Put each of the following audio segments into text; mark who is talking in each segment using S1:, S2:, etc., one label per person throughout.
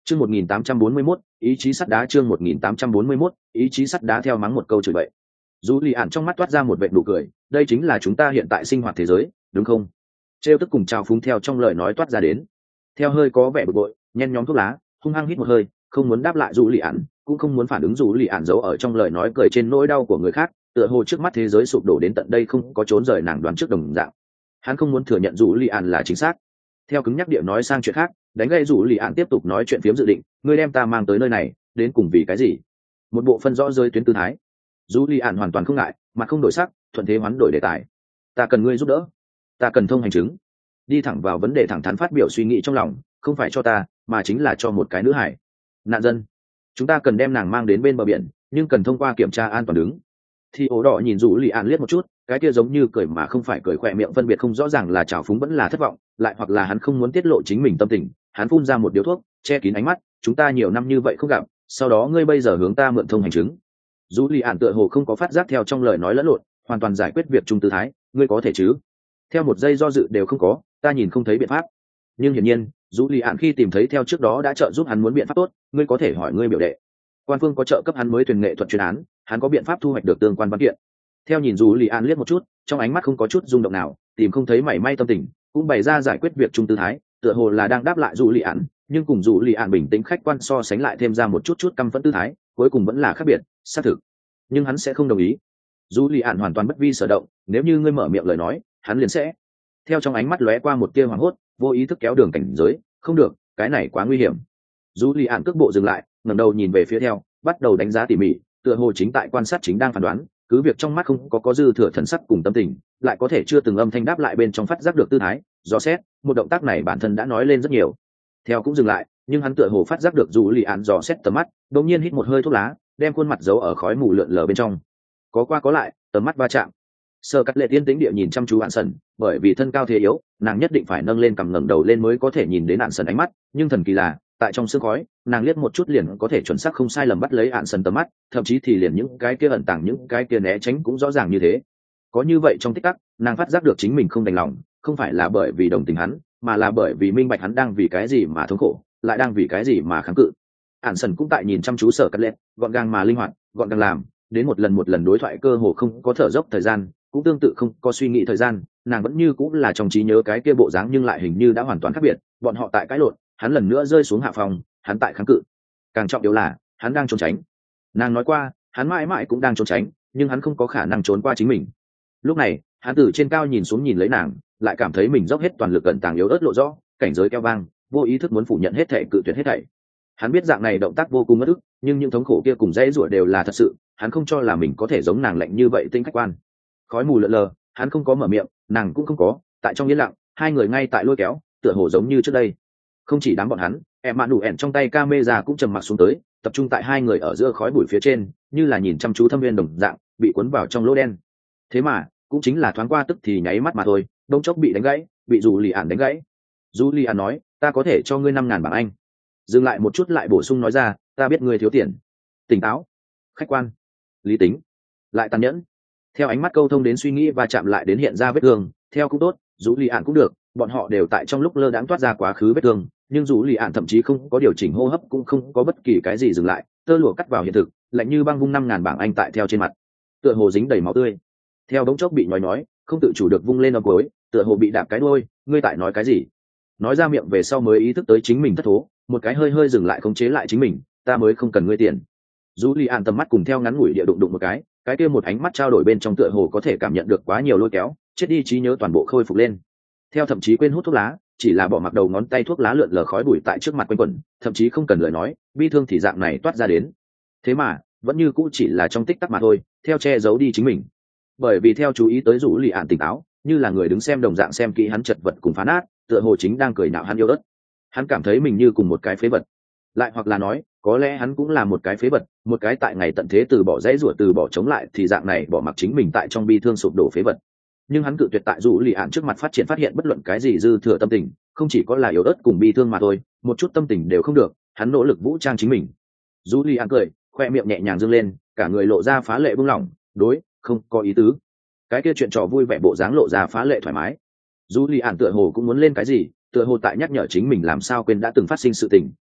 S1: Chương 1841, ý chí sắt đá. Chương 1841, ý chí sắt đá. Theo mắng một câu chửi bậy, dù lì ạn trong mắt toát ra một vệt nụ cười. Đây chính là chúng ta hiện tại sinh hoạt thế giới, đúng không? Trêu tức cùng trào phúng theo trong lời nói toát ra đến. Theo hơi có vẻ bực bội, nhen nhóm thuốc lá, hung hăng hít một hơi, không muốn đáp lại dù lì ạn, cũng không muốn phản ứng dù lì ạn giấu ở trong lời nói cười trên nỗi đau của người khác, tựa hồ trước mắt thế giới sụp đổ đến tận đây không có trốn rời nàng đoán trước đồng dạng. Hắn không muốn thừa nhận dù lì ạn là chính xác. Theo cứng nhắc địa nói sang chuyện khác, đánh gây dù lì ạn tiếp tục nói chuyện phiếm dự định. Ngươi đem ta mang tới nơi này đến cùng vì cái gì? Một bộ phân rõ rơi tuyến tư thái. Dù lì ạn hoàn toàn không ngại, mặt không đổi sắc, thuận thế hoán đổi đề tài. Ta cần ngươi giúp đỡ, ta cần thông hành chứng. Đi thẳng vào vấn đề, thẳng thắn phát biểu suy nghĩ trong lòng, không phải cho ta mà chính là cho một cái nữ hải nạn dân. Chúng ta cần đem nàng mang đến bên bờ biển, nhưng cần thông qua kiểm tra an toàn đứng. Thì ổ đỏ nhìn dù lì ạn liếc một chút, cái kia giống như cười mà không phải cười, khỏe miệng phân biệt không rõ ràng là trào phúng vẫn là thất vọng, lại hoặc là hắn không muốn tiết lộ chính mình tâm tình. Hắn phun ra một điếu thuốc, che kín ánh mắt. Chúng ta nhiều năm như vậy không gặp, sau đó ngươi bây giờ hướng ta mượn thông hành chứng. Dù lì ạn tựa hồ không có phát giác theo trong lời nói lẫn lộn, hoàn toàn giải quyết việc chung tư thái. Ngươi có thể chứ? Theo một giây do dự đều không có, ta nhìn không thấy biện pháp. Nhưng hiển nhiên dù lì ạn khi tìm thấy theo trước đó đã trợ giúp hắn muốn biện pháp tốt. Ngươi có thể hỏi ngươi biểu đệ, quan phương có trợ cấp hắn mới thuyền nghệ thuật chuyên án, hắn có biện pháp thu hoạch được tương quan văn kiện. Theo nhìn dù lì an liếc một chút, trong ánh mắt không có chút rung động nào, tìm không thấy mảy may tâm tình, cũng bày ra giải quyết việc chung tư thái, tựa hồ là đang đáp lại dù lì an, nhưng cùng dù lì an bình tĩnh khách quan so sánh lại thêm ra một chút căm phẫn tư thái, cuối cùng vẫn là khác biệt, xác thực. Nhưng hắn sẽ không đồng ý. Dù lì an hoàn toàn bất vi sở động, nếu như ngươi mở miệng lời nói, hắn liền sẽ. Theo trong ánh mắt lóe qua một tia hoảng hốt, vô ý thức kéo đường cảnh giới, không được, cái này quá nguy hiểm. Dù lì an cước bộ dừng lại, ngẩng đầu nhìn về phía theo, bắt đầu đánh giá tỉ mỉ, tựa hồ chính tại quan sát, chính đang phán đoán, cứ việc trong mắt không có dư thừa thần sắc cùng tâm tình, lại có thể chưa từng âm thanh đáp lại bên trong phát giác được tư thái, do xét, một động tác này bản thân đã nói lên rất nhiều. Theo cũng dừng lại, nhưng hắn tựa hồ phát giác được dù lì án dò xét tầm mắt, đột nhiên hít một hơi thuốc lá, đem khuôn mặt giấu ở khói mù lượn lờ bên trong. Có qua có lại, tầm mắt va chạm. Sơ Cắt Lệ tiên tĩnh địa nhìn chăm chú Ản Sần, bởi vì thân cao thế yếu, nàng nhất định phải nâng lên cằm ngẩng đầu lên mới có thể nhìn đến Ản Sần ánh mắt, nhưng thần kỳ là, tại trong sương khói, nàng liếc một chút liền có thể chuẩn xác không sai lầm bắt lấy Ản Sần tầm mắt, thậm chí thì liền những cái kia ẩn tàng, những cái kia né tránh cũng rõ ràng như thế. Có như vậy trong tích tắc, nàng phát giác được chính mình không đành lòng, không phải là bởi vì đồng tình hắn, mà là bởi vì minh bạch hắn đang vì cái gì mà thống khổ, lại đang vì cái gì mà kháng cự. Ản Sần cũng tại nhìn chăm chú Sở Cắt Lệ, gọn gàng mà linh hoạt, gọn gàng làm, đến một lần đối thoại cơ hồ không có thở dốc thời gian, cũng tương tự không có suy nghĩ thời gian, nàng vẫn như cũng là trong trí nhớ cái kia bộ dáng, nhưng lại hình như đã hoàn toàn khác biệt. Bọn họ tại cãi lộn, hắn lần nữa rơi xuống hạ phòng, hắn tại kháng cự, càng trọng yếu là hắn đang trốn tránh. Nàng nói qua, hắn mãi mãi cũng đang trốn tránh, nhưng hắn không có khả năng trốn qua chính mình. Lúc này hắn từ trên cao nhìn xuống nhìn lấy nàng, lại cảm thấy mình dốc hết toàn lực cẩn tàng yếu ớt lộ rõ, cảnh giới keo vang, vô ý thức muốn phủ nhận hết thảy, cự tuyệt hết thảy. Hắn biết dạng này động tác vô cùng mất ức, nhưng những thống khổ kia cùng dãy rủa đều là thật sự. Hắn không cho là mình có thể giống nàng lạnh như vậy tinh khách quan. Khói mù lượn lờ, hắn không có mở miệng, nàng cũng không có. Tại trong yên lặng, hai người ngay tại lôi kéo, tựa hồ giống như trước đây. Không chỉ đám bọn hắn, em mạn đủ ẻn trong tay camera cũng trầm mặc xuống tới, tập trung tại hai người ở giữa khói bụi phía trên, như là nhìn chăm chú thâm viên đồng dạng, bị cuốn vào trong lỗ đen. Thế mà cũng chính là thoáng qua tức thì nháy mắt mà thôi, đông chốc bị đánh gãy, bị dù lì ản đánh gãy. Dù lì ản nói, ta có thể cho ngươi 5.000 bảng Anh. Dừng lại một chút lại bổ sung nói ra, ta biết ngươi thiếu tiền. Tỉnh táo, khách quan, lý tính, lại tàn nhẫn. Theo ánh mắt câu thông đến suy nghĩ và chạm lại đến hiện ra vết thương, theo cũng tốt, dù lì ạn cũng được, bọn họ đều tại trong lúc lơ đãng toát ra quá khứ vết thương, nhưng dù lì ạn thậm chí không có điều chỉnh hô hấp, cũng không có bất kỳ cái gì dừng lại, tơ lụa cắt vào hiện thực, lạnh như băng vung 5.000 bảng Anh tại theo trên mặt, tựa hồ dính đầy máu tươi. Theo đống chốc bị nói, không tự chủ được vung lên ở cuối, tựa hồ bị đạp cái đuôi, ngươi tại nói cái gì? Nói ra miệng về sau mới ý thức tới chính mình thất thố, một cái hơi dừng lại khống chế lại chính mình, ta mới không cần ngươi tiền. Dù lì ạn tầm mắt cùng theo ngắn ngủi địa đụng một cái kia một ánh mắt trao đổi bên trong tựa hồ có thể cảm nhận được quá nhiều lôi kéo, chết đi trí nhớ toàn bộ khôi phục lên. Theo thậm chí quên hút thuốc lá, chỉ là bỏ mặc đầu ngón tay thuốc lá lượn lờ khói bụi tại trước mặt quanh quẩn, thậm chí không cần lời nói, bi thương thì dạng này toát ra đến. Thế mà vẫn như cũ chỉ là trong tích tắc mà thôi, theo che giấu đi chính mình. Bởi vì theo chú ý tới rủ lì ạn tỉnh táo, như là người đứng xem đồng dạng xem kỹ hắn chật vật cùng phá nát, tựa hồ chính đang cười nhạo hắn yêu ớt. Hắn cảm thấy mình như cùng một cái phế vật, lại hoặc là nói có lẽ hắn cũng là một cái phế vật, một cái tại ngày tận thế từ bỏ dãy rủa, từ bỏ chống lại thì dạng này bỏ mặc chính mình tại trong bi thương sụp đổ phế vật. Nhưng hắn cự tuyệt tại rủ lì ạn trước mặt phát hiện bất luận cái gì dư thừa tâm tình, không chỉ có là yếu ớt cùng bi thương mà thôi, một chút tâm tình đều không được. Hắn nỗ lực vũ trang chính mình. Rủ lì ạn cười, khoe miệng nhẹ nhàng dương lên, cả người lộ ra phá lệ buông lỏng, đối, không có ý tứ. Cái kia chuyện trò vui vẻ bộ dáng lộ ra phá lệ thoải mái. Rủ lì ạn tựa hồ cũng muốn lên cái gì, tựa hồ tại nhắc nhở chính mình làm sao quên đã từng phát sinh sự tình,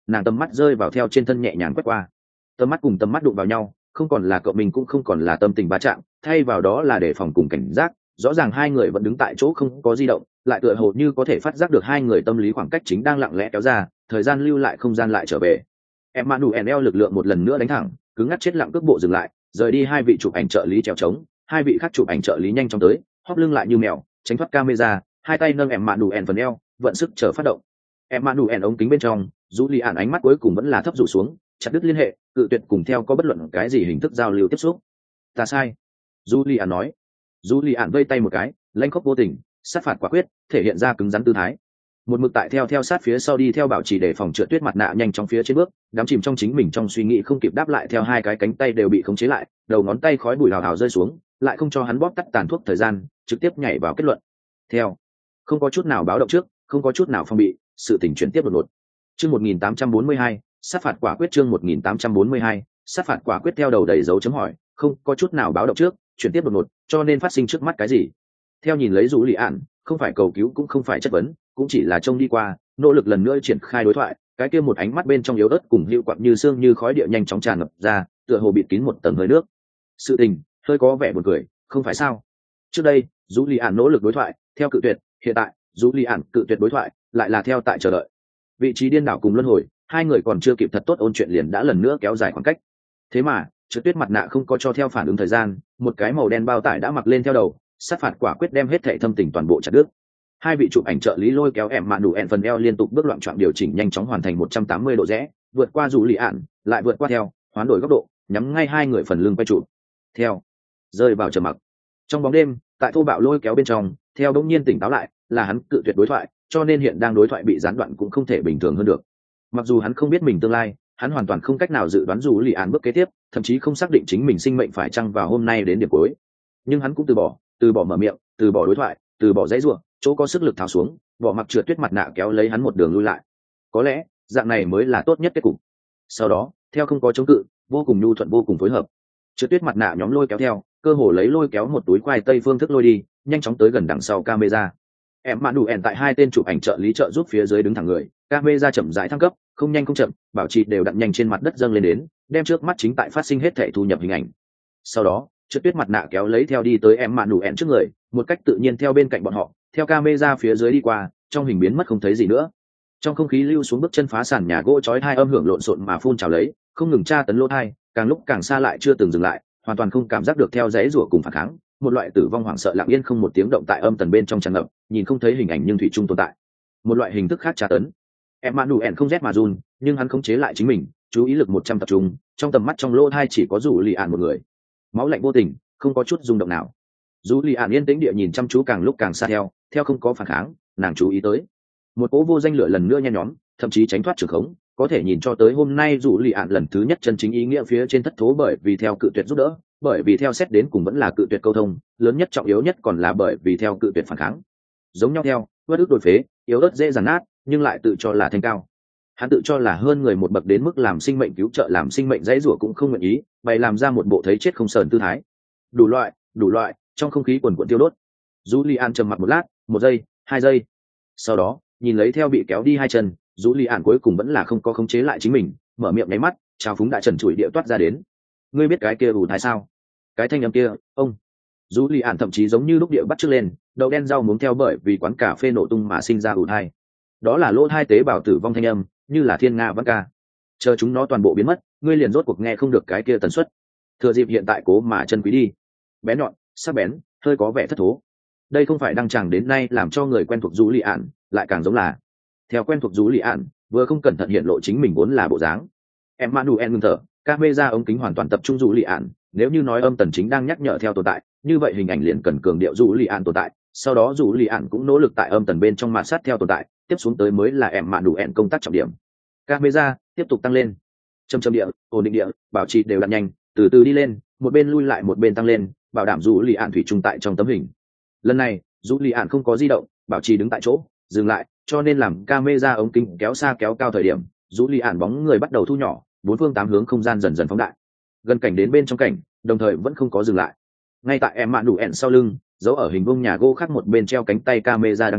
S1: nàng tầm mắt rơi vào theo trên thân nhẹ nhàng quét qua. Tầm mắt cùng tầm mắt đụng vào nhau, không còn là cậu mình cũng không còn là tâm tình va chạm, thay vào đó là đề phòng cùng cảnh giác. Rõ ràng hai người vẫn đứng tại chỗ không có di động, lại tựa hồ như có thể phát giác được hai người tâm lý khoảng cách chính đang lặng lẽ kéo ra, thời gian lưu lại không gian lại trở về. Emmanuel lực lượng một lần nữa đánh thẳng, cứng ngắt chết lặng cước bộ dừng lại, rời đi hai vị chụp ảnh trợ lý trèo trống, hai vị khác chụp ảnh trợ lý nhanh chóng tới, hóp lưng lại như mèo, tránh thoát camera, hai tay nâng Emmanuel phần eo, vận sức chờ phát động. Emmanuel ống kính bên trong, Julian ánh mắt cuối cùng vẫn là thấp rủ xuống, chặt đứt liên hệ, cự tuyệt cùng theo có bất luận cái gì hình thức giao lưu tiếp xúc. Ta sai. Julian nói. Julian vây tay một cái, lanh khóc vô tình, sát phạt quả quyết, thể hiện ra cứng rắn tư thái. Một mực tại theo sát phía sau đi theo bảo trì để phòng trượt tuyết mặt nạ nhanh chóng phía trên bước, đắm chìm trong chính mình trong suy nghĩ không kịp đáp lại, theo hai cái cánh tay đều bị khống chế lại, đầu ngón tay khói bụi hào hào rơi xuống, lại không cho hắn bóp tắt tàn thuốc thời gian, trực tiếp nhảy vào kết luận. Theo, không có chút nào báo động trước, không có chút nào phong bị, sự tình chuyển tiếp đột ngột. Chương 1842, sát phạt quả quyết. Chương 1842, sát phạt quả quyết. Theo đầu đầy dấu chấm hỏi, không có chút nào báo động trước, chuyển tiếp đột ngột, cho nên phát sinh trước mắt cái gì? Theo nhìn lấy Dụ Lì Ản, không phải cầu cứu cũng không phải chất vấn, cũng chỉ là trông đi qua, nỗ lực lần nữa triển khai đối thoại, cái kia một ánh mắt bên trong yếu ớt cùng hữu quặng như xương như khói địa nhanh chóng tràn ngập ra, tựa hồ bịt kín một tầng hơi nước. Sự tình hơi có vẻ buồn cười, không phải sao? Trước đây, Dụ Lì Ản nỗ lực đối thoại, theo cự tuyệt, hiện tại, Dụ Lì Ản cự tuyệt đối thoại, lại là theo tại chờ đợi. Vị trí điên đảo cùng luân hồi, hai người còn chưa kịp thật tốt ôn chuyện liền đã lần nữa kéo dài khoảng cách. Thế mà, trượt tuyết mặt nạ không có cho theo phản ứng thời gian, một cái màu đen bao tải đã mặc lên theo đầu, sát phạt quả quyết đem hết thảy thâm tình toàn bộ chặt đứt. Hai vị chụp ảnh trợ lý lôi kéo Emmanuel phần eo liên tục bước loạn trọn điều chỉnh nhanh chóng hoàn thành 180 độ rẽ, vượt qua Dụ Lì Ản, lại vượt qua theo, hoán đổi góc độ, nhắm ngay hai người phần lưng quay chụp. Theo rơi vào trầm mặc. Trong bóng đêm, tại thô bạo lôi kéo bên trong, theo đống nhiên tỉnh táo lại, là hắn cự tuyệt đối thoại, cho nên hiện đang đối thoại bị gián đoạn cũng không thể bình thường hơn được. Mặc dù hắn không biết mình tương lai, hắn hoàn toàn không cách nào dự đoán Dụ Lì Ản bước kế tiếp, thậm chí không xác định chính mình sinh mệnh phải chăng vào hôm nay đến điểm cuối. Nhưng hắn cũng từ bỏ mở miệng, từ bỏ đối thoại, từ bỏ dãy rủa, chỗ có sức lực tháo xuống, bỏ mặc trượt tuyết mặt nạ kéo lấy hắn một đường lui lại. Có lẽ, dạng này mới là tốt nhất kết cục. Sau đó, theo không có chống cự, vô cùng nhu thuận vô cùng phối hợp. Trượt tuyết mặt nạ nhóm lôi kéo theo, cơ hồ lấy lôi kéo một túi khoai tây phương thức lôi đi, nhanh chóng tới gần đằng sau camera. Emmanuel tại hai tên chụp ảnh trợ lý trợ giúp phía dưới đứng thẳng người, camera chậm rãi thăng cấp, không nhanh không chậm, bảo trì đều đặn nhanh trên mặt đất dâng lên đến, đem trước mắt chính tại phát sinh hết thảy thu nhập hình ảnh. Sau đó, trượt tuyết mặt nạ kéo lấy theo đi tới Emmanuel trước người, một cách tự nhiên theo bên cạnh bọn họ, theo camera phía dưới đi qua, trong hình biến mất không thấy gì nữa. Trong không khí lưu xuống bước chân phá sàn nhà gỗ chói tai âm hưởng lộn xộn mà phun trào lấy, không ngừng tra tấn lỗ tai, càng lúc càng xa lại chưa từng dừng lại, hoàn toàn không cảm giác được theo giãy rủa cùng phản kháng, một loại tử vong hoảng sợ lặng yên không một tiếng động tại âm tần bên trong tràn ngập, nhìn không thấy hình ảnh nhưng thủy chung tồn tại. Một loại hình thức khác tra tấn. Emmanuel không rét mà run, nhưng hắn khống chế lại chính mình, chú ý lực 100 tập trung, trong tầm mắt trong lỗ tai chỉ có Dụ Lì Ản một người. Máu lạnh vô tình, không có chút rung động nào. Dụ Lì Ản yên tĩnh địa nhìn chăm chú càng lúc càng xa theo không có phản kháng, nàng chú ý tới một cỗ vô danh lửa lần nữa nhen nhóm, thậm chí tránh thoát trường khống, có thể nhìn cho tới hôm nay Dụ Lì Ản lần thứ nhất chân chính ý nghĩa phía trên thất thố, bởi vì theo cự tuyệt giúp đỡ, bởi vì theo xét đến cùng vẫn là cự tuyệt câu thông, lớn nhất trọng yếu nhất còn là bởi vì theo cự tuyệt phản kháng. Giống nhau theo, bất ức đổi phế, yếu ớt dễ dàng nát, nhưng lại tự cho là thanh cao. Hắn tự cho là hơn người một bậc đến mức làm sinh mệnh cứu trợ, làm sinh mệnh dãy rủa cũng không nguyện ý, bày làm ra một bộ thấy chết không sờn tư thái. Đủ loại, trong không khí quần quần tiêu đốt. Julian trầm mặc một lát, 1 giây, 2 giây. Sau đó, nhìn lấy theo bị kéo đi hai chân, Julian cuối cùng vẫn là không có khống chế lại chính mình, mở miệng nháy mắt, trào phúng đã trần trụi địa toát ra đến. Ngươi biết cái kia ủ thái sao? Cái thanh âm kia, ông. Julian thậm chí giống như lúc địa bắt trước lên, đậu đen rau muống theo bởi vì quán cà phê nổ tung mà sinh ra ủ thai. Đó là lỗ hai tế bào tử vong thanh âm, như là thiên nga văn ca. Chờ chúng nó toàn bộ biến mất, ngươi liền rốt cuộc nghe không được cái kia tần suất. Thừa dịp hiện tại cố mà chân quý đi. Bén nhọn, sắc bén, hơi có vẻ thất thố. Đây không phải đăng tràng đến nay làm cho người quen thuộc Dụ Lì Ản, lại càng giống là theo quen thuộc Dụ Lì Ản, vừa không cẩn thận hiện lộ chính mình vốn là bộ dáng. Emmanuel ngưng thở, camera ống kính hoàn toàn tập trung Dụ Lì Ản, nếu như nói âm tần chính đang nhắc nhở theo tồn tại, như vậy hình ảnh liền cần cường điệu Dụ Lì Ản tồn tại, sau đó Dụ Lì Ản cũng nỗ lực tại âm tần bên trong mạt sát theo tồn tại, tiếp xuống tới mới là Emmanuel công tác trọng điểm. Camera tiếp tục tăng lên, châm địa, ổn định địa, bảo trì đều đặn nhanh, từ từ đi lên, một bên lui lại một bên tăng lên, bảo đảm Dụ Lì Ản thủy chung tại trong tấm hình. Lần này, Dụ Lì Ản không có di động, bảo trì đứng tại chỗ, dừng lại, cho nên làm camera ống kính kéo xa kéo cao thời điểm, Dụ Lì Ản bóng người bắt đầu thu nhỏ, bốn phương tám hướng không gian dần dần phóng đại. Gần cảnh đến bên trong cảnh, đồng thời vẫn không có dừng lại. Ngay tại Emmanuel sau lưng, giấu ở hình vuông nhà gỗ khác một bên treo cánh tay camera đăng tràng,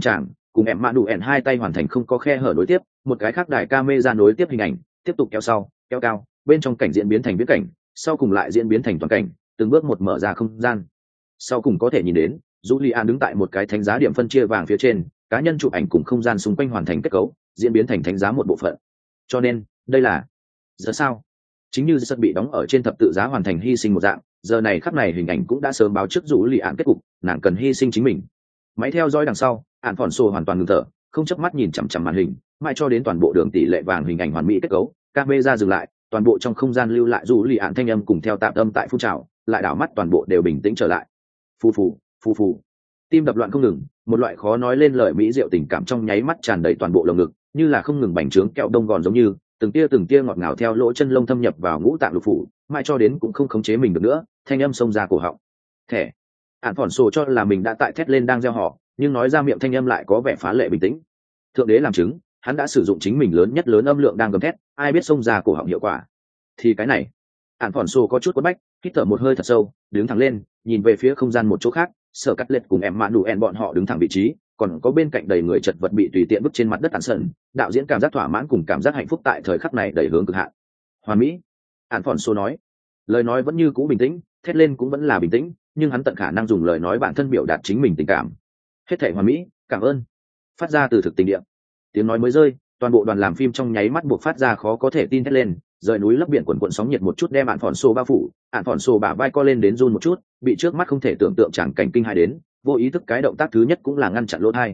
S1: cùng em mạ đủ ẻn hai tay hoàn thành không có khe hở nối tiếp, một cái khác đài camera nối tiếp hình ảnh, tiếp tục kéo sau kéo cao, bên trong cảnh diễn biến thành viễn cảnh, sau cùng lại diễn biến thành toàn cảnh, từng bước một mở ra không gian. Sau cùng có thể nhìn đến Julian đứng tại một cái thánh giá điểm phân chia vàng phía trên, cá nhân chụp ảnh cùng không gian xung quanh hoàn thành kết cấu, diễn biến thành thánh giá một bộ phận. Cho nên đây là giờ sao, chính như sân bị đóng ở trên thập tự giá hoàn thành hy sinh một dạng, giờ này khắc này hình ảnh cũng đã sớm báo trước Julian kết cục, nàng cần hy sinh chính mình. Máy theo dõi đằng sau, ạn phòn sổ hoàn toàn ngừng thở, không chớp mắt nhìn chằm chằm màn hình, mãi cho đến toàn bộ đường tỷ lệ vàng hình ảnh hoàn mỹ kết cấu, camera dừng lại, toàn bộ trong không gian lưu lại Julian thanh âm cùng theo tạm âm tại phun trào, lại đảo mắt toàn bộ đều bình tĩnh trở lại. Phù phù, phù phù, tim đập loạn không ngừng, một loại khó nói lên lời mỹ diệu tình cảm trong nháy mắt tràn đầy toàn bộ lồng ngực, như là không ngừng bành trướng kẹo đông gòn giống như từng tia ngọt ngào theo lỗ chân lông thâm nhập vào ngũ tạng lục phủ, mãi cho đến cũng không khống chế mình được nữa, thanh âm xông ra cổ họng. Thẻ. Ản phỏn sổ cho là mình đã tại thét lên đang gieo họ, nhưng nói ra miệng thanh âm lại có vẻ phá lệ bình tĩnh. Thượng đế làm chứng, hắn đã sử dụng chính mình lớn nhất lớn âm lượng đang gầm thét, ai biết xông ra cổ họng hiệu quả. Thì cái này, Ản phỏn sổ có chút quất bách, hít thở một hơi thật sâu, đứng thẳng lên, nhìn về phía không gian một chỗ khác, Sở Cắt Lết cùng em Mạn Đủ En bọn họ đứng thẳng vị trí, còn có bên cạnh đầy người chật vật bị tùy tiện vứt trên mặt đất tàn sần. Đạo diễn cảm giác thỏa mãn cùng cảm giác hạnh phúc tại thời khắc này đẩy hướng cực hạn. Hoàn mỹ, Ản phỏn sổ nói. Lời nói vẫn như cũ bình tĩnh, thét lên cũng vẫn là bình tĩnh, nhưng hắn tận khả năng dùng lời nói bản thân biểu đạt chính mình tình cảm. Hết thảy hoàn mỹ, cảm ơn. Phát ra từ thực tình địa. Tiếng nói mới rơi, toàn bộ đoàn làm phim trong nháy mắt buộc phát ra khó có thể tin thét lên, rời núi lấp biển quần quần sóng nhiệt một chút đem Ản phỏn sổ bao phủ, Ản phỏn sổ bả vai co lên đến run một chút, bị trước mắt không thể tưởng tượng chẳng cảnh kinh hãi đến, vô ý thức cái động tác thứ nhất cũng là ngăn chặn lỗ tai.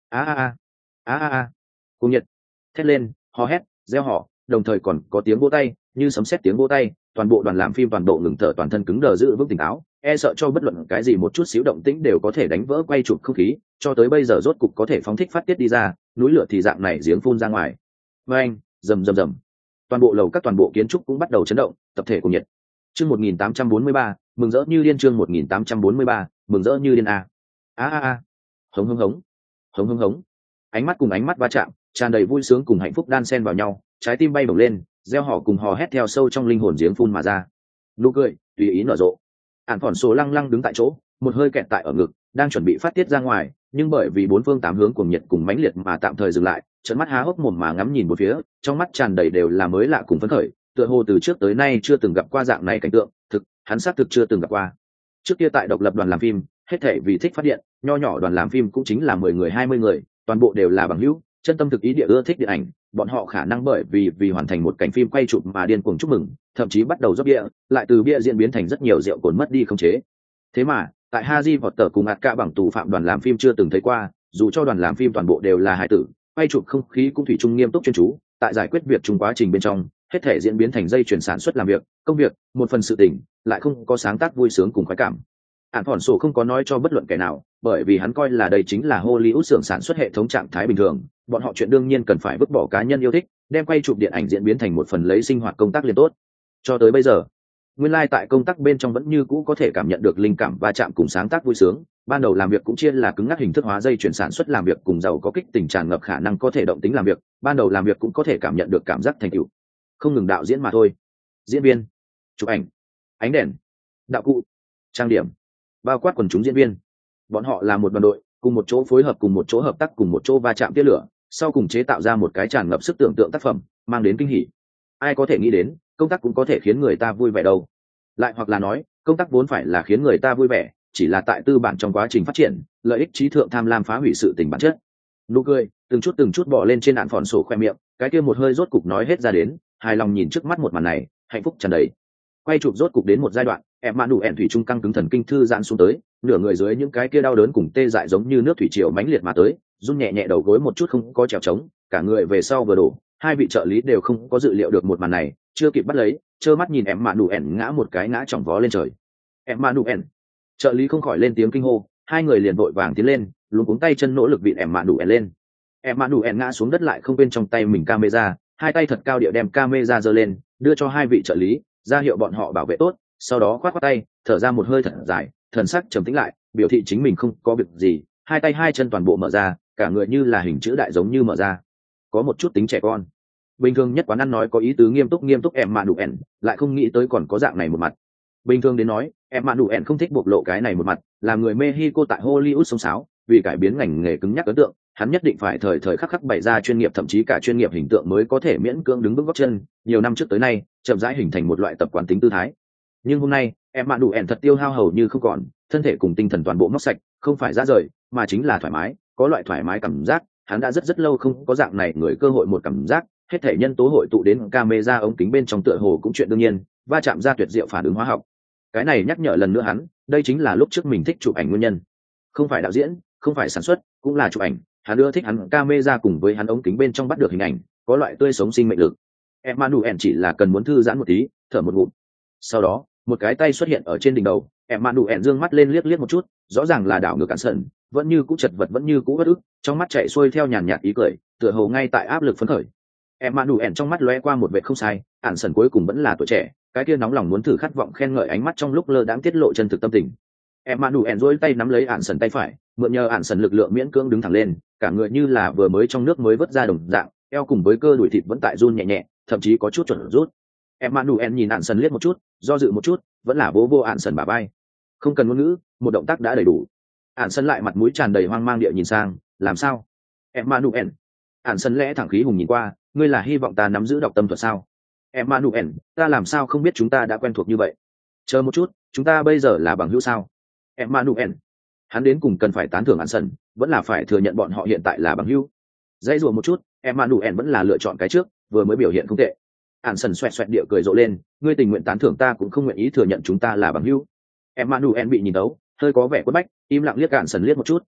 S1: Cùng nhiệt, thét lên, hò hét, reo hò, đồng thời còn có tiếng vỗ tay, như sấm sét tiếng vỗ tay, toàn bộ đoàn làm phim toàn bộ ngừng thở, toàn thân cứng đờ giữ vững tỉnh táo, e sợ cho bất luận cái gì một chút xíu động tĩnh đều có thể đánh vỡ quay chụp không khí, cho tới bây giờ rốt cục có thể phóng thích phát tiết đi ra, núi lửa thì dạng này giếng phun ra ngoài. Oeng, rầm rầm rầm. Toàn bộ lầu các toàn bộ kiến trúc cũng bắt đầu chấn động, tập thể cùng nhiệt. Chương 1843, mừng rỡ như điên, chương 1843, mừng rỡ như điên a. Hống hống hống. Hống hống hống. Ánh mắt cùng ánh mắt va chạm, tràn đầy vui sướng cùng hạnh phúc đan xen vào nhau, trái tim bay bổng lên, reo hò cùng hò hét theo sâu trong linh hồn giếng phun mà ra. Nụ cười tùy ý nở rộ. Ản phỏn sổ lăng lăng đứng tại chỗ, một hơi kẹt tại ở ngực, đang chuẩn bị phát tiết ra ngoài, nhưng bởi vì bốn phương tám hướng cuồng nhiệt cùng mãnh liệt mà tạm thời dừng lại, trợn mắt há hốc mồm mà ngắm nhìn một phía, trong mắt tràn đầy đều là mới lạ cùng phấn khởi, tựa hồ từ trước tới nay chưa từng gặp qua dạng này cảnh tượng, hắn xác thực chưa từng gặp qua. Trước kia tại độc lập đoàn làm phim, hết thảy vì thích phát điện, nho nhỏ đoàn làm phim cũng chính là 10 người 20 người, toàn bộ đều là bằng hữu, chân tâm thực ý địa ưa thích điện ảnh, bọn họ khả năng bởi vì hoàn thành một cảnh phim quay chụp mà điên cuồng chúc mừng, thậm chí bắt đầu rót bia, lại từ bia diễn biến thành rất nhiều rượu cồn mất đi khống chế. Thế mà, tại Harry Potter cùng ạt cả bằng tù phạm đoàn làm phim chưa từng thấy qua, dù cho đoàn làm phim toàn bộ đều là hài tử, quay chụp không khí cũng thủy chung nghiêm túc chuyên chú, tại giải quyết việc chung quá trình bên trong, hết thể diễn biến thành dây chuyển sản xuất làm việc, công việc, một phần sự tình, lại không có sáng tác vui sướng cùng khoái cảm. Ản phỏn sổ không có nói cho bất luận kẻ nào, bởi vì hắn coi là đây chính là Hollywood xưởng sản xuất hệ thống trạng thái bình thường, bọn họ chuyện đương nhiên cần phải vứt bỏ cá nhân yêu thích, đem quay chụp điện ảnh diễn biến thành một phần lấy sinh hoạt công tác liền tốt. Cho tới bây giờ, nguyên lai tại công tác bên trong vẫn như cũ có thể cảm nhận được linh cảm va chạm cùng sáng tác vui sướng. Ban đầu làm việc cũng chia là cứng ngắc hình thức hóa dây chuyển sản xuất làm việc cùng giàu có kích tình tràn ngập khả năng có thể động tính làm việc, ban đầu làm việc cũng có thể cảm nhận được cảm giác thành tựu. Không ngừng đạo diễn mà thôi. Diễn viên, chụp ảnh, ánh đèn, đạo cụ, trang điểm, bao quát quần chúng diễn viên. Bọn họ là một đoàn đội, cùng một chỗ phối hợp, cùng một chỗ hợp tác, cùng một chỗ va chạm tia lửa, sau cùng chế tạo ra một cái tràn ngập sức tưởng tượng tác phẩm, mang đến kinh hỉ. Ai có thể nghĩ đến, công tác cũng có thể khiến người ta vui vẻ đâu. Lại hoặc là nói, công tác vốn phải là khiến người ta vui vẻ, chỉ là tại tư bản trong quá trình phát triển, lợi ích trí thượng tham lam phá hủy sự tình bản chất. Nụ cười từng chút bỏ lên trên Ản phỏn sổ khoe miệng, cái kia một hơi rốt cục nói hết ra đến, hài lòng nhìn trước mắt một màn này, hạnh phúc tràn đầy. Quay chụp rốt cục đến một giai đoạn, em mạn đủ ẹn thủy trung căng cứng thần kinh thư giãn xuống tới, nửa người dưới những cái kia đau đớn cùng tê dại giống như nước thủy triều mãnh liệt mà tới, run nhẹ nhẹ đầu gối một chút không có trèo trống, cả người về sau vừa đổ. Hai vị trợ lý đều không có dự liệu được một màn này, chưa kịp bắt lấy, trơ mắt nhìn em mạn đủ ẹn ngã một cái ngã chỏng vó lên trời. Em mạn đủ ẹn, trợ lý không khỏi lên tiếng kinh hô, hai người liền vội vàng tiến lên, luống cuống tay chân nỗ lực vịn em mạn đủ ẹn lên. Em mạn đủ ẹn ngã xuống đất lại không quên trong tay mình camera, hai tay thật cao địa đem camera giơ lên, đưa cho hai vị trợ lý, ra hiệu bọn họ bảo vệ tốt, sau đó khoát khoát tay, thở ra một hơi thật dài, thần sắc trầm tĩnh lại, biểu thị chính mình không có việc gì, hai tay hai chân toàn bộ mở ra, cả người như là hình chữ đại giống như mở ra, có một chút tính trẻ con. Bình thường nhất quán ăn nói có ý tứ nghiêm túc em mạn đủ ẹn, lại không nghĩ tới còn có dạng này một mặt. Bình thường đến nói, em mạn đủ ẹn không thích bộc lộ cái này một mặt, làm người Mexico tại Hollywood sông sáo, vì cải biến ngành nghề cứng nhắc ấn tượng, hắn nhất định phải thời thời khắc khắc bày ra chuyên nghiệp thậm chí cả chuyên nghiệp hình tượng mới có thể miễn cưỡng đứng vững gót chân. Nhiều năm trước tới nay chậm rãi hình thành một loại tập quán tính tư thái, nhưng hôm nay em mạn đủ ẻn thật tiêu hao hầu như không còn, thân thể cùng tinh thần toàn bộ móc sạch, không phải ra rời mà chính là thoải mái, có loại thoải mái cảm giác hắn đã rất lâu không có dạng này người cơ hội một cảm giác. Hết thể nhân tố hội tụ đến camera ống kính bên trong tựa hồ cũng chuyện đương nhiên, va chạm ra tuyệt diệu phản ứng hóa học. Cái này nhắc nhở lần nữa hắn, đây chính là lúc trước mình thích chụp ảnh nguyên nhân, không phải đạo diễn, không phải sản xuất, cũng là chụp ảnh. Hắn ưa thích hắn camera cùng với hắn ống kính bên trong bắt được hình ảnh, có loại tươi sống sinh mệnh lực. Emmanuel chỉ là cần muốn thư giãn một tí, thở một ngụm. Sau đó, một cái tay xuất hiện ở trên đỉnh đầu, Emmanuel dương mắt lên liếc một chút, rõ ràng là đảo ngược cản sần, vẫn như cũ chật vật, vẫn như cũ bất ức, trong mắt chạy xuôi theo nhàn nhạt ý cười, tựa hồ ngay tại áp lực phấn khởi. Emmanuel trong mắt lóe qua một vẻ không sai, ản sần cuối cùng vẫn là tuổi trẻ, cái kia nóng lòng muốn thử khát vọng khen ngợi ánh mắt trong lúc lơ đãng tiết lộ chân thực tâm tình. Emmanuel duỗi tay nắm lấy ản sần tay phải, mượn nhờ ản sần lực lượng miễn cưỡng đứng thẳng lên, cả người như là vừa mới trong nước mới vớt ra đồng dạng, eo cùng với cơ đùi thịt vẫn tại run nhẹ nhẹ, thậm chí có chút chuẩn rút. Emmanuel nhìn ản sần liếc một chút, do dự một chút, vẫn là vô ản sần bả vai. Không cần ngôn ngữ, một động tác đã đầy đủ. Ản sần lại mặt mũi tràn đầy hoang mang địa nhìn sang, làm sao? Emmanuel. Ản sần lẽ thẳng khí hùng nhìn qua, ngươi là hy vọng ta nắm giữ đọc tâm thuật sao? Emmanuel, ta làm sao không biết chúng ta đã quen thuộc như vậy? Chờ một chút, chúng ta bây giờ là bằng hữu sao? Emmanuel. Hắn đến cùng cần phải tán thưởng Ản sần, vẫn là phải thừa nhận bọn họ hiện tại là bằng hữu. Dãy rùa một chút, Emmanuel vẫn là lựa chọn cái trước, vừa mới biểu hiện không tệ. Ản sần xoẹt xoẹt địa cười rộ lên, ngươi tình nguyện tán thưởng ta cũng không nguyện ý thừa nhận chúng ta là bằng hữu. Emmanuel bị nhìn đấu, hơi có vẻ quất bách, im lặng liếc Ản sần liếc một chút,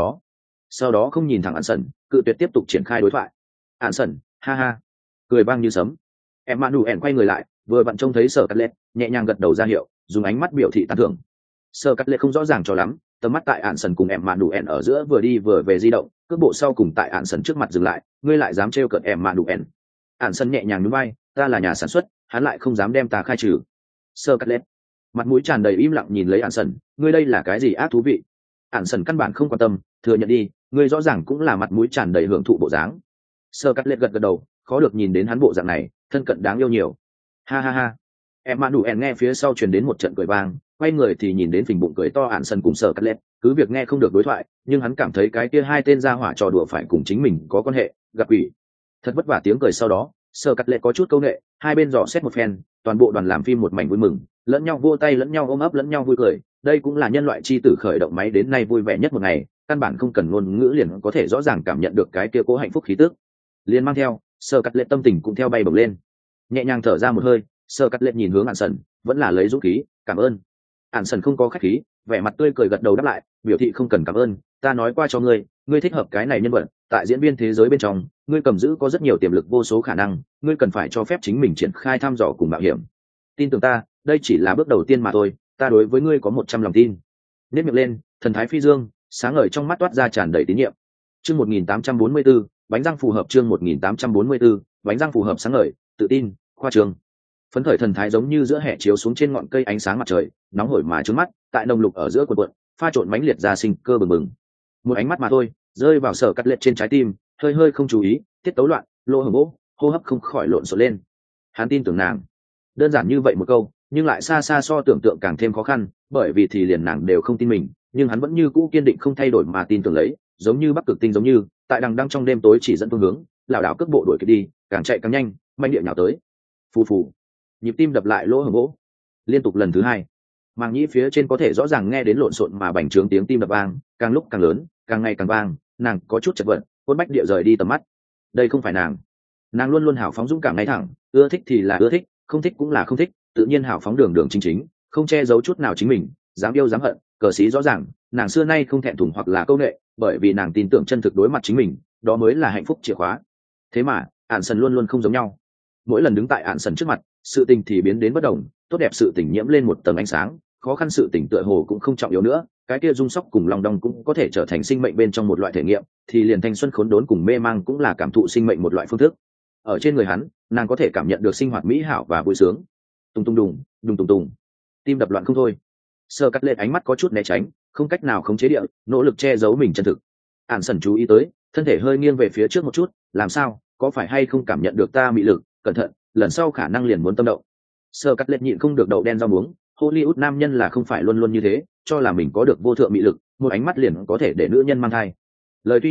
S1: sau đó không nhìn thẳng Ản sần, cự tuyệt tiếp tục triển khai đối thoại. Ản sần, ha ha, cười vang như sấm. Emmanuel quay người lại, vừa vặn trông thấy Sở Cắt Lệ, nhẹ nhàng gật đầu ra hiệu, dùng ánh mắt biểu thị tán thưởng. Sở Cắt Lệ không rõ ràng cho lắm, tầm mắt tại Ản sần cùng Emmanuel ở giữa vừa đi vừa về di động, cước bộ sau cùng tại Ản sần trước mặt dừng lại, ngươi lại dám trêu cợt Emmanuel? Ản sần nhẹ nhàng nhún vai, ta là nhà sản xuất, hắn lại không dám đem ta khai trừ. Sở Cắt Lệ mặt mũi tràn đầy im lặng nhìn lấy Ản sần, ngươi đây là cái gì ác thú vị? Ản sần căn bản không quan tâm, thừa nhận đi, ngươi rõ ràng cũng là mặt mũi tràn đầy hưởng thụ bộ dáng. Sở Cắt Lệ gật đầu, khó được nhìn đến hắn bộ dạng này, thân cận đáng yêu nhiều. Ha ha ha. Emmanuel nghe phía sau truyền đến một trận cười vang, quay người thì nhìn đến phình bụng cười to Ản sần cùng Sở Cắt Lệ, cứ việc nghe không được đối thoại, nhưng hắn cảm thấy cái kia hai tên gia hỏa trò đùa phải cùng chính mình có quan hệ, gặp quỷ. Thật vất vả tiếng cười sau đó, Sở Cắt Lệ có chút câu nệ, hai bên dò xét một phen, toàn bộ đoàn làm phim một mảnh vui mừng, lẫn nhau vô tay lẫn nhau ôm ấp lẫn nhau vui cười, đây cũng là nhân loại chi tử khởi động máy đến nay vui vẻ nhất một ngày, căn bản không cần ngôn ngữ liền có thể rõ ràng cảm nhận được cái kia cố hạnh phúc khí tức. Liền mang theo, Sở Cắt Lệ tâm tình cũng theo bay bổng lên. Nhẹ nhàng thở ra một hơi, Sở Cắt Lệ nhìn hướng Ản sần, vẫn là lấy dũng khí, cảm ơn. Ản sần không có khách khí, vẻ mặt tươi cười gật đầu đáp lại, biểu thị không cần cảm ơn, ta nói qua cho ngươi, ngươi thích hợp cái này nhân vật, tại diễn viên thế giới bên trong, ngươi cầm giữ có rất nhiều tiềm lực vô số khả năng, ngươi cần phải cho phép chính mình triển khai thăm dò cùng mạo hiểm. Tin tưởng ta, đây chỉ là bước đầu tiên mà thôi, ta đối với ngươi có 100 lòng tin. Nét miệng lên, thần thái phi dương, sáng ngời trong mắt toát ra tràn đầy tín nhiệm. Chương 1844, bánh răng phù hợp. Chương 1844, bánh răng phù hợp sáng ngời, tự tin, khoa trương. Phấn khởi thần thái giống như giữa hè chiếu xuống trên ngọn cây ánh sáng mặt trời, nóng hổi mà trước mắt, tại nồng lục ở giữa cuộn cuộn, pha trộn mãnh liệt ra sinh cơ bừng bừng. Một ánh mắt mà thôi, rơi vào Sở Cắt Lệ trên trái tim, hơi hơi không chú ý, tiết tấu loạn, lỗ hổng bố, hô hấp không khỏi lộn xộn lên. Hắn tin tưởng nàng. Đơn giản như vậy một câu, nhưng lại xa xa so tưởng tượng càng thêm khó khăn, bởi vì thì liền nàng đều không tin mình, nhưng hắn vẫn như cũ kiên định không thay đổi mà tin tưởng lấy, giống như Bắc Cực Tinh giống như, tại đằng đăng trong đêm tối chỉ dẫn phương hướng, lảo đảo cước bộ đuổi kịp đi, càng chạy càng nhanh, manh địa nhào tới. Phù phù, nhịp tim đập lại lỗ hổng gỗ, liên tục lần thứ hai. Màng nhĩ phía trên có thể rõ ràng nghe đến lộn xộn mà bành trướng tiếng tim đập vang, càng lúc càng lớn, càng ngày càng vang, nàng có chút chật vật, hôn bách địa rời đi tầm mắt. Đây không phải nàng luôn luôn hào phóng dũng cảm ngay thẳng, ưa thích thì là ưa thích, không thích cũng là không thích, tự nhiên hào phóng đường đường chính chính, không che giấu chút nào chính mình, dám yêu dám hận, cờ sĩ rõ ràng, nàng xưa nay không thẹn thùng hoặc là câu nệ, bởi vì nàng tin tưởng chân thực đối mặt chính mình, đó mới là hạnh phúc chìa khóa. Thế mà Ản sần luôn luôn không giống nhau, mỗi lần đứng tại Ản sần trước mặt, sự tình thì biến đến bất đồng, tốt đẹp sự tình nhiễm lên một tầng ánh sáng, khó khăn sự tình tựa hồ cũng không trọng yếu nữa, cái kia rung sóc cùng lòng đong cũng có thể trở thành sinh mệnh bên trong một loại thể nghiệm, thì liền thanh xuân khốn đốn cùng mê mang cũng là cảm thụ sinh mệnh một loại phương thức. Ở trên người hắn, nàng có thể cảm nhận được sinh hoạt mỹ hảo và vui sướng. Tung tung đùng, đùng tung tung, tim đập loạn không thôi. Sở Cắt Lệ ánh mắt có chút né tránh, không cách nào khống chế địa, nỗ lực che giấu mình chân thực. Ản sần chú ý tới, thân thể hơi nghiêng về phía trước một chút, làm sao, có phải hay không cảm nhận được ta mị lực, cẩn thận, lần sau khả năng liền muốn tâm động. Sở Cắt Lệ nhịn không được đậu đen rau muống, Hollywood nam nhân là không phải luôn luôn như thế, cho là mình có được vô thượng mị lực, một ánh mắt liền có thể để nữ nhân mang thai. Lời tuy như thế,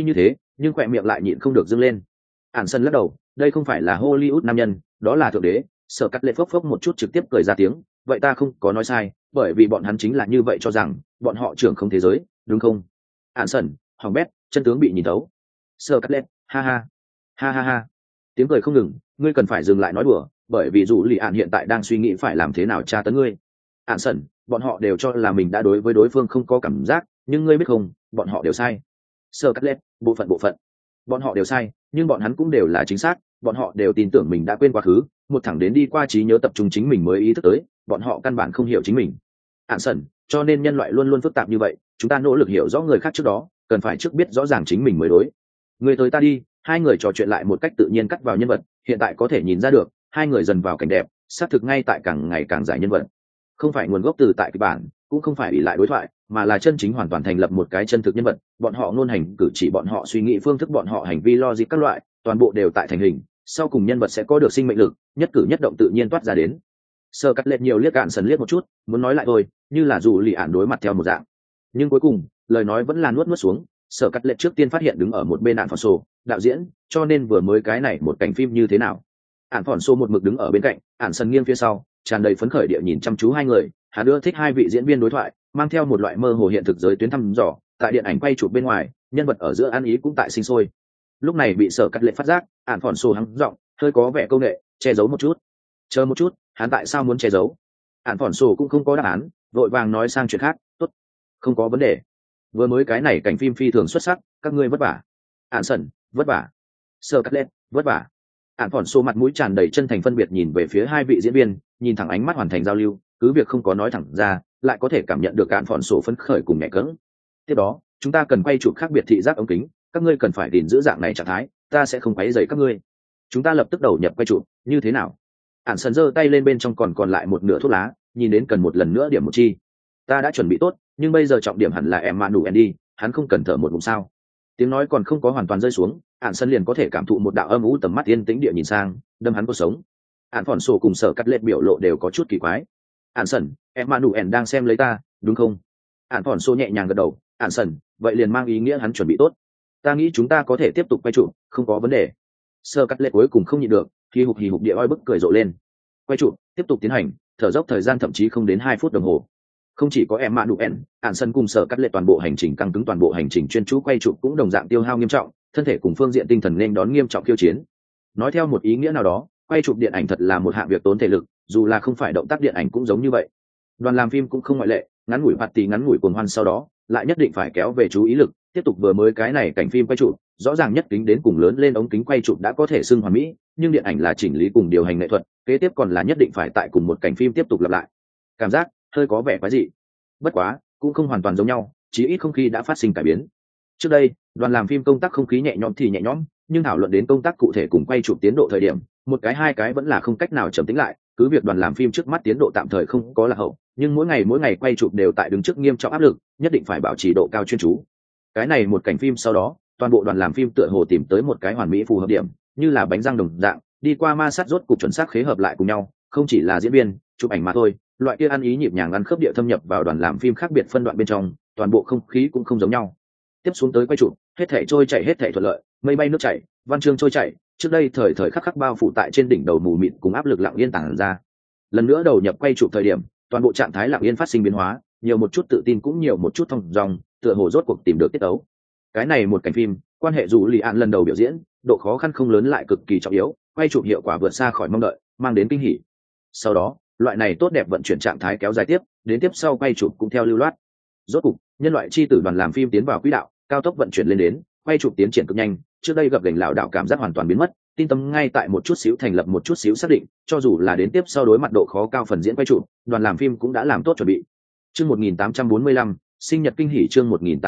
S1: nhưng khỏe miệng lại nhịn không được dâng lên. Ản sân lắc đầu, đây không phải là Hollywood nam nhân, đó là thượng đế. Sở Cắt Lệ phốc phốc một chút trực tiếp cười ra tiếng, vậy ta không có nói sai, bởi vì bọn hắn chính là như vậy cho rằng bọn họ trưởng không thế giới, đúng không? Ản sân, hoàng bét, chân tướng bị nhìn thấu. Sở Cắt Lệ, ha ha, ha ha ha, tiếng cười không ngừng. Ngươi cần phải dừng lại nói đùa, bởi vì dù lì ạn hiện tại đang suy nghĩ phải làm thế nào tra tấn ngươi. Ản sân, bọn họ đều cho là mình đã đối với đối phương không có cảm giác, nhưng ngươi biết không, bọn họ đều sai. Sở Cắt Lệ, bộ phận, bọn họ đều sai, nhưng bọn hắn cũng đều là chính xác. Bọn họ đều tin tưởng mình đã quên quá khứ, một thẳng đến đi qua trí nhớ tập trung chính mình mới ý thức tới bọn họ căn bản không hiểu chính mình. Ạn sẩn, cho nên nhân loại luôn luôn phức tạp như vậy, chúng ta nỗ lực hiểu rõ người khác trước đó cần phải trước biết rõ ràng chính mình mới đối. Người tới ta đi, hai người trò chuyện lại một cách tự nhiên cắt vào nhân vật. Hiện tại có thể nhìn ra được hai người dần vào cảnh đẹp, xác thực ngay tại càng ngày càng giải nhân vật, không phải nguồn gốc từ tại kịch bản, cũng không phải ỷ lại đối thoại, mà là chân chính hoàn toàn thành lập một cái chân thực nhân vật. Bọn họ ngôn hành cử chỉ, bọn họ suy nghĩ phương thức, bọn họ hành vi logic các loại, toàn bộ đều tại thành hình, sau cùng nhân vật sẽ có được sinh mệnh lực, nhất cử nhất động tự nhiên toát ra đến. Sơ cắt lệch nhiều liếc Ạn sần liếc một chút, muốn nói lại thôi, như là dù lì ạn đối mặt theo một dạng, nhưng cuối cùng lời nói vẫn là nuốt xuống. Sở cắt lệch trước tiên phát hiện đứng ở một bên Ạn Phỏn Sô đạo diễn, cho nên vừa mới cái này một cảnh phim như thế nào. Ạn Phỏn Sô một mực đứng ở bên cạnh, Ạn sần nghiêng phía sau, tràn đầy phấn khởi địa nhìn chăm chú hai người. Hắn ưa thích hai vị diễn viên đối thoại, mang theo một loại mơ hồ hiện thực giới tuyến thăm dò. Tại điện ảnh quay chụp bên ngoài, nhân vật ở giữa ăn ý cũng tại sinh sôi. Lúc này bị Sở cắt lệch phát giác, Ạn Phỏn Sô hắng giọng, hơi có vẻ câu nệ, che giấu một chút. Chờ một chút, hắn tại sao muốn che giấu? Ạn Phỏn Sô cũng không có đáp án, vội vàng nói sang chuyện khác. Tốt, không có vấn đề. Vừa mới cái này cảnh phim phi thường xuất sắc, các ngươi vất vả. Ạn sần, vất vả. Sở cắt lệch, vất vả. Ạn Phỏn Sô mặt mũi tràn đầy chân thành phân biệt nhìn về phía hai vị diễn viên, nhìn thẳng ánh mắt hoàn thành giao lưu, cứ việc không có nói thẳng ra, lại có thể cảm nhận được Ạn Phỏn Sô phấn khởi cùng nhẹ cẫng. Tiếp đó, chúng ta cần quay chụp khác biệt thị giác ống kính, các ngươi cần phải gìn giữ dạng này trạng thái, ta sẽ không quấy rầy các ngươi. Chúng ta lập tức đầu nhập quay chụp, như thế nào? Ạn sần giơ tay lên, bên trong còn lại một nửa thuốc lá, nhìn đến cần một lần nữa điểm một chi. Ta đã chuẩn bị tốt, nhưng bây giờ trọng điểm hẳn là Emmanuel đi, hắn không cần thở một ngụm sao? Tiếng nói còn không có hoàn toàn rơi xuống, Ạn sân liền có thể cảm thụ một đạo âm u tầm mắt yên tĩnh địa nhìn sang, đâm hắn cuộc sống. Ạn Phỏn Sô cùng Sở cắt lệch biểu lộ đều có chút kỳ quái. Ạn sân, Emmanuel đang xem lấy ta, đúng không? Ạn Phỏn Sô nhẹ nhàng gật đầu. Ạn sân, vậy liền mang ý nghĩa hắn chuẩn bị tốt. Ta nghĩ chúng ta có thể tiếp tục quay trụ, không có vấn đề. Sở cắt lệch cuối cùng không nhịn được, hì hục địa oi bức cười rộ lên. Quay trụ, tiếp tục tiến hành, thở dốc thời gian thậm chí không đến 2 phút đồng hồ. Không chỉ có Emmanuel, Ạn sân cùng Sở cắt lệch toàn bộ hành trình căng cứng, toàn bộ hành trình chuyên chú quay chụp cũng đồng dạng tiêu hao nghiêm trọng, thân thể cùng phương diện tinh thần nên đón nghiêm trọng khiêu chiến. Nói theo một ý nghĩa nào đó, quay chụp điện ảnh thật là một hạng việc tốn thể lực, dù là không phải động tác điện ảnh cũng giống như vậy. Đoàn làm phim cũng không ngoại lệ, ngắn ngủi party, ngắn ngủi cuồng hoan, sau đó lại nhất định phải kéo về chú ý lực, tiếp tục vừa mới cái này cảnh phim quay chụp, rõ ràng nhất kính đến cùng lớn lên ống kính quay chụp đã có thể xưng hoàn mỹ, nhưng điện ảnh là chỉnh lý cùng điều hành nghệ thuật, kế tiếp còn là nhất định phải tại cùng một cảnh phim tiếp tục lặp lại. Cảm giác hơi có vẻ quái dị. Bất quá, cũng không hoàn toàn giống nhau, chí ít không khí đã phát sinh cải biến. Trước đây, đoàn làm phim công tác không khí nhẹ nhõm thì nhẹ nhõm, nhưng thảo luận đến công tác cụ thể cùng quay chụp tiến độ thời điểm, một cái hai cái vẫn là không cách nào trầm tĩnh lại. Cứ việc đoàn làm phim trước mắt tiến độ tạm thời không có lạc hậu, nhưng mỗi ngày quay chụp đều tại đứng trước nghiêm trọng áp lực, nhất định phải bảo trì độ cao chuyên chú. Cái này một cảnh phim sau đó, toàn bộ đoàn làm phim tựa hồ tìm tới một cái hoàn mỹ phù hợp điểm, như là bánh răng đồng dạng, đi qua ma sát rốt cục chuẩn xác khế hợp lại cùng nhau, không chỉ là diễn viên, chụp ảnh mà thôi, loại kia ăn ý nhịp nhàng ăn khớp địa thâm nhập vào đoàn làm phim khác biệt phân đoạn bên trong, toàn bộ không khí cũng không giống nhau. Tiếp xuống tới quay chụp, hết thảy trôi chảy, hết thảy thuận lợi, mây bay nước chảy, văn chương trôi chảy, trước đây thời khắc bao phủ tại trên đỉnh đầu mù mịt cùng áp lực lặng yên tản ra. Lần nữa đầu nhập quay chụp thời điểm, toàn bộ trạng thái lặng yên phát sinh biến hóa, nhiều một chút tự tin cũng nhiều một chút thong dong, tựa hồ rốt cuộc tìm được tiết tấu. Cái này một cảnh phim, quan hệ dù lì ạn lần đầu biểu diễn, độ khó khăn không lớn lại cực kỳ trọng yếu, quay chụp hiệu quả vượt xa khỏi mong đợi, mang đến kinh hỉ. Sau đó, loại này tốt đẹp vận chuyển trạng thái kéo dài tiếp, đến tiếp sau quay chụp cũng theo lưu loát. Rốt cục, nhân loại chi tử đoàn làm phim tiến vào quỹ đạo, cao tốc vận chuyển lên đến, quay chụp tiến triển cực nhanh, trước đây gập ghềnh lảo đảo cảm giác hoàn toàn biến mất, tin tâm ngay tại một chút xíu thành lập, một chút xíu xác định, cho dù là đến tiếp sau đối mặt độ khó cao phần diễn quay chụp, đoàn làm phim cũng đã làm tốt chuẩn bị. Chương 1845, sinh nhật kinh hỉ. Chương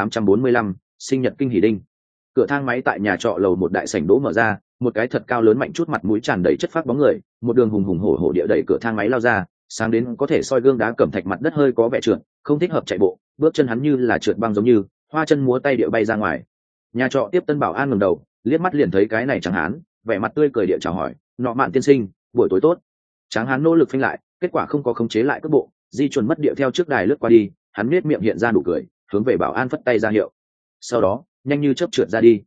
S1: 1845, sinh nhật kinh hỉ đinh. Cửa thang máy tại nhà trọ lầu một đại sảnh đỗ mở ra, một cái thật cao lớn mạnh chút, mặt mũi tràn đầy chất phác bóng người, một đường hùng hổ địa đẩy cửa thang máy lao ra, sáng đến có thể soi gương đá cẩm thạch, mặt đất hơi có vẻ trượt, không thích hợp chạy bộ, bước chân hắn như là trượt băng giống như, hoa chân múa tay địa bay ra ngoài. Nhà trọ tiếp tân bảo an ngẩng đầu, liếc mắt liền thấy cái này Tráng Hán, vẻ mặt tươi cười địa chào hỏi, "Nọ Mạn tiên sinh, buổi tối tốt." Tráng Hán nỗ lực phanh lại, kết quả không có khống chế lại cước bộ, di chuẩn mất địa theo trước đài lướt qua đi, hắn nhếch miệng hiện ra nụ cười, hướng về bảo an phất tay ra hiệu. Sau đó, nhanh như chớp trượt ra đi.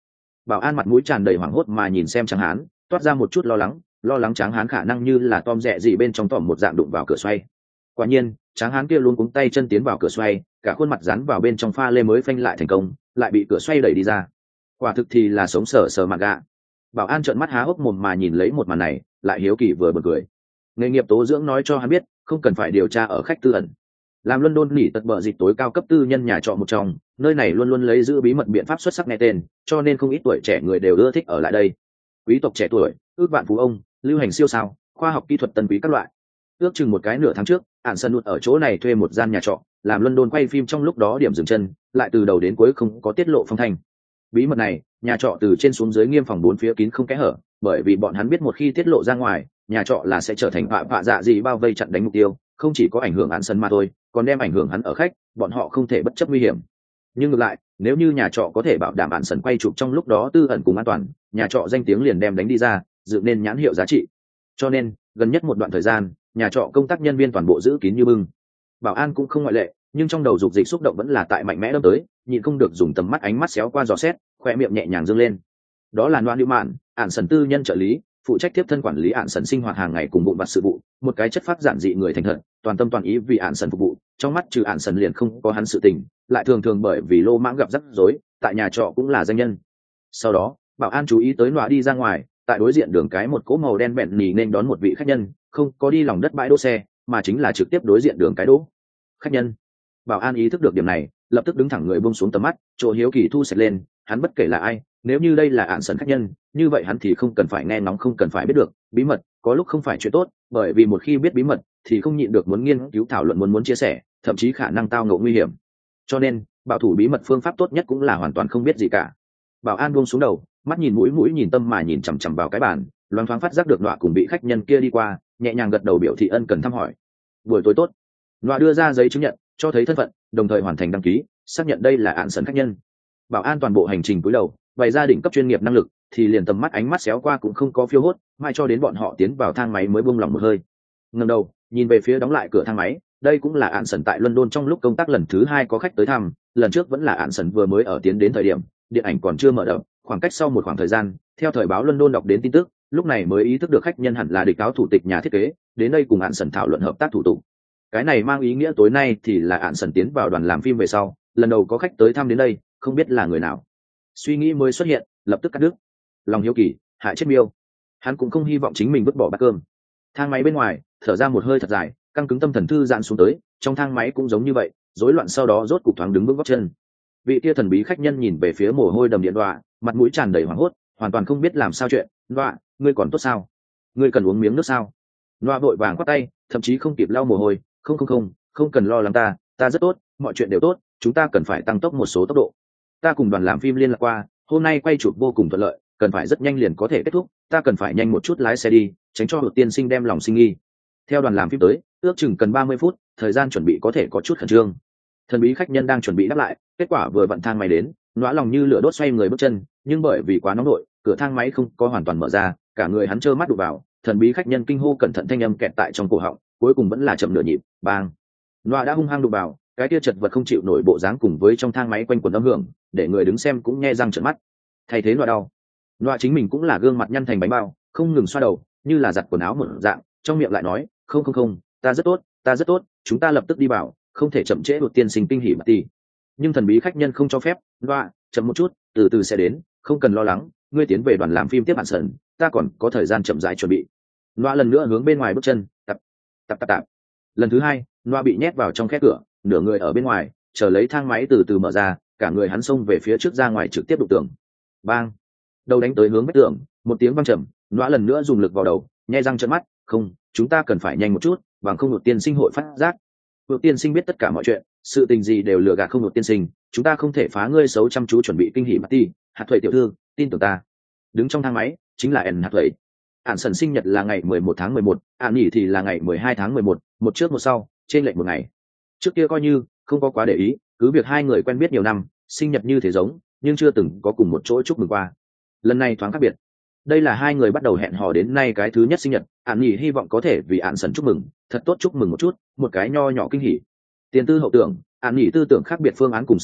S1: Bảo an mặt mũi tràn đầy hoảng hốt mà nhìn xem Tráng Hán, toát ra một chút lo lắng Tráng Hán khả năng như là Tom rẻ gì bên trong tỏm một dạng đụng vào cửa xoay. Quả nhiên Tráng Hán kia luôn cuống tay chân tiến vào cửa xoay, cả khuôn mặt dán vào bên trong pha lê mới phanh lại thành công, lại bị cửa xoay đẩy đi ra. Quả thực thì là sống sờ sờ mặt gạ. Bảo an trợn mắt há hốc mồm mà nhìn lấy một màn này, lại hiếu kỳ vừa bật cười. Nghề nghiệp tố dưỡng nói cho hắn biết, không cần phải điều tra ở khách tư ẩn. Làm London nỉ tật bờ dịch tối cao cấp tư nhân nhà trọ một trong, nơi này luôn luôn lấy giữ bí mật biện pháp xuất sắc nghe tên, cho nên không ít tuổi trẻ người đều ưa thích ở lại đây. Quý tộc trẻ tuổi, ước vạn phú ông, lưu hành siêu sao, khoa học kỹ thuật tân quý các loại. Ước chừng một cái nửa tháng trước, Ản Sân Nụt ở chỗ này thuê một gian nhà trọ, làm London quay phim trong lúc đó điểm dừng chân, lại từ đầu đến cuối không có tiết lộ phong thanh. Bí mật này, nhà trọ từ trên xuống dưới nghiêm phòng bốn phía kín không kẽ hở, bởi vì bọn hắn biết một khi tiết lộ ra ngoài, nhà trọ là sẽ trở thành vạ dạ gì bao vây chặn đánh mục tiêu, không chỉ có ảnh hưởng Ản Sân mà thôi, còn đem ảnh hưởng hắn ở khách, bọn họ không thể bất chấp nguy hiểm. Nhưng ngược lại, nếu như nhà trọ có thể bảo đảm Ản Sân quay chụp trong lúc đó tư ẩn cùng an toàn, nhà trọ danh tiếng liền đem đánh đi ra, dựng nên nhãn hiệu giá trị. Cho nên, gần nhất một đoạn thời gian, nhà trọ công tác nhân viên toàn bộ giữ kín như bưng. Bảo an cũng không ngoại lệ, nhưng trong đầu dục dịch xúc động vẫn là tại mạnh mẽ đâm tới, nhịn không được dùng tầm mắt ánh mắt xéo qua dò xét, khoe miệng nhẹ nhàng dương lên. Đó là Noan Newman, Ản Sân tư nhân trợ lý, phụ trách tiếp thân quản lý Ản Sân sinh hoạt hàng ngày cùng vụn vặt sự vụ, một cái chất phác giản dị người thành thật, toàn tâm toàn ý vì Ản Sân phục vụ, trong mắt trừ Ản Sân liền không có hắn sự tình, lại thường thường bởi vì lô mãng gặp rắc rối, tại nhà trọ cũng là danh nhân. Sau đó, bảo an chú ý tới Noa đi ra ngoài, tại đối diện đường cái một cỗ màu đen bẹn nỉ nên đón một vị khách nhân, không có đi lòng đất bãi đỗ xe, mà chính là trực tiếp đối diện đường cái đỗ. Khách nhân. Bảo an ý thức được điểm này, lập tức đứng thẳng người buông xuống tầm mắt, chỗ hiếu kỳ thu sạch lên, hắn bất kể là ai, nếu như đây là Ản Sân khách nhân, như vậy hắn thì không cần phải nghe ngóng, không cần phải biết được, bí mật có lúc không phải chuyện tốt, bởi vì một khi biết bí mật thì không nhịn được muốn nghiên cứu thảo luận, muốn chia sẻ, thậm chí khả năng tao ngộ nguy hiểm. Cho nên, bảo thủ bí mật phương pháp tốt nhất cũng là hoàn toàn không biết gì cả. Bảo an buông xuống đầu, mắt nhìn mũi nhìn tâm mà nhìn chằm chằm vào cái bàn, loáng thoáng phát giác được Nọa cùng bị khách nhân kia đi qua, nhẹ nhàng gật đầu biểu thị ân cần thăm hỏi. Buổi tối tốt. Nọa đưa ra giấy chứng nhận, cho thấy thân phận, đồng thời hoàn thành đăng ký, xác nhận đây là Ản Sân khách nhân. Bảo an toàn bộ hành trình cúi đầu, bày ra đỉnh cấp chuyên nghiệp năng lực, thì liền tầm mắt ánh mắt xéo qua cũng không có phiêu hốt, mãi cho đến bọn họ tiến vào thang máy mới buông lòng một hơi. Ngẩng đầu, nhìn về phía đóng lại cửa thang máy, đây cũng là Ản Sân tại London trong lúc công tác lần thứ 2 có khách tới thăm, lần trước vẫn là Ản Sân vừa mới ở tiến đến thời điểm, điện ảnh còn chưa mở đầu, khoảng cách sau một khoảng thời gian, theo thời báo London đọc đến tin tức, lúc này mới ý thức được khách nhân hẳn là địch áo thủ tịch nhà thiết kế, đến đây cùng Ản Sân thảo luận hợp tác thủ tục. Cái này mang ý nghĩa tối nay thì là Ản Sân tiến vào đoàn làm phim về sau, lần đầu có khách tới thăm đến đây, không biết là người nào. Suy nghĩ mới xuất hiện, lập tức cắt đứt. Lòng hiếu kỳ, hại chết miêu. Hắn cũng không hy vọng chính mình vứt bỏ bát cơm. Thang máy bên ngoài, thở ra một hơi thật dài, căng cứng tâm thần thư giãn xuống tới, trong thang máy cũng giống như vậy, rối loạn sau đó rốt cục thoáng đứng vững gót chân. Vị kia thần bí khách nhân nhìn về phía mồ hôi đầm điện Đoạ, mặt mũi tràn đầy hoảng hốt, hoàn toàn không biết làm sao chuyện. Đoạ, ngươi còn tốt sao? Ngươi cần uống miếng nước sao? Đoạ vội vàng quát tay, thậm chí không kịp lau mồ hôi. Không cần lo lắng ta rất tốt, mọi chuyện đều tốt, chúng ta cần phải tăng tốc một số tốc độ. Ta cùng đoàn làm phim liên lạc qua, hôm nay quay chụp vô cùng thuận lợi, cần phải rất nhanh liền có thể kết thúc, ta cần phải nhanh một chút lái xe đi, tránh cho Hụt tiên sinh đem lòng sinh nghi. Theo đoàn làm phim tới, ước chừng cần 30 phút, thời gian chuẩn bị có thể có chút khẩn trương. Thần bí khách nhân đang chuẩn bị đáp lại, kết quả vừa vận thang máy đến, nóa lòng như lửa đốt xoay người bước chân, nhưng bởi vì quá nóng nổi, cửa thang máy không có hoàn toàn mở ra, cả người hắn trơ mắt đụng vào, thần bí khách nhân kinh hô cẩn thận thanh âm kẹt tại trong cổ họng, cuối cùng vẫn là chậm nửa nhịp, bang. Nóa đã hung hăng đụng vào, cái kia chật vật không chịu nổi bộ dáng cùng với trong thang máy quanh quẩn âm hưởng, để người đứng xem cũng nhe răng trợn mắt. Thay thế Nóa đau. Nóa chính mình cũng là gương mặt nhăn thành bánh bao, không ngừng xoa đầu, như là giặt quần áo một dạng, trong miệng lại nói, không, ta rất tốt, chúng ta lập tức đi vào, không thể chậm trễ Hụt tiên sinh kinh hỉ mà tỷ. Nhưng thần bí khách nhân không cho phép. Nóa, chậm một chút, từ từ sẽ đến, không cần lo lắng, ngươi tiến về đoàn làm phim tiếp Ản Sân, ta còn có thời gian chậm rãi chuẩn bị. Nóa lần nữa hướng bên ngoài bước chân, tập. Lần thứ 2, Nóa bị nhét vào trong khe cửa, nửa người ở bên ngoài, chờ lấy thang máy từ từ mở ra, cả người hắn xông về phía trước ra ngoài trực tiếp đụng tường. Bang! Đầu đánh tới hướng vách tường, một tiếng vang trầm, Nóa lần nữa dùng lực vào đầu, nhe răng trợn mắt, không, chúng ta cần phải nhanh một chút, bằng không Hụt tiên sinh hội phát giác. Hụt tiên sinh biết tất cả mọi chuyện, sự tình gì đều lừa gạt không Hụt tiên sinh, chúng ta không thể phá ngươi xấu, chăm chú chuẩn bị kinh hỉ Matty, Hạt Thuệ tiểu thư, tin tưởng ta. Đứng trong thang máy chính là Hạt Thuệ. Ản Sân sinh nhật là ngày 11 tháng 11, Ản nghỉ thì là ngày 12 tháng 11, một trước một sau, trên lệch một ngày. Trước kia coi như không có quá để ý, cứ việc hai người quen biết nhiều năm, sinh nhật như thế giống, nhưng chưa từng có cùng một chỗ chúc mừng qua. Lần này thoáng khác biệt. Đây là hai người bắt đầu hẹn hò đến nay cái thứ nhất sinh nhật, Ản nghỉ hy vọng có thể vì Ản Sân chúc mừng, thật tốt chúc mừng một chút, một cái nho nhỏ kinh hỉ. Tiền tư hậu tưởng, Ản nghỉ tư tưởng khác biệt phương án cùng sách lược,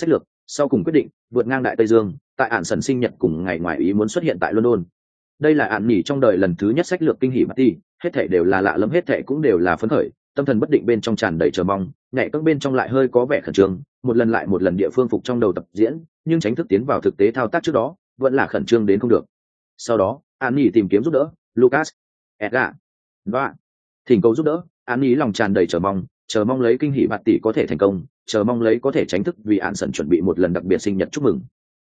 S1: sau cùng quyết định vượt ngang đại tây dương, tại ạn sần sinh nhật cùng ngày ngoài ý muốn xuất hiện tại London. Đây là ạn nghỉ trong đời lần thứ nhất sách lược kinh hỉ party, hết thảy đều là lạ lẫm, hết thảy cũng đều là phấn khởi, tâm thần bất định bên trong tràn đầy chờ mong, nhảy các bên trong lại hơi có vẻ khẩn trương, một lần lại một lần địa phương phục trong đầu tập diễn, nhưng tránh thức tiến vào thực tế thao tác trước đó vẫn là khẩn trương đến không được. Sau đó ạn nghỉ tìm kiếm giúp đỡ Lucas, Edgar và thỉnh cầu giúp đỡ. Ạn nghỉ lòng tràn đầy chờ mong lấy kinh hỉ bạt tỷ có thể thành công, chờ mong lấy có thể tránh thức vì ạn sần chuẩn bị một lần đặc biệt sinh nhật chúc mừng.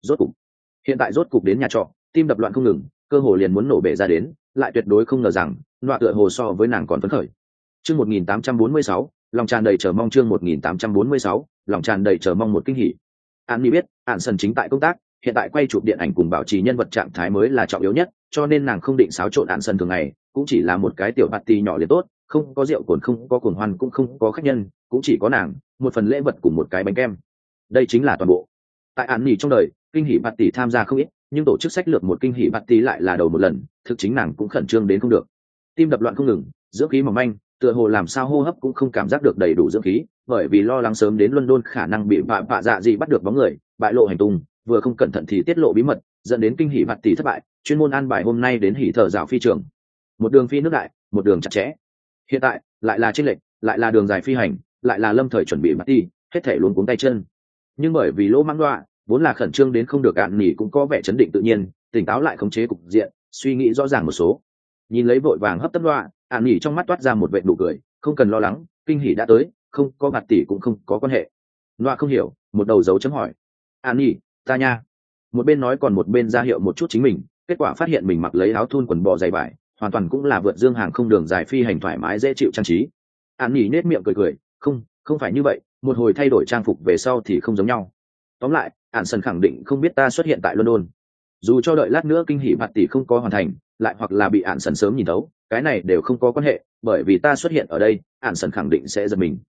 S1: Hiện tại rốt cục đến nhà trọ, tim đập loạn không ngừng, cơ hồ liền muốn nổ bể ra đến, lại tuyệt đối không ngờ rằng nọa tựa hồ so với nàng còn phấn khởi. Chương 1846, lòng tràn đầy chờ mong. Chương 1846, lòng tràn đầy chờ mong một kinh hỉ. An Nhi biết ạn sần chính tại công tác, hiện tại quay chụp điện ảnh cùng bảo trì nhân vật trạng thái mới là trọng yếu nhất, cho nên nàng không định xáo trộn ạn sần thường ngày, cũng chỉ là một cái tiểu party nhỏ liền tốt, không có rượu cồn, không có cuồng hoan, cũng không có khách nhân, cũng chỉ có nàng, một phần lễ vật cùng một cái bánh kem. Đây chính là toàn bộ. Tại An Nhi trong đời, kinh hỉ party tham gia không ít, nhưng tổ chức sách lược một kinh hỉ party lại là đầu một lần, thực chính nàng cũng khẩn trương đến không được. Tim đập loạn không ngừng, dưỡng khí mỏng manh, tựa hồ làm sao hô hấp cũng không cảm giác được đầy đủ dưỡng khí, bởi vì lo lắng sớm đến London khả năng bị vạ dạ gì bắt được bóng người, bại lộ hành tung, vừa không cẩn thận thì tiết lộ bí mật, dẫn đến kinh hỉ party thất bại, chuyên môn an bài hôm nay đến hỉ thở dạo phi trường. Một đường phi nước đại, một đường chặt chẽ. Hiện tại, lại là chênh lệch, lại là đường dài phi hành, lại là lâm thời chuẩn bị party, hết thảy luống cuống tay chân. Nhưng bởi vì lỗ mãng đoạ, vốn là khẩn trương đến không được Ạn Nỉ cũng có vẻ chấn định tự nhiên, tỉnh táo lại khống chế cục diện, suy nghĩ rõ ràng một số. Nhìn lấy vội vàng hấp tấp đoạ, Ạn Nỉ trong mắt toát ra một vệt nụ cười, không cần lo lắng, kinh hỉ đã tới, không có mặt tỷ cũng không có quan hệ. Đoạ không hiểu, một đầu dấu chấm hỏi. Ạn Nỉ, ta nha. Một bên nói còn một bên ra hiệu một chút chính mình, kết quả phát hiện mình mặc lấy áo thun quần bò dày vải, hoàn toàn cũng là vượt dương hàng không đường dài phi hành thoải mái dễ chịu trang trí. Ạn Nỉ nết miệng cười, không phải như vậy, một hồi thay đổi trang phục về sau thì không giống nhau. Tóm lại, ạn sần khẳng định không biết ta xuất hiện tại London. Dù cho đợi lát nữa kinh hỉ bạt tỷ không có hoàn thành, lại hoặc là bị ạn sần sớm nhìn thấu, cái này đều không có quan hệ, bởi vì ta xuất hiện ở đây, ạn sần khẳng định sẽ giật mình.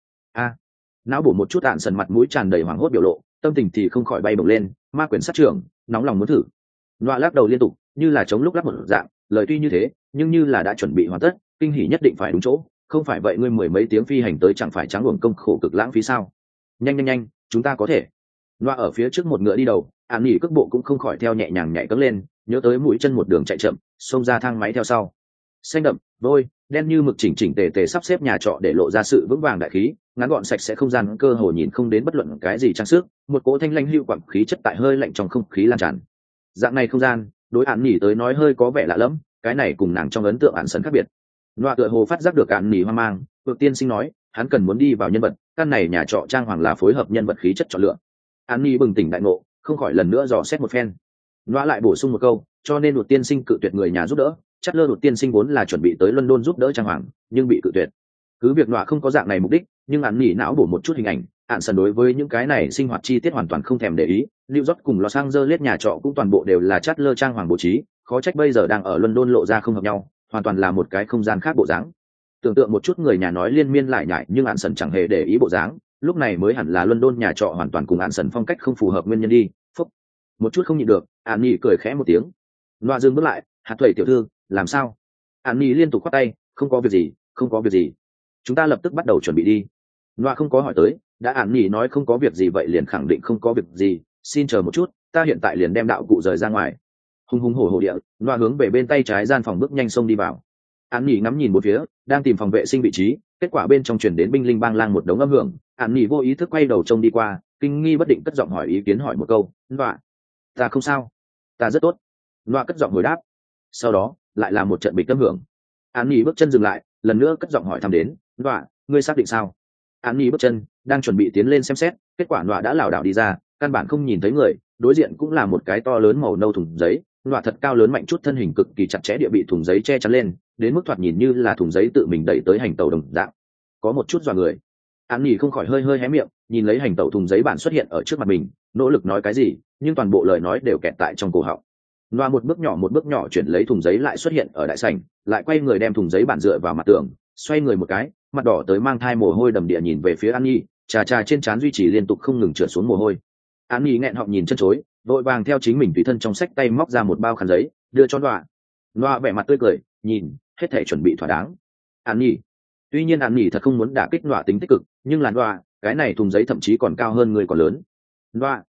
S1: Não bổ một chút, ạn sần mặt mũi tràn đầy hoảng hốt biểu lộ, tâm tình thì không khỏi bay bổng lên, ma quyền sát trưởng, nóng lòng muốn thử. Loa lắc đầu liên tục, như là chống lúc lắc một dạng, lời tuy như thế, nhưng như là đã chuẩn bị hoàn tất, kinh hỉ nhất định phải đúng chỗ, không phải vậy ngươi mười mấy tiếng phi hành tới chẳng phải trắng uổng công khổ cực lãng phí sao? Nhanh, chúng ta có thể. Loa ở phía trước một ngựa đi đầu, An Nỉ cước bộ cũng không khỏi theo nhẹ nhàng nhảy cẫng lên, nhớ tới mũi chân một đường chạy chậm, xông ra thang máy theo sau. Xanh đậm, vôi, đen như mực chỉnh chỉnh tề tề sắp xếp nhà trọ để lộ ra sự vững vàng đại khí, ngắn gọn sạch sẽ không gian cơ hồ nhìn không đến bất luận cái gì trang sức, một cỗ thanh lãnh hữu quặng khí chất tại hơi lạnh trong không khí lan tràn. Dạng này không gian, đối An Nỉ tới nói hơi có vẻ lạ lẫm, cái này cùng nàng trong ấn tượng Ản Sần khác biệt. Loa tựa hồ phát giác được An Nỉ hoang mang, Phượng Tiên Sinh nói, hắn cần muốn đi vào nhân vật, căn này nhà trọ trang hoàng là phối hợp nhân vật khí chất chọn lựa. An Nhi bừng tỉnh đại ngộ, không khỏi lần nữa dò xét một phen. Loa lại bổ sung một câu, cho nên Đột Tiên Sinh cự tuyệt người nhà giúp đỡ, chắc lơ Đột Tiên Sinh vốn là chuẩn bị tới London giúp đỡ trang hoàng, nhưng bị cự tuyệt. Cứ việc Loa không có dạng này mục đích, nhưng An Nhi não bổ một chút hình ảnh, Ản Sần đối với những cái này sinh hoạt chi tiết hoàn toàn không thèm để ý. New York cùng Los Angeles nhà trọ cũng toàn bộ đều là chát lơ trang hoàng bố trí, khó trách bây giờ đang ở London lộ ra không hợp nhau, hoàn toàn là một cái không gian khác bộ dáng. Tưởng tượng một chút người nhà nói liên miên lại nhải, nhưng Ản Sần chẳng hề để ý bộ dáng, lúc này mới hẳn là London nhà trọ hoàn toàn cùng Ản Sần phong cách không phù hợp nguyên nhân đi. Phúc, một chút không nhịn được, An Nhi cười khẽ một tiếng. Loa dừng bước lại, hạt thuẩy tiểu thư, làm sao? An Nhi liên tục khoát tay, không có việc gì, không có việc gì. Chúng ta lập tức bắt đầu chuẩn bị đi. Loa không có hỏi tới, đã An Nhi nói không có việc gì vậy liền khẳng định không có việc gì. Xin chờ một chút, ta hiện tại liền đem đạo cụ rời ra ngoài. Hùng hùng hổ hổ địa, Loa hướng về bên tay trái gian phòng bước nhanh xông đi vào. An Nhi ngắm nhìn một phía, đang tìm phòng vệ sinh vị trí, kết quả bên trong truyền đến binh linh bang lang một đống âm hưởng. An Nhi vô ý thức quay đầu trông đi qua, kinh nghi bất định cất giọng hỏi ý kiến hỏi một câu. Loa, ta không sao, ta rất tốt. Loa cất giọng hồi đáp, sau đó lại là một trận bịch âm hưởng. An Nhi bước chân dừng lại, lần nữa cất giọng hỏi thăm đến. Loa, ngươi xác định sao? An Nhi bước chân đang chuẩn bị tiến lên xem xét, kết quả Loa đã lảo đảo đi ra, căn bản không nhìn thấy người, đối diện cũng là một cái to lớn màu nâu thùng giấy. Loa thật cao lớn mạnh chút, thân hình cực kỳ chặt chẽ địa bị thùng giấy che chắn lên, đến mức thoạt nhìn như là thùng giấy tự mình đẩy tới hành tàu đồng dạng, có một chút dọa người. An Nhi không khỏi hơi hé miệng, nhìn lấy hành tàu thùng giấy bản xuất hiện ở trước mặt mình, nỗ lực nói cái gì, nhưng toàn bộ lời nói đều kẹt tại trong cổ họng. Loa một bước nhỏ chuyển lấy thùng giấy lại xuất hiện ở đại sảnh, lại quay người đem thùng giấy bản dựa vào mặt tường, xoay người một cái, mặt đỏ tới mang thai mồ hôi đầm địa nhìn về phía An Nhi, trà trên trán duy trì liên tục không ngừng trượt xuống mồ hôi. An Nhi nghẹn họng nhìn chân chối, vội vàng theo chính mình tùy thân trong sách tay móc ra một bao khăn giấy, đưa cho Loa. Loa vẻ mặt tươi cười, nhìn, hết thảy chuẩn bị thỏa đáng. An Nhi, tuy nhiên An Nhi thật không muốn đả kích Loa tính tích cực, nhưng là Loa, cái này thùng giấy thậm chí còn cao hơn người còn lớn. Loa,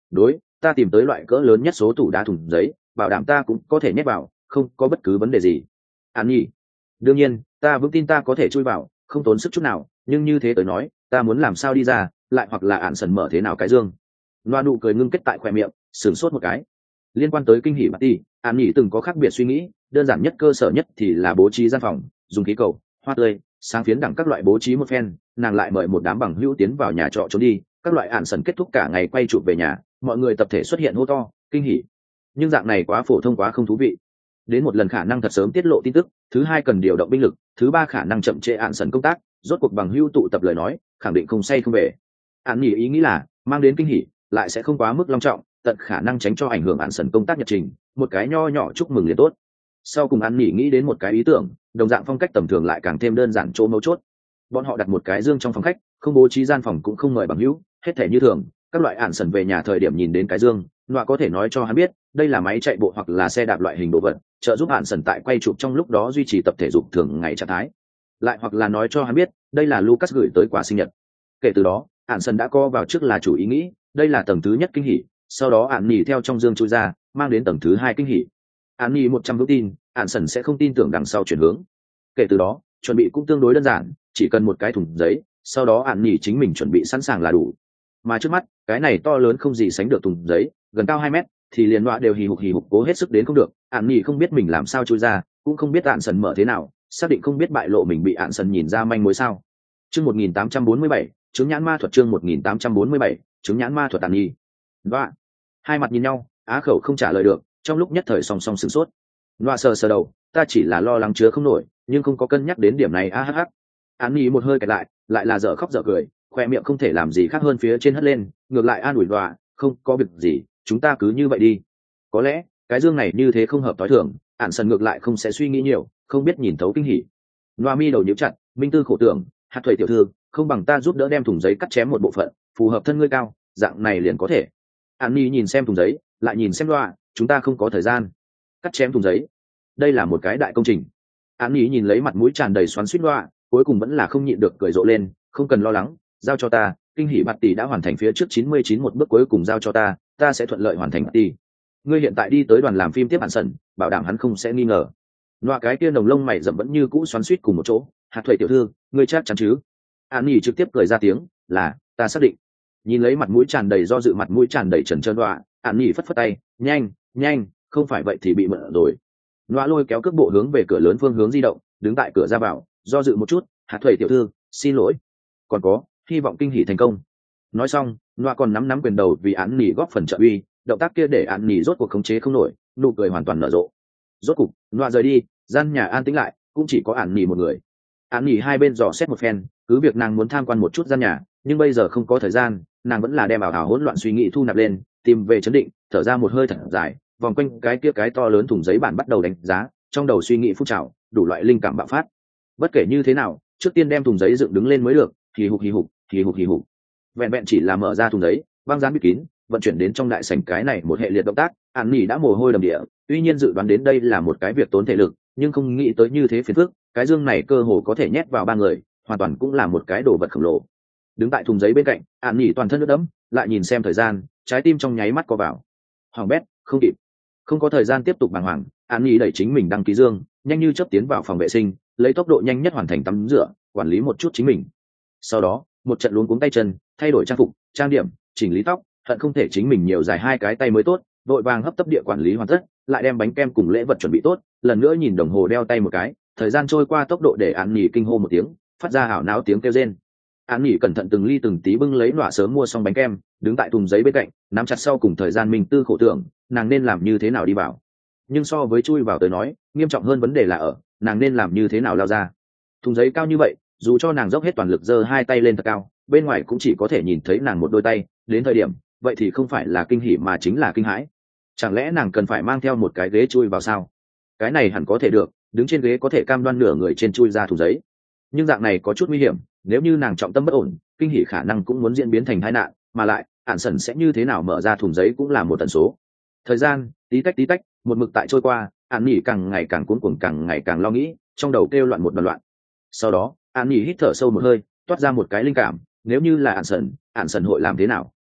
S1: đối, ta tìm tới loại cỡ lớn nhất số tủ đá thùng giấy, bảo đảm ta cũng có thể nhét vào, không có bất cứ vấn đề gì. An nhi, đương nhiên ta vững tin ta có thể chui vào, không tốn sức chút nào, nhưng như thế tới nói ta muốn làm sao đi ra, lại hoặc là ạn sần mở thế nào cái dương. Loa nụ cười ngưng kết tại khoe miệng, sửng sốt một cái. Liên quan tới kinh hỉ party, An nhi từng có khác biệt suy nghĩ, đơn giản nhất cơ sở nhất thì là bố trí gian phòng, dùng khí cầu, hoa tươi, sáng phiến đẳng các loại bố trí một phen, nàng lại mời một đám bằng hữu tiến vào nhà trọ trốn đi, các loại ạn sần kết thúc cả ngày quay chụp về nhà, mọi người tập thể xuất hiện hô to kinh hỉ. Nhưng dạng này quá phổ thông quá không thú vị. Đến một lần khả năng thật sớm tiết lộ tin tức, thứ hai cần điều động binh lực, thứ ba khả năng chậm trễ ạn sần công tác, rốt cuộc bằng hữu tụ tập lời nói khẳng định không say không về. An nhi ý nghĩ là mang đến kinh hỉ lại sẽ không quá mức long trọng, tận khả năng tránh cho ảnh hưởng ạn sần công tác nhật trình, một cái nho nhỏ chúc mừng liền tốt. Sau cùng An nhi nghĩ đến một cái ý tưởng, đồng dạng phong cách tầm thường lại càng thêm đơn giản chỗ mấu chốt. Bọn họ đặt một cái dương trong phòng khách, không bố trí gian phòng cũng không mời bằng hữu, hết thể như thường. Các loại ạn sần về nhà thời điểm nhìn đến cái dương, nọa có thể nói cho hắn biết đây là máy chạy bộ hoặc là xe đạp loại hình đồ vật, trợ giúp ạn sần tại quay chụp trong lúc đó duy trì tập thể dục thường ngày trạng thái. Lại hoặc là nói cho hắn biết đây là Lucas gửi tới quà sinh nhật. Kể từ đó ạn sần đã co vào trước là chủ ý nghĩ, đây là tầng thứ nhất kinh hỉ. Sau đó ạn nỉ theo trong dương chui ra, mang đến tầng thứ hai kinh hỉ. Ạn nỉ 100 vững tin ạn sần sẽ không tin tưởng đằng sau chuyển hướng. Kể từ đó chuẩn bị cũng tương đối đơn giản, chỉ cần một cái thùng giấy, sau đó ạn nỉ chính mình chuẩn bị sẵn sàng là đủ. Mà trước mắt cái này to lớn không gì sánh được thùng giấy, gần cao 2 mét, thì liền loạ đều hì hục cố hết sức đến không được. Ạn nỉ không biết mình làm sao chui ra, cũng không biết ạn sần mở thế nào, xác định không biết bại lộ mình bị ạn sần nhìn ra manh mối sao. Chương 1847, chứng nhãn ma thuật. Chương 1847, chứng nhãn ma thuật. Ạn nỉ loạ hai mặt nhìn nhau, á khẩu không trả lời được, trong lúc nhất thời song song sửng sốt. Loạ sờ đầu, ta chỉ là lo lắng chứa không nổi, nhưng không có cân nhắc đến điểm này. Ạn nỉ một hơi kẹt lại là dở khóc dở cười, khoe miệng không thể làm gì khác hơn phía trên hất lên, ngược lại an ủi loạ, không có việc gì, chúng ta cứ như vậy đi. Có lẽ cái dương này như thế không hợp tối thường, ạn sần ngược lại không sẽ suy nghĩ nhiều, không biết nhìn thấu kinh hỉ. Loa mi đầu nhíu chặt, minh tư khổ tưởng, hạt thuầy tiểu thư, không bằng ta giúp đỡ đem thùng giấy cắt chém một bộ phận, phù hợp thân ngươi cao, dạng này liền có thể. An nhi nhìn xem thùng giấy, lại nhìn xem loa, chúng ta không có thời gian. Cắt chém thùng giấy, đây là một cái đại công trình. An nhi nhìn lấy mặt mũi tràn đầy xoắn xuýt loa, cuối cùng vẫn là không nhịn được cười rộ lên, không cần lo lắng, giao cho ta, kinh hỉ bạt tỷ đã hoàn thành phía trước 99 một bước cuối cùng, giao cho ta, ta sẽ thuận lợi hoàn thành bạt tỷ. Ngươi hiện tại đi tới đoàn làm phim tiếp ạn sần, bảo đảm hắn không sẽ nghi ngờ. Loa cái kia nồng lông mày rậm vẫn như cũ xoắn xuýt cùng một chỗ. Hạt thuầy tiểu thư, ngươi chắc chắn chứ? An nhi trực tiếp cười ra tiếng, là ta xác định. Nhìn lấy mặt mũi tràn đầy do dự, mặt mũi tràn đầy trần trơn loa, An nhi phất phất tay, nhanh, không phải vậy thì bị mượn rồi. Loa lôi kéo cước bộ hướng về cửa lớn phương hướng di động, đứng tại cửa ra vào, do dự một chút. Hạt thuầy tiểu thư, xin lỗi, còn có, hy vọng kinh hỉ thành công. Nói xong, Loa còn nắm quyền đầu vì An nhi góp phần trợ uy, động tác kia để An nhi rốt cuộc khống chế không nổi, nụ cười hoàn toàn nở rộ. Rốt cục Loa rời đi, gian nhà an tĩnh lại, cũng chỉ có An nhi một người. An nhi hai bên dò xét một phen, cứ việc nàng muốn tham quan một chút gian nhà, nhưng bây giờ không có thời gian, nàng vẫn là đem ảo hỗn loạn suy nghĩ thu nạp lên, tìm về chấn định, thở ra một hơi thật dài, vòng quanh cái kia cái to lớn thùng giấy bản bắt đầu đánh giá, trong đầu suy nghĩ phút trào, đủ loại linh cảm bạo phát. Bất kể như thế nào, trước tiên đem thùng giấy dựng đứng lên mới được. Hì hục. Vẹn vẹn chỉ là mở ra thùng giấy, băng dán bịt kín, vận chuyển đến trong đại sảnh, cái này một hệ liệt động tác, An nhi đã mồ hôi đầm địa. Tuy nhiên dự đoán đến đây là một cái việc tốn thể lực, nhưng không nghĩ tới như thế phiền phức. Cái dương này cơ hồ có thể nhét vào 3 người, hoàn toàn cũng là một cái đồ vật khổng lồ. Đứng tại thùng giấy bên cạnh, An nhi toàn thân nước đẫm, lại nhìn xem thời gian, trái tim trong nháy mắt co vào. Hoàng bét, không kịp, không có thời gian tiếp tục bàng hoàng. An nhi đẩy chính mình đăng ký dương, nhanh như chớp tiến vào phòng vệ sinh, lấy tốc độ nhanh nhất hoàn thành tắm rửa, quản lý một chút chính mình. Sau đó một trận luống cuống tay chân, thay đổi trang phục, trang điểm, chỉnh lý tóc, hận không thể chính mình nhiều dài 2 cái tay mới tốt, vội vàng hấp tấp địa quản lý hoàn tất, lại đem bánh kem cùng lễ vật chuẩn bị tốt, lần nữa nhìn đồng hồ đeo tay một cái, thời gian trôi qua tốc độ để An nhi kinh hô một tiếng, phát ra hảo náo tiếng kêu rên. An nhi cẩn thận từng ly từng tí bưng lấy nọa sớm mua xong bánh kem, đứng tại thùng giấy bên cạnh, nắm chặt sau cùng thời gian mình tư khổ tưởng, nàng nên làm như thế nào đi vào. Nhưng so với chui vào tới nói, nghiêm trọng hơn vấn đề là ở, nàng nên làm như thế nào lao ra. Thùng giấy cao như vậy, dù cho nàng dốc hết toàn lực giơ 2 tay lên thật cao, bên ngoài cũng chỉ có thể nhìn thấy nàng một đôi tay, đến thời điểm vậy thì không phải là kinh hỉ mà chính là kinh hãi. Chẳng lẽ nàng cần phải mang theo một cái ghế chui vào sao? Cái này hẳn có thể được, đứng trên ghế có thể cam đoan nửa người trên chui ra thùng giấy. Nhưng dạng này có chút nguy hiểm, nếu như nàng trọng tâm bất ổn, kinh hỉ khả năng cũng muốn diễn biến thành tai nạn, mà lại ản sần sẽ như thế nào mở ra thùng giấy cũng là một tần số. Thời gian tí tách một mực tại trôi qua, An nhi càng ngày càng cuống cuồng, càng ngày càng lo nghĩ, trong đầu kêu loạn một đoàn loạn. Sau đó An nhi hít thở sâu một hơi, toát ra một cái linh cảm, nếu như là ản sần hội làm thế nào?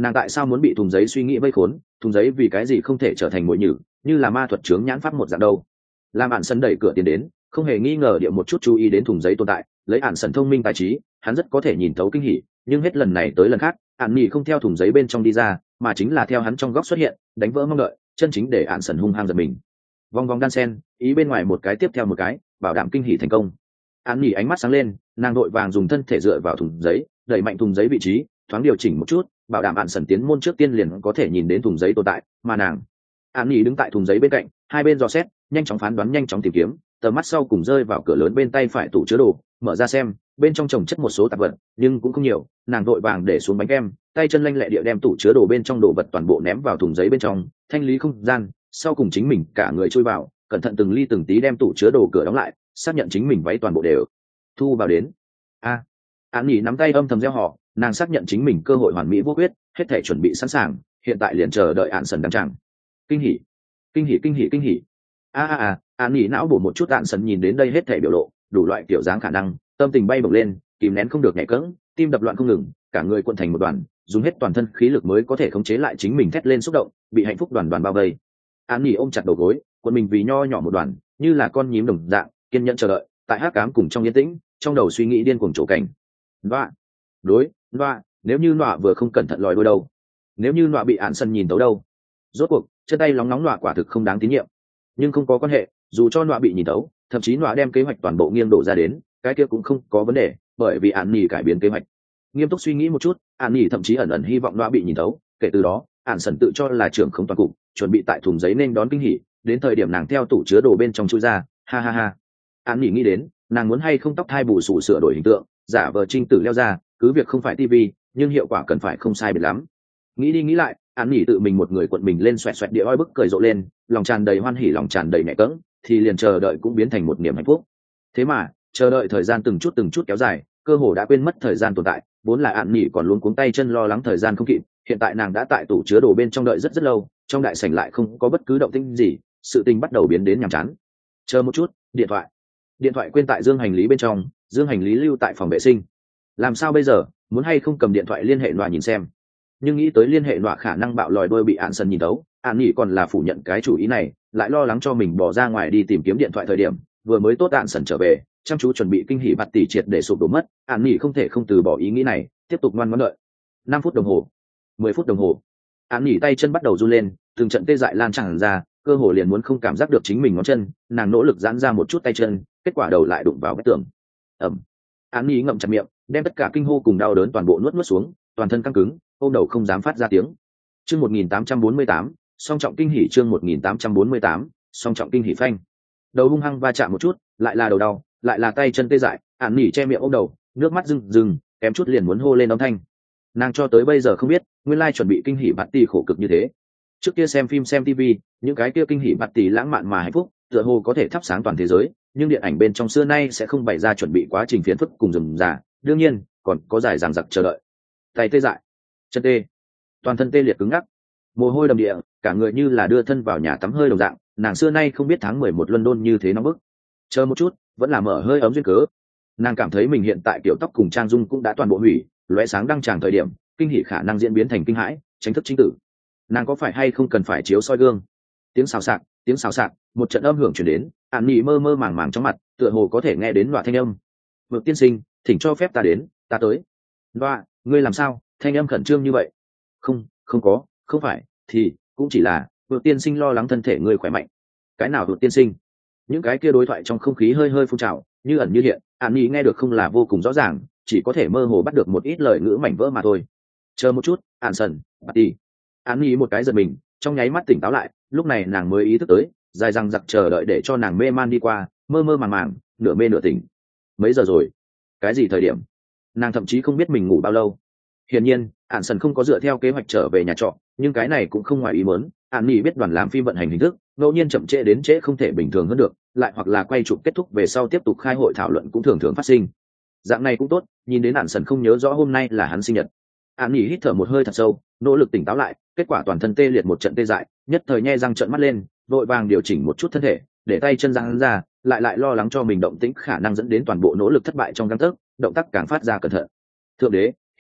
S1: nàng tại sao muốn bị thùng giấy suy nghĩ vây khốn, thùng giấy vì cái gì không thể trở thành mồi nhử, như là ma thuật chướng nhãn pháp một dạng đâu. Làm ạn sân đẩy cửa tiến đến, không hề nghi ngờ địa một chút chú ý đến thùng giấy tồn tại, lấy ạn sân thông minh tài trí, hắn rất có thể nhìn thấu kinh hỉ, nhưng hết lần này tới lần khác, ạn nhỉ không theo thùng giấy bên trong đi ra, mà chính là theo hắn trong góc xuất hiện, đánh vỡ mong đợi, chân chính để ạn sân hung hăng giật mình. Vòng vòng đan sen, ý bên ngoài một cái tiếp theo một cái, bảo đảm kinh hỉ thành công. Ạn nhỉ ánh mắt sáng lên, nàng đội vàng dùng thân thể dựa vào thùng giấy, đẩy mạnh thùng giấy vị trí, thoáng điều chỉnh một chút, bảo đảm ạn sân tiến môn trước tiên liền có thể nhìn đến thùng giấy tồn tại, mà nàng ạn nhỉ đứng tại thùng giấy bên cạnh, hai bên dò xét, nhanh chóng phán đoán, nhanh chóng tìm kiếm, tầm mắt sau cùng rơi vào cửa lớn bên tay phải tủ chứa đồ, mở ra xem, bên trong chồng chất một số tạp vật, nhưng cũng không nhiều, nàng vội vàng để xuống bánh kem, tay chân lanh lẹ địa đem tủ chứa đồ bên trong đồ vật toàn bộ ném vào thùng giấy bên trong, thanh lý không gian, sau cùng chính mình cả người chui vào, cẩn thận từng ly từng tí đem tủ chứa đồ cửa đóng lại, xác nhận chính mình váy toàn bộ đều thu vào đến. Án nhỉ nắm tay âm thầm gieo họ, nàng xác nhận chính mình cơ hội hoàn mỹ vô quyết, hết thể chuẩn bị sẵn sàng, hiện tại liền chờ đợi Án Sần đăng tràng. Kinh hỉ, kinh hỉ, kinh hỉ, kinh hỉ. Án nhỉ não bổ một chút, Án Sần nhìn đến đây hết thể biểu lộ, đủ loại kiểu dáng khả năng, tâm tình bay bổng lên, kìm nén không được nhảy cẫng, tim đập loạn không ngừng, cả người cuộn thành một đoàn, dùng hết toàn thân khí lực mới có thể khống chế lại chính mình, thét lên xúc động, bị hạnh phúc đoàn đoàn bao vây. Án nhỉ ôm chặt đầu gối, cuộn mình vì nho nhỏ một đoàn, như là con nhím đồng dạng, kiên nhẫn chờ đợi, tại hắc ám cùng trong yên tĩnh, trong đầu suy nghĩ điên cuồng chỗ cảnh. Nếu như nọa vừa không cẩn thận lòi đôi đâu, nếu như nọa bị Án Sần nhìn tấu đâu. Rốt cuộc chân tay lóng nóng nọa quả thực không đáng tín nhiệm, nhưng không có quan hệ, dù cho nọa bị nhìn tấu, thậm chí nọa đem kế hoạch toàn bộ nghiêng đổ ra đến, cái kia cũng không có vấn đề, bởi vì Án nhỉ cải biến kế hoạch. Nghiêm túc suy nghĩ một chút, Án nhỉ thậm chí ẩn ẩn hy vọng nọa bị nhìn tấu, kể từ đó Án Sần tự cho là trưởng không toàn cục, chuẩn bị tại thùng giấy nên đón kinh hỉ, đến thời điểm nàng theo tủ chứa đồ bên trong chui ra, ha ha ha. Án nhỉ nghĩ đến nàng muốn hay không tóc thai bù sù sửa đổi hình tượng, giả vờ trinh tử leo ra, cứ việc không phải tivi, nhưng hiệu quả cần phải không sai biệt lắm. Nghĩ đi nghĩ lại, Án nhỉ tự mình một người cuộn mình lên, xoẹt xoẹt địa oi bức cười rộ lên, lòng tràn đầy hoan hỉ, lòng tràn đầy mẹ cỡng, thì liền chờ đợi cũng biến thành một niềm hạnh phúc. Thế mà chờ đợi thời gian từng chút kéo dài, cơ hồ đã quên mất thời gian tồn tại, vốn là Án nhỉ còn luống cuống tay chân lo lắng thời gian không kịp, hiện tại nàng đã tại tủ chứa đồ bên trong đợi rất rất lâu, trong đại sảnh lại không có bất cứ động tĩnh gì, sự tình bắt đầu biến đến nhàm chán. Chờ một chút, điện thoại quên tại dương hành lý bên trong, dương hành lý lưu tại phòng vệ sinh. Làm sao bây giờ, muốn hay không cầm điện thoại liên hệ nọa nhìn xem, nhưng nghĩ tới liên hệ nọa khả năng bạo lòi đôi bị Án Sần nhìn tấu, Án nhỉ còn là phủ nhận cái chủ ý này, lại lo lắng cho mình bỏ ra ngoài đi tìm kiếm điện thoại thời điểm vừa mới tốt Án Sần trở về, chăm chú chuẩn bị kinh hỉ bạt tỷ triệt để sụp đổ mất. Án nhỉ không thể không từ bỏ ý nghĩ này, tiếp tục ngoan ngoãn đợi. 5 phút đồng hồ, 10 phút đồng hồ, Án nhỉ tay chân bắt đầu run lên, từng trận tê dại lan tràn ra, cơ hồ liền muốn không cảm giác được chính mình ngón chân, nàng nỗ lực giãn ra một chút tay chân, kết quả đầu lại đụng vào vách tường. Án nhỉ ngậm chặt miệng, đem tất cả kinh hô cùng đau đớn toàn bộ nuốt xuống, toàn thân căng cứng, ôm đầu không dám phát ra tiếng. Chương 1848, song trọng kinh hỉ. Chương 1848, song trọng kinh hỉ phanh. Đầu hung hăng va chạm một chút, lại là đầu đau, lại là tay chân tê dại, Án nhỉ che miệng ôm đầu, nước mắt rưng, kém chút liền muốn hô lên âm thanh. Nàng cho tới bây giờ không biết, nguyên lai chuẩn bị kinh hỉ bạt tỷ khổ cực như thế. Trước kia xem phim xem tivi, những cái kia kinh hỉ bạt tỷ lãng mạn mà hạnh phúc, tựa hồ có thể thắp sáng toàn thế giới, nhưng điện ảnh bên trong xưa nay sẽ không bày ra chuẩn bị quá trình phiền phức cùng rườm rà, đương nhiên còn có dài dằng dặc chờ đợi. Tay tê dại, chân tê, toàn thân tê liệt cứng ngắc, mồ hôi đầm địa, cả người như là đưa thân vào nhà tắm hơi đồng dạng. Nàng xưa nay không biết tháng 11 London như thế nóng bức. Chờ một chút, vẫn là mở hơi ấm duyên cớ. Nàng cảm thấy mình hiện tại kiểu tóc cùng trang dung cũng đã toàn bộ hủy, lóe sáng đăng tràng thời điểm, kinh hỉ khả năng diễn biến thành kinh hãi, tránh thức chính tử. Nàng có phải hay không cần phải chiếu soi gương? Tiếng xào xạc, một trận âm hưởng truyền đến, Án nhỉ mơ mơ màng màng trong mặt, tựa hồ có thể nghe đến loa thanh âm. Vượng tiên sinh, thỉnh cho phép ta đến, ta tới. Loa, ngươi làm sao? Thanh âm khẩn trương như vậy. Không có, không phải, thì cũng chỉ là Vượng tiên sinh lo lắng thân thể ngươi khỏe mạnh. Cái nào Vượng tiên sinh? Những cái kia đối thoại trong không khí hơi hơi phun trào, như ẩn như hiện, Án nhỉ nghe được không là vô cùng rõ ràng, chỉ có thể mơ hồ bắt được một ít lời ngữ mảnh vỡ mà thôi. Chờ một chút, Án Sần, bà tỷ. Án nhỉ một cái giật mình, trong nháy mắt tỉnh táo lại, lúc này nàng mới ý thức tới, dài dằng dặc chờ đợi để cho nàng mê man đi qua, mơ mơ màng màng, nửa mê nửa tỉnh. Mấy giờ rồi? Cái gì thời điểm? Nàng thậm chí không biết mình ngủ bao lâu. Hiển nhiên, Án Sần không có dựa theo kế hoạch trở về nhà trọ, nhưng cái này cũng không ngoài ý muốn. Án nhỉ biết đoàn làm phim vận hành hình thức, ngẫu nhiên chậm trễ đến trễ không thể bình thường hơn được, lại hoặc là quay chụp kết thúc về sau tiếp tục khai hội thảo luận cũng thường thường phát sinh. Dạng này cũng tốt, nhìn đến Án Sần không nhớ rõ hôm nay là hắn sinh nhật. Án nhỉ hít thở một hơi thật sâu, nỗ lực tỉnh táo lại, kết quả toàn thân tê liệt một trận tê dại, nhất thời nhe răng trợn mắt lên, vội vàng điều chỉnh một chút thân thể, để tay chân giãn ra, lại lo lắng cho mình động tĩnh khả năng dẫn đến toàn bộ nỗ lực thất bại trong gang tấc, động tác càng phát ra cẩn thận. Thượng đế,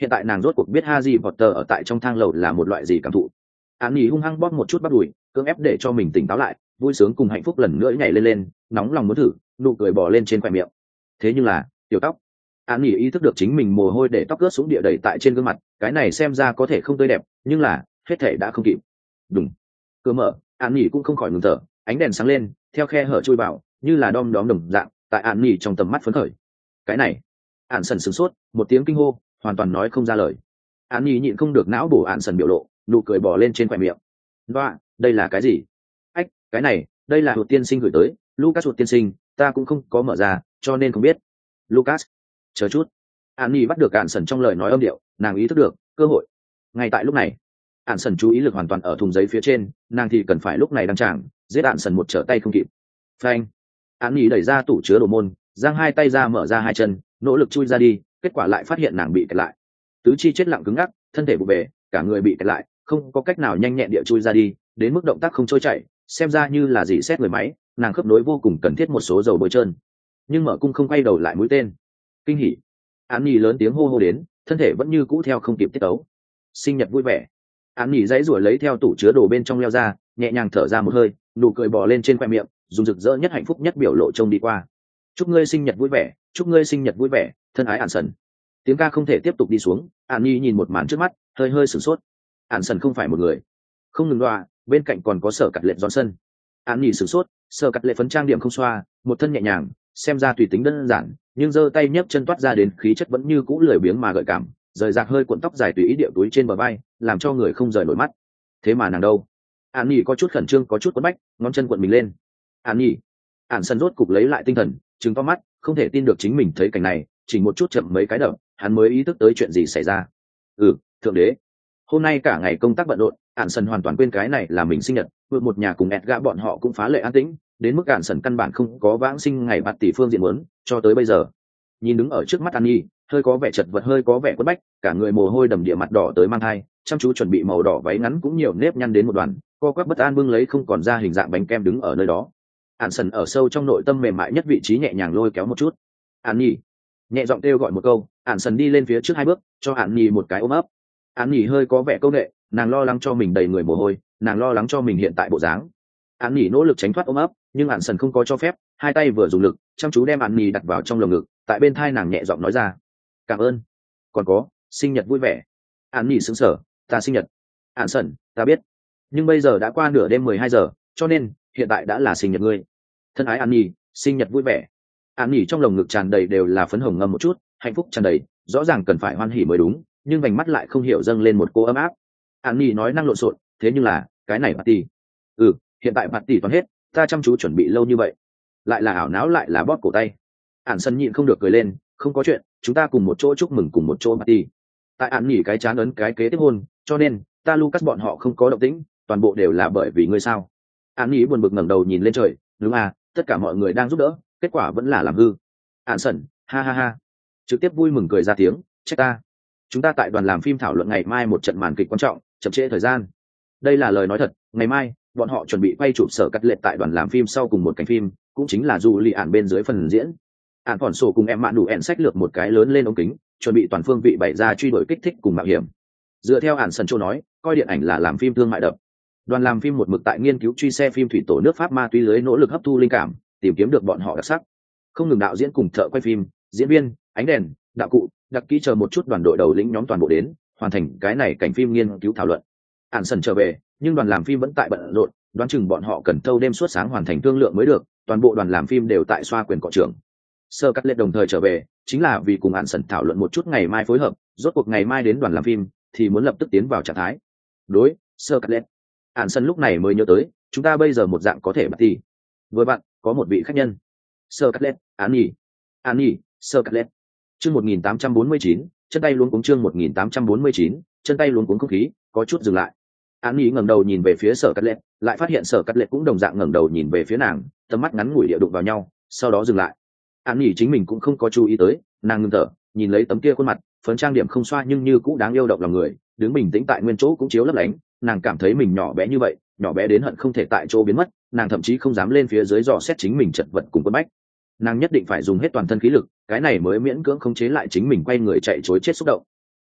S1: hiện tại nàng rốt cuộc biết Harry Potter ở tại trong thang lầu là một loại gì cảm thụ. Án nhỉ hung hăng bóp một chút bắp đùi, cưỡng ép để cho mình tỉnh táo lại, vui sướng cùng hạnh phúc lần nữa nhảy lên, nóng lòng muốn thử, nụ cười bò lên trên khóe miệng. Thế nhưng là, tiểu tóc. Án nhỉ ý thức được chính mình mồ hôi để tóc ướt xuống địa đầy tại trên gương mặt, cái này xem ra có thể không tươi đẹp, nhưng là, hết thể đã không kịp. Đùng. Cửa mở, Án nhỉ cũng không khỏi ngừng thở, ánh đèn sáng lên, theo khe hở chui vào, như là đom đóm đồng dạng, tại Án nhỉ trong tầm mắt phấn khởi. Cái này, Án sần sửng sốt, một tiếng kinh hô, hoàn toàn nói không ra lời. Án nhỉ nhịn không được não bổ Án sần biểu lộ, nụ cười bò lên trên khóe miệng. Và, đây là cái gì? Ách, cái này, đây là hụt tiên sinh gửi tới, Lucas hụt tiên sinh, ta cũng không có mở ra, cho nên không biết. Lucas, chờ chút. Án nhỉ bắt được Án sần trong lời nói âm điệu, nàng ý thức được cơ hội. Ngay tại lúc này, Án sần chú ý lực hoàn toàn ở thùng giấy phía trên, nàng thì cần phải lúc này đăng tràng, giết Án sần một trở tay không kịp. Phanh. Án nhỉ đẩy ra tủ chứa đồ môn, giang hai tay ra mở ra hai chân, nỗ lực chui ra đi, kết quả lại phát hiện nàng bị kẹt lại. Tứ chi chết lặng cứng ngắc, thân thể bụi bề, cả người bị kẹt lại, không có cách nào nhanh nhẹn địa chui ra đi, đến mức động tác không trôi chảy, xem ra như là gì xét người máy, nàng khớp nối vô cùng cần thiết một số dầu bôi trơn. Nhưng mở cung không quay đầu lại mũi tên. Kinh hỉ. Án nhỉ lớn tiếng hô hô đến, thân thể vẫn như cũ theo không kịp tiết tấu. Sinh nhật vui vẻ. Án nhỉ dãy rủa lấy theo tủ chứa đồ bên trong leo ra, nhẹ nhàng thở ra một hơi, nụ cười bò lên trên khoe miệng, dùng rực rỡ nhất hạnh phúc nhất biểu lộ trông đi qua. Chúc ngươi sinh nhật vui vẻ, chúc ngươi sinh nhật vui vẻ, thân ái Án sần. Tiếng ca không thể tiếp tục đi xuống, Án nhỉ nhìn một màn trước mắt, hơi hơi sửng sốt. Án sần không phải một người, không ngừng loa, bên cạnh còn có Sở Cắt Lệ Johnson. Án nhỉ sửng sốt, Sở Cắt Lệ phấn trang điểm không xoa, một thân nhẹ nhàng, xem ra tùy tính đơn giản, nhưng giơ tay nhấc chân toát ra đến khí chất vẫn như cũ lười biếng mà gợi cảm, rời rạc hơi cuộn tóc dài tùy ý điệu túi trên bờ vai, làm cho người không rời nổi mắt. Thế mà nàng đâu? Án nhỉ có chút khẩn trương, có chút quấn bách, ngón chân cuộn mình lên. Án nhỉ. Án sần rốt cục lấy lại tinh thần, trừng to mắt, không thể tin được chính mình thấy cảnh này, chỉ một chút chậm mấy cái đập, hắn mới ý thức tới chuyện gì xảy ra. Thượng đế. Hôm nay cả ngày công tác bận rộn, Án sần hoàn toàn quên cái này là mình sinh nhật, vượt một nhà cùng Edgar bọn họ cũng phá lệ an tĩnh, đến mức Án sần căn bản không có vãng sinh ngày bạt tỷ phương diện muốn, cho tới bây giờ. Nhìn đứng ở trước mắt An Nhi, hơi có vẻ chật vật, hơi có vẻ quất bách, cả người mồ hôi đầm địa, mặt đỏ tới mang thai, chăm chú chuẩn bị màu đỏ váy ngắn cũng nhiều nếp nhăn đến một đoàn, co quắp bất an bưng lấy không còn ra hình dạng bánh kem đứng ở nơi đó. Án sần ở sâu trong nội tâm mềm mại nhất vị trí nhẹ nhàng lôi kéo một chút. An Nhi, nhẹ giọng kêu gọi một câu, Án sần đi lên phía trước hai bước, cho An Nhi một cái ôm ấp. An Nhi hơi có vẻ câu nệ, nàng lo lắng cho mình đầy người mồ hôi, nàng lo lắng cho mình hiện tại bộ dáng. An Nhi nỗ lực tránh thoát ôm ấp, nhưng Án sần không có cho phép, hai tay vừa dùng lực, chăm chú đem An Nhi đặt vào trong lồng ngực, tại bên thai nàng nhẹ giọng nói ra, cảm ơn, còn có, sinh nhật vui vẻ. Án Nhi sững sờ, ta sinh nhật. Án sần, ta biết, nhưng bây giờ đã qua nửa đêm 12 giờ, cho nên hiện tại đã là sinh nhật ngươi. Thân ái Án Nhi, sinh nhật vui vẻ. Án Nhi trong lồng ngực tràn đầy đều là phấn hồng ngâm một chút, hạnh phúc tràn đầy, rõ ràng cần phải hoan hỉ mới đúng, nhưng vành mắt lại không hiểu dâng lên một cô ấm áp. Án Nhi nói năng lộn xộn, thế nhưng là cái này party. Hiện tại party toàn hết, ta chăm chú chuẩn bị lâu như vậy, lại là ảo não lại là bóp cổ tay. Án sần nhịn không được cười lên, không có chuyện, chúng ta cùng một chỗ chúc mừng cùng một chỗ party. Tại Án Nhi cái chán ấn cái kế tiếp hôn, cho nên ta Lucas bọn họ không có động tĩnh, toàn bộ đều là bởi vì ngươi sao? Án Nhi buồn bực ngẩng đầu nhìn lên trời, đúng à, tất cả mọi người đang giúp đỡ, kết quả vẫn là làm hư. Án sần, ha ha ha, trực tiếp vui mừng cười ra tiếng, trách ta. Chúng ta tại đoàn làm phim thảo luận ngày mai một trận màn kịch quan trọng, chậm trễ thời gian. Đây là lời nói thật, ngày mai bọn họ chuẩn bị quay chụp Sở Cắt Lệ tại đoàn làm phim sau cùng một cảnh phim, cũng chính là dù lì ản bên dưới phần diễn. Ản Phỏn Sổ cùng em mạn đủ ẹn sách lược một cái lớn lên ống kính, chuẩn bị toàn phương vị bày ra truy đuổi kích thích cùng mạo hiểm. Dựa theo Ản Sần Châu nói, coi điện ảnh là làm phim thương mại đập. Đoàn làm phim một mực tại nghiên cứu truy xe phim thủy tổ nước Pháp ma túy lưới, nỗ lực hấp thu linh cảm, tìm kiếm được bọn họ đặc sắc. Không ngừng đạo diễn cùng thợ quay phim, diễn viên, ánh đèn, đạo cụ, đặc kỹ chờ một chút đoàn đội đầu lĩnh nhóm toàn bộ đến, hoàn thành cái này cảnh phim nghiên cứu thảo luận. Ản Sần trở về, nhưng đoàn làm phim vẫn tại bận rộn, đoán chừng bọn họ cần thâu đêm suốt sáng hoàn thành thương lượng mới được, toàn bộ đoàn làm phim đều tại xoa quyền cọ trưởng. Sở Cắt Lệ đồng thời trở về, chính là vì cùng Án sần thảo luận một chút ngày mai phối hợp, rốt cuộc ngày mai đến đoàn làm phim thì muốn lập tức tiến vào trạng thái. Đối, Sở Cắt Lệ. Án sần lúc này mới nhớ tới, chúng ta bây giờ một dạng có thể bắt thì. Vừa bạn, có một vị khách nhân. Sở Cắt Lệ, Án Nhi, Sở Cắt Lệ. Chương 1849, chân tay luống cuống, chương 1849, chân tay luống cuống, không khí có chút dừng lại. Án Nhi ngẩng đầu nhìn về phía Sở Cắt Lệ, lại phát hiện Sở Cắt Lệ cũng đồng dạng ngẩng đầu nhìn về phía nàng, tầm mắt ngắn ngủi địa đụng vào nhau, sau đó dừng lại. Án Nhi chính mình cũng không có chú ý tới, nàng ngưng thở, nhìn lấy tấm kia khuôn mặt, phấn trang điểm không xoa nhưng như cũng đáng yêu động lòng người, đứng bình tĩnh tại nguyên chỗ cũng chiếu lấp lánh, nàng cảm thấy mình nhỏ bé như vậy, nhỏ bé đến hận không thể tại chỗ biến mất, nàng thậm chí không dám lên phía dưới dò xét chính mình chật vật cùng quân bách. Nàng nhất định phải dùng hết toàn thân khí lực, cái này mới miễn cưỡng khống chế lại chính mình quay người chạy trối chết xúc động.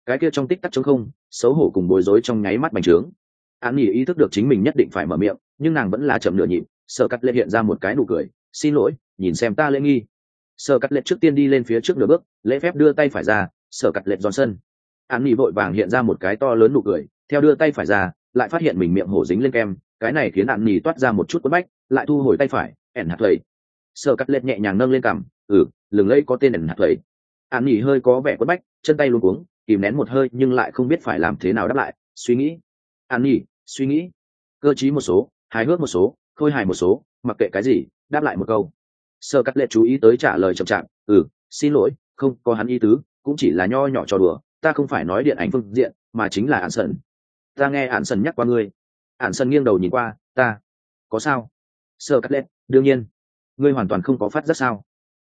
S1: cái kia trong tích tắc trống không, xấu hổ cùng bối rối trong nháy mắt bành trướng. Án Nhi ý thức được chính mình nhất định phải mở miệng, nhưng nàng vẫn là chậm nửa nhịp. Sở Cắt Lệ hiện ra một cái nụ cười, xin lỗi, nhìn xem ta lễ nghi. Sở Cắt Lệ trước tiên đi lên phía trước nửa bước, lễ phép đưa tay phải ra. Sở Cắt Lệ Johnson. Án Nhi vội vàng hiện ra một cái to lớn nụ cười, theo đưa tay phải ra, lại phát hiện mình miệng hổ dính lên kem, cái này khiến Án Nhi toát ra một chút quẫn bách, lại thu hồi tay phải. Ẩn hạt lầy. Sở Cắt Lệ nhẹ nhàng nâng lên cằm, lừng lẫy có tên ẩn hạt lầy. Án Nhi hơi có vẻ quẫn bách, chân tay luống cuống, kìm nén một hơi nhưng lại không biết phải làm thế nào đáp lại. Suy nghĩ. Án Nhi suy nghĩ, cơ trí một số, hài hước một số, khôi hài một số, mặc kệ cái gì đáp lại một câu. Sở Cắt Lệ chú ý tới trả lời chậm chạp, xin lỗi, không có hắn ý tứ, cũng chỉ là nho nhỏ trò đùa, ta không phải nói điện ảnh phương diện mà chính là Ản Sần. Ta nghe Ản Sần nhắc qua ngươi. Ản Sần nghiêng đầu nhìn qua, ta có sao? Sở Cắt Lệ, đương nhiên, ngươi hoàn toàn không có phát giác sao?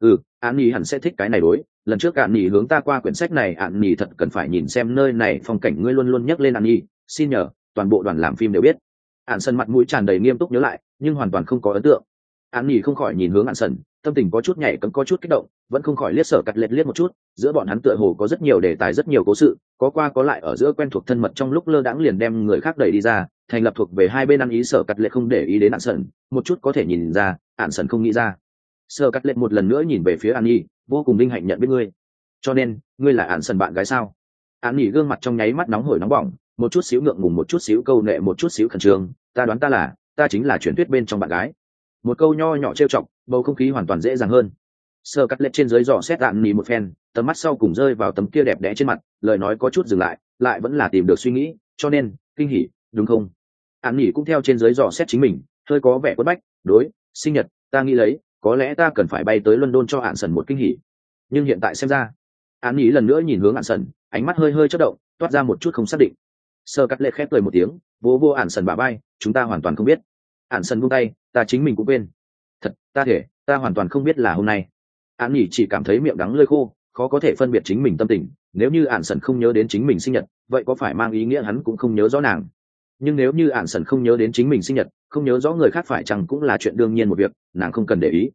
S1: Án Nhi hẳn sẽ thích cái này đối, lần trước Án Nhi hướng ta qua quyển sách này, Án Nhi thật cần phải nhìn xem nơi này phong cảnh, ngươi luôn luôn nhắc lên Án Nhi, xin nhờ, toàn bộ đoàn làm phim đều biết. Án Sần mặt mũi tràn đầy nghiêm túc nhớ lại, nhưng hoàn toàn không có ấn tượng. Án Nhi không khỏi nhìn hướng Án Sần, tâm tình có chút nhảy cẫng, có chút kích động, vẫn không khỏi liếc Sở Cắt Lệ liếc một chút, giữa bọn hắn tựa hồ có rất nhiều đề tài, rất nhiều cố sự, có qua có lại ở giữa quen thuộc thân mật, trong lúc lơ đãng liền đem người khác đẩy đi ra, thành lập thuộc về hai bên ăn ý. Sở Cắt Lệ không để ý đến Án Sần, một chút có thể nhìn ra, Án Sần không nghĩ ra. Sở Cắt Lệ một lần nữa nhìn về phía Án Nhi, vô cùng vinh hạnh nhận biết ngươi. Cho nên, ngươi là Án Sần bạn gái sao? Án Nhi gương mặt trong nháy mắt nóng hổi nóng bỏng, một chút xíu ngượng ngùng, một chút xíu câu nệ, một chút xíu khẩn trương. Ta đoán ta chính là truyền thuyết bên trong bạn gái. Một câu nho nhỏ trêu chọc, bầu không khí hoàn toàn dễ dàng hơn. Sở Cắt Lệ trên dưới dò xét Án Nhi một phen, tầm mắt sau cùng rơi vào tấm kia đẹp đẽ trên mặt, lời nói có chút dừng lại, lại vẫn là tìm được suy nghĩ, cho nên, kinh hỉ, đúng không? Án Nhi cũng theo trên dưới dò xét chính mình, hơi có vẻ quất bách, đối, sinh nhật, ta nghĩ lấy, có lẽ ta cần phải bay tới London cho Án Sần một kinh hỉ. Nhưng hiện tại xem ra, Án Nhi lần nữa nhìn hướng Án Sần, ánh mắt hơi hơi chớp động, toát ra một chút không xác định. Sở Cắt Lệ khép cười một tiếng, vỗ vô Án Sần bả vai, chúng ta hoàn toàn không biết. Án Sần buông tay, ta chính mình cũng quên. Thật, ta hoàn toàn không biết là hôm nay. Án Nhi chỉ cảm thấy miệng đắng lưỡi khô, khó có thể phân biệt chính mình tâm tình. Nếu như Án Sần không nhớ đến chính mình sinh nhật, vậy có phải mang ý nghĩa hắn cũng không nhớ rõ nàng? Nhưng nếu như Án Sần không nhớ đến chính mình sinh nhật, không nhớ rõ người khác, phải chăng cũng là chuyện đương nhiên một việc, nàng không cần để ý.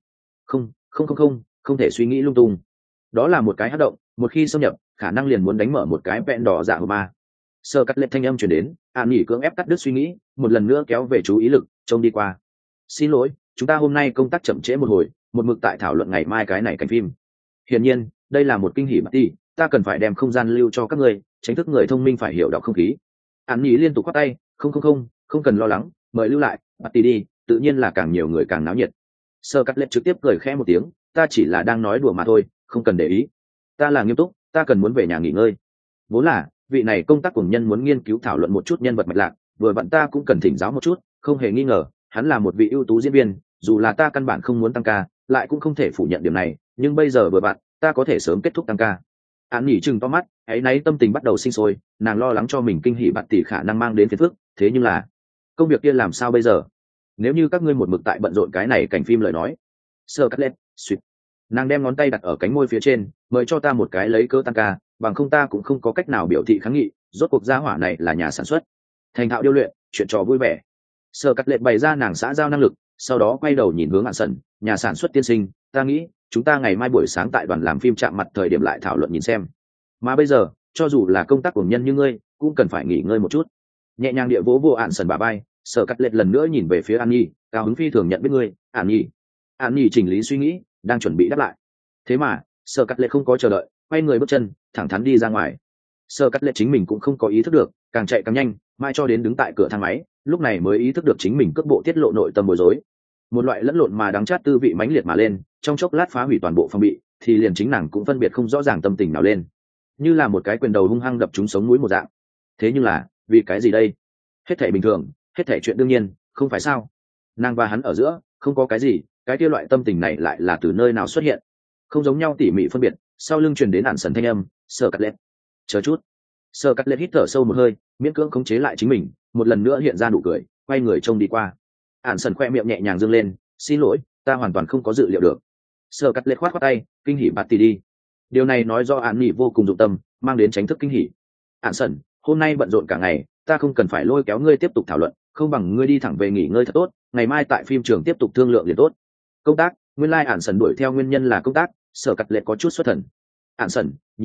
S1: Không thể suy nghĩ lung tung. Đó là một cái hắc động, một khi xâm nhập, khả năng liền muốn đánh mở một cái vẹn đỏ dạ ma. Sở Cắt Lệ thanh âm truyền đến, Án Nhi cưỡng ép cắt đứt suy nghĩ, một lần nữa kéo về chú ý lực, trông đi qua. Xin lỗi, chúng ta hôm nay công tác chậm trễ một hồi, một mực tại thảo luận ngày mai cái này cảnh phim. Hiển nhiên, đây là một kinh hỉ party, ta cần phải đem không gian lưu cho các ngươi, tránh thức người thông minh phải hiểu đọc không khí. Án Nhi liên tục quát tay, không cần lo lắng, mời lưu lại, party đi, tự nhiên là càng nhiều người càng náo nhiệt. Sở Cắt Lệ trực tiếp cười khẽ một tiếng, ta chỉ là đang nói đùa mà thôi, không cần để ý. Ta là nghiêm túc, ta cần muốn về nhà nghỉ ngơi. Vốn là vị này công tác cùng nhân muốn nghiên cứu thảo luận một chút nhân vật mạch lạc, vừa vặn ta cũng cần thỉnh giáo một chút, không hề nghi ngờ, hắn là một vị ưu tú diễn viên, dù là ta căn bản không muốn tăng ca, lại cũng không thể phủ nhận điểm này, nhưng bây giờ vừa vặn, ta có thể sớm kết thúc tăng ca. Án Nhi chừng to mắt, ấy nấy tâm tình bắt đầu sinh sôi, nàng lo lắng cho mình kinh hỉ bạn tỷ khả năng mang đến phiền phức, thế nhưng là công việc kia làm sao bây giờ? Nếu như các ngươi một mực tại bận rộn cái này cảnh phim lời nói. Sở Cắt Lệ, suýt. Nàng đem ngón tay đặt ở cánh môi phía trên, mời cho ta một cái lấy cớ tăng ca, bằng không ta cũng không có cách nào biểu thị kháng nghị, rốt cuộc gia hỏa này là nhà sản xuất, thành thạo điêu luyện, chuyện trò vui vẻ. Sở Cắt Lệ bày ra nàng xã giao năng lực, sau đó quay đầu nhìn hướng Án Sần, nhà sản xuất tiên sinh, ta nghĩ chúng ta ngày mai buổi sáng tại đoàn làm phim chạm mặt thời điểm lại thảo luận nhìn xem. Mà bây giờ, cho dù là công tác của nhân như ngươi, cũng cần phải nghỉ ngơi một chút. Nhẹ nhàng địa vỗ vô Án Sần bả vai, Sở Cắt Lệ lần nữa nhìn về phía Án Nhi, cao hứng phi thường nhận biết ngươi, Án Nhi. Án Nhi chỉnh lý suy nghĩ, đang chuẩn bị đáp lại. Thế mà, Sở Cắt Lệ không có chờ đợi, quay người bước chân, thẳng thắn đi ra ngoài. Sở Cắt Lệ chính mình cũng không có ý thức được, càng chạy càng nhanh, mai cho đến đứng tại cửa thang máy, lúc này mới ý thức được chính mình cước bộ tiết lộ nội tâm bối rối. Một loại lẫn lộn mà đắng chát tư vị mãnh liệt mà lên, trong chốc lát phá hủy toàn bộ phòng bị, thì liền chính nàng cũng phân biệt không rõ ràng tâm tình nào lên, như là một cái quyền đầu hung hăng đập trúng sống núi một dạng. Thế nhưng là, vì cái gì đây? Hết thảy bình thường, hết thảy chuyện đương nhiên, không phải sao? Nàng và hắn ở giữa, không có cái gì, cái kia loại tâm tình này lại là từ nơi nào xuất hiện? Không giống nhau tỉ mỉ phân biệt, sau lưng truyền đến Án Sần thanh âm, Sở Cắt Lệ. Chờ chút. Sở Cắt Lệ hít thở sâu một hơi, miễn cưỡng khống chế lại chính mình, một lần nữa hiện ra nụ cười, quay người trông đi qua. Án Sần khoe miệng nhẹ nhàng dương lên, xin lỗi, ta hoàn toàn không có dự liệu được. Sở Cắt Lệ khoát khoát tay, kinh hỉ party đi. Điều này nói do Án Nhi vô cùng dụng tâm, mang đến tránh thức kinh hỉ. Án Sần, hôm nay bận rộn cả ngày, ta không cần phải lôi kéo ngươi tiếp tục thảo luận, không bằng ngươi đi thẳng về nghỉ ngơi thật tốt, ngày mai tại phim trường tiếp tục thương lượng liền tốt. Công tác, nguyên lai Án Sần đuổi theo nguyên nhân là công tác. Sở Cắt Lệ có chút xuất thần. Án Sần, nhìn,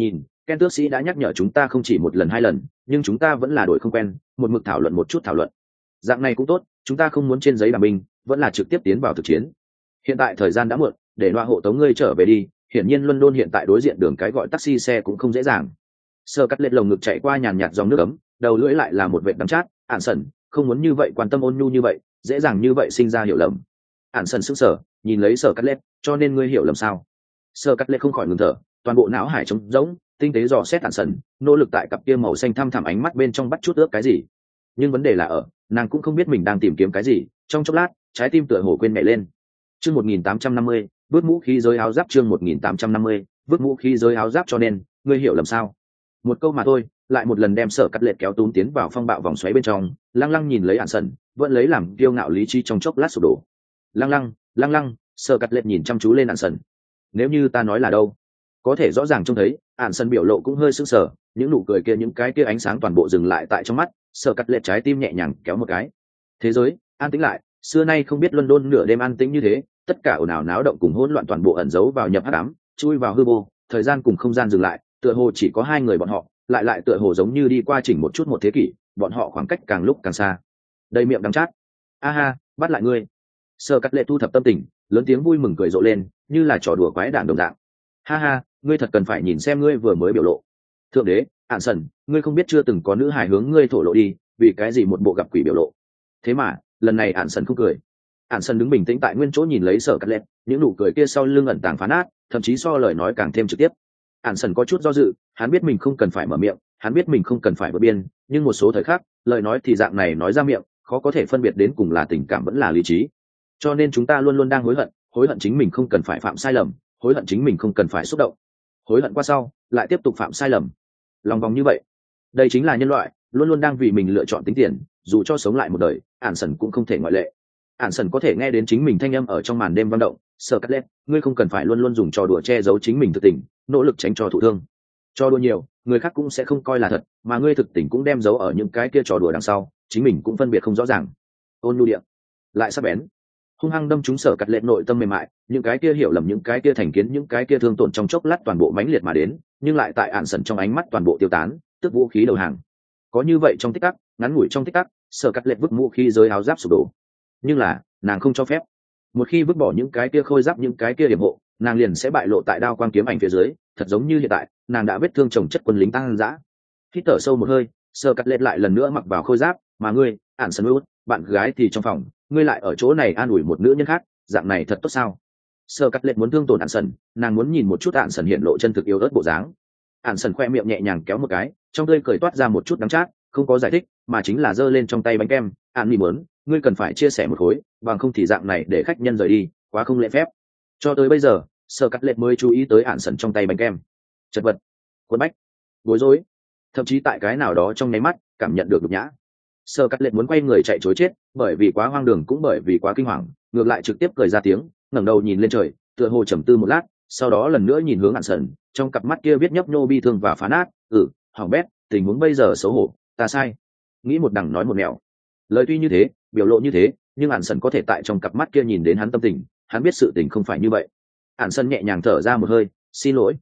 S1: Ken tước sĩ đã nhắc nhở chúng ta không chỉ một lần hai lần, nhưng chúng ta vẫn là đổi không quen, một mực thảo luận một chút thảo luận. Dạng này cũng tốt, chúng ta không muốn trên giấy đàm binh, vẫn là trực tiếp tiến vào thực chiến. Hiện tại thời gian đã muộn, để loa hộ tống ngươi trở về đi. Hiển nhiên London hiện tại đối diện đường cái gọi taxi xe cũng không dễ dàng. Sơ cắt lết lồng ngực chạy qua nhàn nhạt dòng nước ấm, đầu lưỡi lại là một vệt đắng chát. Ản sần, không muốn như vậy, quan tâm ôn nhu như vậy, dễ dàng như vậy sinh ra hiểu lầm. Ản sần sững sờ, nhìn lấy Sơ cắt lết, cho nên ngươi hiểu lầm sao? Sơ cắt lết không khỏi ngừng thở, toàn bộ não hải trống rỗng, tinh tế dò xét Ản sần, nỗ lực tại cặp kia màu xanh thăm thẳm ánh mắt bên trong bắt chút ước cái gì. Nhưng vấn đề là ở, nàng cũng không biết mình đang tìm kiếm cái gì. Trong chốc lát, trái tim tựa hồ quên mẹ lên. Chương 1850, vứt mũ khí giới áo giáp. Chương 1850, vứt mũ khí giới áo giáp. Cho nên ngươi hiểu lầm sao? Một câu mà thôi, lại một lần đem Sở Cắt Lệ kéo túm tiến vào phong bạo vòng xoáy bên trong. Lăng lăng nhìn lấy Ản sần, vẫn lấy làm kiêu ngạo lý trí trong chốc lát sụp đổ. Lăng lăng, Sở Cắt Lệ nhìn chăm chú lên Ản sần. Nếu như ta nói là đâu, có thể rõ ràng trông thấy Ản sần biểu lộ cũng hơi sưng sờ, những nụ cười kia, những cái kia ánh sáng toàn bộ dừng lại tại trong mắt. Sở Cắt Lệ trái tim nhẹ nhàng kéo một cái. Thế giới an tĩnh lại, xưa nay không biết London nửa đêm an tĩnh như thế, tất cả ồn ào náo động cùng hỗn loạn toàn bộ ẩn giấu vào nhập hắc ám, chui vào hư vô, thời gian cùng không gian dừng lại, tựa hồ chỉ có hai người bọn họ, lại tựa hồ giống như đi qua chỉnh một chút một thế kỷ, bọn họ khoảng cách càng lúc càng xa. Đầy miệng đắng chát. A ha, bắt lại ngươi. Sơ Cắt Lệ thu thập tâm tình, lớn tiếng vui mừng cười rộ lên, như là trò đùa quái đản đồng dạng. Ha ha, ngươi thật cần phải nhìn xem ngươi vừa mới biểu lộ. Thượng đế, Ản sần, ngươi không biết chưa từng có nữ hài hướng ngươi thổ lộ đi, vì cái gì một bộ gặp quỷ biểu lộ. Thế mà lần này Ản sần không cười. Ản sần đứng bình tĩnh tại nguyên chỗ nhìn lấy Sở Cắt Lệ, những nụ cười kia sau lưng ẩn tàng phá nát, thậm chí so lời nói càng thêm trực tiếp. Ản sần có chút do dự, hắn biết mình không cần phải mở miệng, hắn biết mình không cần phải vượt biên, nhưng một số thời khắc, lời nói thì dạng này nói ra miệng, khó có thể phân biệt đến cùng là tình cảm vẫn là lý trí. Cho nên chúng ta luôn luôn đang hối hận chính mình không cần phải phạm sai lầm, hối hận chính mình không cần phải xúc động, hối hận qua sau lại tiếp tục phạm sai lầm, lòng vòng như vậy. Đây chính là nhân loại, luôn luôn đang vì mình lựa chọn tính tiền, dù cho sống lại một đời, Ản sần cũng không thể ngoại lệ. Ản sần có thể nghe đến chính mình thanh âm ở trong màn đêm vang động. Sở Cắt Lệ, ngươi không cần phải luôn luôn dùng trò đùa che giấu chính mình thực tình, nỗ lực tránh cho thụ thương. Trò đùa nhiều, người khác cũng sẽ không coi là thật, mà ngươi thực tình cũng đem giấu ở những cái kia trò đùa đằng sau, chính mình cũng phân biệt không rõ ràng. Ôn nhu điện, lại sắc bén, hung hăng đâm trúng Sở Cắt Lệ nội tâm mềm mại, những cái kia hiểu lầm, những cái kia thành kiến, những cái kia thương tổn trong chốc lát toàn bộ mãnh liệt mà đến, nhưng lại tại Ản sần trong ánh mắt toàn bộ tiêu tán, tức vũ khí đầu hàng. Có như vậy trong tích tắc, ngắn ngủi trong tích tắc, Sở Cắt Lệ vứt vũ khí giới áo giáp sụp đổ. Nhưng là nàng không cho phép. Một khi vứt bỏ những cái kia khôi giáp, những cái kia điểm hộ, nàng liền sẽ bại lộ tại đao quang kiếm ảnh phía dưới, thật giống như hiện tại nàng đã vết thương chồng chất quân lính tăng dã. Hít thở sâu một hơi, Sở Cắt Lệ lại lần nữa mặc vào khôi giáp. Mà ngươi, Ản sần út, bạn gái thì trong phòng, ngươi lại ở chỗ này an ủi một nữ nhân khác, dạng này thật tốt sao? Sở Cắt Lệ muốn thương tổn Ản sần, nàng muốn nhìn một chút Ản sần hiện lộ chân thực yếu ớt bộ dáng. Ản sần khoe miệng nhẹ nhàng kéo một cái, trong tươi cười toát ra một chút đắng chát, không có giải thích, mà chính là giơ lên trong tay bánh kem. Ản mì muốn, ngươi cần phải chia sẻ một khối, bằng không thì dạng này để khách nhân rời đi, quá không lễ phép. Cho tới bây giờ, Sở Cắt Lệ mới chú ý tới Ản sần trong tay bánh kem. Chật vật, quấn bách, bối rối, thậm chí tại cái nào đó trong nháy mắt cảm nhận được nhục nhã. Sở Cắt Lệ muốn quay người chạy trối chết, bởi vì quá hoang đường cũng bởi vì quá kinh hoàng, ngược lại trực tiếp cười ra tiếng, ngẩng đầu nhìn lên trời, tựa hồ trầm tư một lát, sau đó lần nữa nhìn hướng Ản sần, trong cặp mắt kia viết nhấp nhô bi thương và phá nát. Hỏng bét, tình huống bây giờ xấu hổ, ta sai. Nghĩ một đằng nói một nẻo. Lời tuy như thế, biểu lộ như thế, nhưng Ản sần có thể tại trong cặp mắt kia nhìn đến hắn tâm tình, hắn biết sự tình không phải như vậy. Ản sần nhẹ nhàng thở ra một hơi, xin lỗi,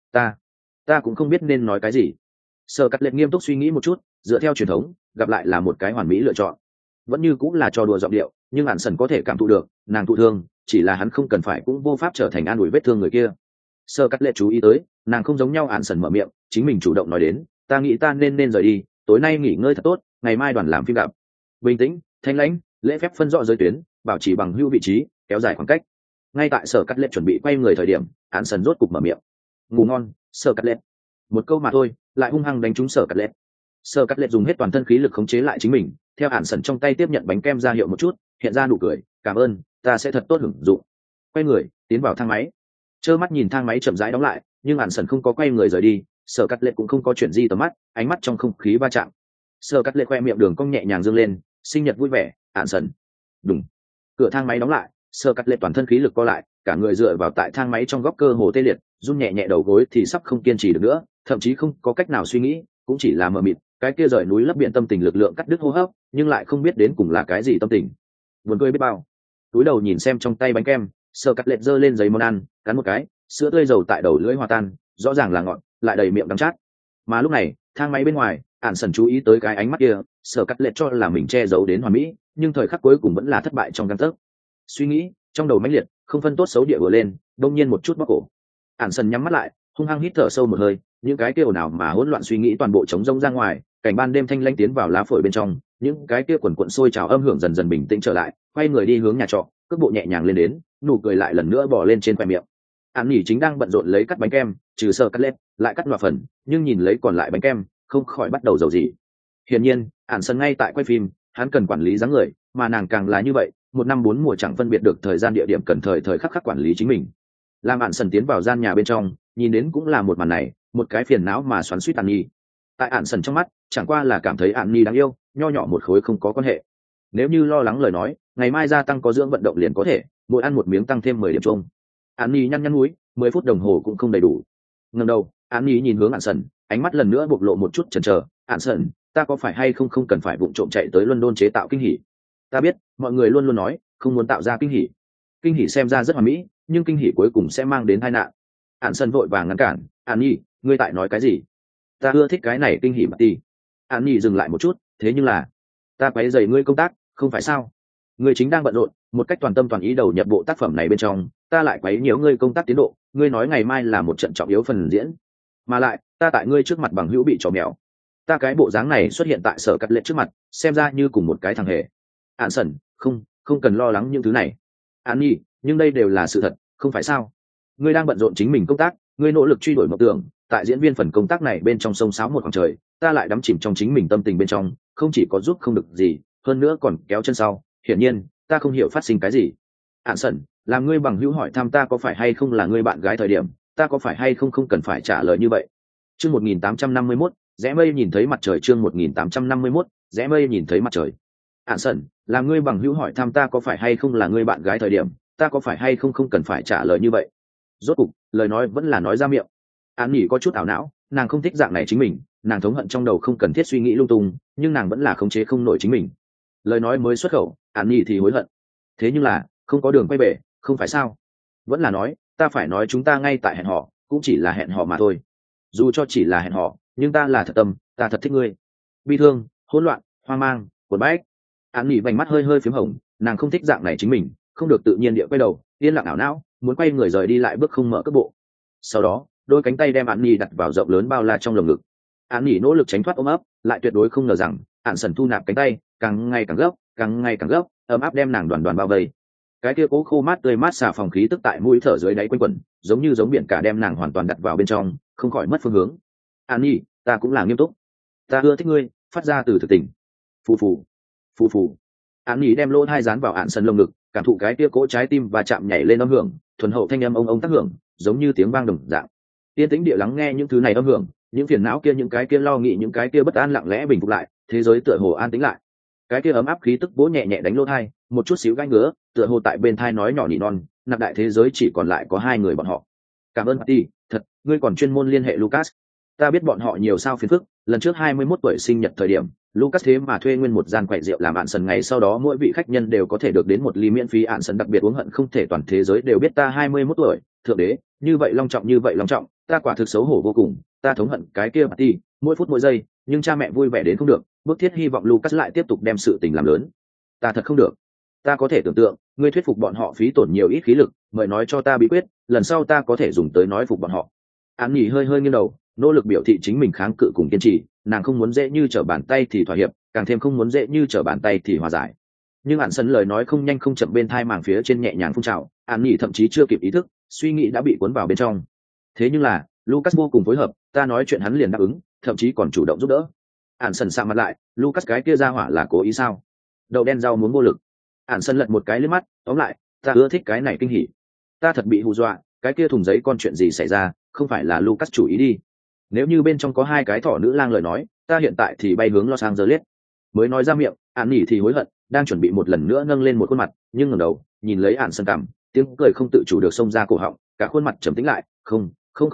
S1: ta cũng không biết nên nói cái gì. Sở Cắt Lệ nghiêm túc suy nghĩ một chút, dựa theo truyền thống, gặp lại là một cái hoàn mỹ lựa chọn. Vẫn như cũng là trò đùa giọng điệu, nhưng Ản sần có thể cảm thụ được, nàng thụ thương, chỉ là hắn không cần phải cũng vô pháp trở thành an ủi vết thương người kia. Sở Cắt Lệ chú ý tới, nàng không giống nhau. Ản sần mở miệng, chính mình chủ động nói đến, ta nghĩ ta nên rời đi, tối nay nghỉ ngơi thật tốt, ngày mai đoàn làm phim gặp. Bình tĩnh, thanh lãnh, lễ phép phân rõ giới tuyến, bảo trì bằng hữu vị trí, kéo dài khoảng cách. Ngay tại Sở Cắt Lệ chuẩn bị quay người thời điểm, Ản sần rốt cục mở miệng, ngủ ngon, Sở Cắt Lệ. Một câu mà thôi, lại hung hăng đánh trúng Sở Cắt Lệ. Sở Cắt Lệ dùng hết toàn thân khí lực khống chế lại chính mình, theo Ản sần trong tay tiếp nhận bánh kem ra hiệu một chút, hiện ra nụ cười, cảm ơn, ta sẽ thật tốt hưởng dụng. Quay người tiến vào thang máy, trơ mắt nhìn thang máy chậm rãi đóng lại, nhưng Ản sần không có quay người rời đi. Sở Cắt Lệ cũng không có chuyển di tầm mắt, ánh mắt trong không khí va chạm. Sở Cắt Lệ khoe miệng đường cong nhẹ nhàng dương lên, sinh nhật vui vẻ, Ản sần. Đùng, cửa thang máy đóng lại, Sở Cắt Lệ toàn thân khí lực co lại, cả người dựa vào tại thang máy trong góc, cơ hồ tê liệt, run nhẹ nhẹ đầu gối thì sắp không kiên trì được nữa, thậm chí không có cách nào suy nghĩ, cũng chỉ là mờ mịt, cái kia rời núi lấp biển tâm tình lực lượng cắt đứt hô hấp, nhưng lại không biết đến cùng là cái gì tâm tình. Buồn cười biết bao. Túi đầu nhìn xem trong tay bánh kem, Sở Cắt Lệ giơ lên giấy món ăn, cắn một cái, sữa tươi dầu tại đầu lưỡi hòa tan, rõ ràng là ngọt, lại đầy miệng đắng chát. Mà lúc này thang máy bên ngoài, ạn sần chú ý tới cái ánh mắt kia, Sở Cắt Lệ cho là mình che giấu đến hoàn mỹ, nhưng thời khắc cuối cùng vẫn là thất bại trong gang tấc. Suy nghĩ trong đầu mãnh liệt, không phân tốt xấu địa vừa lên, đông nhiên một chút bóc cổ. Ản Sần nhắm mắt lại, hung hăng hít thở sâu một hơi, những cái kia ồn ào mà hỗn loạn suy nghĩ toàn bộ trống rỗng ra ngoài, cảnh ban đêm thanh lãnh tiến vào lá phổi bên trong, những cái kia quần quần sôi trào âm hưởng dần dần bình tĩnh trở lại, quay người đi hướng nhà trọ, cước bộ nhẹ nhàng lên đến, nụ cười lại lần nữa bò lên trên khoe miệng. Án Nhỉ chính đang bận rộn lấy cắt bánh kem, trừ sơ cắt lết, lại cắt loạt phần, nhưng nhìn lấy còn lại bánh kem, không khỏi bắt đầu dầu gì. Hiển nhiên, Ản Sần ngay tại quay phim, hắn cần quản lý dáng người, mà nàng càng là như vậy, một năm bốn mùa chẳng phân biệt được thời gian địa điểm, cần thời thời khắc khắc quản lý chính mình. Làm Ản Sần tiến vào gian nhà bên trong, nhìn đến cũng là một màn này, một cái phiền não mà xoắn xuýt An Nhi. Tại Ản Sần trong mắt, chẳng qua là cảm thấy An Nhi đáng yêu, nho nhỏ một khối không có quan hệ. Nếu như lo lắng lời nói, ngày mai gia tăng có dưỡng vận động liền có thể, mỗi ăn một miếng tăng thêm 10 điểm chung. An Nhi nhăn nhăn mũi, 10 phút đồng hồ cũng không đầy đủ. Ngẩng đầu, An Nhi nhìn hướng Ản Sần, ánh mắt lần nữa bộc lộ một chút chần chờ. Ản Sần, ta có phải hay không không cần phải vụng trộm chạy tới London chế tạo kinh hỉ? Ta biết, mọi người luôn luôn nói, không muốn tạo ra kinh hỉ. Kinh hỉ xem ra rất hoàn mỹ, nhưng kinh hỉ cuối cùng sẽ mang đến tai nạn. Ản Sần vội vàng ngăn cản, An Nhi, ngươi tại nói cái gì? Ta ưa thích cái này kinh hỉ mà ti. An Nhi dừng lại một chút, thế nhưng là, ta quấy rầy ngươi công tác, không phải sao? Ngươi chính đang bận rộn, một cách toàn tâm toàn ý đầu nhập bộ tác phẩm này bên trong, ta lại quấy nhiễu ngươi công tác tiến độ, ngươi nói ngày mai là một trận trọng yếu phần diễn, mà lại, ta tại ngươi trước mặt bằng hữu bị trò mèo. Ta cái bộ dáng này xuất hiện tại Sở Cắt Lệ trước mặt, xem ra như cùng một cái thằng hề. Ản Sần, không cần lo lắng những thứ này. An Nhi, nhưng đây đều là sự thật, không phải sao? Ngươi đang bận rộn chính mình công tác, ngươi nỗ lực truy đuổi mộng tưởng, tại diễn viên phần công tác này bên trong sông sáo một khoảng trời, ta lại đắm chìm trong chính mình tâm tình bên trong, không chỉ có giúp không được gì, hơn nữa còn kéo chân sau. Hiển nhiên, ta không hiểu phát sinh cái gì. Ản Sần, làm ngươi bằng hữu hỏi thăm ta có phải hay không là ngươi bạn gái thời điểm, ta có phải hay không không cần phải trả lời như vậy. Chương 1851, rẽ mây nhìn thấy mặt trời. Chương 1851, rẽ mây nhìn thấy mặt trời. Ản Sần, làm ngươi bằng hữu hỏi thăm ta có phải hay không là ngươi bạn gái thời điểm, ta có phải hay không không cần phải trả lời như vậy. Rốt cục, lời nói vẫn là nói ra miệng. An Nhỉ có chút ảo não, nàng không thích dạng này chính mình, nàng thống hận trong đầu không cần thiết suy nghĩ lung tung, nhưng nàng vẫn là khống chế không nổi chính mình. Lời nói mới xuất khẩu, An Nhỉ thì hối hận. Thế nhưng là, không có đường quay về, không phải sao? Vẫn là nói, ta phải nói chúng ta ngay tại hẹn hò, cũng chỉ là hẹn hò mà thôi. Dù cho chỉ là hẹn hò, nhưng ta là thật tâm, ta thật thích ngươi. Bi thương, hỗn loạn, hoang mang, cuốn bách. An Nhỉ vành mắt hơi hơi phím hồng, nàng không thích dạng này chính mình, không được tự nhiên địa quay đầu, yên lặng ảo não, muốn quay người rời đi lại bước không mở cước bộ. Sau đó, đôi cánh tay đem An Nhỉ đặt vào rộng lớn bao la trong lồng ngực. An Nhỉ nỗ lực tránh thoát ôm ấp, lại tuyệt đối không ngờ rằng, Ản Sần thu nạp cánh tay, càng ngày càng gấp, càng ngày càng gấp, ấm áp đem nàng đoàn đoàn bao vây. Cái kia cố khô mát tươi mát xả phòng khí tức tại mũi thở dưới đáy quanh quẩn, giống biển cả đem nàng hoàn toàn đặt vào bên trong, không khỏi mất phương hướng. An Nhỉ, ta cũng là nghiêm túc, ta ưa thích ngươi, phát ra từ thực tình. Phù phù, phù phù. An Nhỉ đem lỗ hai dán vào Ản Sần lồng ngực, cảm thụ cái kia cỗ trái tim và chạm nhảy lên âm hưởng, thuần hậu thanh âm ông tác hưởng, giống như tiếng vang đồng dạng. Yên tĩnh địa lắng nghe những thứ này âm hưởng, những phiền não kia, những cái kia lo nghĩ, những cái kia bất an lặng lẽ bình phục lại, thế giới tựa hồ an tĩnh lại. Cái kia ấm áp khí tức vỗ nhẹ nhẹ đánh lỗ tai, một chút xíu gai ngứa, tựa hồ tại bên tai nói nhỏ nỉ non, nạp đại thế giới chỉ còn lại có hai người bọn họ. Cảm ơn Patty, thật, ngươi còn chuyên môn liên hệ Lucas. Ta biết bọn họ nhiều sao phiền phức, lần trước 21 tuổi sinh nhật thời điểm, Lucas thế mà thuê nguyên một gian quầy rượu làm Ản Sần, ngày sau đó mỗi vị khách nhân đều có thể được đến một ly miễn phí. Ản Sần đặc biệt uống hận không thể toàn thế giới đều biết ta 21 tuổi, thượng đế, như vậy long trọng, ta quả thực xấu hổ vô cùng, ta thống hận cái kia Patty, mỗi phút mỗi giây, nhưng cha mẹ vui vẻ đến không được, bức thiết hy vọng Lucas lại tiếp tục đem sự tình làm lớn. Ta thật không được. Ta có thể tưởng tượng, ngươi thuyết phục bọn họ phí tổn nhiều ít khí lực, mời nói cho ta bí quyết, lần sau ta có thể dùng tới nói phục bọn họ. Án Nhỉ hơi hơi nghiêng đầu, nỗ lực biểu thị chính mình kháng cự cùng kiên trì, nàng không muốn dễ như trở bàn tay thì thỏa hiệp, càng thêm không muốn dễ như trở bàn tay thì hòa giải. Nhưng Ản Sần lời nói không nhanh không chậm bên thai màng phía trên nhẹ nhàng phun trào, Án Nhỉ thậm chí chưa kịp ý thức, suy nghĩ đã bị cuốn vào bên trong. Thế nhưng là, Lucas vô cùng phối hợp, ta nói chuyện hắn liền đáp ứng, thậm chí còn chủ động giúp đỡ. Ản Sần sạm mặt lại, Lucas cái kia ra hỏa là cố ý sao? Đậu đen rau muốn vô lực. Ản Sần lật một cái liếc mắt, tóm lại, ta ưa thích cái này kinh hỉ. Ta thật bị hù dọa, cái kia thùng giấy con chuyện gì xảy ra, không phải là Lucas chủ ý đi. Nếu như bên trong có hai cái thỏ nữ lang lời nói, ta hiện tại thì bay hướng Los Angeles. Mới nói ra miệng, Ản Nhỉ thì hối hận, đang chuẩn bị một lần nữa nâng lên một khuôn mặt, nhưng ngẩng đầu, nhìn lấy Ản Sần cằm, tiếng cười không tự chủ được xông ra cổ họng, cả khuôn mặt trầm tĩnh lại, không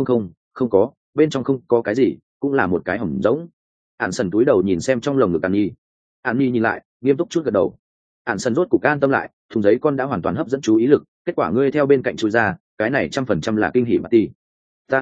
S1: có, bên trong không có cái gì, cũng là một cái hỏng rỗng. Ản Sần túi đầu nhìn xem trong lồng ngực An Nhi. An Nhi nhìn lại, nghiêm túc chút gật đầu. Ản Sần rốt cục an tâm lại, thùng giấy con đã hoàn toàn hấp dẫn chú ý lực, kết quả ngươi theo bên cạnh chui ra, cái này 100% là kinh hỉ Patty. Ta ưa thích,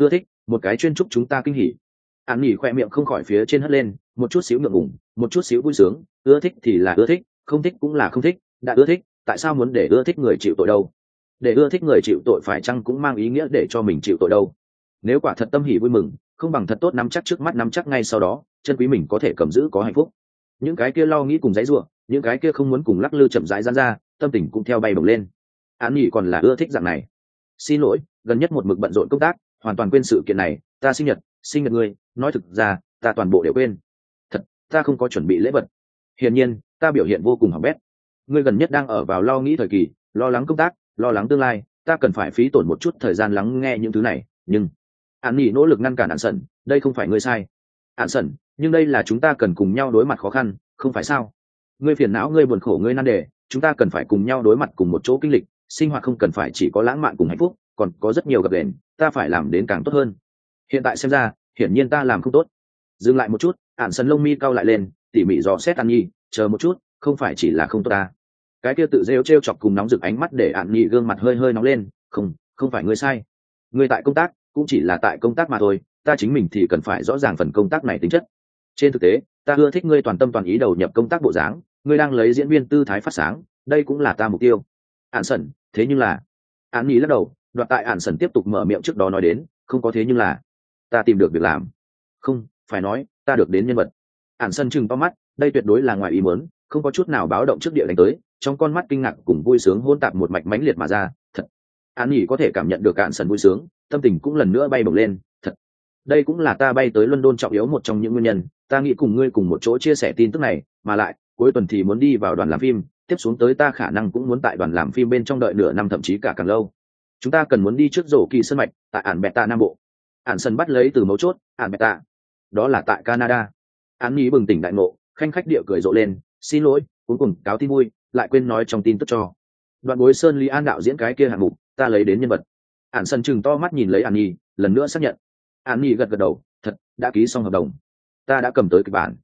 S1: một cái chuyên chúc chúng ta kinh hỉ. Án nhỉ khoe miệng không khỏi phía trên hất lên, một chút xíu ngượng ngùng, một chút xíu vui sướng, ưa thích thì là ưa thích, không thích cũng là không thích, đã ưa thích, tại sao muốn để ưa thích người chịu tội đâu? Để ưa thích người chịu tội phải chăng cũng mang ý nghĩa để cho mình chịu tội đâu? Nếu quả thật tâm hỉ vui mừng, không bằng thật tốt nắm chắc trước mắt, nắm chắc ngay sau đó, chân quý mình có thể cầm giữ có hạnh phúc. Những cái kia lo nghĩ cùng dãy rủa, những cái kia không muốn cùng lắc lư chậm rãi giãn ra, tâm tình cũng theo bay bổng lên. Án nhỉ còn là ưa thích dạng này. Xin lỗi, gần nhất một mực bận rộn công tác, hoàn toàn quên sự kiện này, ta sinh nhật ngươi, nói thực ra, ta toàn bộ đều quên. Thật, ta không có chuẩn bị lễ vật. Hiển nhiên, ta biểu hiện vô cùng hỏng bét. Ngươi gần nhất đang ở vào lo nghĩ thời kỳ, lo lắng công tác, lo lắng tương lai, ta cần phải phí tổn một chút thời gian lắng nghe những thứ này, nhưng Án nhỉ nỗ lực ngăn cản Án Sẩn, đây không phải ngươi sai. Án Sẩn, nhưng đây là chúng ta cần cùng nhau đối mặt khó khăn, không phải sao? Ngươi phiền não, ngươi buồn khổ, ngươi nan đề, chúng ta cần phải cùng nhau đối mặt cùng một chỗ kinh lịch, sinh hoạt không cần phải chỉ có lãng mạn cùng hạnh phúc, còn có rất nhiều gập ghềnh, ta phải làm đến càng tốt hơn. Hiện tại xem ra, hiển nhiên ta làm không tốt. Dừng lại một chút, Án Sẩn lông mi cau lại lên, tỉ mỉ dò xét An Nhi, chờ một chút, không phải chỉ là không tốt ta. Cái kia tự rêu trêu chọc cùng nóng rực ánh mắt để An Nhi gương mặt hơi hơi nóng lên, không phải ngươi sai. Ngươi tại công tác, cũng chỉ là tại công tác mà thôi, ta chính mình thì cần phải rõ ràng phần công tác này tính chất. Trên thực tế, ta ưa thích ngươi toàn tâm toàn ý đầu nhập công tác bộ dáng, ngươi đang lấy diễn viên tư thái phát sáng, đây cũng là ta mục tiêu. Án Sẩn, thế nhưng là, Án Nhi lắc đầu, đoạt tại Án Sẩn tiếp tục mở miệng trước đó nói đến, không có thế nhưng là, ta tìm được việc làm. Không, phải nói, ta được đến nhân vật. Án Sẩn chừng to mắt, đây tuyệt đối là ngoài ý muốn, không có chút nào báo động trước địa đánh tới, trong con mắt kinh ngạc cùng vui sướng hỗn tạp một mạch mãnh liệt mà ra, thật. Án Nhi có thể cảm nhận được Án Sẩn vui sướng, tâm tình cũng lần nữa bay bổng lên, thật. Đây cũng là ta bay tới London trọng yếu một trong những nguyên nhân, ta nghĩ cùng ngươi cùng một chỗ chia sẻ tin tức này, mà lại cuối tuần thì muốn đi vào đoàn làm phim, tiếp xuống tới ta khả năng cũng muốn tại đoàn làm phim bên trong đợi nửa năm thậm chí cả càng lâu. Chúng ta cần muốn đi trước rổ kỳ sân mạch tại ản bẹt tạ Nam Bộ. Ản sân bắt lấy từ mấu chốt, ản bẹt tạ, đó là tại Canada. Án Nhi bừng tỉnh đại ngộ, khanh khách địa cười rộ lên, xin lỗi, cuối cùng cáo tin vui, lại quên nói trong tin tức cho. Đoạn Bối Sơn Lý An đạo diễn cái kia hạng mục, ta lấy đến nhân vật. Ản sân chừng to mắt nhìn lấy Án Nhi, lần nữa xác nhận. Án Nhi gật gật đầu, thật, đã ký xong hợp đồng, ta đã cầm tới kịch bản.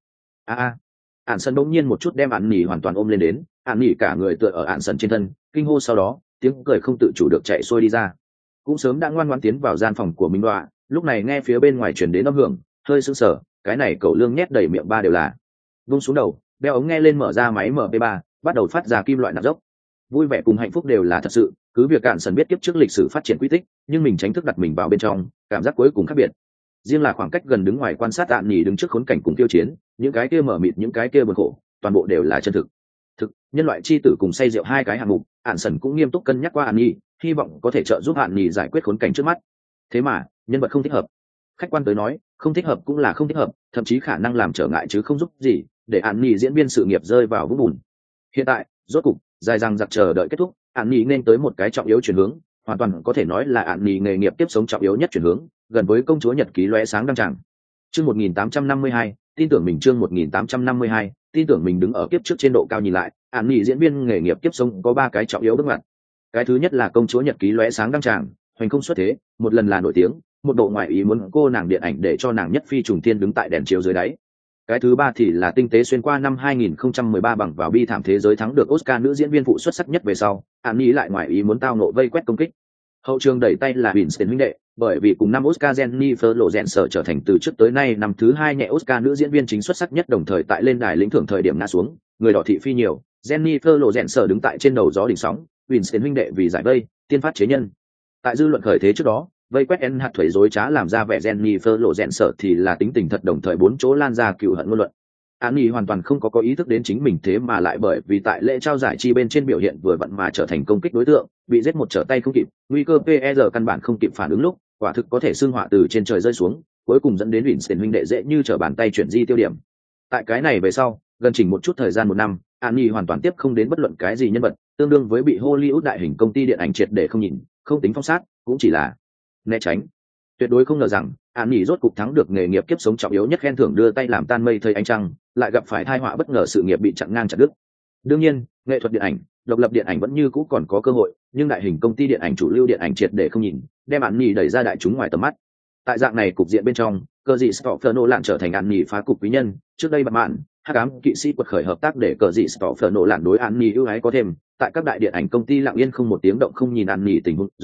S1: Án sân bỗng nhiên một chút đem Án Nhi hoàn toàn ôm lên đến, Án Nhi cả người tựa ở Án sân trên thân, kinh hô, sau đó tiếng cười không tự chủ được chạy xuôi đi ra. Cũng sớm đã ngoan ngoãn tiến vào gian phòng của mình đọa, lúc này nghe phía bên ngoài truyền đến âm hưởng, hơi sững sờ, cái này cậu lương nhét đầy miệng ba đều là. Vung xuống đầu, đeo ống nghe lên, mở ra máy MP3, bắt đầu phát ra kim loại nạp dốc. Vui vẻ cùng hạnh phúc đều là thật sự, cứ việc Án sân biết kiếp trước lịch sử phát triển quy tích, nhưng mình tránh thức đặt mình vào bên trong, cảm giác cuối cùng khác biệt. Riêng là khoảng cách gần đứng ngoài quan sát Án Nhi đứng trước khốn cảnh cùng tiêu chiến, những cái kia mở mịt, những cái kia buồn khổ, toàn bộ đều là chân thực. Nhân loại chi tử cùng say rượu hai cái hạng mục, Án sân cũng nghiêm túc cân nhắc qua Án Nhi, hy vọng có thể trợ giúp Án Nhi giải quyết khốn cảnh trước mắt. Thế mà nhân vật không thích hợp. Khách quan tới nói, không thích hợp cũng là không thích hợp, thậm chí khả năng làm trở ngại chứ không giúp gì, để Án Nhi diễn viên sự nghiệp rơi vào vũng bùn. Hiện tại rốt cục dài dằng dặc chờ đợi kết thúc, Án Nhi nên tới một cái trọng yếu chuyển hướng, hoàn toàn có thể nói là Án Nhi nghề nghiệp tiếp sống trọng yếu nhất chuyển hướng, gần với công chúa nhật ký lóe sáng đăng tràng. Chương 1852, tin tưởng mình. Chương 1852, tin tưởng mình. Đứng ở kiếp trước trên độ cao nhìn lại, Án Nhi diễn viên nghề nghiệp tiếp sống có ba cái trọng yếu bước ngoặt. Cái thứ nhất là công chúa nhật ký lóe sáng đăng tràng, hoành không xuất thế, một lần là nổi tiếng, một độ ngoại ý muốn cô nàng điện ảnh để cho nàng nhất phi trùng thiên đứng tại đèn chiếu dưới đáy. Cái thứ ba thì là tinh tế xuyên qua năm 2013 bằng vào bi thảm thế giới thắng được Oscar nữ diễn viên phụ xuất sắc nhất về sau, Án Nhi lại ngoại ý muốn tao nộ vây quét công kích. Hậu trường đẩy tay là Winston huynh đệ, bởi vì cùng năm Oscar Jennifer Lawrence trở thành từ trước tới nay năm thứ hai nhẹ Oscar nữ diễn viên chính xuất sắc nhất, đồng thời tại lên đài lĩnh thưởng thời điểm ngã xuống, người đỏ thị phi nhiều, Jennifer Lawrence đứng tại trên đầu gió đỉnh sóng, Winston huynh đệ vì giải vây, tiên phát chế nhân. Tại dư luận khởi thế trước đó, vây quét en hạt thuế dối trá làm ra vẻ Jennifer Lawrence thì là tính tình thật, đồng thời bốn chỗ lan ra cựu hận ngôn luận. Án Nhi hoàn toàn không có ý thức đến chính mình thế mà lại bởi vì tại lễ trao giải chi bên trên biểu hiện vừa vặn mà trở thành công kích đối tượng, bị giết một trở tay không kịp, nguy cơ PR căn bản không kịp phản ứng lúc, quả thực có thể xương họa từ trên trời rơi xuống, cuối cùng dẫn đến Winston huynh đệ dễ như trở bàn tay chuyển di tiêu điểm. Tại cái này về sau, gần chỉnh một chút thời gian một năm, Án Nhi hoàn toàn tiếp không đến bất luận cái gì nhân vật, tương đương với bị Hollywood đại hình công ty điện ảnh triệt để không nhìn, không tính phong sát, cũng chỉ là né tránh. Tuyệt đối không ngờ rằng Án Nhi rốt cục thắng được nghề nghiệp kiếp sống trọng yếu nhất khen thưởng, đưa tay làm tan mây thây ánh trăng, lại gặp phải tai họa bất ngờ, sự nghiệp bị chặn ngang chặt đứt. Đương nhiên, nghệ thuật điện ảnh, độc lập điện ảnh vẫn như cũ còn có cơ hội, nhưng đại hình công ty điện ảnh chủ lưu điện ảnh triệt để không nhìn, đem Án Nhi đẩy ra đại chúng ngoài tầm mắt. Tại dạng này cục diện bên trong, cờ dị Stoffer Nolan trở thành Án Nhi phá cục quý nhân. Trước đây bạn hắc ám kỵ sĩ quật khởi hợp tác để cờ dị Stoffer Nolan đối Án Nhi ưu ái có thêm. Tại các đại điện ảnh công ty lặng yên không một tiếng động không nhìn Án Nhi tình huống dưới,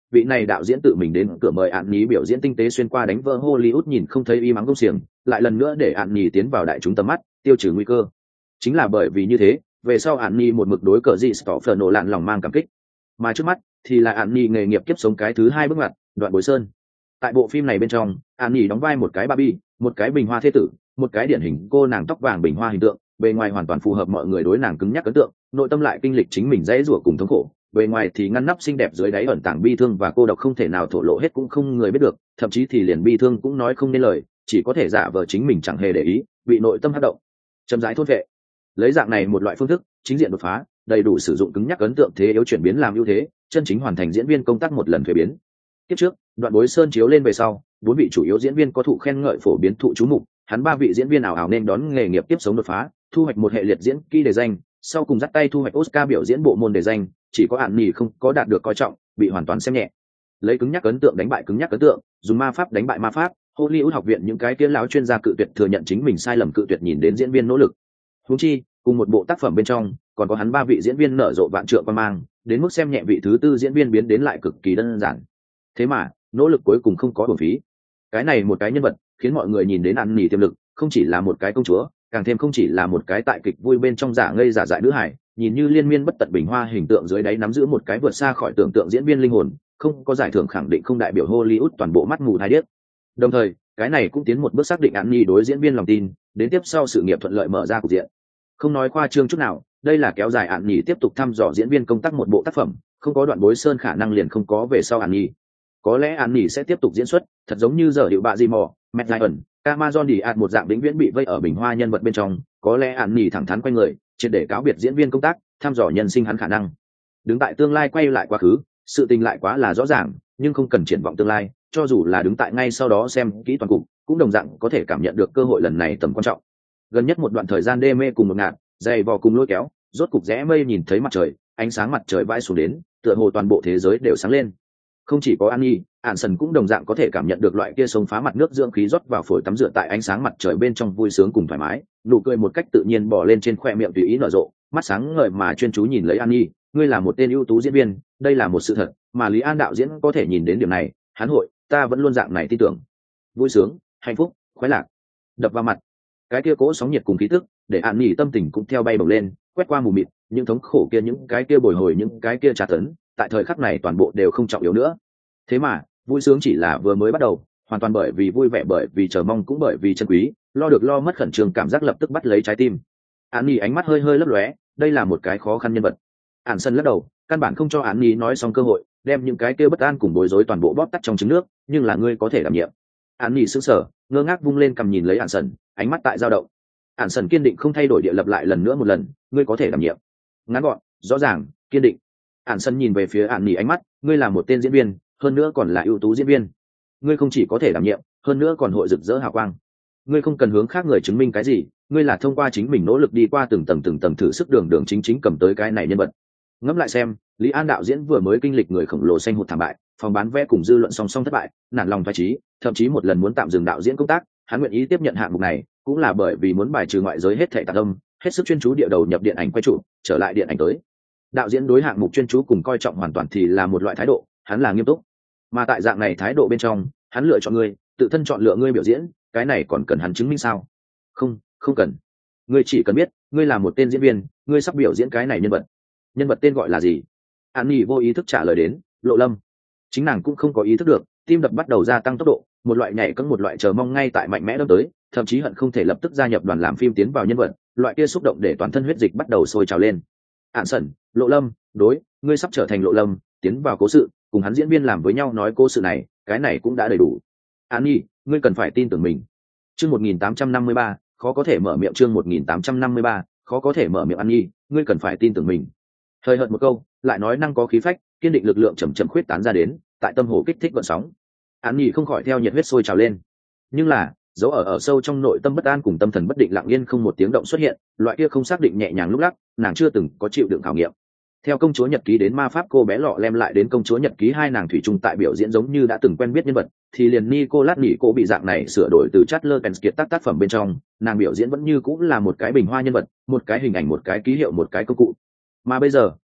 S1: vị này đạo diễn tự mình đến cửa mời Ạn Nhí biểu diễn tinh tế xuyên qua đánh vỡ Hollywood nhìn không thấy y mắng công xiềng, lại lần nữa để Ạn Nhí tiến vào đại chúng tầm mắt, tiêu trừ nguy cơ. Chính là bởi vì như thế, về sau Ạn Nhí một mực đối cờ gì Stoffer nổ lạn lòng mang cảm kích. Mà trước mắt thì là Ạn Nhí nghề nghiệp kiếp sống cái thứ hai bước ngoặt, Đoạn Bối Sơn. Tại bộ phim này bên trong, Ạn Nhí đóng vai một cái Barbie, một cái bình hoa thế tử, một cái điển hình cô nàng tóc vàng bình hoa hình tượng, bề ngoài hoàn toàn phù hợp mọi người đối nàng cứng nhắc ấn tượng, nội tâm lại kinh lịch chính mình dễ rủa cùng thống khổ, bề ngoài thì ngăn nắp xinh đẹp dưới đáy ẩn tàng bi thương và cô độc không thể nào thổ lộ hết cũng không người biết được, thậm chí thì liền bi thương cũng nói không nên lời, chỉ có thể giả vờ chính mình chẳng hề để ý, bị nội tâm hất động, chậm rãi thôn vệ. Lấy dạng này một loại phương thức, chính diện đột phá, đầy đủ sử dụng cứng nhắc ấn tượng thế yếu chuyển biến làm ưu thế, chân chính hoàn thành diễn viên công tác một lần thuế biến. Tiếp trước, Đoạn Bối Sơn chiếu lên về sau, 4 vị chủ yếu diễn viên có thụ khen ngợi phổ biến thụ chú mục, hắn 3 vị diễn viên ảo ảo nên đón nghề nghiệp tiếp sống đột phá, thu hoạch một hệ liệt diễn kỹ đề danh, sau cùng dắt tay thu hoạch Oscar biểu diễn bộ môn đề danh, chỉ có Ạn Nhí không có đạt được coi trọng, bị hoàn toàn xem nhẹ. Lấy cứng nhắc ấn tượng đánh bại cứng nhắc ấn tượng, dùng ma pháp đánh bại ma pháp, Hollywood học viện những cái kia lão chuyên gia cự tuyệt thừa nhận chính mình sai lầm, cự tuyệt nhìn đến diễn viên nỗ lực. Huống chi, cùng một bộ tác phẩm bên trong, còn có hắn 3 vị diễn viên nở rộ vạn trượng quan mang, đến mức xem nhẹ vị thứ tư diễn viên biến đến lại cực kỳ đơn giản. Thế mà, nỗ lực cuối cùng không có uổng phí. Cái này một cái nhân vật, khiến mọi người nhìn đến Ạn Nhí tiềm lực, không chỉ là một cái công chúa, càng thêm không chỉ là một cái tại kịch vui bên trong giả ngây giả dại nữ hải, nhìn như liên miên bất tận bình hoa hình tượng dưới đáy nắm giữ một cái vượt xa khỏi tưởng tượng diễn viên linh hồn, không có giải thưởng khẳng định không đại biểu Hollywood toàn bộ mắt mù hai điếc. Đồng thời, cái này cũng tiến một bước xác định Ạn Nhí đối diễn viên lòng tin, đến tiếp sau sự nghiệp thuận lợi mở ra cục diện. Không nói khoa trương chút nào, đây là kéo dài Ạn Nhí tiếp tục thăm dò diễn viên công tác một bộ tác phẩm, không có Đoạn Bối Sơn khả năng liền không có về sau Ạn Nhí. Có lẽ Ạn Nhí sẽ tiếp tục diễn xuất, thật giống như giờ điệu bạ gì mò, Matt Ryan, Amazon đi ạt một dạng vĩnh viễn bị vây ở bình hoa nhân vật bên trong, có lẽ Ạn Nhí thẳng thắn quay người, triệt để cáo biệt diễn viên công tác, thăm dò nhân sinh hắn khả năng. Đứng tại tương lai quay lại quá khứ, sự tình lại quá là rõ ràng, nhưng không cần triển vọng tương lai, cho dù là đứng tại ngay sau đó xem kỹ toàn cục, cũng đồng dạng có thể cảm nhận được cơ hội lần này tầm quan trọng. Gần nhất một đoạn thời gian đê mê cùng một ngạt, dày vò cùng lôi kéo, rốt cục rẽ mây nhìn thấy mặt trời, ánh sáng mặt trời vãi xuống đến, tựa hồ toàn bộ thế giới đều sáng lên. Không chỉ có An Nhi, Ản Sần cũng đồng dạng có thể cảm nhận được loại kia sông phá mặt nước dưỡng khí rót vào phổi tắm rửa tại ánh sáng mặt trời bên trong vui sướng cùng thoải mái, nụ cười một cách tự nhiên bỏ lên trên khoe miệng tùy ý nở rộ, mắt sáng ngời mà chuyên chú nhìn lấy An Nhi, ngươi là một tên ưu tú diễn viên, đây là một sự thật, mà Lý An đạo diễn có thể nhìn đến điểm này, hắn hội, ta vẫn luôn dạng này tin tưởng. Vui sướng, hạnh phúc, khoái lạc, đập vào mặt, cái kia cỗ sóng nhiệt cùng khí tức, để An Nhi tâm tình cũng theo bay bổng lên, quét qua mù mịt, những thống khổ kia, những cái kia bồi hồi, những cái kia tra tấn, tại thời khắc này toàn bộ đều không trọng yếu nữa. Thế mà vui sướng chỉ là vừa mới bắt đầu, hoàn toàn bởi vì vui vẻ, bởi vì chờ mong, cũng bởi vì chân quý, lo được lo mất khẩn trương cảm giác lập tức bắt lấy trái tim. Án Nhi ánh mắt hơi hơi lấp lóe, đây là một cái khó khăn nhân vật. Ản Sân lắc đầu, căn bản không cho Án Nhi nói xong cơ hội, đem những cái kia bất an cùng bối rối toàn bộ bóp tắt trong trứng nước, nhưng là ngươi có thể đảm nhiệm. Án Nhi sững sờ, ngơ ngác vung lên cầm nhìn lấy Ản Sân, ánh mắt tại dao động. Ản Sân kiên định không thay đổi địa lập lại lần nữa một lần, ngươi có thể đảm nhiệm. Ngắn gọn, rõ ràng, kiên định. Ản Sân nhìn về phía Án Nhi ánh mắt, ngươi là một tên diễn viên, hơn nữa còn là ưu tú diễn viên, ngươi không chỉ có thể đảm nhiệm, hơn nữa còn hội rực rỡ hào quang. Ngươi không cần hướng khác người chứng minh cái gì, ngươi là thông qua chính mình nỗ lực đi qua từng tầng thử sức đường đường chính chính cầm tới cái này nhân vật. Ngẫm lại xem, Lý An đạo diễn vừa mới kinh lịch người khổng lồ xanh hụt thảm bại, phòng bán vé cùng dư luận song song thất bại, nản lòng phá chí, thậm chí một lần muốn tạm dừng đạo diễn công tác, hắn nguyện ý tiếp nhận hạng mục này, cũng là bởi vì muốn bài trừ ngoại giới hết thảy tạp âm, hết sức chuyên chú địa đầu nhập điện ảnh quay trụ, trở lại điện ảnh tới. Đạo diễn đối hạng mục chuyên chú cùng coi trọng hoàn toàn thì là một loại thái độ, hắn là nghiêm túc. Mà tại dạng này thái độ bên trong, hắn lựa chọn ngươi, tự thân chọn lựa ngươi biểu diễn, cái này còn cần hắn chứng minh sao? Không cần. Ngươi chỉ cần biết, ngươi là một tên diễn viên, ngươi sắp biểu diễn cái này nhân vật. Nhân vật tên gọi là gì? An Nhi vô ý thức trả lời đến, Lộ Lâm. Chính nàng cũng không có ý thức được, tim đập bắt đầu gia tăng tốc độ, một loại nhảy cẫng, một loại chờ mong ngay tại mạnh mẽ đâm tới, thậm chí hận không thể lập tức gia nhập đoàn làm phim tiến vào nhân vật, loại kia xúc động để toàn thân huyết dịch bắt đầu sôi trào lên. Ản Sẩn, Lộ Lâm, đối, ngươi sắp trở thành Lộ Lâm, tiến vào cố sự, cùng hắn diễn viên làm với nhau nói cố sự này, cái này cũng đã đầy đủ. An Nhi, ngươi cần phải tin tưởng mình. Chương 1853, khó có thể mở miệng. Chương 1853, khó có thể mở miệng. An Nhi, ngươi cần phải tin tưởng mình. Hơi hợt một câu, lại nói năng có khí phách, kiên định lực lượng chậm chậm khuyết tán ra đến, tại tâm hồ kích thích gợn sóng. An Nhi không khỏi theo nhiệt huyết sôi trào lên. Nhưng là, dấu ở sâu trong nội tâm bất an cùng tâm thần bất định lặng yên không một tiếng động xuất hiện, loại kia không xác định nhẹ nhàng lúc lắc, nàng chưa từng có chịu đựng khảo nghiệm. Theo công chúa nhật ký đến ma pháp cô bé lọ lem, lại đến công chúa nhật ký, hai nàng thủy chung tại biểu diễn giống như đã từng quen biết nhân vật, thì liền Nicolas nỉ cô bị dạng này sửa đổi từ Chatler Penskiet tác phẩm bên trong, nàng biểu diễn vẫn như cũng là một cái bình hoa nhân vật, một cái hình ảnh, một cái ký hiệu, một cái công cụ. Mà bây giờ,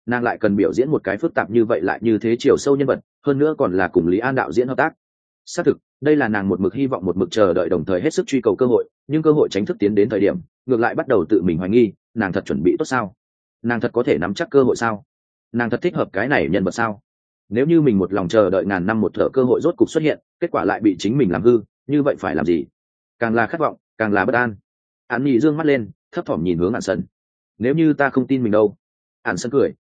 S1: nàng lại cần biểu diễn một cái phức tạp như vậy lại như thế chiều sâu nhân vật, hơn nữa còn là cùng Lý An đạo diễn hợp tác. Xác thực, đây là nàng một mực hy vọng một mực chờ đợi đồng thời hết sức truy cầu cơ hội, nhưng cơ hội tránh thức tiến đến thời điểm ngược lại bắt đầu tự mình hoài nghi, nàng thật chuẩn bị tốt sao? Nàng thật có thể nắm chắc cơ hội sao? Nàng thật thích hợp cái này nhân vật sao? Nếu như mình một lòng chờ đợi ngàn năm một thở cơ hội rốt cục xuất hiện, kết quả lại bị chính mình làm hư, như vậy phải làm gì? Càng là khát vọng càng là bất an. Án Nhi dương mắt lên, thấp thỏm nhìn hướng Ản Sân. Nếu như ta không tin mình đâu? Ản Sân cười.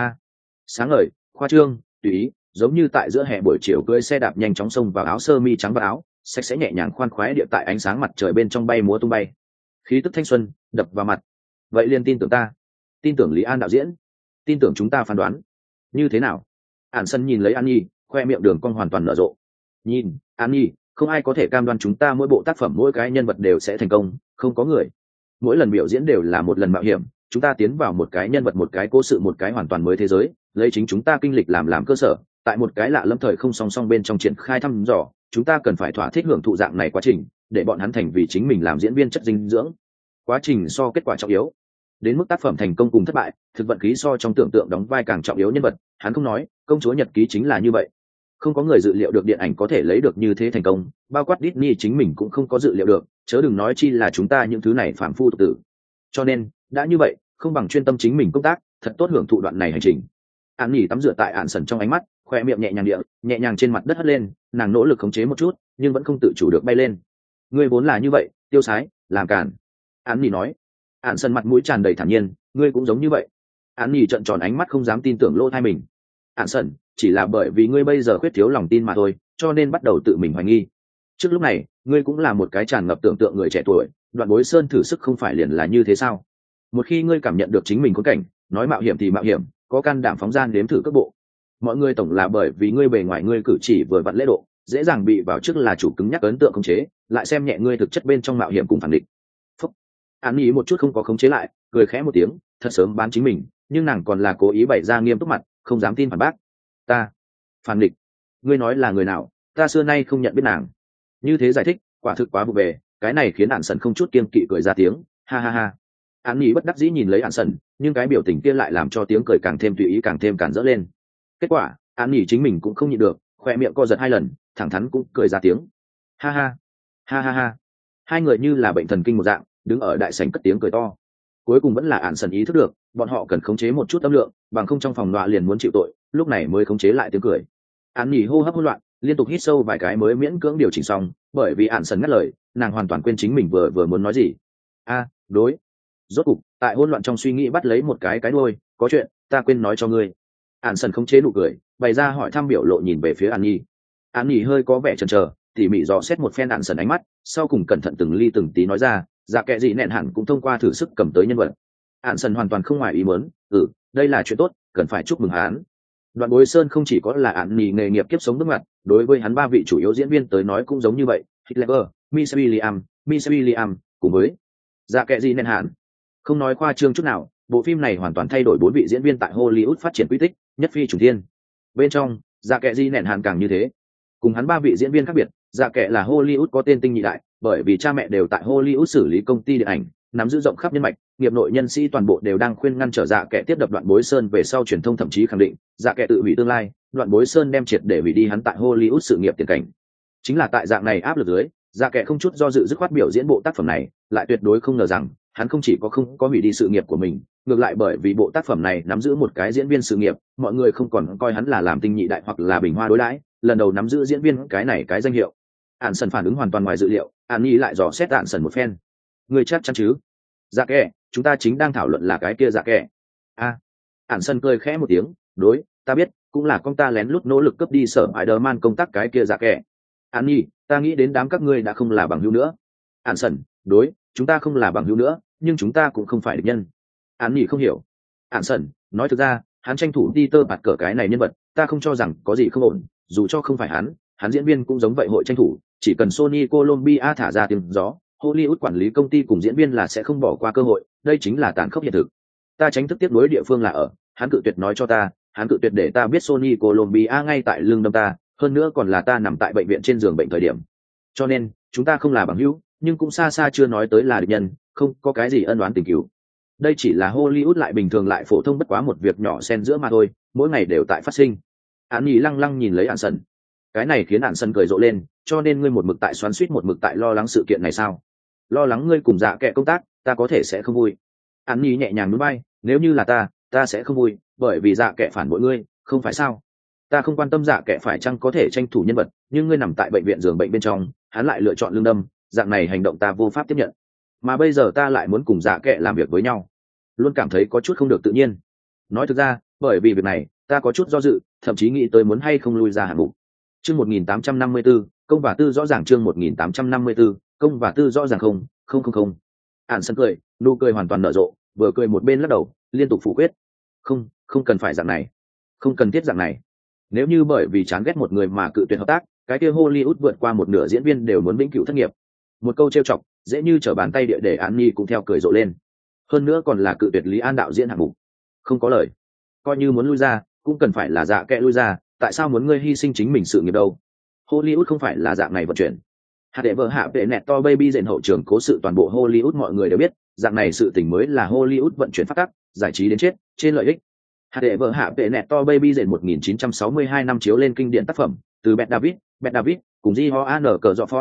S1: Sáng ngời, khoa trương, tùy ý, giống như tại giữa hè buổi chiều cưỡi xe đạp nhanh chóng xông vào áo sơ mi trắng và áo sạch sẽ nhẹ nhàng khoan khoái địa tại ánh sáng mặt trời bên trong bay múa tung bay, khí tức thanh xuân đập vào mặt. Vậy liền tin tưởng ta, tin tưởng Lý An đạo diễn, tin tưởng chúng ta phán đoán. Như thế nào? Ản Sân nhìn lấy An Nhi, khoe miệng đường cong hoàn toàn nở rộ. Nhìn, An Nhi, không ai có thể cam đoan chúng ta mỗi bộ tác phẩm mỗi cái nhân vật đều sẽ thành công, không có người. Mỗi lần biểu diễn đều là một lần mạo hiểm, chúng ta tiến vào một cái nhân vật, một cái cố sự, một cái hoàn toàn mới thế giới, lấy chính chúng ta kinh lịch làm cơ sở, tại một cái lạ lẫm thời không song song bên trong triển khai thăm dò. Chúng ta cần phải thỏa thích hưởng thụ dạng này quá trình, để bọn hắn thành vì chính mình làm diễn viên chất dinh dưỡng. Quá trình so kết quả trọng yếu. Đến mức tác phẩm thành công cùng thất bại, thực vận khí so trong tưởng tượng đóng vai càng trọng yếu nhân vật. Hắn không nói, công chúa nhật ký chính là như vậy. Không có người dự liệu được điện ảnh có thể lấy được như thế thành công, bao quát Disney chính mình cũng không có dự liệu được, chớ đừng nói chi là chúng ta những thứ này phàm phu tục tử. Cho nên, đã như vậy, không bằng chuyên tâm chính mình công tác, thật tốt hưởng thụ đoạn này hành trình. Án Nhi tắm rửa tại Ản Sần trong ánh mắt, khoe miệng nhẹ nhàng trên mặt đất hất lên, nàng nỗ lực khống chế một chút, nhưng vẫn không tự chủ được bay lên. Ngươi vốn là như vậy, tiêu sái, làm cản. Án Nhi nói. Ản Sần mặt mũi tràn đầy thản nhiên, ngươi cũng giống như vậy. Án Nhi trợn tròn ánh mắt không dám tin tưởng lỗ tai mình. Ản Sần, chỉ là bởi vì ngươi bây giờ khuyết thiếu lòng tin mà thôi, cho nên bắt đầu tự mình hoài nghi. Trước lúc này, ngươi cũng là một cái tràn ngập tưởng tượng người trẻ tuổi, Đoạn Bối Sơn thử sức không phải liền là như thế sao? Một khi ngươi cảm nhận được chính mình khốn cảnh, nói mạo hiểm thì mạo hiểm, có can đảm phóng gian đếm thử cước bộ. Mọi người tổng là bởi vì ngươi bề ngoài ngươi cử chỉ vừa vặn lễ độ, dễ dàng bị vào trước là chủ cứng nhắc ấn tượng khống chế, lại xem nhẹ ngươi thực chất bên trong mạo hiểm cùng phản định. Phúc. Án Nhi một chút không có khống chế lại, cười khẽ một tiếng, thật sớm bán chính mình, nhưng nàng còn là cố ý bày ra nghiêm túc mặt, không dám tin phản bác. Ta phản định? Ngươi nói là người nào? Ta xưa nay không nhận biết nàng. Như thế giải thích, quả thực quá vụ về, cái này khiến Ản Sần không chút kiêng kỵ cười ra tiếng, ha ha ha. Án Nhi bất đắc dĩ nhìn lấy Ản Sần, nhưng cái biểu tình kia lại làm cho tiếng cười càng thêm tùy ý, càng thêm cản rỡ lên. Kết quả, Án Nhi chính mình cũng không nhịn được, khoe miệng co giật 2 lần, thẳng thắn cũng cười ra tiếng, ha ha ha ha ha. Hai người như là bệnh thần kinh một dạng, đứng ở đại sảnh cất tiếng cười to. Cuối cùng vẫn là Ản Sần ý thức được, bọn họ cần khống chế một chút âm lượng, bằng không trong phòng nọa liền muốn chịu tội, lúc này mới khống chế lại tiếng cười. Án Nhi hô hấp hỗn loạn, liên tục hít sâu vài cái mới miễn cưỡng điều chỉnh xong, bởi vì Ản Sần ngắt lời, nàng hoàn toàn quên chính mình vừa muốn nói gì. Đối. Rốt cục, tại hỗn loạn trong suy nghĩ bắt lấy một cái đuôi, có chuyện, ta quên nói cho ngươi. Ản Sần khống chế nụ cười, bày ra hỏi thăm biểu lộ nhìn về phía An Nhi. An Nhi hơi có vẻ chần chờ, tỉ mỉ dò xét một phen Ản Sần ánh mắt, sau cùng cẩn thận từng ly từng tí nói ra, dạ kệ gì nẹn hẳn cũng thông qua thử sức cầm tới nhân vật. Ản Sần hoàn toàn không ngoài ý muốn, đây là chuyện tốt, cần phải chúc mừng hắn. Đoạn Bối Sơn không chỉ có là An Nhi nghề nghiệp kiếp sống bước ngoặt, đối với hắn 3 vị chủ yếu diễn viên tới nói cũng giống như vậy, Hitler, Miss William, cùng với dạ kệ gì nẹn hẳn. Không nói khoa trương chút nào, bộ phim này hoàn toàn thay đổi 4 vị diễn viên tại Hollywood phát triển quy tích, nhất phi trùng thiên. Bên trong, dạ kệ di nẹn hàn càng như thế. Cùng hắn 3 vị diễn viên khác biệt, dạ kệ là Hollywood có tên tinh nhị đại, bởi vì cha mẹ đều tại Hollywood xử lý công ty điện ảnh, nắm giữ rộng khắp nhân mạch, nghiệp nội nhân sĩ toàn bộ đều đang khuyên ngăn trở dạ kệ tiếp đập Đoạn Bối Sơn, về sau truyền thông thậm chí khẳng định, dạ kệ tự hủy tương lai, Đoạn Bối Sơn đem triệt để hủy đi hắn tại Hollywood sự nghiệp tiền cảnh. Chính là tại dạng này áp lực dưới, dạ kệ không chút do dự dứt khoát biểu diễn bộ tác phẩm này, lại tuyệt đối không ngờ rằng hắn không chỉ có không có hủy đi sự nghiệp của mình, ngược lại bởi vì bộ tác phẩm này nắm giữ một cái diễn viên sự nghiệp, mọi người không còn coi hắn là làm tinh nhị đại hoặc là bình hoa đối đãi, lần đầu nắm giữ diễn viên cái này cái danh hiệu. Ản Sần phản ứng hoàn toàn ngoài dự liệu, An Nhi lại dò xét Ản Sần một phen. Người chắc chắn chứ? Dạ kệ, chúng ta chính đang thảo luận là cái kia dạ kệ. Ản Sần cười khẽ một tiếng, đối, ta biết, cũng là con ta lén lút nỗ lực cướp đi Sở Spider-Man công tác cái kia dạ kệ. An Nhi, ta nghĩ đến đám các ngươi đã không là bằng hữu nữa. Ản Sần, đối, chúng ta không là bằng hữu nữa, nhưng chúng ta cũng không phải địch nhân. Án Nhi không hiểu. Ản Sần, nói thực ra, hắn tranh thủ Peter Parker cái này nhân vật, ta không cho rằng có gì không ổn, dù cho không phải hắn diễn viên cũng giống vậy hội tranh thủ, chỉ cần Sony Columbia thả ra tiếng gió, Hollywood quản lý công ty cùng diễn viên là sẽ không bỏ qua cơ hội, đây chính là tàn khốc hiện thực. Ta tránh thức tiếp nối địa phương là ở, hắn cự tuyệt nói cho ta, hắn cự tuyệt để ta biết Sony Columbia ngay tại lưng đâm ta, hơn nữa còn là ta nằm tại bệnh viện trên giường bệnh thời điểm. Cho nên, chúng ta không là bằng hữu, nhưng cũng xa xa chưa nói tới là địch nhân, không có cái gì ân oán tình cừu. đây chỉ là Hollywood lại bình thường lại phổ thông bất quá một việc nhỏ xen giữa mà thôi, mỗi ngày đều tại phát sinh. Án nhì lăng lăng nhìn lấy Ản Sần, cái này khiến Ản Sần cười rộ lên. Cho nên ngươi một mực tại xoắn xuýt, một mực tại lo lắng sự kiện này sao? Lo lắng ngươi cùng dạ kệ công tác, ta có thể sẽ không vui. Án nhì nhẹ nhàng núi bay, nếu như là ta sẽ không vui, bởi vì dạ kệ phản bội ngươi, không phải sao? Ta không quan tâm dạ kệ phải chăng có thể tranh thủ nhân vật, nhưng ngươi nằm tại bệnh viện giường bệnh bên trong, hắn lại lựa chọn lương đâm, dạng này hành động ta vô pháp tiếp nhận. Mà bây giờ ta lại muốn cùng dạ kệ làm việc với nhau, luôn cảm thấy có chút không được tự nhiên. Nói thực ra, bởi vì việc này, ta có chút do dự, thậm chí nghĩ tới muốn hay không lui ra hạng mục. Chương 1854, công và tư rõ ràng. Chương 1854, công và tư rõ ràng. Không. Ản Sân cười, nụ cười hoàn toàn nở rộ, vừa cười một bên lắc đầu, liên tục phủ quyết. Không cần phải dạng này, không cần thiết dạng này. Nếu như bởi vì chán ghét một người mà cự tuyệt hợp tác, cái kia Hollywood vượt qua một nửa diễn viên đều muốn vĩnh cửu thất nghiệp. Một câu trêu chọc, dễ như trở bàn tay địa để An Nhi cũng theo cười rộ lên. Hơn nữa còn là cự tuyệt Lý An đạo diễn hạng mục. Không có lời. Coi như muốn lui ra, cũng cần phải là dạ kệ lui ra, tại sao muốn ngươi hy sinh chính mình sự nghiệp đâu? Hollywood không phải là dạng này vận chuyển. Hạt đệ vợ hạ vệ nẹt to baby dện hậu trường cố sự toàn bộ Hollywood mọi người đều biết, dạng này sự tình mới là Hollywood vận chuyển phát tác, giải trí đến chết, trên lợi ích. Hạt đệ vợ hạ vệ nẹt to baby dện 1962 năm chiếu lên kinh điển tác phẩm, từ Bette David cùng Johanna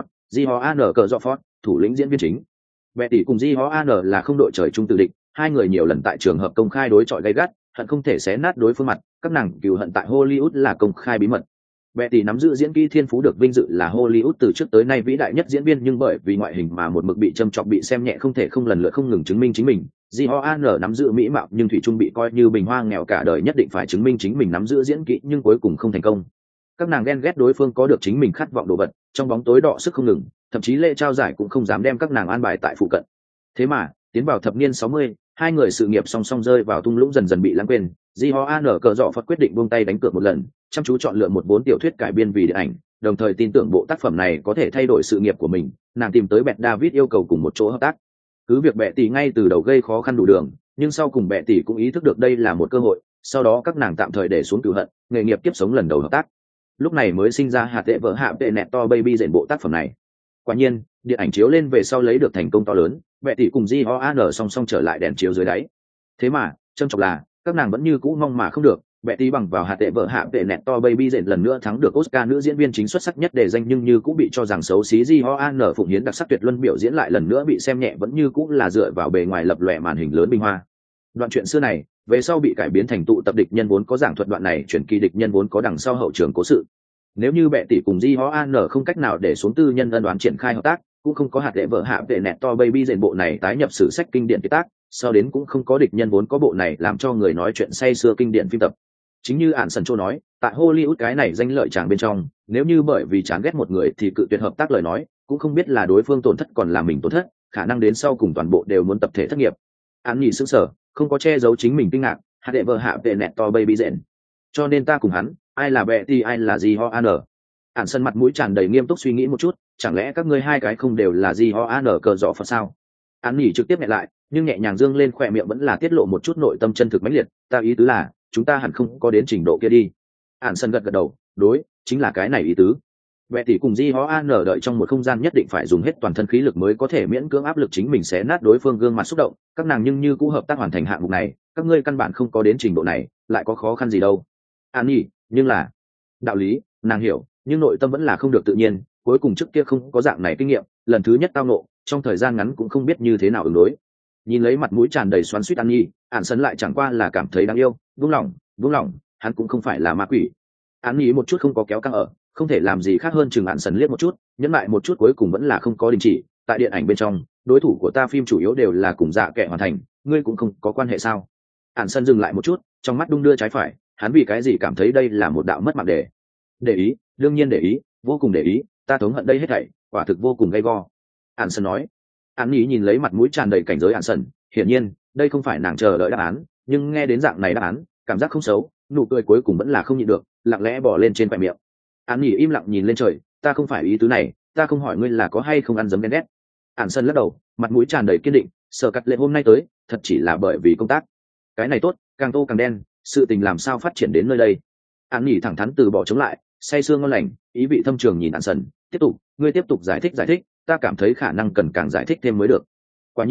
S1: Crawford, thủ lĩnh diễn viên chính. Betty cùng Johanna là không đội trời chung tự địch, hai người nhiều lần tại trường hợp công khai đối chọi gay gắt, hận không thể xé nát đối phương mặt, các nàng cừu hận tại Hollywood là công khai bí mật. Betty nắm giữ diễn kỹ thiên phú được vinh dự là Hollywood từ trước tới nay vĩ đại nhất diễn viên, nhưng bởi vì ngoại hình mà một mực bị châm chọc bị xem nhẹ, không thể không lần lượt không ngừng chứng minh chính mình. Johanna nắm giữ mỹ mạo nhưng thủy chung bị coi như bình hoa nghèo, cả đời nhất định phải chứng minh chính mình nắm giữ diễn kỹ, nhưng cuối cùng không thành công. Các nàng ghen ghét đối phương có được chính mình khát vọng đồ vật, trong bóng tối đọ sức không ngừng, thậm chí lễ trao giải cũng không dám đem các nàng an bài tại phụ cận. Thế mà tiến vào thập niên 60, hai người sự nghiệp song song rơi vào thung lũng, dần dần bị lãng quên. Johanna cờ dọ Phật quyết định buông tay đánh cược một lần, chăm chú chọn lựa một vốn tiểu thuyết cải biên vì điện ảnh, đồng thời tin tưởng bộ tác phẩm này có thể thay đổi sự nghiệp của mình. Nàng tìm tới Bette David yêu cầu cùng một chỗ hợp tác. Cứ việc Bette tỷ ngay từ đầu gây khó khăn đủ đường, nhưng sau cùng Bette tỷ cũng ý thức được đây là một cơ hội, sau đó các nàng tạm thời để xuống cừu hận, nghề nghiệp kiếp sống lần đầu hợp tác. Lúc này mới sinh ra hạt tệ vợ hạ tệ nẹt to baby dện bộ tác phẩm này. Quả nhiên, điện ảnh chiếu lên về sau lấy được thành công to lớn, Bette tỷ cùng Johanna song song trở lại đèn chiếu dưới đáy. Thế mà trân trọng là các nàng vẫn như cũ mong mà không được. Bette tỷ bằng vào hạt tệ vợ hạ tệ nẹt to baby dện lần nữa thắng được Oscar nữ diễn viên chính xuất sắc nhất để danh, nhưng như cũng bị cho rằng xấu xí. Johanna phụng hiến đặc sắc tuyệt luân biểu diễn lại lần nữa bị xem nhẹ, vẫn như cũng là dựa vào bề ngoài lập lòe màn hình lớn bình hoa. Đoạn chuyện xưa này về sau bị cải biến thành tụ tập địch nhân vốn có, giảng thuật đoạn này chuyển kỳ địch nhân vốn có đằng sau hậu trường cố sự. Nếu như Bette tỷ cùng Johanna không cách nào để xuống tư nhân ân đoán triển khai hợp tác, cũng không có hạt đệ vợ hạ vệ nẹt to baby dện bộ này tái nhập sử sách kinh điển kiệt tác, sau đến cũng không có địch nhân vốn có bộ này làm cho người nói chuyện say sưa kinh điển phim tập. Chính như Ản Sần Châu nói, tại Hollywood cái này danh lợi chàng bên trong, nếu như bởi vì chán ghét một người thì cự tuyệt hợp tác lời nói, cũng không biết là đối phương tổn thất còn là mình tổn thất, khả năng đến sau cùng toàn bộ đều muốn tập thể thất nghiệp. Án nhỉ sững sờ, không có che giấu chính mình kinh ngạc, hạt đệ vợ hạ vệ nẹt to baby dện. Cho nên ta cùng hắn, ai là Betty ai là Johanna? Ản Sân mặt mũi tràn đầy nghiêm túc suy nghĩ một chút, chẳng lẽ các ngươi hai cái không đều là Johanna cờ dọ Phật sao? Án nhỉ trực tiếp nhẹ lại, nhưng nhẹ nhàng dương lên khỏe miệng vẫn là tiết lộ một chút nội tâm chân thực mãnh liệt. Ta ý tứ là, chúng ta hẳn không có đến trình độ kia đi. Ản Sân gật gật đầu, đối, chính là cái này ý tứ. Betty cùng Johanna đợi trong một không gian nhất định phải dùng hết toàn thân khí lực mới có thể miễn cưỡng áp lực chính mình xé nát đối phương gương mặt xúc động. Các nàng nhưng như cũ hợp tác hoàn thành hạng mục này, các ngươi căn bản không có đến trình độ này, lại có khó khăn gì đâu. An nhỉ, nhưng là đạo lý, nàng hiểu, nhưng nội tâm vẫn là không được tự nhiên. Cuối cùng trước kia không có dạng này kinh nghiệm, lần thứ nhất tao nộ, trong thời gian ngắn cũng không biết như thế nào ứng đối. Nhìn lấy mặt mũi tràn đầy xoắn xuýt An nhi, Ản Sân lại chẳng qua là cảm thấy đáng yêu, vung lòng, hắn cũng không phải là ma quỷ. An nhi một chút không có kéo căng ở, không thể làm gì khác hơn chừng Ản Sân liếc một chút, nhẫn lại một chút, cuối cùng vẫn là không có đình chỉ. Tại điện ảnh bên trong, đối thủ của ta phim chủ yếu đều là cùng dạ kệ hoàn thành, ngươi cũng không có quan hệ sao? Ản Sân dừng lại một chút, trong mắt đung đưa trái phải, hắn vì cái gì cảm thấy đây là một đạo mất mạng đề? Để ý, đương nhiên để ý, vô cùng để ý, ta thống hận đây hết thảy, quả thực vô cùng gay go. Ản Sân nói. Án nhỉ nhìn lấy mặt mũi tràn đầy cảnh giới Ản Sân, hiển nhiên đây không phải nàng chờ đợi đáp án, nhưng nghe đến dạng này đáp án, cảm giác không xấu, nụ cười cuối cùng vẫn là không nhịn được, lặng lẽ bỏ lên trên bẹp miệng. Án nhỉ im lặng nhìn lên trời, ta không phải ý tứ này, ta không hỏi ngươi là có hay không ăn dấm đen đét. Ản Sân lắc đầu, mặt mũi tràn đầy kiên định, Sở Cắt Lệ hôm nay tới, thật chỉ là bởi vì công tác. Cái này tốt, càng tô càng đen, sự tình làm sao phát triển đến nơi đây? Án nhỉ thẳng thắn từ bỏ chống lại, say sưa ngon lành, ý vị thâm trường nhìn Ản Sân, tiếp tục, ngươi tiếp tục giải thích, ta cảm thấy khả năng cần càng giải thích thêm mới được. Quả nhiên,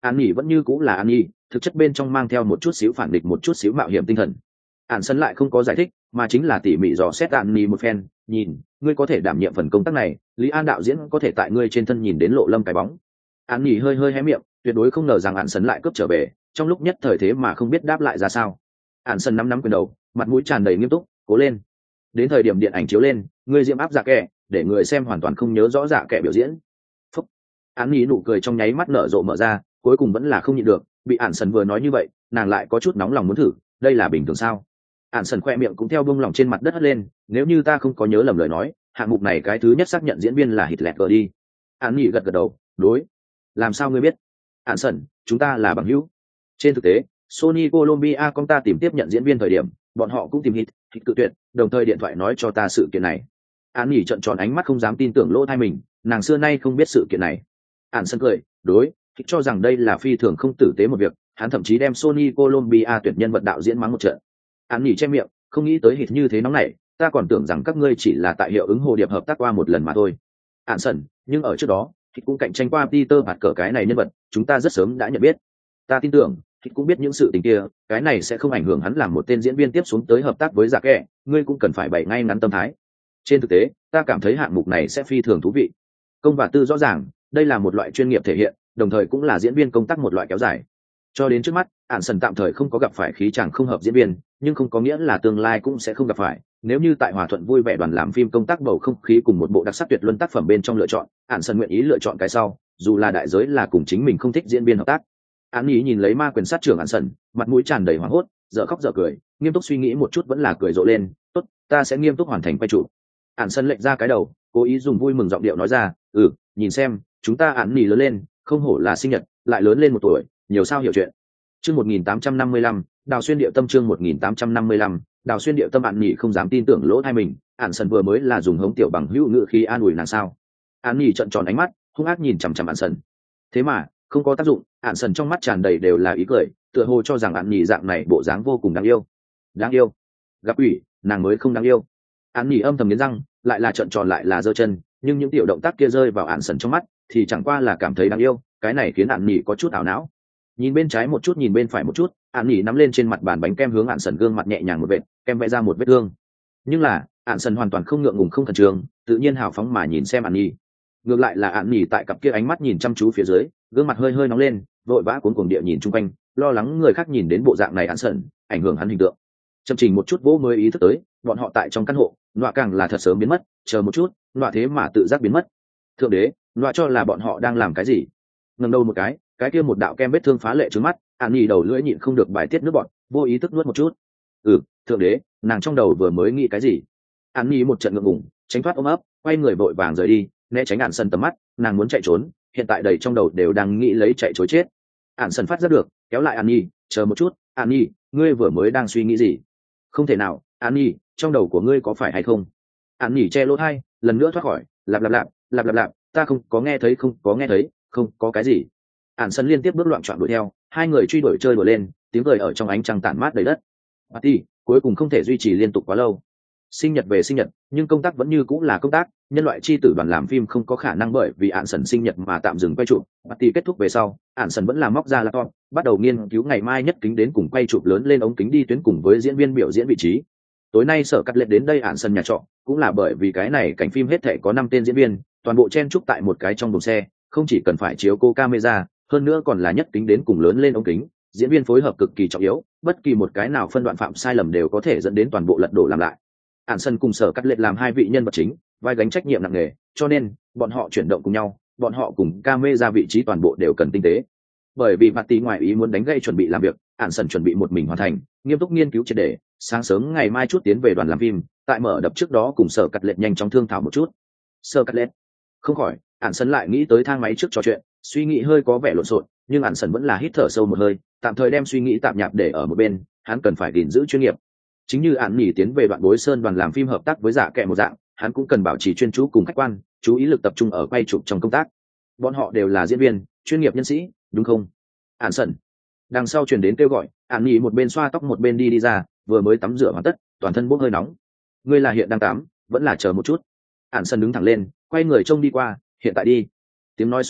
S1: An Nhi vẫn như cũng là An Nhi, thực chất bên trong mang theo một chút xíu phản địch, một chút xíu mạo hiểm tinh thần. Ản sân lại không có giải thích, mà chính là tỉ mỉ dò xét An Nhi một phen, nhìn, ngươi có thể đảm nhiệm phần công tác này, Lý An đạo diễn có thể tại ngươi trên thân nhìn đến lộ lâm cái bóng. An Nhi hơi hơi hé miệng, tuyệt đối không ngờ rằng Ản sân lại cướp trở về, trong lúc nhất thời thế mà không biết đáp lại ra sao. Ản sân nắm quyền đầu, mặt mũi tràn đầy nghiêm túc, cố lên. Đến thời điểm điện ảnh chiếu lên, ngươi diễm áp giả kẻ, để người xem hoàn toàn không nhớ rõ giả kẻ biểu diễn. Phúc. An Nhi nụ cười trong nháy mắt nở rộ mở ra, cuối cùng vẫn là không nhịn được, bị Ản sân vừa nói như vậy, nàng lại có chút nóng lòng muốn thử, đây là bình thường sao? Ản sân khoe miệng cũng theo bông lòng trên mặt đất hất lên, nếu như ta không có nhớ lầm lời nói, hạng mục này cái thứ nhất xác nhận diễn viên là Hitler đi. An Nhi gật gật đầu, đối. Làm sao ngươi biết? Ản sân, chúng ta là bằng hữu. Trên thực tế, Sony Colombia công ta tìm tiếp nhận diễn viên thời điểm, bọn họ cũng tìm Hit cự tuyệt, đồng thời điện thoại nói cho ta sự kiện này. An Nhi trợn tròn ánh mắt không dám tin tưởng lỗ tai mình, nàng xưa nay không biết sự kiện này. Ản sân cười, đối, Hit cho rằng đây là phi thường không tử tế một việc, hắn thậm chí đem Sony Colombia tuyển nhân vật đạo diễn mắng một trận. An Nhi che miệng, không nghĩ tới Hit như thế nóng nảy, ta còn tưởng rằng các ngươi chỉ là tại hiệu ứng hồ điệp hợp tác qua một lần mà thôi. Ản sân, nhưng ở trước đó, Hit cũng cạnh tranh qua Peter Parker cái này nhân vật, chúng ta rất sớm đã nhận biết. Ta tin tưởng Hit cũng biết những sự tình kia, cái này sẽ không ảnh hưởng hắn làm một tên diễn viên tiếp xuống tới hợp tác với giả kẻ, ngươi cũng cần phải bày ngay ngắn tâm thái. Trên thực tế, ta cảm thấy hạng mục này sẽ phi thường thú vị. Công và tư rõ ràng, đây là một loại chuyên nghiệp thể hiện, đồng thời cũng là diễn viên công tác một loại kéo dài. Cho đến trước mắt, Ản sân tạm thời không có gặp phải khí chàng không hợp diễn viên, nhưng không có nghĩa là tương lai cũng sẽ không gặp phải. Nếu như tại Hòa Thuận vui vẻ đoàn làm phim công tác bầu không khí cùng một bộ đặc sắc tuyệt luân tác phẩm bên trong lựa chọn, Ản sân nguyện ý lựa chọn cái sau, dù là đại giới là cùng chính mình không thích diễn viên hợp tác. Án ý nhìn lấy ma quyền sát trưởng Ản sân, mặt mũi tràn đầy hoảng hốt, dở khóc dở cười, nghiêm túc suy nghĩ một chút vẫn là cười rộ lên, tốt, ta sẽ nghiêm túc hoàn thành quay trụ. Ản sân lệch ra cái đầu, cố ý dùng vui mừng giọng điệu nói ra, nhìn xem, chúng ta Án nỉ lớn lên, không hổ là sinh nhật, lại lớn lên một tuổi, nhiều sao hiểu chuyện. Chương 1855, Đào xuyên điệu tâm chương 1855, Đào xuyên điệu tâm Án nỉ không dám tin tưởng lỗ tai mình, Ản sân vừa mới là dùng hống tiểu bằng hữu ngữ khí an ủi nàng sao? Án nỉ trợn tròn ánh mắt, hung ác nhìn chằm chằm Ản sân. Thế mà, không có tác dụng, Ản sân trong mắt tràn đầy đều là ý cười, tựa hồ cho rằng Án nỉ dạng này bộ dáng vô cùng đáng yêu. Đáng yêu? Gặp ủy, nàng mới không đáng yêu. Án nỉ âm thầm nghiến răng, lại là trợn tròn lại là giơ chân, nhưng những tiểu động tác kia rơi vào Ản sân trong mắt, thì chẳng qua là cảm thấy đáng yêu, cái này khiến Ản nỉ có chút ảo não. Nhìn bên trái một chút nhìn bên phải một chút, Ản nỉ nắm lên trên mặt bàn bánh kem hướng Ản sân gương mặt nhẹ nhàng một vệt, kem vẽ ra một vết thương. Nhưng là, Ản sân hoàn toàn không ngượng ngùng không khẩn trương, tự nhiên hào phóng mà nhìn xem Án nỉ. Ngược lại là Án nỉ tại cặp kia ánh mắt nhìn chăm chú phía dưới, gương mặt hơi hơi nóng lên, vội vã cuống cuồng địa nhìn chung quanh, lo lắng người khác nhìn đến bộ dạng này Ản sân, ảnh hưởng hắn hình tượng. Chậm trình một chút vô mới ý thức tới, bọn họ tại trong căn hộ, nọa càng là thật sớm biến mất, chờ một chút, nọa thế mà tự giác biến mất. Thượng đế, nọa cho là bọn họ đang làm cái gì? Ngẩng đầu một cái kia một đạo kem vết thương phá lệ trước mắt, Án nỉ đầu lưỡi nhịn không được bài tiết nước bọt, vô ý thức nuốt một chút. Thượng đế, nàng trong đầu vừa mới nghĩ cái gì? Án nỉ một trận ngượng ngùng, tránh thoát ôm ấp, quay người vội vàng rời đi, né tránh Ản sân tầm mắt, nàng muốn chạy trốn, hiện tại đầy trong đầu đều đang nghĩ lấy chạy trối chết. Ản sân phát ra được, kéo lại An nhi, chờ một chút, An nhi, ngươi vừa mới đang suy nghĩ gì? Không thể nào, An nhi, trong đầu của ngươi có phải hay không? An nhi che lỗ tai, lần nữa thoát khỏi, lặp lặp, ta không có nghe thấy, không có cái gì. Ản sân liên tiếp bước loạn trọn đuổi theo, hai người truy đuổi chơi đùa lên, tiếng cười ở trong ánh trăng tản mát đầy đất. Party cuối cùng không thể duy trì liên tục quá lâu. Sinh nhật về sinh nhật, nhưng công tác vẫn như cũng là công tác, nhân loại chi tử đoàn làm phim không có khả năng bởi vì Ản sân sinh nhật mà tạm dừng quay chụp. Party kết thúc về sau, Ản sân vẫn là móc ra laptop, bắt đầu nghiên cứu ngày mai nhất kính đến cùng quay chụp lớn lên ống kính đi tuyến cùng với diễn viên biểu diễn vị trí. Tối nay Sở Cắt Lệ đến đây Ản sân nhà trọ, cũng là bởi vì cái này cảnh phim hết thảy có 5 tên diễn viên, toàn bộ chen chúc tại một cái trong buồng xe, không chỉ cần phải chiếu cô camera, hơn nữa còn là nhất kính đến cùng lớn lên ống kính, diễn viên phối hợp cực kỳ trọng yếu, bất kỳ một cái nào phân đoạn phạm sai lầm đều có thể dẫn đến toàn bộ lật đổ làm lại. Ản sân cùng Sở Cắt Lệ làm hai vị nhân vật chính, vai gánh trách nhiệm nặng nề, cho nên bọn họ chuyển động cùng nhau, bọn họ cùng camera vị trí toàn bộ đều cần tinh tế. Bởi vì Patty ngoài ý muốn đánh gây chuẩn bị làm việc, Ản sân chuẩn bị một mình hoàn thành, nghiêm túc nghiên cứu triệt để, sáng sớm ngày mai chút tiến về đoàn làm phim, tại mở đập trước đó cùng Sở Cắt Lệ nhanh chóng thương thảo một chút. Sở Cắt Lệ không khỏi, Ản sân lại nghĩ tới thang máy trước trò chuyện, suy nghĩ hơi có vẻ lộn xộn, nhưng Ản sân vẫn là hít thở sâu một hơi, tạm thời đem suy nghĩ tạp nhạp để ở một bên, hắn cần phải gìn giữ chuyên nghiệp. Chính như Ản nhỉ tiến về đoạn Bối Sơn đoàn làm phim hợp tác với Dạ Kệ một dạng, hắn cũng cần bảo trì chuyên chú cùng khách quan, chú ý lực tập trung ở quay chụp trong công tác. Bọn họ đều là diễn viên, chuyên nghiệp nhân sĩ, đúng không? Ản sân. Đằng sau truyền đến kêu gọi, Ản nhỉ một bên xoa tóc một bên đi ra, vừa mới tắm rửa hoàn tất, toàn thân bốc hơi nóng. Ngươi là hiện đang tắm, vẫn là chờ một chút. Ản sân đứng thẳng lên, quay người trông đi qua, hiện tại đi. Tiếng nói xuống dốc,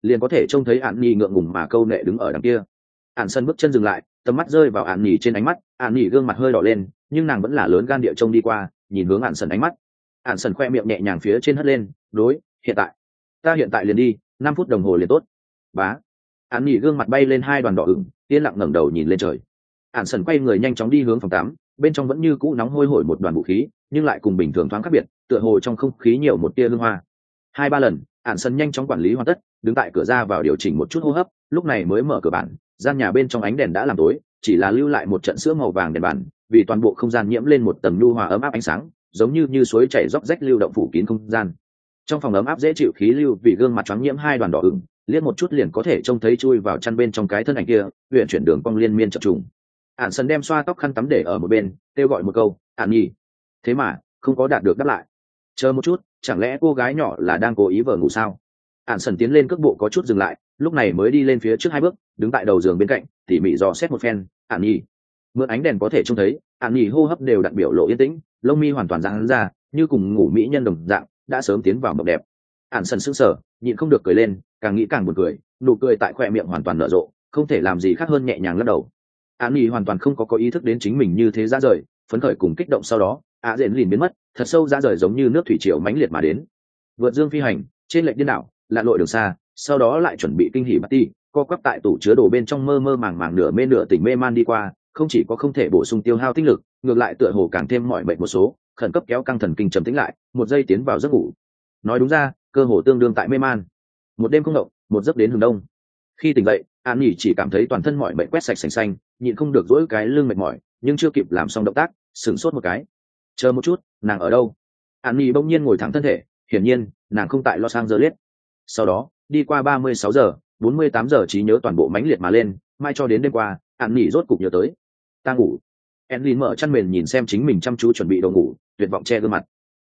S1: liền có thể trông thấy ạn nhì ngượng ngùng mà câu nệ đứng ở đằng kia. ạn sân bước chân dừng lại, tầm mắt rơi vào ạn nhì trên ánh mắt, ạn nhì gương mặt hơi đỏ lên, nhưng nàng vẫn là lớn gan địa trông đi qua, nhìn hướng ạn sân ánh mắt. ạn sân khoe miệng nhẹ nhàng phía trên hất lên, đối, hiện tại ta hiện tại liền đi, 5 phút đồng hồ liền tốt. Bá. ạn nhì gương mặt bay lên 2 đoàn đỏ ửng, yên lặng ngẩng đầu nhìn lên trời. ạn sân quay người nhanh chóng đi hướng phòng tắm, bên trong vẫn như cũ nóng hôi hổi một đoàn vũ khí, nhưng lại cùng bình thường thoáng khác biệt, tựa hồ trong không khí nhiều một tia hương hoa. 2-3 lần, ạn sân nhanh chóng quản lý hoàn tất, đứng tại cửa ra vào điều chỉnh một chút hô hấp, lúc này mới mở cửa bản. Gian nhà bên trong ánh đèn đã làm tối, chỉ là lưu lại một trận sữa màu vàng đèn bàn, vì toàn bộ không gian nhiễm lên một tầng nhu hòa ấm áp ánh sáng, giống như suối chảy róc rách lưu động phủ kín không gian. Trong phòng ấm áp dễ chịu khí lưu, vì gương mặt choáng nhiễm 2 đoàn đỏ ửng, liếc một chút liền có thể trông thấy chui vào chăn bên trong cái thân ảnh kia, luyện chuyển đường cong liên miên chập trùng. ạn sân đem xoa tóc khăn tắm để ở một bên, kêu gọi một câu, ạn nhi. Thế mà không có đạt được đáp lại. Chờ một chút, chẳng lẽ cô gái nhỏ là đang cố ý vờ ngủ sao? ạn sân tiến lên cước bộ có chút dừng lại, lúc này mới đi lên phía trước 2 bước, đứng tại đầu giường bên cạnh, tỉ mỉ dò xét một phen. ạn nhi. Mượn ánh đèn có thể trông thấy, ạn nhi hô hấp đều đặn, biểu lộ yên tĩnh, lông mi hoàn toàn giãn ra, như cùng ngủ mỹ nhân đồng dạng, đã sớm tiến vào mộng đẹp. ạn sân sững sờ, nhịn không được cười lên, càng nghĩ càng buồn cười, nụ cười tại khoe miệng hoàn toàn nở rộ, không thể làm gì khác hơn nhẹ nhàng lắc đầu. ạn nhi hoàn toàn không có ý thức đến chính mình như thế ra rời, phấn khởi cùng kích động sau đó, ạ dện lìn biến mất, thật sâu ra rời giống như nước thủy triều mãnh liệt mà đến. Vượt dương phi hành, trên lệch điên đảo, lặn lội đường xa, sau đó lại chuẩn bị kinh hỉ party, co quắp tại tủ chứa đồ bên trong mơ mơ màng màng nửa mê nửa tỉnh mê man đi qua, không chỉ có không thể bổ sung tiêu hao tinh lực, ngược lại tựa hồ càng thêm mỏi mệt một số, khẩn cấp kéo căng thần kinh trầm tĩnh lại, một giây tiến vào giấc ngủ. Nói đúng ra, cơ hồ tương đương tại mê man. Một đêm không động, một giấc đến hừng đông. Khi tỉnh dậy, an nhỉ chỉ cảm thấy toàn thân mỏi mệt quét sạch sành xanh, nhịn không được dỗi cái lưng mệt mỏi, nhưng chưa kịp làm xong động tác, sửng sốt một cái. Chờ một chút, nàng ở đâu? an nhỉ bỗng nhiên ngồi thẳng thân thể, hiển nhiên nàng không tại Los Angeles. Sau đó đi qua 36 giờ 48 giờ trí nhớ toàn bộ mãnh liệt mà lên, mai cho đến đêm qua, an nhỉ rốt cục nhớ tới. Ta ngủ. Enlin mở chăn mền nhìn xem chính mình chăm chú chuẩn bị đồ ngủ, tuyệt vọng che gương mặt.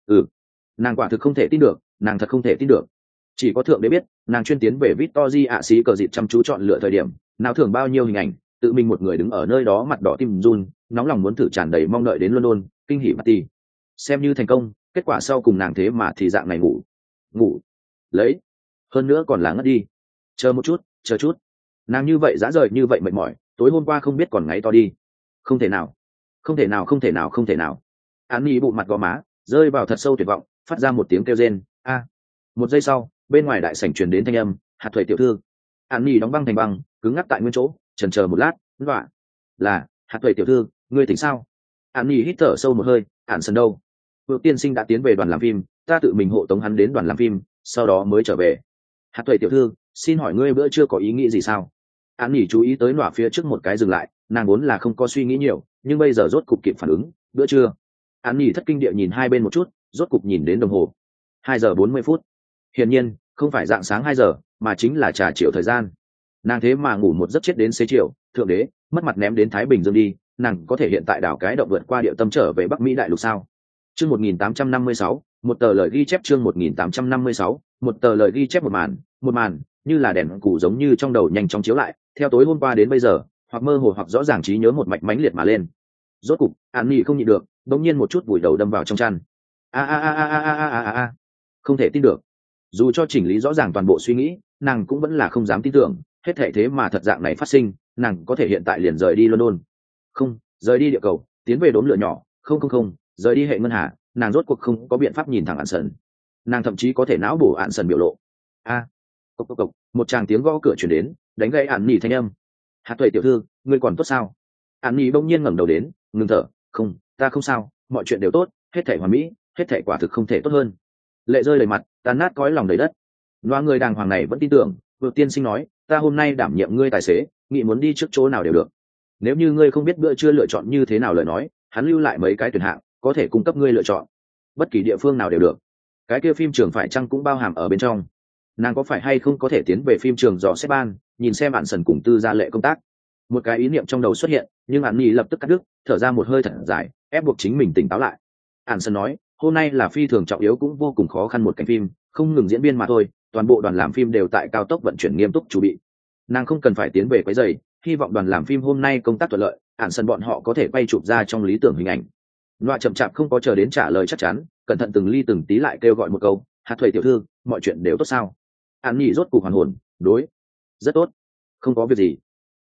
S1: Nàng quả thực không thể tin được, nàng thật không thể tin được. Chỉ có thượng đế biết, nàng chuyên tiến về Victory ạ xí cờ dịt chăm chú chọn lựa thời điểm, nào thường bao nhiêu hình ảnh, tự mình một người đứng ở nơi đó mặt đỏ tim run, nóng lòng muốn thử tràn đầy mong đợi đến London, kinh hỉ party. Xem như thành công, kết quả sau cùng nàng thế mà thì dạng này ngủ lấy, hơn nữa còn là ngất đi. Chờ một chút, chờ chút, nàng như vậy dã rời như vậy mệt mỏi, tối hôm qua không biết còn ngáy to đi. Không thể nào, không thể nào, không thể nào, không thể nào. Án Nhi bụng mặt gò má rơi vào thật sâu tuyệt vọng, phát ra một tiếng kêu rên. Một giây sau, bên ngoài đại sảnh truyền đến thanh âm, Hạt Thuệ tiểu thư. Án Nhi đóng băng thành băng, cứng ngắc tại nguyên chỗ, chần chờ một lát, "Loạ, là Hạt Thuệ tiểu thư, ngươi tỉnh sao?" Án Nhi hít thở sâu một hơi, "Ản Sân đâu? Vượng tiên sinh đã tiến về đoàn làm phim, ta tự mình hộ tống hắn đến đoàn làm phim, sau đó mới trở về." "Hạt Thuệ tiểu thư, xin hỏi ngươi bữa trưa có ý nghĩ gì sao?" Án Nhi chú ý tới Loạ phía trước một cái dừng lại, nàng vốn là không có suy nghĩ nhiều, nhưng bây giờ rốt cục kịp phản ứng, "Bữa trưa?" Án Nhi thất kinh địa nhìn hai bên một chút, rốt cục nhìn đến đồng hồ. 2 giờ 40 phút. Hiển nhiên, không phải dạng sáng 2 giờ, mà chính là trà chiều thời gian. Nàng thế mà ngủ một giấc chết đến xế chiều, thượng đế, mất mặt ném đến Thái Bình Dương đi, nàng có thể hiện tại đảo cái động vượt qua địa tâm trở về Bắc Mỹ đại lục sao? Chương 1856, một tờ lời ghi chép chương 1856, một tờ lời ghi chép một màn, như là đèn cù giống như trong đầu nhanh chóng chiếu lại, theo tối hôm qua đến bây giờ, hoặc mơ hồ hoặc rõ ràng trí nhớ một mạch mãnh liệt mà lên. Rốt cục, An Nhi không nhịn được, bỗng nhiên một chút vùi đầu đâm vào trong chăn. Không thể tin được. Dù cho chỉnh lý rõ ràng toàn bộ suy nghĩ, nàng cũng vẫn là không dám tin tưởng, hết thảy thế mà thật dạng này phát sinh, nàng có thể hiện tại liền rời đi London. Không, rời đi địa cầu, tiến về đốm lửa nhỏ, không, rời đi hệ ngân hà, nàng rốt cuộc không có biện pháp nhìn thẳng Ản Sần. Nàng thậm chí có thể não bổ Ản Sần biểu lộ. Cộc, một tràng tiếng gõ cửa truyền đến, đánh gãy Ản Nhi thanh âm. Hạt Tuệ tiểu thư, ngươi còn tốt sao? Ản Nhi bỗng nhiên ngẩng đầu đến, ngừng thở, "Không, ta không sao, mọi chuyện đều tốt, hết thảy hoàn mỹ, hết thảy quả thực không thể tốt hơn." Lệ rơi đầy mặt, tan nát cõi lòng đầy đất. Loa người đàng hoàng này vẫn tin tưởng, Vượt tiên sinh nói, "Ta hôm nay đảm nhiệm ngươi tài xế, nghĩ muốn đi trước chỗ nào đều được. Nếu như ngươi không biết bữa trưa lựa chọn như thế nào lời nói, hắn lưu lại mấy cái tuyển hạng, có thể cung cấp ngươi lựa chọn. Bất kỳ địa phương nào đều được." Cái kia phim trường phải chăng cũng bao hàm ở bên trong? Nàng có phải hay không có thể tiến về phim trường dò xét ban, nhìn xem Ản Sần cùng Tư Gia Lệ công tác? Một cái ý niệm trong đầu xuất hiện, nhưng Ản Nhi lập tức cắt đứt, thở ra một hơi thật dài, ép buộc chính mình tỉnh táo lại. Ản Sần nói, "Hôm nay là phi thường trọng yếu cũng vô cùng khó khăn một cảnh phim, không ngừng diễn viên mà thôi, toàn bộ đoàn làm phim đều tại cao tốc vận chuyển nghiêm túc chuẩn bị. Nàng không cần phải tiến về quấy rầy, hy vọng đoàn làm phim hôm nay công tác thuận lợi, Ản Sần bọn họ có thể quay chụp ra trong lý tưởng hình ảnh." Loa chậm chạp không có chờ đến trả lời chắc chắn, cẩn thận từng ly từng tí lại kêu gọi một câu, "Hạt Thuệ tiểu thư, mọi chuyện đều tốt sao?" Ản Nhi rốt cục hoàn hồn, đối, rất tốt, không có việc gì.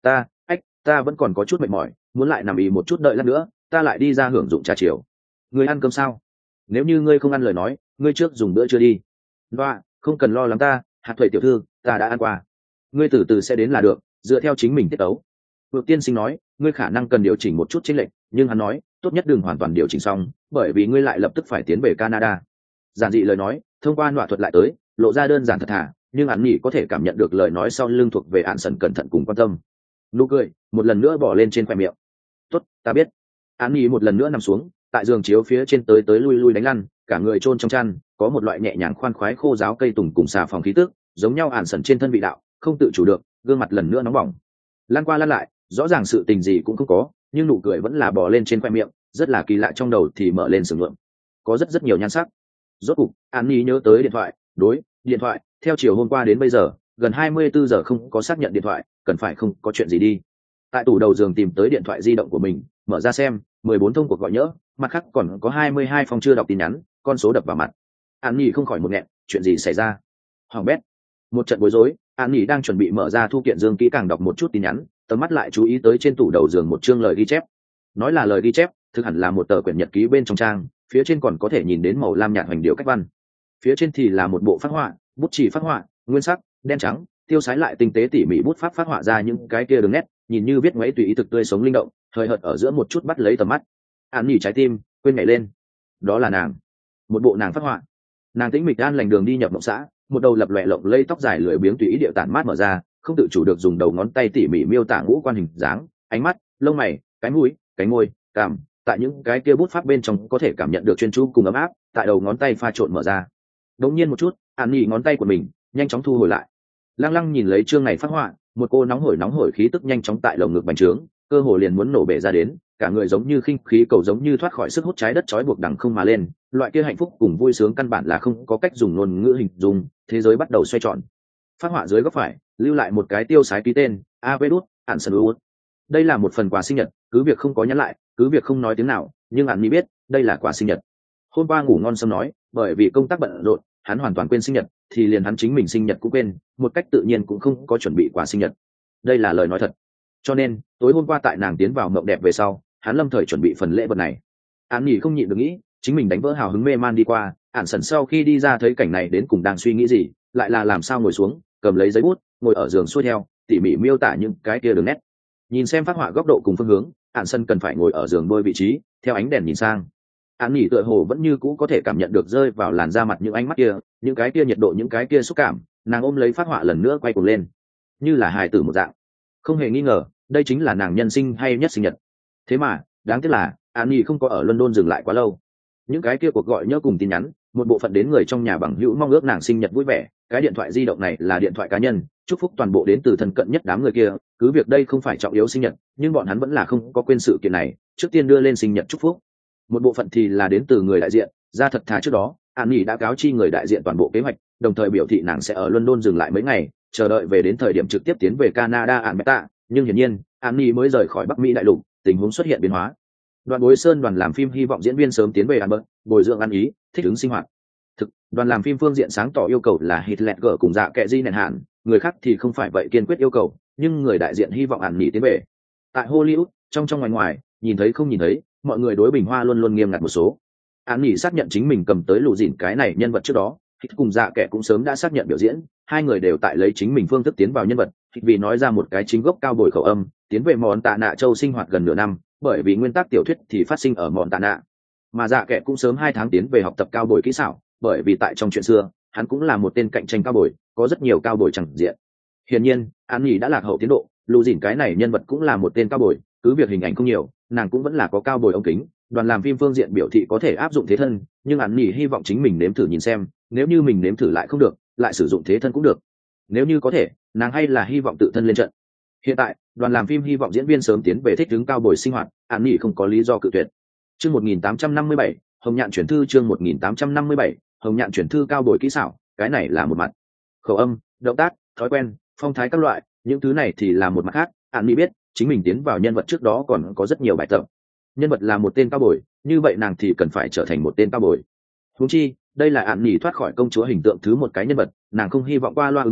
S1: Ta vẫn còn có chút mệt mỏi, muốn lại nằm ì một chút đợi lát nữa ta lại đi ra hưởng dụng trà chiều. Ngươi ăn cơm sao? Nếu như ngươi không ăn lời nói, ngươi trước dùng bữa trưa đi. Loa, không cần lo lắng ta, hạt thuệ tiểu thư, ta đã ăn qua. Ngươi từ từ sẽ đến là được, dựa theo chính mình tiết tấu. Vượng tiên sinh nói, ngươi khả năng cần điều chỉnh một chút chênh lệch, nhưng hắn nói, tốt nhất đừng hoàn toàn điều chỉnh xong, bởi vì ngươi lại lập tức phải tiến về Canada. Giản dị lời nói, thông qua nọa thuật lại tới, lộ ra đơn giản thật thà, nhưng hắn nghĩ có thể cảm nhận được lời nói sau lưng thuộc về án sần cẩn thận cùng quan tâm. Nụ cười một lần nữa bỏ lên trên khoe miệng. Tốt, ta biết. Án nghĩ một lần nữa nằm xuống, tại giường chiếu phía trên tới tới lui lui đánh lăn, cả người chôn trong chăn, có một loại nhẹ nhàng khoan khoái khô giáo cây tùng cùng xà phòng khí tức, giống nhau án sần trên thân vị đạo, không tự chủ được, gương mặt lần nữa nóng bỏng. Lăn qua lăn lại, rõ ràng sự tình gì cũng không có, nhưng nụ cười vẫn là bò lên trên khoe miệng, rất là kỳ lạ, trong đầu thì mở lên sừng lượng, có rất nhiều nhan sắc. Rốt cục an nhi nhớ tới điện thoại. Điện thoại theo chiều hôm qua đến bây giờ gần 24 giờ không có xác nhận điện thoại, cần phải không có chuyện gì đi. Tại tủ đầu giường tìm tới điện thoại di động của mình, mở ra xem, 14 thông cuộc gọi nhỡ, mặt khác còn có 22 phong chưa đọc tin nhắn, con số đập vào mặt. An nhi không khỏi một nghẹn, chuyện gì xảy ra? Hoàng bét, một trận bối rối. An nhi đang chuẩn bị mở ra thu kiện dương kỹ càng đọc một chút tin nhắn, tầm mắt lại chú ý tới trên tủ đầu giường một chương lời ghi chép. Nói là lời ghi chép, thực hẳn là một tờ quyển nhật ký bên trong trang, phía trên còn có thể nhìn đến màu lam nhạt hoành điệu cách văn. Phía trên thì là một bộ phác họa, bút chỉ phác họa, nguyên sắc, đen trắng, tiêu sái lại tinh tế tỉ mỉ bút pháp phác họa ra những cái kia đường nét, nhìn như viết ngoáy tùy ý thực tươi sống linh động, hơi hợt ở giữa một chút bắt lấy tầm mắt. An nhỉ trái tim quên nhảy lên. Đó là nàng, một bộ nàng phác họa. Nàng tĩnh mịch an lành đường đi nhập mộng xã, một đầu lập lòe lộng lây tóc dài lười biếng tùy ý điệu tản mát mở ra, không tự chủ được dùng đầu ngón tay tỉ mỉ miêu tả ngũ quan hình dáng, ánh mắt, lông mày, cái mũi, cánh môi, cằm, tại những cái kia bút pháp bên trong có thể cảm nhận được chuyên chú cùng ấm áp, tại đầu ngón tay pha trộn mở ra. Đột nhiên một chút, An nhỉ ngón tay của mình nhanh chóng thu hồi lại. Lăng lăng nhìn lấy chương này phát họa, một cô nóng hổi khí tức nhanh chóng tại lồng ngực bành trướng, cơ hồ liền muốn nổ bể ra đến, cả người giống như khinh khí cầu, giống như thoát khỏi sức hút trái đất trói buộc đằng không mà lên, loại kia hạnh phúc cùng vui sướng căn bản là không có cách dùng ngôn ngữ hình dung, thế giới bắt đầu xoay tròn. Phát họa dưới góc phải lưu lại một cái tiêu sái ký tên, Avedut, Anselus. Đây là một phần quà sinh nhật, cứ việc không có nhắn lại, cứ việc không nói tiếng nào, nhưng An Mỹ biết đây là quà sinh nhật. Hôm qua ngủ ngon sớm nói, bởi vì công tác bận rộn, hắn hoàn toàn quên sinh nhật, thì liền hắn chính mình sinh nhật cũng quên, một cách tự nhiên cũng không có chuẩn bị quà sinh nhật. Đây là lời nói thật. Cho nên tối hôm qua tại nàng tiến vào mộng đẹp về sau, hắn lâm thời chuẩn bị phần lễ vật này. An nhỉ không nhịn được nghĩ, chính mình đánh vỡ hào hứng mê man đi qua. Ản sần sau khi đi ra thấy cảnh này đến cùng đang suy nghĩ gì, lại là làm sao ngồi xuống, cầm lấy giấy bút, ngồi ở giường xuôi theo, tỉ mỉ miêu tả những cái kia đường nét. Nhìn xem phác họa góc độ cùng phương hướng, Ản sân cần phải ngồi ở giường đôi vị trí, theo ánh đèn nhìn sang. An nhỉ tựa hồ vẫn như cũ có thể cảm nhận được rơi vào làn da mặt những ánh mắt kia, những cái kia nhiệt độ, những cái kia xúc cảm. Nàng ôm lấy phác họa lần nữa quay cuồng lên, như là hài tử một dạng. Không hề nghi ngờ, đây chính là nàng nhân sinh hay nhất sinh nhật. Thế mà đáng tiếc là An nhỉ không có ở London dừng lại quá lâu. Những cái kia cuộc gọi nhớ cùng tin nhắn, một bộ phận đến người trong nhà bằng hữu mong ước nàng sinh nhật vui vẻ. Cái điện thoại di động này là điện thoại cá nhân, chúc phúc toàn bộ đến từ thân cận nhất đám người kia. Cứ việc đây không phải trọng yếu sinh nhật, nhưng bọn hắn vẫn là không có quên sự kiện này, trước tiên đưa lên sinh nhật chúc phúc. Một bộ phận thì là đến từ người đại diện, ra thật thà trước đó An nhỉ đã cáo chi người đại diện toàn bộ kế hoạch, đồng thời biểu thị nàng sẽ ở London dừng lại mấy ngày, chờ đợi về đến thời điểm trực tiếp tiến về Canada Alberta. Nhưng hiển nhiên An nhỉ mới rời khỏi Bắc Mỹ đại lục, tình huống xuất hiện biến hóa. Đoàn Bối Sơn đoàn làm phim hy vọng diễn viên sớm tiến về Albert, bồi dưỡng ăn ý, thích ứng sinh hoạt. Thực, đoàn làm phim phương diện sáng tỏ yêu cầu là Hitler cùng dạ kệ di nền hạn, người khác thì không phải vậy kiên quyết yêu cầu, nhưng người đại diện hy vọng An nhỉ tiến về. Tại Hollywood, trong ngoài ngoài, nhìn thấy không nhìn thấy, mọi người đối Bình Hoa luôn luôn nghiêm ngặt một số. An nhỉ xác nhận chính mình cầm tới lù dỉn cái này nhân vật trước đó, Hít cùng dạ kệ cũng sớm đã xác nhận biểu diễn, hai người đều tại lấy chính mình phương thức tiến vào nhân vật. Hít vì nói ra một cái chính gốc cao bồi khẩu âm, tiến về mòn tạ nạ châu sinh hoạt gần nửa năm, bởi vì nguyên tắc tiểu thuyết thì phát sinh ở mòn tạ nạ. Mà dạ kệ cũng sớm 2 tháng tiến về học tập cao bồi kỹ xảo, bởi vì tại trong chuyện xưa, hắn cũng là một tên cạnh tranh cao bồi, có rất nhiều cao bồi chẳng diện. Hiển nhiên, An nhỉ đã lạc hậu tiến độ, lù dỉn cái này nhân vật cũng là một tên cao bồi, cứ việc hình ảnh không nhiều, nàng cũng vẫn là có cao bồi ống kính. Đoàn làm phim phương diện biểu thị có thể áp dụng thế thân, nhưng An nhỉ hy vọng chính mình nếm thử nhìn xem, nếu như mình nếm thử lại không được, lại sử dụng thế thân cũng được. Nếu như có thể, nàng hay là hy vọng tự thân lên trận. Hiện tại đoàn làm phim hy vọng diễn viên sớm tiến về thích ứng cao bồi sinh hoạt, An nhỉ không có lý do cự tuyệt. Chương 1857, Hồng Nhạn chuyển thư. Chương 1857, Hồng Nhạn chuyển thư. Cao bồi kỹ xảo, cái này là một mặt. Khẩu âm, động tác, thói quen, phong thái các loại, những thứ này thì là một mặt khác. An nhỉ biết chính mình tiến vào nhân vật trước đó còn có rất nhiều bài tập. Nhân vật là một tên cao bồi, như vậy nàng thì cần phải trở thành một tên cao bồi. Huống chi đây là An nhỉ thoát khỏi công chúa hình tượng thứ một cái nhân vật, nàng không hy vọng qua loa ứng phó,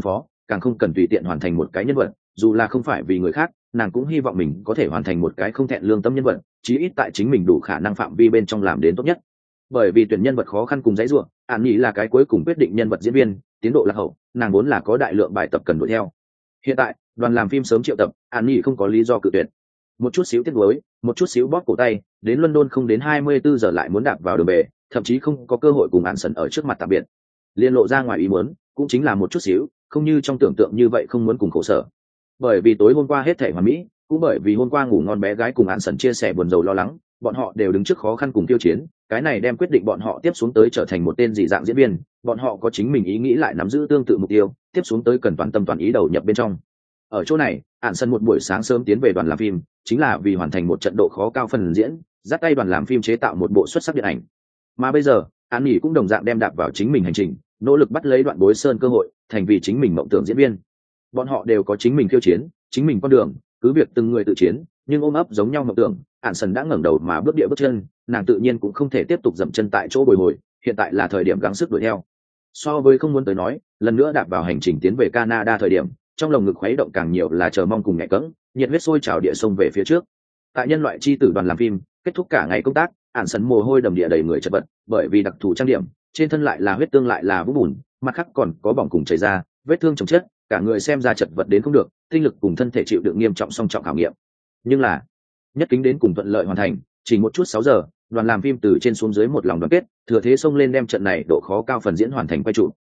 S1: càng không cần tùy tiện hoàn thành một cái nhân vật, dù là không phải vì người khác, nàng cũng hy vọng mình có thể hoàn thành một cái không thẹn lương tâm nhân vật, chí ít tại chính mình đủ khả năng phạm vi bên trong làm đến tốt nhất. Bởi vì tuyển nhân vật khó khăn cùng dãy ruộng, An Nhi là cái cuối cùng quyết định nhân vật diễn viên, tiến độ lạc hậu, nàng vốn là có đại lượng bài tập cần đuổi theo. Hiện tại đoàn làm phim sớm triệu tập, An Nhi không có lý do cự tuyệt. Một chút xíu tiếc nuối, một chút xíu bóp cổ tay, đến London không đến 24 giờ lại muốn đạp vào đường về, thậm chí không có cơ hội cùng An Sẩn ở trước mặt tạm biệt. Liên lộ ra ngoài ý muốn, cũng chính là một chút xíu, không như trong tưởng tượng như vậy không muốn cùng khổ sở. Bởi vì tối hôm qua hết thảy hoàn mỹ, cũng bởi vì hôm qua ngủ ngon bé gái cùng An Sẩn chia sẻ buồn rầu lo lắng, bọn họ đều đứng trước khó khăn cùng tiêu chiến, cái này đem quyết định bọn họ tiếp xuống tới trở thành một tên dị dạng diễn viên, bọn họ có chính mình ý nghĩ lại nắm giữ tương tự mục tiêu, tiếp xuống tới cần toàn tâm toàn ý đầu nhập bên trong. Ở chỗ này, An Sẩn một buổi sáng sớm tiến về đoàn làm phim, chính là vì hoàn thành một trận độ khó cao phần diễn, dắt tay đoàn làm phim chế tạo một bộ xuất sắc điện ảnh. Mà bây giờ, An Nghỉ cũng đồng dạng đem đạp vào chính mình hành trình, nỗ lực bắt lấy Đoạn Bối Sơn cơ hội, thành vì chính mình mộng tưởng diễn viên. Bọn họ đều có chính mình khiêu chiến, chính mình con đường, cứ việc từng người tự chiến, nhưng ôm ấp giống nhau mộng tưởng. Ản Sần đã ngẩng đầu mà bước địa bước chân, nàng tự nhiên cũng không thể tiếp tục dậm chân tại chỗ bồi hồi, hiện tại là thời điểm gắng sức đuổi theo. So với không muốn tới nói, lần nữa đạp vào hành trình tiến về Canada thời điểm, trong lồng ngực khuấy động càng nhiều là chờ mong cùng nhẹ cẫng, nhiệt huyết sôi trào địa sông về phía trước. Tại nhân loại chi tử đoàn làm phim, kết thúc cả ngày công tác, Ản Sần mồ hôi đầm địa đầy người chật vật, bởi vì đặc thù trang điểm, trên thân lại là huyết tương lại là vũng bùn, mặt khác còn có bỏng cùng chảy ra, vết thương chồng chất, cả người xem ra chật vật đến không được, tinh lực cùng thân thể chịu đựng nghiêm trọng song trọng khảo nghiệm. Nhưng là nhất kính đến cùng thuận lợi hoàn thành, chỉ một chút 6 giờ, đoàn làm phim từ trên xuống dưới một lòng đoàn kết, thừa thế xông lên đem trận này độ khó cao phần diễn hoàn thành quay trụ.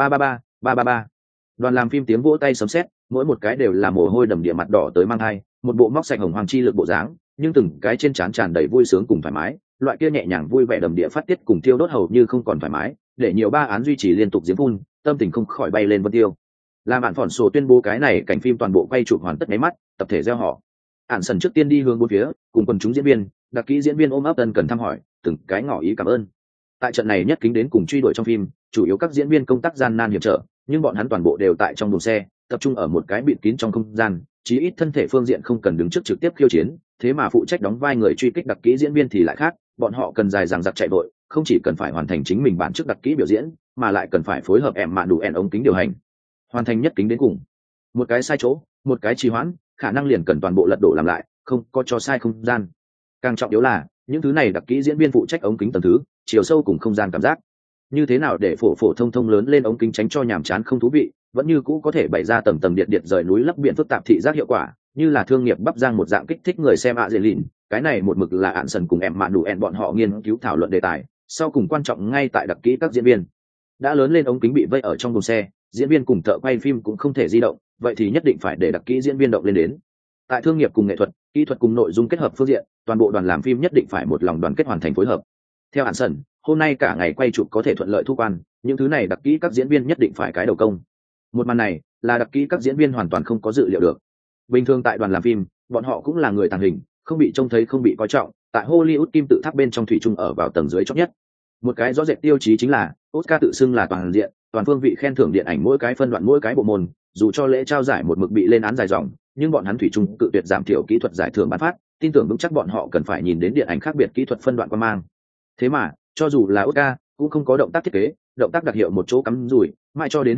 S1: 333. Đoàn làm phim tiếng vỗ tay sấm sét, mỗi một cái đều là mồ hôi đầm địa mặt đỏ tới mang hai, một bộ móc sạch hồng hoàng chi lực bộ dáng, nhưng từng cái trên trán tràn đầy vui sướng cùng thoải mái, loại kia nhẹ nhàng vui vẻ đầm địa phát tiết cùng tiêu đốt hầu như không còn thoải mái, để nhiều ba án duy trì liên tục giếng phun, tâm tình không khỏi bay lên vân tiêu. Làm Ản Phỏn Sổ tuyên bố cái này cảnh phim toàn bộ quay chụp hoàn tất mấy mắt, tập thể gieo họ. Ản Sần trước tiên đi hướng bốn phía, cùng quần chúng diễn viên, đặc kỹ diễn viên ôm ấp ân cần thăm hỏi, từng cái ngỏ ý cảm ơn. Tại trận này nhất kính đến cùng truy đuổi trong phim, chủ yếu các diễn viên công tác gian nan hiểm trở, nhưng bọn hắn toàn bộ đều tại trong đồn xe, tập trung ở một cái bịt kín trong không gian, chí ít thân thể phương diện không cần đứng trước trực tiếp khiêu chiến, thế mà phụ trách đóng vai người truy kích đặc kỹ diễn viên thì lại khác, bọn họ cần dài dằng dặc chạy vội, không chỉ cần phải hoàn thành chính mình bản chức đặc kỹ biểu diễn, mà lại cần phải phối hợp em mạn đủ ống kính điều hành, hoàn thành nhất kính đến cùng. Một cái sai chỗ, một cái trì hoãn, khả năng liền cần toàn bộ lật đổ làm lại, không có cho sai không gian. Càng trọng yếu là những thứ này đặc kỹ diễn viên phụ trách ống kính tầng thứ, chiều sâu cùng không gian cảm giác, như thế nào để phổ thông thông lớn lên ống kính tránh cho nhàm chán không thú vị, vẫn như cũ có thể bày ra tầng tầng điện rời núi lấp biển phức tạp thị giác hiệu quả, như là thương nghiệp bắp giang một dạng kích thích người xem ạ dễ lìn. Cái này một mực là Ản Sần cùng em mạn đủ ẹn bọn họ nghiên cứu thảo luận đề tài, sau cùng quan trọng ngay tại đặc kỹ các diễn viên. Đã lớn lên ống kính bị vây ở trong đồn xe, diễn viên cùng thợ quay phim cũng không thể di động, vậy thì nhất định phải để đặc kỹ diễn viên động lên đến. Tại thương nghiệp cùng nghệ thuật, kỹ thuật cùng nội dung kết hợp phương diện, toàn bộ đoàn làm phim nhất định phải một lòng đoàn kết hoàn thành phối hợp. Theo Ản Sần, hôm nay cả ngày quay chụp có thể thuận lợi thu quan, những thứ này đặc kỹ các diễn viên nhất định phải cái đầu công. Một màn này là đặc kỹ các diễn viên hoàn toàn không có dự liệu được. Bình thường tại đoàn làm phim, bọn họ cũng là người tàng hình, không bị trông thấy không bị coi trọng, tại Hollywood kim tự tháp bên trong thủy chung ở vào tầng dưới chót nhất. Một cái rõ rệt tiêu chí chính là Oscar tự xưng là toàn diện, toàn phương vị khen thưởng điện ảnh mỗi cái phân đoạn mỗi cái bộ môn, dù cho lễ trao giải một mực bị lên án dài dòng, nhưng bọn hắn thủy chung tự tuyệt giảm thiểu kỹ thuật giải thưởng bán phát, tin tưởng vững chắc bọn họ cần phải nhìn đến điện ảnh khác biệt kỹ thuật phân đoạn quan mang. Thế mà, cho dù là Oscar, cũng không có động tác thiết kế, động tác đặc hiệu một chỗ cắm rủi, mãi cho đến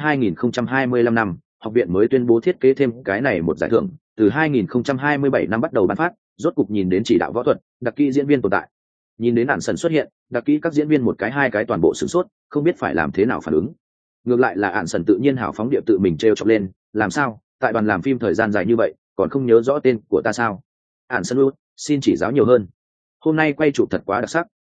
S1: 2025 năm, học viện mới tuyên bố thiết kế thêm cái này một giải thưởng, từ 2027 năm bắt đầu bán phát, rốt cục nhìn đến chỉ đạo võ thuật, đặc kỹ diễn viên tồn tại. Nhìn đến Ản Sần xuất hiện, đặc kỹ các diễn viên một cái hai cái toàn bộ sửng sốt, không biết phải làm thế nào phản ứng. Ngược lại là Ản Sần tự nhiên hào phóng điệu tự mình trêu chọc lên, làm sao, tại đoàn làm phim thời gian dài như vậy, còn không nhớ rõ tên của ta sao? Ản Sần út, xin chỉ giáo nhiều hơn. Hôm nay quay chụp thật quá đặc sắc,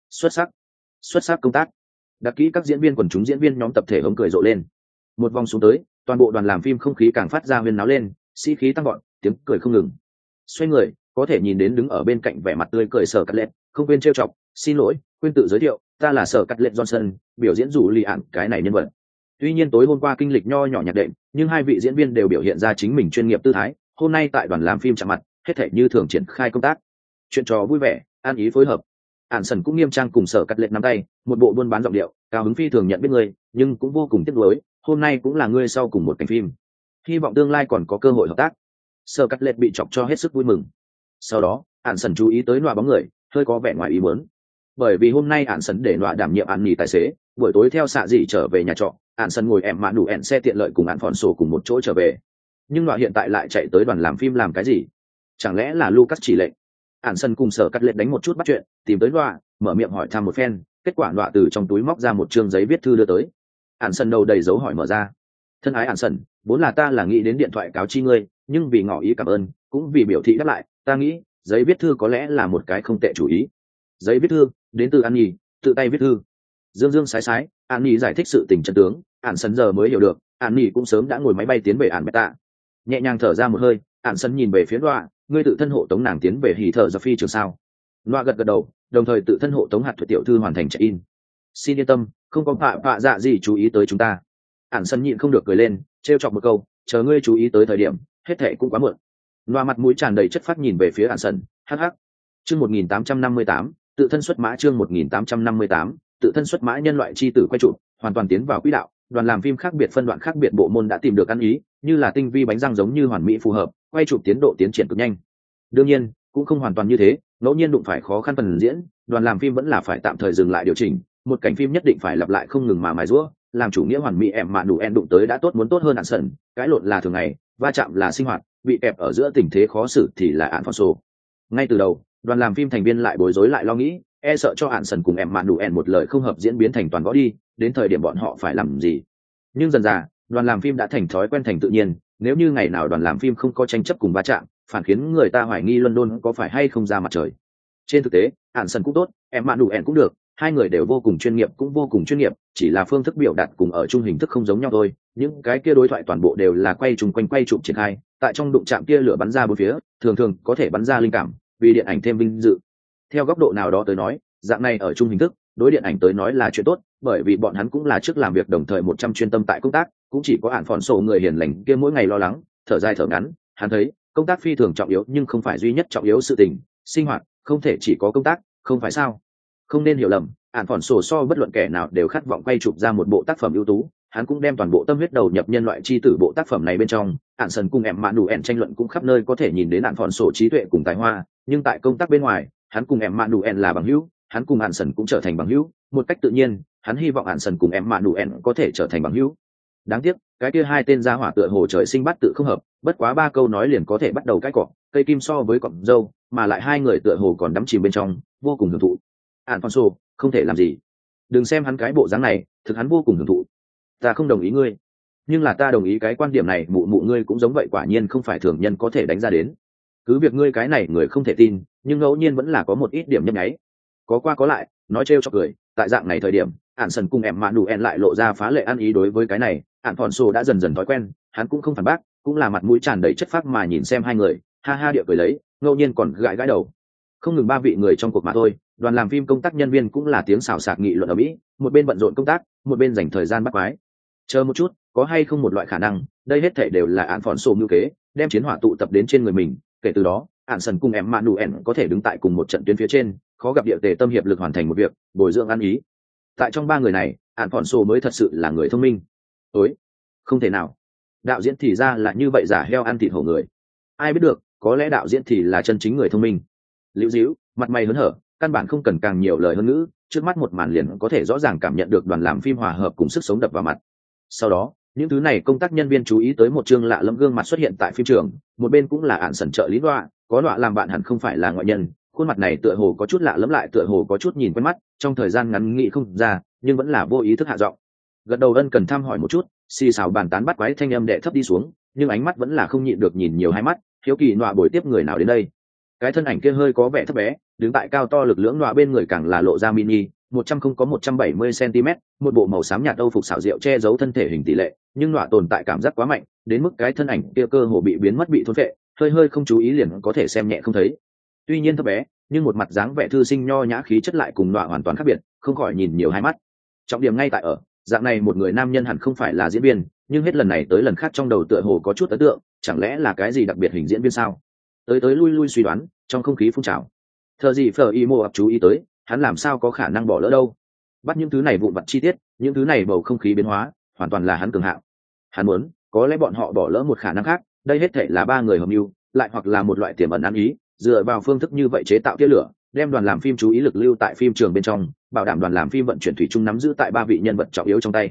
S1: xuất sắc công tác. Đặc kỹ các diễn viên quần chúng diễn viên nhóm tập thể hống cười rộ lên. Một vòng xuống tới, toàn bộ đoàn làm phim không khí càng phát ra huyên náo lên, sĩ khí tăng vọt, tiếng cười không ngừng. Xoay người, có thể nhìn đến đứng ở bên cạnh vẻ mặt tươi cười Sở Cắt Lệ, không quên trêu chọc, xin lỗi, quên tự giới thiệu, ta là Sở Cắt Lệ Johnson, biểu diễn rủ lì ạn cái này nhân vật. Tuy nhiên tối hôm qua kinh lịch nho nhỏ nhạc đệm, nhưng hai vị diễn viên đều biểu hiện ra chính mình chuyên nghiệp tư thái, hôm nay tại đoàn làm phim chạm mặt, hết thảy như thường triển khai công tác. Chuyện trò vui vẻ, an ý phối hợp. Ản Sần cũng nghiêm trang cùng Sở Cắt Lệ nắm tay, một bộ buôn bán giọng điệu, cao hứng phi thường nhận biết ngươi, nhưng cũng vô cùng tiếc nuối, hôm nay cũng là ngươi sau cùng một cảnh phim. Hy vọng tương lai còn có cơ hội hợp tác. Sở Cắt Lệ bị chọc cho hết sức vui mừng. Sau đó, Ản Sần chú ý tới nọa bóng người, hơi có vẻ ngoài ý muốn. Bởi vì hôm nay Ản Sần để nọa đảm nhiệm An Nhi tài xế, buổi tối theo xạ dị trở về nhà trọ, ạn sân ngồi em mạ đủ ẹn xe tiện lợi cùng ạn phòn sổ cùng một chỗ trở về. Nhưng nọa hiện tại lại chạy tới đoàn làm phim làm cái gì? Chẳng lẽ là Lucas chỉ lệnh? Ạn sân cùng sở cắt lệnh đánh một chút bắt chuyện, tìm tới nọa, mở miệng hỏi thăm một phen, kết quả nọa từ trong túi móc ra một chương giấy viết thư đưa tới. Ạn sân đầu đầy dấu hỏi mở ra. Thân ái Ạn sân, vốn là ta là nghĩ đến điện thoại cáo chi ngươi, nhưng vì ngỏ ý cảm ơn, cũng vì biểu thị đáp lại, ta nghĩ giấy viết thư có lẽ là một cái không tệ chủ ý. Giấy viết thư đến từ An Nhi, tự tay viết thư. Dương Dương sái sái, An Nhi giải thích sự tình chân tướng, Ạn sân giờ mới hiểu được, An Nhi cũng sớm đã ngồi máy bay tiến về Ản Beta. Nhẹ nhàng thở ra một hơi, Ạn sân nhìn về phía Noa, ngươi tự thân hộ tống nàng tiến về hỉ thở ra phi trường sao? Noa gật gật đầu, đồng thời tự thân hộ tống hạt thuật tiểu thư hoàn thành check-in. Xin yên tâm, không có phạ dạ gì chú ý tới chúng ta. Ản sân nhịn không được cười lên, trêu chọc một câu, chờ ngươi chú ý tới thời điểm, hết thệ cũng quá muộn. Noa mặt mũi tràn đầy chất phát nhìn về phía Ản sân, hắc hắc. Chương 1858, tự thân xuất mã chương 1858, tự thân xuất mã nhân loại chi tử quay trụ, hoàn toàn tiến vào quỹ đạo, đoàn làm phim khác biệt phân đoạn khác biệt bộ môn đã tìm được ăn ý, như là tinh vi bánh răng giống như hoàn mỹ phù hợp, quay chụp tiến độ tiến triển cực nhanh. Đương nhiên, cũng không hoàn toàn như thế, ngẫu nhiên đụng phải khó khăn phần diễn, đoàn làm phim vẫn là phải tạm thời dừng lại điều chỉnh, một cảnh phim nhất định phải lặp lại không ngừng mà mài giũa, làm chủ nghĩa hoàn mỹ em mạn đủ en đụng tới đã tốt muốn tốt hơn Ạn sần, cái lộn là thường ngày, va chạm là sinh hoạt, bị kẹp ở giữa tình thế khó xử thì là Ạn Phòn Sổ. Ngay từ đầu, đoàn làm phim thành viên lại bối rối lại lo nghĩ, e sợ cho Ạn sần cùng em mạn đủ en một lời không hợp diễn biến thành toàn võ đi, đến thời điểm bọn họ phải làm gì. Nhưng dần dà, đoàn làm phim đã thành thói quen thành tự nhiên, nếu như ngày nào đoàn làm phim không có tranh chấp cùng va chạm, phản khiến người ta hoài nghi London có phải hay không ra mặt trời. Trên thực tế, Ạn sần cũng tốt, em mạn đủ en cũng được, hai người đều vô cùng chuyên nghiệp cũng vô cùng chuyên nghiệp, chỉ là phương thức biểu đạt cùng ở chung hình thức không giống nhau thôi. Những cái kia đối thoại toàn bộ đều là quay chung quanh quay chụp triển khai, tại trong đụng chạm kia lửa bắn ra bốn phía, thường thường có thể bắn ra linh cảm, vì điện ảnh thêm vinh dự. Theo góc độ nào đó tới nói, dạng này ở chung hình thức, đối điện ảnh tới nói là chuyện tốt, bởi vì bọn hắn cũng là trước làm việc đồng thời 100 chuyên tâm tại công tác, cũng chỉ có Ạn Phòn Sổ người hiền lành kia mỗi ngày lo lắng, thở dài thở ngắn, hắn thấy, công tác phi thường trọng yếu nhưng không phải duy nhất trọng yếu sự tình, sinh hoạt không thể chỉ có công tác, không phải sao? Không nên hiểu lầm, Ạn Phòn Sổ so bất luận kẻ nào đều khát vọng quay chụp ra một bộ tác phẩm ưu tú, hắn cũng đem toàn bộ tâm huyết đầu nhập nhân loại chi tử bộ tác phẩm này bên trong. Ạn sần cùng em mạn đủ ẻn tranh luận cũng khắp nơi có thể nhìn đến Ạn Phòn Sổ trí tuệ cùng tài hoa, nhưng tại công tác bên ngoài, hắn cùng em mạn đủ ẻn là bằng hữu, hắn cùng Ạn sần cũng trở thành bằng hữu, một cách tự nhiên, hắn hy vọng Ạn sần cùng em mạn đủ ẻn có thể trở thành bằng hữu. Đáng tiếc, cái kia hai tên gia hỏa tựa hồ trời sinh bắt tự không hợp, bất quá ba câu nói liền có thể bắt đầu cãi cọ, cây kim so với cọng dâu, mà lại hai người tựa hồ còn đắm chìm bên trong, vô cùng hưởng thụ. Ạn Phòn Sổ không thể làm gì, đừng xem hắn cái bộ dáng này, thực hắn vô cùng hưởng thụ. Ta không đồng ý ngươi, nhưng là ta đồng ý cái quan điểm này, mụ mụ ngươi cũng giống vậy, quả nhiên không phải thường nhân có thể đánh ra đến. Cứ việc ngươi cái này người không thể tin, nhưng ngẫu nhiên vẫn là có một ít điểm nhấp nháy, có qua có lại, nói trêu cho cười. Tại dạng này thời điểm, Ạn sần cùng em mạn đủ en lại lộ ra phá lệ ăn ý đối với cái này. Ạn Phòn Sổ đã dần dần thói quen, hắn cũng không phản bác, cũng là mặt mũi tràn đầy chất phác mà nhìn xem hai người, ha ha địa cười lấy, ngẫu nhiên còn gãi gãi đầu. Không ngừng ba vị người trong cuộc mà thôi, đoàn làm phim công tác nhân viên cũng là tiếng xào xạc nghị luận ở mỹ, một bên bận rộn công tác, một bên dành thời gian bắt quái. Chờ một chút, có hay không một loại khả năng, đây hết thảy đều là Ạn Phòn Sổ mưu kế, đem chiến hỏa tụ tập đến trên người mình, kể từ đó, Ạn sần cùng em mạn đủ en có thể đứng tại cùng một trận tuyến phía trên, khó gặp địa tề tâm hiệp lực hoàn thành một việc, bồi dưỡng ăn ý. Tại trong ba người này, Ạn Phòn Sổ mới thật sự là người thông minh. Ối, không thể nào, đạo diễn thì ra là như vậy, giả heo ăn thịt hổ người. Ai biết được, có lẽ đạo diễn thì là chân chính người thông minh. Liễu Diễu, mặt mày hớn hở, căn bản không cần càng nhiều lời hơn ngữ, trước mắt một màn liền có thể rõ ràng cảm nhận được đoàn làm phim hòa hợp cùng sức sống đập vào mặt. Sau đó, những thứ này công tác nhân viên chú ý tới một chương lạ lẫm gương mặt xuất hiện tại phim trường, một bên cũng là Ạn sần trợ lý Đoạ, có Đoạ làm bạn hẳn không phải là ngoại nhân, khuôn mặt này tựa hồ có chút lạ lẫm lại tựa hồ có chút nhìn quen mắt, trong thời gian ngắn nghĩ không ra, nhưng vẫn là vô ý thức hạ giọng. Gật đầu ân cần thăm hỏi một chút, xì xào bàn tán bắt quái thanh âm đệ thấp đi xuống, nhưng ánh mắt vẫn là không nhịn được nhìn nhiều hai mắt, hiếu kỳ Đoạ buổi tiếp người nào đến đây. Cái thân ảnh kia hơi có vẻ thấp bé, đứng tại cao to lực lưỡng Đoạ bên người càng là lộ ra mini, 100 không có 170 cm, một bộ màu xám nhạt âu phục xảo diệu che giấu thân thể hình tỷ lệ, nhưng Đoạ tồn tại cảm giác quá mạnh, đến mức cái thân ảnh kia cơ hồ bị biến mất bị thôn phệ, hơi không chú ý liền có thể xem nhẹ không thấy. Tuy nhiên thấp bé, nhưng một mặt dáng vẻ thư sinh nho nhã khí chất lại cùng Đoạ hoàn toàn khác biệt, không khỏi nhìn nhiều hai mắt. Trọng điểm ngay tại ở, dạng này một người nam nhân hẳn không phải là diễn viên, nhưng hết lần này tới lần khác trong đầu tựa hồ có chút ấn tượng, chẳng lẽ là cái gì đặc biệt hình diễn viên sao? Tới lui suy đoán, trong không khí phun trào. Thờ gì Phở Y Mô ập chú ý tới, hắn làm sao có khả năng bỏ lỡ đâu? Bắt những thứ này vụn vặt chi tiết, những thứ này bầu không khí biến hóa, hoàn toàn là hắn cường hạng. Hắn muốn, có lẽ bọn họ bỏ lỡ một khả năng khác, đây hết thảy là ba người hợp mưu, lại hoặc là một loại tiềm ẩn ăn ý, dựa vào phương thức như vậy chế tạo tia lửa, đem đoàn làm phim chú ý lực lưu tại phim trường bên trong, bảo đảm đoàn làm phim vận chuyển thủy chung nắm giữ tại ba vị nhân vật trọng yếu trong tay.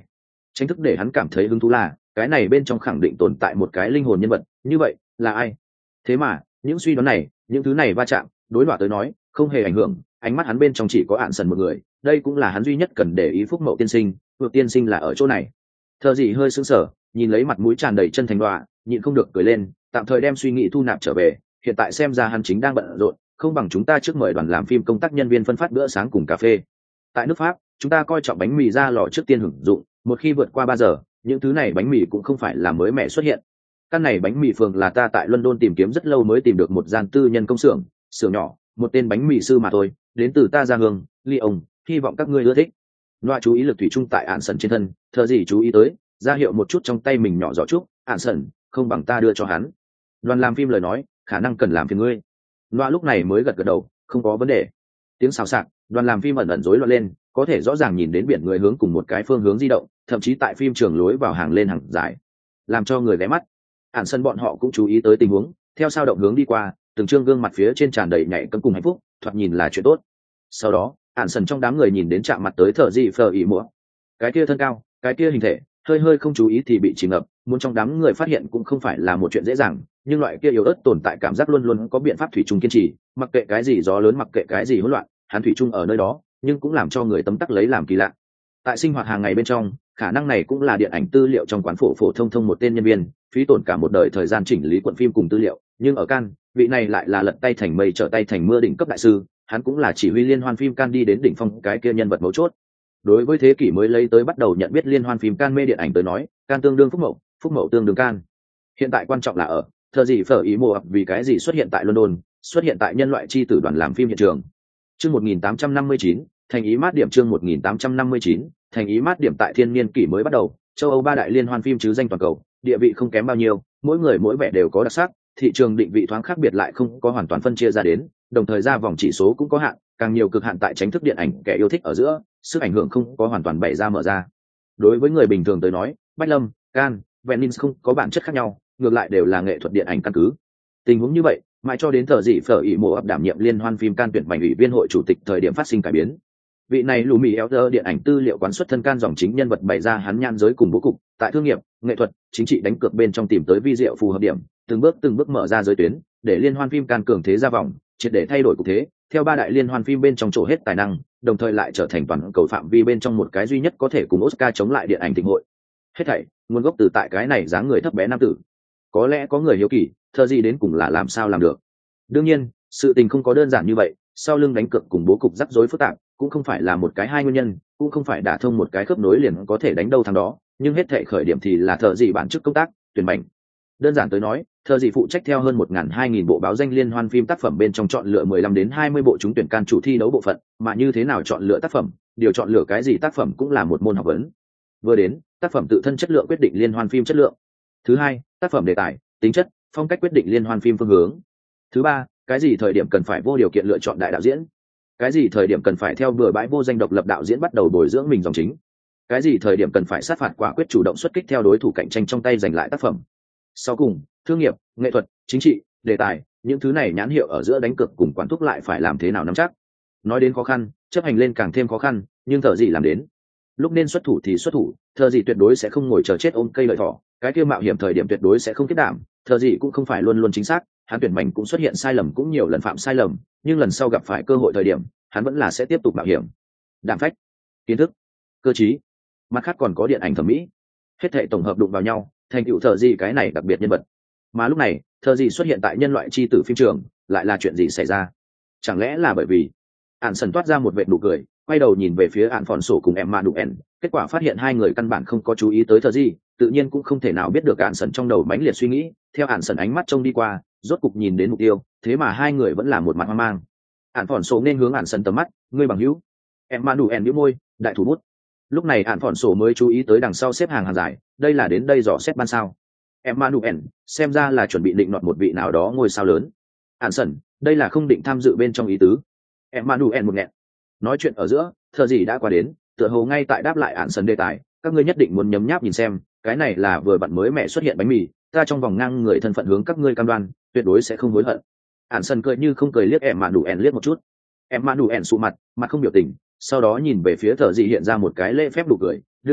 S1: Tranh thức để hắn cảm thấy hứng thú là cái này bên trong khẳng định tồn tại một cái linh hồn nhân vật, như vậy là ai? Thế mà những suy đoán này, những thứ này va chạm, đối đoạ tới nói không hề ảnh hưởng. Ánh mắt hắn bên trong chỉ có ạn sần một người, đây cũng là hắn duy nhất cần để ý. Phúc Mậu tiên sinh, Phượng tiên sinh là ở chỗ này. Thợ gì hơi sững sờ, nhìn lấy mặt mũi tràn đầy chân thành đoạ, nhịn không được cười lên, tạm thời đem suy nghĩ thu nạp trở về. Hiện tại xem ra hắn chính đang bận rộn, không bằng chúng ta trước mời đoàn làm phim công tác nhân viên phân phát bữa sáng cùng cà phê. Tại nước Pháp, chúng ta coi trọng bánh mì ra lò trước tiên hưởng dụng, một khi vượt qua 3 giờ, những thứ này bánh mì cũng không phải là mới mẻ xuất hiện. Căn này bánh mì phường là ta tại London tìm kiếm rất lâu mới tìm được một gian tư nhân công xưởng, xưởng nhỏ, một tên bánh mì sư mà thôi, đến từ ta ra hương, Lyon, hy vọng các ngươi ưa thích. Loa chú ý lực thủy chung tại ạn sần trên thân, thờ gì chú ý tới, ra hiệu một chút trong tay mình nhỏ giỏ trúc, ạn sần, không bằng ta đưa cho hắn. Đoàn làm phim lời nói, khả năng cần làm phiền ngươi. Loa lúc này mới gật gật đầu, không có vấn đề. Tiếng xào xạc, đoàn làm phim ẩn ẩn rối loạn lên, có thể rõ ràng nhìn đến biển người hướng cùng một cái phương hướng di động, thậm chí tại phim trường lối vào hàng lên hàng dài, làm cho người ghé mắt. Ản sân bọn họ cũng chú ý tới tình huống, theo sao động hướng đi qua, từng trương gương mặt phía trên tràn đầy nhảy cấm cùng hạnh phúc, thoạt nhìn là chuyện tốt. Sau đó Ản sân trong đám người nhìn đến chạm mặt tới thợ gì phờ ỉ mùa, cái kia thân cao, cái kia hình thể, hơi hơi không chú ý thì bị chìm ngập, muốn trong đám người phát hiện cũng không phải là một chuyện dễ dàng, nhưng loại kia yếu ớt tồn tại cảm giác luôn luôn có biện pháp thủy chung kiên trì, mặc kệ cái gì gió lớn, mặc kệ cái gì hỗn loạn, hắn thủy chung ở nơi đó, nhưng cũng làm cho người tấm tắc lấy làm kỳ lạ. Tại sinh hoạt hàng ngày bên trong, khả năng này cũng là điện ảnh tư liệu trong quán phổ thông một tên nhân viên, phí tổn cả một đời thời gian chỉnh lý cuộn phim cùng tư liệu, nhưng ở Cannes, vị này lại là lật tay thành mây trở tay thành mưa đỉnh cấp đại sư, hắn cũng là chỉ huy liên hoan phim Cannes đi đến đỉnh phong cái kia nhân vật mấu chốt. Đối với thế kỷ mới lấy tới bắt đầu nhận biết liên hoan phim Cannes mê điện ảnh tới nói, Cannes tương đương Phúc Mậu tương đương Cannes. Hiện tại quan trọng là ở thờ gì phở ý mùa vì cái gì xuất hiện tại London, xuất hiện tại nhân loại chi tử đoàn làm phim hiện trường. Chương 1859, thành ý mát điểm. Chương 1859, thành ý mát điểm. Tại thiên niên kỷ mới bắt đầu, châu Âu 3 đại liên hoan phim chứ danh toàn cầu, địa vị không kém bao nhiêu, mỗi người mỗi vẻ đều có đặc sắc, thị trường định vị thoáng khác biệt lại không có hoàn toàn phân chia ra đến, đồng thời ra vòng chỉ số cũng có hạn, càng nhiều cực hạn tại chính thức điện ảnh kẻ yêu thích ở giữa, sức ảnh hưởng không có hoàn toàn bày ra mở ra. Đối với người bình thường tới nói, Bách Lâm, Cannes, Venice không có bản chất khác nhau, ngược lại đều là nghệ thuật điện ảnh căn cứ. Tình huống như vậy, mãi cho đến thời dị phở ỉ mộ ập đảm nhiệm liên hoan phim Cannes tuyển bành ủy viên hội chủ tịch thời điểm phát sinh cải biến. Vị này Lù Mì Elder điện ảnh tư liệu quán xuất thân Cannes dòng chính nhân vật bày ra hắn nhan giới cùng bố cục, tại thương nghiệp, nghệ thuật, chính trị đánh cược bên trong tìm tới vi diệu phù hợp điểm, từng bước mở ra giới tuyến, để liên hoan phim Cannes cường thế ra vòng, triệt để thay đổi cục thế, theo 3 đại liên hoan phim bên trong trổ hết tài năng, đồng thời lại trở thành toàn cầu phạm vi bên trong một cái duy nhất có thể cùng Oscar chống lại điện ảnh thịnh hội. Hết thảy nguồn gốc từ tại cái này dáng người thấp bé nam tử. Có lẽ có người hiếu kỳ, thờ gì đến cùng là làm sao làm được. Đương nhiên, sự tình không có đơn giản như vậy, sau lưng đánh cược cùng bố cục rắc rối phức tạp, cũng không phải là một cái hai nguyên nhân, cũng không phải đả thông một cái khớp nối liền có thể đánh đâu thằng đó, nhưng hết thảy khởi điểm thì là thờ gì bản chức công tác, tuyển bành. Đơn giản tới nói, thờ gì phụ trách theo hơn 1.200 bộ báo danh liên hoan phim tác phẩm bên trong chọn lựa 15 đến 20 bộ trúng tuyển Cannes chủ thi đấu bộ phận, mà như thế nào chọn lựa tác phẩm, điều chọn lựa cái gì tác phẩm cũng là một môn học vấn. Vừa đến, tác phẩm tự thân chất lượng quyết định liên hoan phim chất lượng. Thứ hai, tác phẩm đề tài, tính chất, phong cách quyết định liên hoan phim phương hướng. Thứ ba, cái gì thời điểm cần phải vô điều kiện lựa chọn đại đạo diễn, cái gì thời điểm cần phải theo bừa bãi vô danh độc lập đạo diễn bắt đầu bồi dưỡng mình dòng chính, cái gì thời điểm cần phải sát phạt quả quyết chủ động xuất kích theo đối thủ cạnh tranh trong tay giành lại tác phẩm. Sau cùng, thương nghiệp, nghệ thuật, chính trị, đề tài, những thứ này nhãn hiệu ở giữa đánh cược cùng quản thúc lại phải làm thế nào nắm chắc. Nói đến khó khăn, chấp hành lên càng thêm khó khăn, nhưng thợ gì làm đến. Lúc nên xuất thủ thì xuất thủ, thợ gì tuyệt đối sẽ không ngồi chờ chết ôm cây lợi thỏ, cái kia mạo hiểm thời điểm tuyệt đối sẽ không kết đảm, thợ gì cũng không phải luôn luôn chính xác, hắn tuyển mảnh cũng xuất hiện sai lầm, cũng nhiều lần phạm sai lầm, nhưng lần sau gặp phải cơ hội thời điểm, hắn vẫn là sẽ tiếp tục mạo hiểm. Đảm phách, kiến thức, cơ trí, mặt khác còn có điện ảnh thẩm mỹ, hết thảy tổng hợp đụng vào nhau, thành tựu thợ gì cái này đặc biệt nhân vật. Mà lúc này, thợ gì xuất hiện tại nhân loại chi tử phim trường, lại là chuyện gì xảy ra? Chẳng lẽ là bởi vì Ản Sần toát ra một vệt nụ cười, quay đầu nhìn về phía Ản Phòn Sổ cùng Emma Duен, kết quả phát hiện hai người căn bản không có chú ý tới thợ gì, tự nhiên cũng không thể nào biết được Ản Sần trong đầu mãnh liệt suy nghĩ. Theo Ản Sần ánh mắt trông đi qua, rốt cục nhìn đến mục tiêu, thế mà hai người vẫn là một mặt hoang mang. Ản Phòn Sổ nên hướng Ản Sần tầm mắt, ngươi bằng hữu. Emma Duen nhíu môi, đại thủ bút. Lúc này Ản Phòn Sổ mới chú ý tới đằng sau xếp hàng dài, đây là đến đây dò xét ban sao. Emma Duen, xem ra là chuẩn bị định nọt một vị nào đó ngôi sao lớn. Ản Sần, đây là không định tham dự bên trong ý tứ. Emma Duen một nghẹn. Nói chuyện ở giữa, thợ gì đã qua đến, tựa hồ ngay tại đáp lại Ản Sần đề tài, các ngươi nhất định muốn nhấm nháp nhìn xem, cái này là vừa bạn mới mẹ xuất hiện bánh mì, ta trong vòng ngang người thân phận hướng các ngươi cam đoan, tuyệt đối sẽ không hối hận. Ản Sần cười như không cười liếc Emma Duen liếc một chút. Emma Duen sụ mặt, mặt không biểu tình, sau đó nhìn về phía thợ gì hiện ra một cái lễ phép nụ cười, đương nhiên,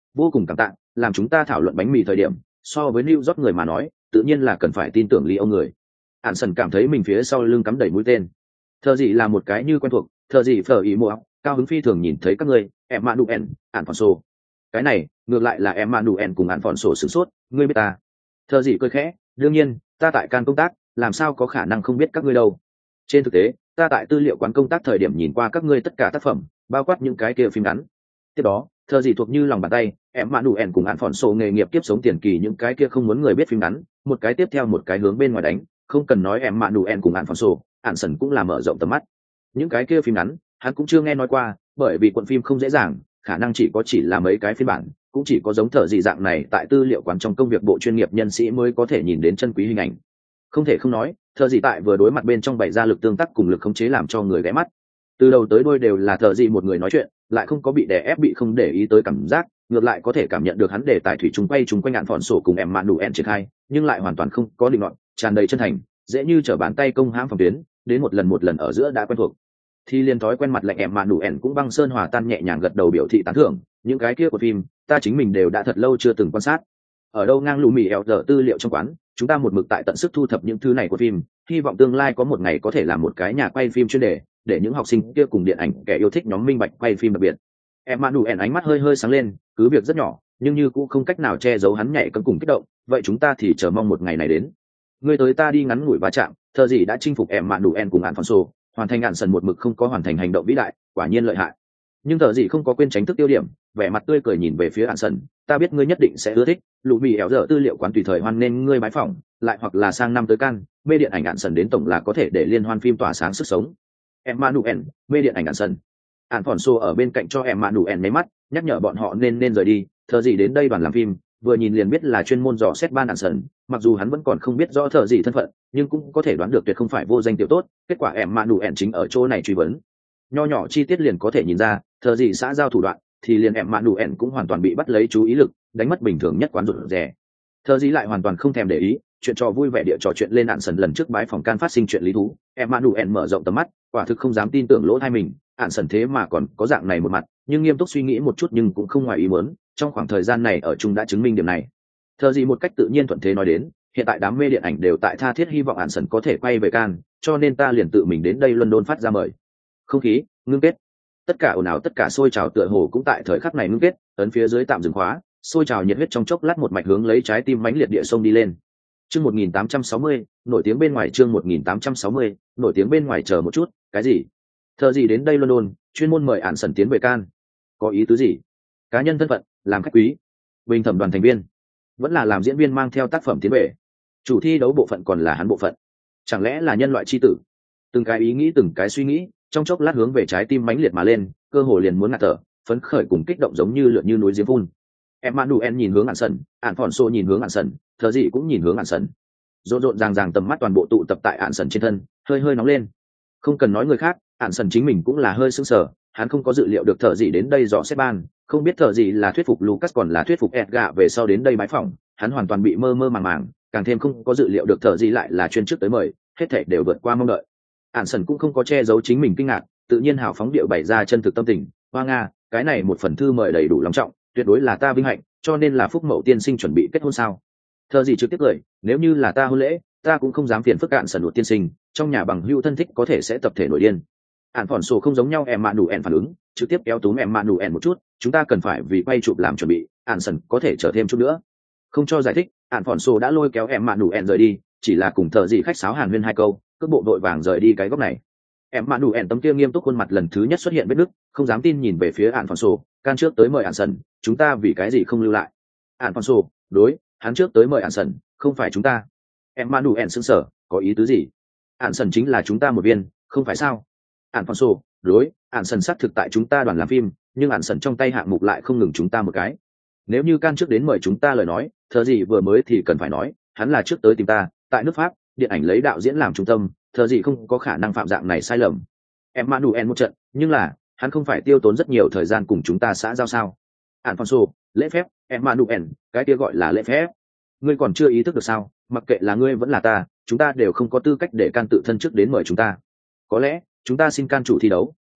S1: vô cùng cảm tạ, làm chúng ta thảo luận bánh mì thời điểm so với New York người mà nói tự nhiên là cần phải tin tưởng Ly ông người. Ản sần cảm thấy mình phía sau lưng cắm đầy mũi tên. Thợ gì là một cái như quen thuộc, thợ gì phở ý mua cao hứng phi thường nhìn thấy các ngươi, Emmanuel, Alfonso. Cái này ngược lại là Emmanuel cùng Alfonso sửng sốt, ngươi biết ta? Thợ gì cười khẽ, đương nhiên, ta tại can công tác, làm sao có khả năng không biết các ngươi đâu. Trên thực tế, ta tại tư liệu quán công tác thời điểm nhìn qua các ngươi tất cả tác phẩm, bao quát những cái kia phim ngắn. Tiếp đó, thợ gì thuộc như lòng bàn tay, Emmanuel cùng Alfonso nghề nghiệp kiếp sống tiền kỳ những cái kia không muốn người biết phim ngắn, một cái tiếp theo một cái hướng bên ngoài đánh, không cần nói Emmanuel cùng Alfonso, Anderson cũng là mở rộng tầm mắt. Những cái kia phim ngắn, hắn cũng chưa nghe nói qua, bởi vì cuộn phim không dễ dàng, khả năng chỉ là mấy cái phiên bản, cũng chỉ có giống thợ gì dạng này tại tư liệu quán trong công việc bộ chuyên nghiệp nhân sĩ mới có thể nhìn đến chân quý hình ảnh. Không thể không nói, thợ gì tại vừa đối mặt bên trong bày ra lực tương tác cùng lực khống chế làm cho người ghé mắt. Từ đầu tới đuôi đều là thợ gì một người nói chuyện, lại không có bị đè ép bị không để ý tới cảm giác, ngược lại có thể cảm nhận được hắn đề tài thủy chung quay chung quanh Alfonso cùng Emmanuel triển khai, nhưng lại hoàn toàn không có định luận, tràn đầy chân thành, dễ như trở bàn tay công hãm phòng tuyến, đến một lần ở giữa đã quen thuộc. Thì liên thói quen mặt lạnh Emmanuel cũng băng sơn hòa tan nhẹ nhàng gật đầu biểu thị tán thưởng, những cái kia của phim, ta chính mình đều đã thật lâu chưa từng quan sát. Ở đâu ngang lù mì eo dở tư liệu trong quán, chúng ta một mực tại tận sức thu thập những thứ này của phim, hy vọng tương lai có một ngày có thể làm một cái nhà quay phim chuyên đề, để những học sinh kia cùng điện ảnh kẻ yêu thích nhóm minh bạch quay phim đặc biệt. Emmanuel ánh mắt hơi sáng lên, cứ việc rất nhỏ, nhưng như cũng không cách nào che giấu hắn nhảy cẫng cùng kích động, vậy chúng ta thì chờ mong một ngày này đến. Người tới ta đi ngắn ngủi va chạm, thợ gì đã chinh phục Emmanuel cùng Alfonso, hoàn thành ngạn sần một mực không có hoàn thành hành động vĩ đại, quả nhiên lợi hại. Nhưng thợ gì không có quên tránh thức tiêu điểm, vẻ mặt tươi cười nhìn về phía ngạn sần, ta biết ngươi nhất định sẽ ưa thích, lũ mì éo dở tư liệu quán tùy thời hoan nên ngươi bái phỏng, lại hoặc là sang năm tới Cannes, mê điện ảnh ngạn sần đến tổng là có thể để liên hoan phim tỏa sáng sức sống. Emmanuel, mê điện ảnh ngạn sần. Alfonso ở bên cạnh cho Emmanuel mấy mắt, nhắc nhở bọn họ nên rời đi, thợ gì đến đây đoàn làm phim, vừa nhìn liền biết là chuyên môn dò xét ban Anderson, mặc dù hắn vẫn còn không biết rõ thợ gì thân phận, nhưng cũng có thể đoán được tuyệt không phải vô danh tiểu tốt, kết quả Emmanuel chính ở chỗ này truy vấn. Nho nhỏ chi tiết liền có thể nhìn ra, thợ gì xã giao thủ đoạn, thì liền Emmanuel cũng hoàn toàn bị bắt lấy chú ý lực, đánh mất bình thường nhất quán rụt rè. Thợ gì lại hoàn toàn không thèm để ý, chuyện trò vui vẻ địa trò chuyện lên Anderson lần trước bái phòng can phát sinh chuyện lý thú, Emmanuel mở rộng tầm mắt, quả thực không dám tin tưởng lỗ tai mình, Anderson thế mà còn có dạng này một mặt, nhưng nghiêm túc suy nghĩ một chút nhưng cũng không ngoài ý muốn, trong khoảng thời gian này ở chung đã chứng minh điểm này. Thợ gì một cách tự nhiên thuận thế nói đến, hiện tại đám mê điện ảnh đều tại tha thiết hy vọng Anderson có thể quay về Cannes, cho nên ta liền tự mình đến đây London phát ra mời. Không khí ngưng kết, tất cả ồn ào tất cả sôi trào tựa hồ cũng tại thời khắc này ngưng kết, ấn phía dưới tạm dừng khóa, sôi trào nhiệt huyết trong chốc lát một mạch hướng lấy trái tim mãnh liệt địa sông đi lên. Chương 1860, nổi tiếng bên ngoài chương 1860, nổi tiếng bên ngoài chờ một chút, cái gì? Thợ gì đến đây London, chuyên môn mời Anderson tiến về Cannes. Có ý tứ gì? Cá nhân thân phận, làm khách quý, bình thẩm đoàn thành viên, vẫn là làm diễn viên mang theo tác phẩm tiến về. Chủ thi đấu bộ phận còn là hắn bộ phận. Chẳng lẽ là nhân loại chi tử? Từng cái ý nghĩ từng cái suy nghĩ, trong chốc lát hướng về trái tim mãnh liệt mà lên, cơ hồ liền muốn ngạt thở, phấn khởi cùng kích động giống như lượn như núi giếng phun. Emmanuel nhìn hướng Anderson, Alfonso nhìn hướng Anderson, thợ gì cũng nhìn hướng Anderson. Rộn ràng tầm mắt toàn bộ tụ tập tại Anderson trên thân, hơi nóng lên. Không cần nói người khác, Anderson chính mình cũng là hơi sững sờ, hắn không có dự liệu được thợ gì đến đây dò xét ban, không biết thợ gì là thuyết phục Lucas còn là thuyết phục Edgar về sau đến đây bái phỏng, hắn hoàn toàn bị mơ màng, càng thêm không có dự liệu được thợ gì lại là chuyên chức tới mời, hết thảy đều vượt qua mong đợi. Anderson cũng không có che giấu chính mình kinh ngạc, tự nhiên hào phóng điệu bày ra chân thực tâm tình, hoa nga, cái này một phần thư mời đầy đủ long trọng, tuyệt đối là ta vinh hạnh, cho nên là Phúc Mậu tiên sinh chuẩn bị kết hôn sao? Thợ gì trực tiếp cười, nếu như là ta hôn lễ, ta cũng không dám phiền phức Anderson một tiên sinh, trong nhà bằng hữu thân thích có thể sẽ tập thể nổi điên. Alfonso không giống nhau Emmanuel phản ứng, trực tiếp kéo túm Emmanuel một chút, chúng ta cần phải vì quay chụp làm chuẩn bị, Anderson có thể chờ thêm chút nữa. Không cho giải thích, Alfonso đã lôi kéo Emmanuel rời đi, chỉ là cùng thợ gì khách sáo hàn huyên hai câu, cước bộ đội vàng rời đi cái góc này. Emmanuel tấm kia nghiêm túc khuôn mặt lần thứ nhất xuất hiện vết nứt, không dám tin nhìn về phía Alfonso, can trước tới mời Anderson, chúng ta vì cái gì không lưu lại? Alfonso, đối, hắn trước tới mời Anderson, không phải chúng ta. Emmanuel sững sờ, có ý tứ gì? Anderson chính là chúng ta một viên, không phải sao? Alfonso, đối, Anderson xác thực tại chúng ta đoàn làm phim, nhưng Anderson trong tay hạng mục lại không ngừng chúng ta một cái. Nếu như can trước đến mời chúng ta lời nói, thợ gì vừa mới thì cần phải nói, hắn là trước tới tìm ta, tại nước Pháp, điện ảnh lấy đạo diễn làm trung tâm, thợ gì không có khả năng phạm dạng này sai lầm. Emmanuel một trận, nhưng là, hắn không phải tiêu tốn rất nhiều thời gian cùng chúng ta xã giao sao? Alfonso, lễ phép, Emmanuel, cái kia gọi là lễ phép. Ngươi còn chưa ý thức được sao? Mặc kệ là ngươi vẫn là ta, chúng ta đều không có tư cách để can tự thân trước đến mời chúng ta. Có lẽ chúng ta xin can chủ thi đấu,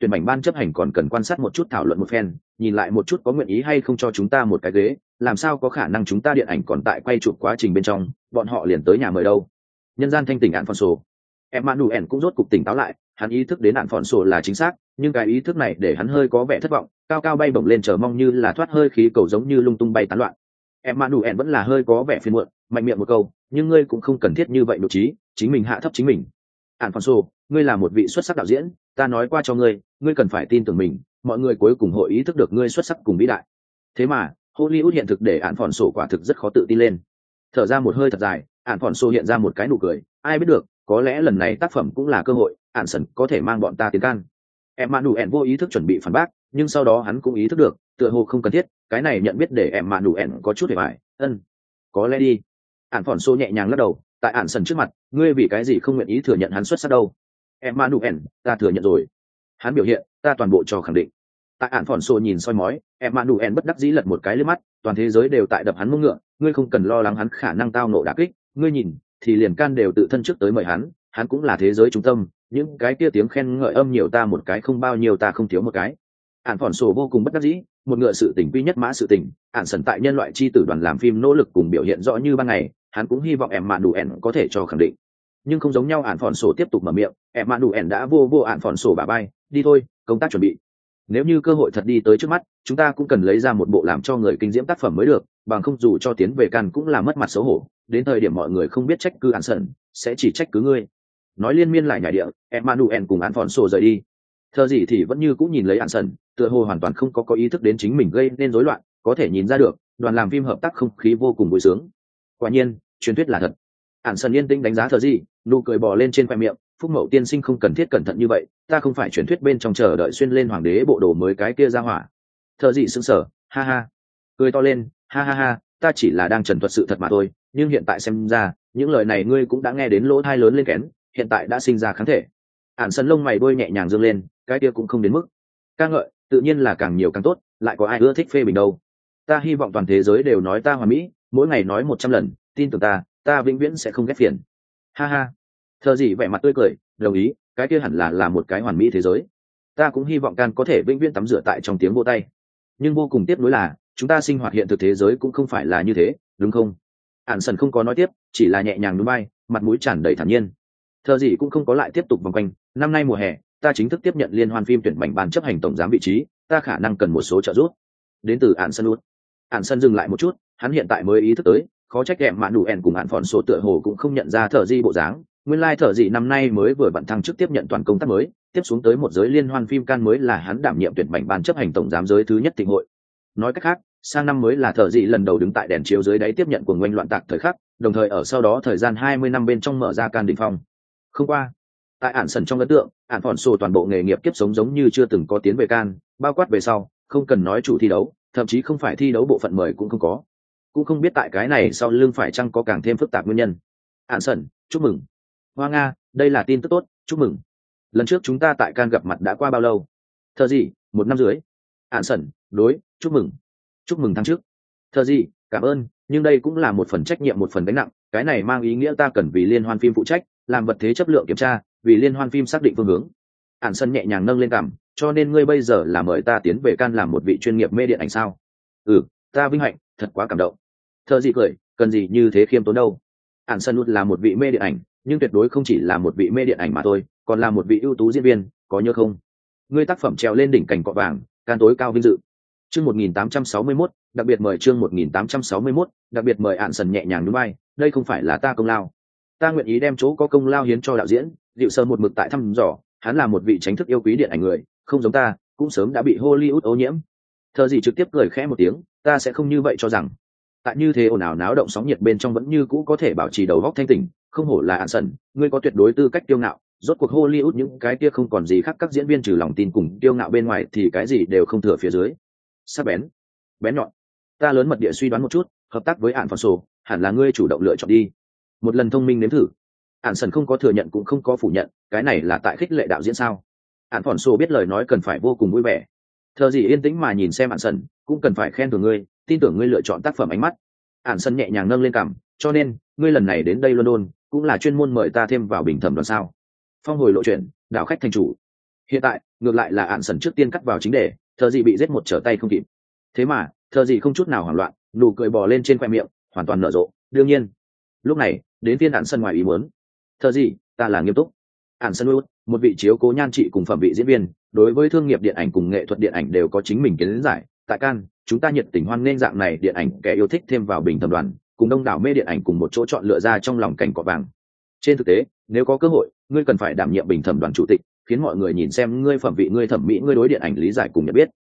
S1: tuyển mảnh ban chấp hành còn cần quan sát một chút, thảo luận một phen, nhìn lại một chút có nguyện ý hay không cho chúng ta một cái ghế. Làm sao có khả năng chúng ta điện ảnh còn tại quay chụp quá trình bên trong, bọn họ liền tới nhà mời đâu. Nhân gian thanh tỉnh Alfonso. Emmanuel cũng rốt cục tỉnh táo lại, hắn ý thức đến Alfonso là chính xác, nhưng cái ý thức này để hắn hơi có vẻ thất vọng, cao cao bay bổng lên chờ mong như là thoát hơi khí cầu giống như lung tung bay tán loạn. Emmanuel vẫn là hơi có vẻ phiền muộn, mạnh miệng một câu, nhưng ngươi cũng không cần thiết như vậy nội trí, chính mình hạ thấp chính mình. Alfonso, ngươi là một vị xuất sắc đạo diễn, ta nói qua cho ngươi, ngươi cần phải tin tưởng mình, mọi người cuối cùng hội ý thức được ngươi xuất sắc cùng vĩ đại. Thế mà, Hollywood hiện thực để Alfonso quả thực rất khó tự tin lên. Thở ra một hơi thật dài, Alfonso hiện ra một cái nụ cười, ai biết được, có lẽ lần này tác phẩm cũng là cơ hội, Anson có thể mang bọn ta tiến can. Emmanuel vô ý thức chuẩn bị phản bác, nhưng sau đó hắn cũng ý thức được, tựa hồ không cần thiết, cái này nhận biết để Emmanuel có chút hề bại, có lẽ đi. Alfonso nhẹ nhàng lắc đầu, tại Anson trước mặt, ngươi vì cái gì không nguyện ý thừa nhận hắn xuất sắc đâu? Emmanuel, ta thừa nhận rồi. Hắn biểu hiện, ta toàn bộ cho khẳng định. Tại Alfonso nhìn soi mói, Emmanuel bất đắc dĩ lật một cái liếc mắt, toàn thế giới đều tại đập hắn mông ngựa, ngươi không cần lo lắng hắn khả năng tao nộ đả kích, ngươi nhìn, thì liền can đều tự thân trước tới mời hắn cũng là thế giới trung tâm, những cái kia tiếng khen ngợi âm nhiều ta một cái không bao nhiêu ta không thiếu một cái. Alfonso vô cùng bất đắc dĩ, một ngựa sự tình quy nhất mã sự tình, Anson tại nhân loại chi tử đoàn làm phim nỗ lực cùng biểu hiện rõ như ban ngày, hắn cũng hy vọng Emmanuel có thể cho khẳng định. Nhưng không giống nhau, Alfonso tiếp tục mở miệng, Emmanuel đã vô Alfonso bả vai, đi thôi, công tác chuẩn bị. Nếu như cơ hội thật đi tới trước mắt, chúng ta cũng cần lấy ra một bộ làm cho người kinh diễm tác phẩm mới được, bằng không dù cho tiến về Cannes cũng là mất mặt xấu hổ, đến thời điểm mọi người không biết trách cứ Anson, sẽ chỉ trách cứ ngươi. Nói liên miên lại nhảy địa, Emmanuel cùng Alfonso rời đi. Thờ gì thì vẫn như cũng nhìn lấy Anson, tựa hồ hoàn toàn không có ý thức đến chính mình gây nên rối loạn, có thể nhìn ra được, đoàn làm phim hợp tác không khí vô cùng vui sướng. Quả nhiên, truyền thuyết là thật. Anson yên tĩnh đánh giá Thờ gì, nụ cười bò lên trên khoe miệng, Phúc Mậu tiên sinh không cần thiết cẩn thận như vậy, ta không phải truyền thuyết bên trong chờ đợi xuyên lên hoàng đế bộ đồ mới cái kia ra hỏa. Thờ gì sững sờ, ha ha, cười to lên, ha ha ha, ta chỉ là đang trần thuật sự thật mà thôi, nhưng hiện tại xem ra, những lời này ngươi cũng đã nghe đến lỗ tai lớn lên kén, hiện tại đã sinh ra kháng thể. Anson lông mày đuôi nhẹ nhàng dương lên, cái kia cũng không đến mức. Ca ngợi, tự nhiên là càng nhiều càng tốt, lại có ai ưa thích phê bình đâu. Ta hy vọng toàn thế giới đều nói ta hoàn mỹ, mỗi ngày nói 100 lần, tin tưởng ta vĩnh viễn sẽ không ghét phiền. Ha ha. Thờ gì vẻ mặt tươi cười, đồng ý, cái kia hẳn là một cái hoàn mỹ thế giới. Ta cũng hy vọng Can có thể vĩnh viễn tắm rửa tại trong tiếng vỗ tay. Nhưng vô cùng tiếc nuối là, chúng ta sinh hoạt hiện thực thế giới cũng không phải là như thế, đúng không? Anson không có nói tiếp, chỉ là nhẹ nhàng nhún vai, mặt mũi tràn đầy thản nhiên. Thờ gì cũng không có lại tiếp tục vòng quanh, năm nay mùa hè, ta chính thức tiếp nhận liên hoan phim tuyển mảnh ban chấp hành tổng giám vị trí, ta khả năng cần một số trợ giúp. Đến từ Anson. Anson dừng lại một chút, hắn hiện tại mới ý thức tới, khó trách em Manuel cùng Alfonso tựa hồ cũng không nhận ra Thờ gì bộ dáng. Nguyên lai Thờ gì năm nay mới vừa vận thăng chức tiếp nhận toàn công tác mới, tiếp xuống tới một giới liên hoan phim Cannes mới là hắn đảm nhiệm tuyển mảnh ban chấp hành tổng giám giới thứ nhất thịnh hội. Nói cách khác, sang năm mới là Thờ gì lần đầu đứng tại đèn chiếu dưới đáy tiếp nhận của ngoanh loạn tạc thời khắc, đồng thời ở sau đó thời gian 20 năm bên trong mở ra Cannes đỉnh phong. Không qua, tại Anson trong ấn tượng, Alfonso toàn bộ nghề nghiệp kiếp sống giống như chưa từng có tiến về Cannes, bao quát về sau, không cần nói chủ thi đấu, thậm chí không phải thi đấu bộ phận mời cũng không có. Cũng không biết tại cái này sau lưng phải chăng có càng thêm phức tạp nguyên nhân. Anson, chúc mừng. Hoa Nga, đây là tin tức tốt, chúc mừng. Lần trước chúng ta tại Cannes gặp mặt đã qua bao lâu? Thờ gì, 1 năm rưỡi. Anson, đối, chúc mừng tháng trước. Thờ gì, cảm ơn, nhưng đây cũng là một phần trách nhiệm một phần gánh nặng, cái này mang ý nghĩa ta cần vì liên hoan phim phụ trách, làm vật thế chất lượng kiểm tra, vì liên hoan phim xác định phương hướng. Anson nhẹ nhàng nâng lên cằm, cho nên ngươi bây giờ là mời ta tiến về Cannes làm một vị chuyên nghiệp mê điện ảnh sao? Ta vinh hạnh, thật quá cảm động. Thờ gì cười, cần gì như thế khiêm tốn đâu. Anson là một vị mê điện ảnh, nhưng tuyệt đối không chỉ là một vị mê điện ảnh mà thôi, còn là một vị ưu tú diễn viên, có nhớ không? Ngươi tác phẩm trèo lên đỉnh cảnh cọ vàng, Cannes tối cao vinh dự. Chương 1861, đặc biệt mời chương 1861, đặc biệt mời Anson nhẹ nhàng nhún vai, đây không phải là ta công lao. Ta nguyện ý đem chỗ có công lao hiến cho đạo diễn, Diệu Sơ một mực tại thăm dò, hắn là một vị chính thức yêu quý điện ảnh người, không giống ta, cũng sớm đã bị Hollywood ô nhiễm. Thờ gì trực tiếp cười khẽ một tiếng, ta sẽ không như vậy cho rằng. Tại như thế ồn ào náo động sóng nhiệt bên trong vẫn như cũ có thể bảo trì đầu óc thanh tỉnh, không hổ là Anson, ngươi có tuyệt đối tư cách kiêu ngạo, rốt cuộc Hollywood những cái kia không còn gì khác, các diễn viên trừ lòng tin cùng kiêu ngạo bên ngoài thì cái gì đều không thừa phía dưới. Sắc bén, bén nhọn. Ta lớn mật địa suy đoán một chút, hợp tác với Alfonso, hẳn là ngươi chủ động lựa chọn đi. Một lần thông minh nếm thử. Anson không có thừa nhận cũng không có phủ nhận, cái này là tại khích lệ đạo diễn sao? Alfonso biết lời nói cần phải vô cùng vui vẻ. Thờ gì yên tĩnh mà nhìn xem Anson, cũng cần phải khen thưởng ngươi, tin tưởng ngươi lựa chọn tác phẩm ánh mắt. Anson nhẹ nhàng nâng lên cằm, cho nên ngươi lần này đến đây London cũng là chuyên môn mời ta thêm vào bình thẩm đoàn sao? Phong hồi lộ chuyện, đạo khách thành chủ. Hiện tại ngược lại là ạn sần trước tiên cắt vào chính đề, thợ gì bị giết một trở tay không kịp. Thế mà thợ gì không chút nào hoảng loạn, nụ cười bò lên trên khoe miệng hoàn toàn nở rộ. Đương nhiên lúc này đến phiên ạn sần ngoài ý muốn. Thợ gì, ta là nghiêm túc. Ạn sần Wood, một vị chiếu cố nhan trị cùng phẩm vị diễn viên, đối với thương nghiệp điện ảnh cùng nghệ thuật điện ảnh đều có chính mình kiến giải. Tại Cannes, chúng ta nhiệt tình hoan nghênh dạng này điện ảnh kẻ yêu thích thêm vào bình thẩm đoàn, cùng đông đảo mê điện ảnh cùng một chỗ chọn lựa ra trong lòng cảnh cỏ vàng. Trên thực tế, nếu có cơ hội, ngươi cần phải đảm nhiệm bình thẩm đoàn chủ tịch, khiến mọi người nhìn xem ngươi phẩm vị, ngươi thẩm mỹ, ngươi đối điện ảnh lý giải cùng nhận biết.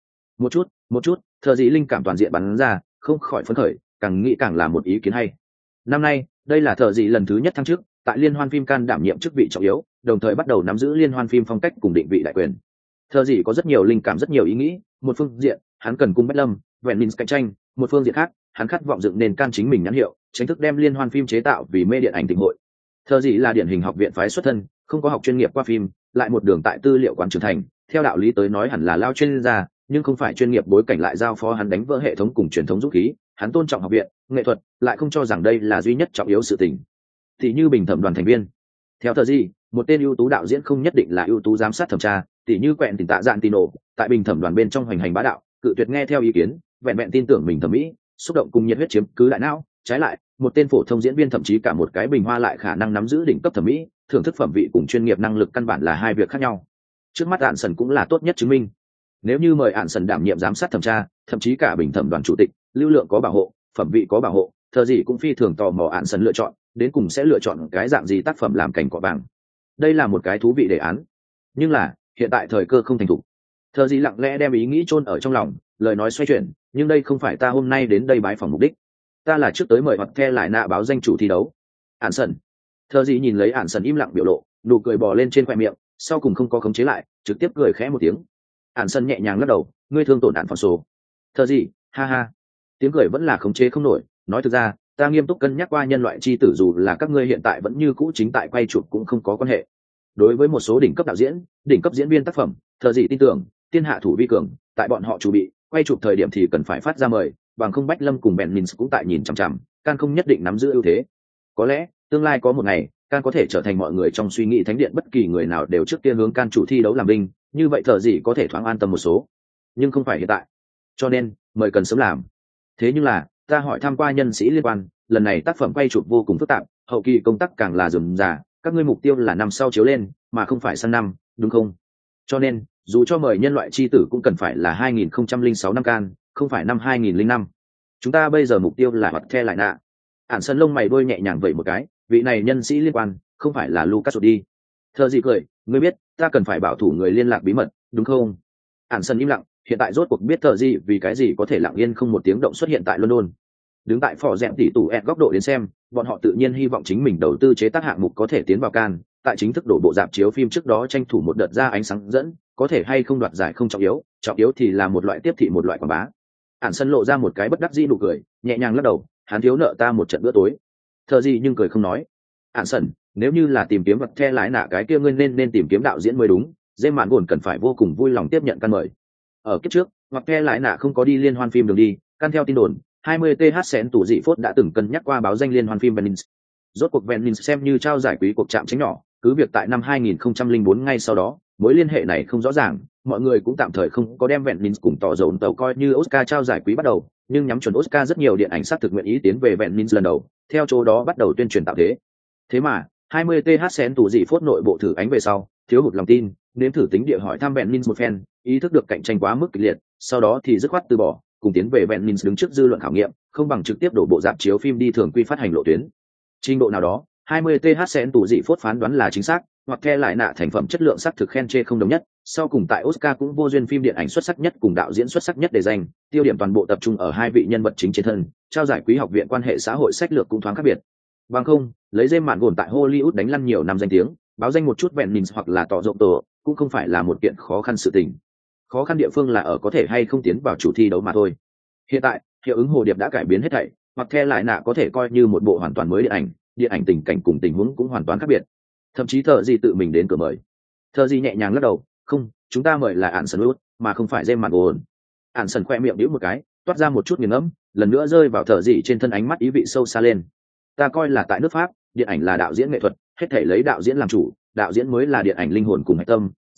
S1: Một chút, thợ dĩ linh cảm toàn diện bắn ra, không khỏi phấn khởi, càng nghĩ càng là một ý kiến hay. Năm nay, đây là thợ dĩ lần thứ nhất thăng chức, tại liên hoan phim Cannes đảm nhiệm chức vị trọng yếu, đồng thời bắt đầu nắm giữ liên hoan phim phong cách cùng định vị đại quyền. Thợ dĩ có rất nhiều linh cảm, rất nhiều ý nghĩ, một phương diện, hắn cần cùng Bách Lâm, Venice cạnh tranh, một phương diện khác, hắn khát vọng dựng nền Cannes chính mình nhãn hiệu, chính thức đem liên hoan phim chế tạo vì mê điện ảnh tình hội. Thợ dĩ là điển hình học viện phái xuất thân, không có học chuyên nghiệp qua phim, lại một đường tại tư liệu quán trưởng thành, theo đạo lý tới nói hẳn là lao chuyên gia, nhưng không phải chuyên nghiệp bối cảnh lại giao phó hắn đánh vỡ hệ thống cùng truyền thống dũng khí, hắn tôn trọng học viện nghệ thuật, lại không cho rằng đây là duy nhất trọng yếu sự tình. Thì như bình thẩm đoàn thành viên, theo thợ dĩ, một tên ưu tú đạo diễn không nhất định là ưu tú giám sát thẩm tra, tỉ như quẹn tình tạ dạn tino, tại bình thẩm đoàn bên trong hoành hành bá đạo, cự tuyệt nghe theo ý kiến, vẹn vẹn tin tưởng mình thẩm mỹ, xúc động cùng nhiệt huyết chiếm cứ đại não. Trái lại, một tên phổ thông diễn viên thậm chí cả một cái bình hoa lại khả năng nắm giữ đỉnh cấp thẩm mỹ, thưởng thức phẩm vị cùng chuyên nghiệp năng lực căn bản là hai việc khác nhau. Trước mắt ạn sần cũng là tốt nhất chứng minh. Nếu như mời ạn sần đảm nhiệm giám sát thẩm tra, thậm chí cả bình thẩm đoàn chủ tịch, lưu lượng có bảo hộ, phẩm vị có bảo hộ, thợ gì cũng phi thường tò mò ạn sần lựa chọn, đến cùng sẽ lựa chọn cái dạng gì tác phẩm làm cảnh cỏ vàng. Đây là một cái thú vị đề án, nhưng là hiện tại thời cơ không thành thục. Thợ gì lặng lẽ đem ý nghĩ chôn ở trong lòng, lời nói xoay chuyển, nhưng đây không phải ta hôm nay đến đây bái phỏng mục đích. Ta là trước tới mời hoặc the lại nạ báo danh chủ thi đấu. Ạn sần. Thợ gì nhìn lấy ạn sần im lặng biểu lộ, nụ cười bò lên trên khoe miệng, sau cùng không có khống chế lại, trực tiếp cười khẽ một tiếng. Ạn sần nhẹ nhàng lắc đầu, ngươi thương tổn ạn phỏng số. Thợ gì, ha ha. Tiếng cười vẫn là khống chế không nổi, nói thực ra, ta nghiêm túc cân nhắc qua nhân loại chi tử dù là các ngươi hiện tại vẫn như cũ chính tại quay chụp cũng không có quan hệ. Đối với một số đỉnh cấp đạo diễn, đỉnh cấp diễn viên tác phẩm, thợ gì tin tưởng, thiên hạ thủ vi cường, tại bọn họ chuẩn bị quay chụp thời điểm thì cần phải phát ra mời, bằng không Bách Lâm cùng Benins cũng tại nhìn chằm chằm, Can không nhất định nắm giữ ưu thế. Có lẽ, tương lai có một ngày, Can có thể trở thành mọi người trong suy nghĩ thánh điện, bất kỳ người nào đều trước tiên hướng Can chủ thi đấu làm binh, như vậy thợ gì có thể thoáng an tâm một số. Nhưng không phải hiện tại. Cho nên, mời cần sớm làm. Thế nhưng là, ta hỏi tham qua nhân sĩ liên quan, lần này tác phẩm quay chụp vô cùng phức tạp, hậu kỳ công tác càng là rườm rà, các ngươi mục tiêu là năm sau chiếu lên, mà không phải sang năm, đúng không? Cho nên, dù cho mời nhân loại chi tử cũng cần phải là 2006 năm Can, không phải năm 2005. Chúng ta bây giờ mục tiêu là hoặc the lại nạ. Ản sân lông mày đôi nhẹ nhàng vậy một cái, vị này nhân sĩ liên quan, không phải là Lucas đi. Thợ gì cười, ngươi biết, ta cần phải bảo thủ người liên lạc bí mật, đúng không? Ản sân im lặng, hiện tại rốt cuộc biết thợ gì vì cái gì có thể lặng yên không một tiếng động xuất hiện tại London. Đứng tại phò rèm tỷ tủ ed góc độ đến xem, bọn họ tự nhiên hy vọng chính mình đầu tư chế tác hạng mục có thể tiến vào Can, tại chính thức đổ bộ rạp chiếu phim trước đó tranh thủ một đợt ra ánh sáng dẫn, có thể hay không đoạt giải không trọng yếu thì là một loại tiếp thị, một loại quảng bá. Ản sân lộ ra một cái bất đắc dĩ nụ cười, nhẹ nhàng lắc đầu, hắn thiếu nợ ta một trận bữa tối. Thợ gì nhưng cười không nói. Ản sân, nếu như là tìm kiếm vật the lái nạ cái kia ngươi nên tìm kiếm đạo diễn mới đúng, dê mạn buồn cần phải vô cùng vui lòng tiếp nhận Can mời. Ở kiếp trước, hoặc the lái nạ không có đi liên hoan phim đường đi, Can theo tin đồn 20 th xén tủ dị phốt đã từng cân nhắc qua báo danh liên hoan phim Venice. Rốt cuộc Venice xem như trao giải quý cuộc chạm tránh nhỏ, cứ việc tại năm 2004 ngay sau đó, mối liên hệ này không rõ ràng, mọi người cũng tạm thời không có đem Venice cùng tỏ dồn tàu coi như Oscar trao giải quý bắt đầu, nhưng nhắm chuẩn Oscar rất nhiều điện ảnh sát thực nguyện ý tiến về Venice lần đầu, theo chỗ đó bắt đầu tuyên truyền tạo thế. Thế mà, 20 th xén tủ dị phốt nội bộ thử ánh về sau, thiếu hụt lòng tin, nếm thử tính địa hỏi thăm Venice một phen, ý thức được cạnh tranh quá mức kịch liệt, sau đó thì dứt khoát từ bỏ, cùng tiến về Venice đứng trước dư luận khảo nghiệm, không bằng trực tiếp đổ bộ rạp chiếu phim đi thường quy phát hành lộ tuyến. Trình độ nào đó, 20 th xén tủ dị phốt phán đoán là chính xác, hoặc the lại nạ thành phẩm chất lượng sắc thực khen chê không đồng nhất, sau cùng tại Oscar cũng vô duyên phim điện ảnh xuất sắc nhất cùng đạo diễn xuất sắc nhất để giành, tiêu điểm toàn bộ tập trung ở hai vị nhân vật chính trên thân, trao giải quý học viện quan hệ xã hội sách lược cũng thoáng khác biệt. Bằng không, lấy dêm mạn gồn tại Hollywood đánh lăn nhiều năm danh tiếng, báo danh một chút Venice hoặc là tỏ rộng tổ, cũng không phải là một kiện khó khăn sự tình. Khó khăn địa phương là ở có thể hay không tiến vào chủ thi đấu mà thôi. Hiện tại, hiệu ứng hồ điệp đã cải biến hết thảy, hoặc the lại nạ có thể coi như một bộ hoàn toàn mới điện ảnh tình cảnh cùng tình huống cũng hoàn toàn khác biệt. Thậm chí thợ gì tự mình đến cửa mời. Thợ gì nhẹ nhàng lắc đầu, không, chúng ta mời là Anson Wood, mà không phải James Mangold. Anson khoe miệng nhíu một cái, toát ra một chút nghiền ngẫm, lần nữa rơi vào thợ gì trên thân, ánh mắt ý vị sâu xa lên. Ta coi là tại nước Pháp, điện ảnh là đạo diễn nghệ thuật, hết thảy lấy đạo diễn làm chủ, đạo diễn mới là điện ảnh linh hồn cùng hạch tâm,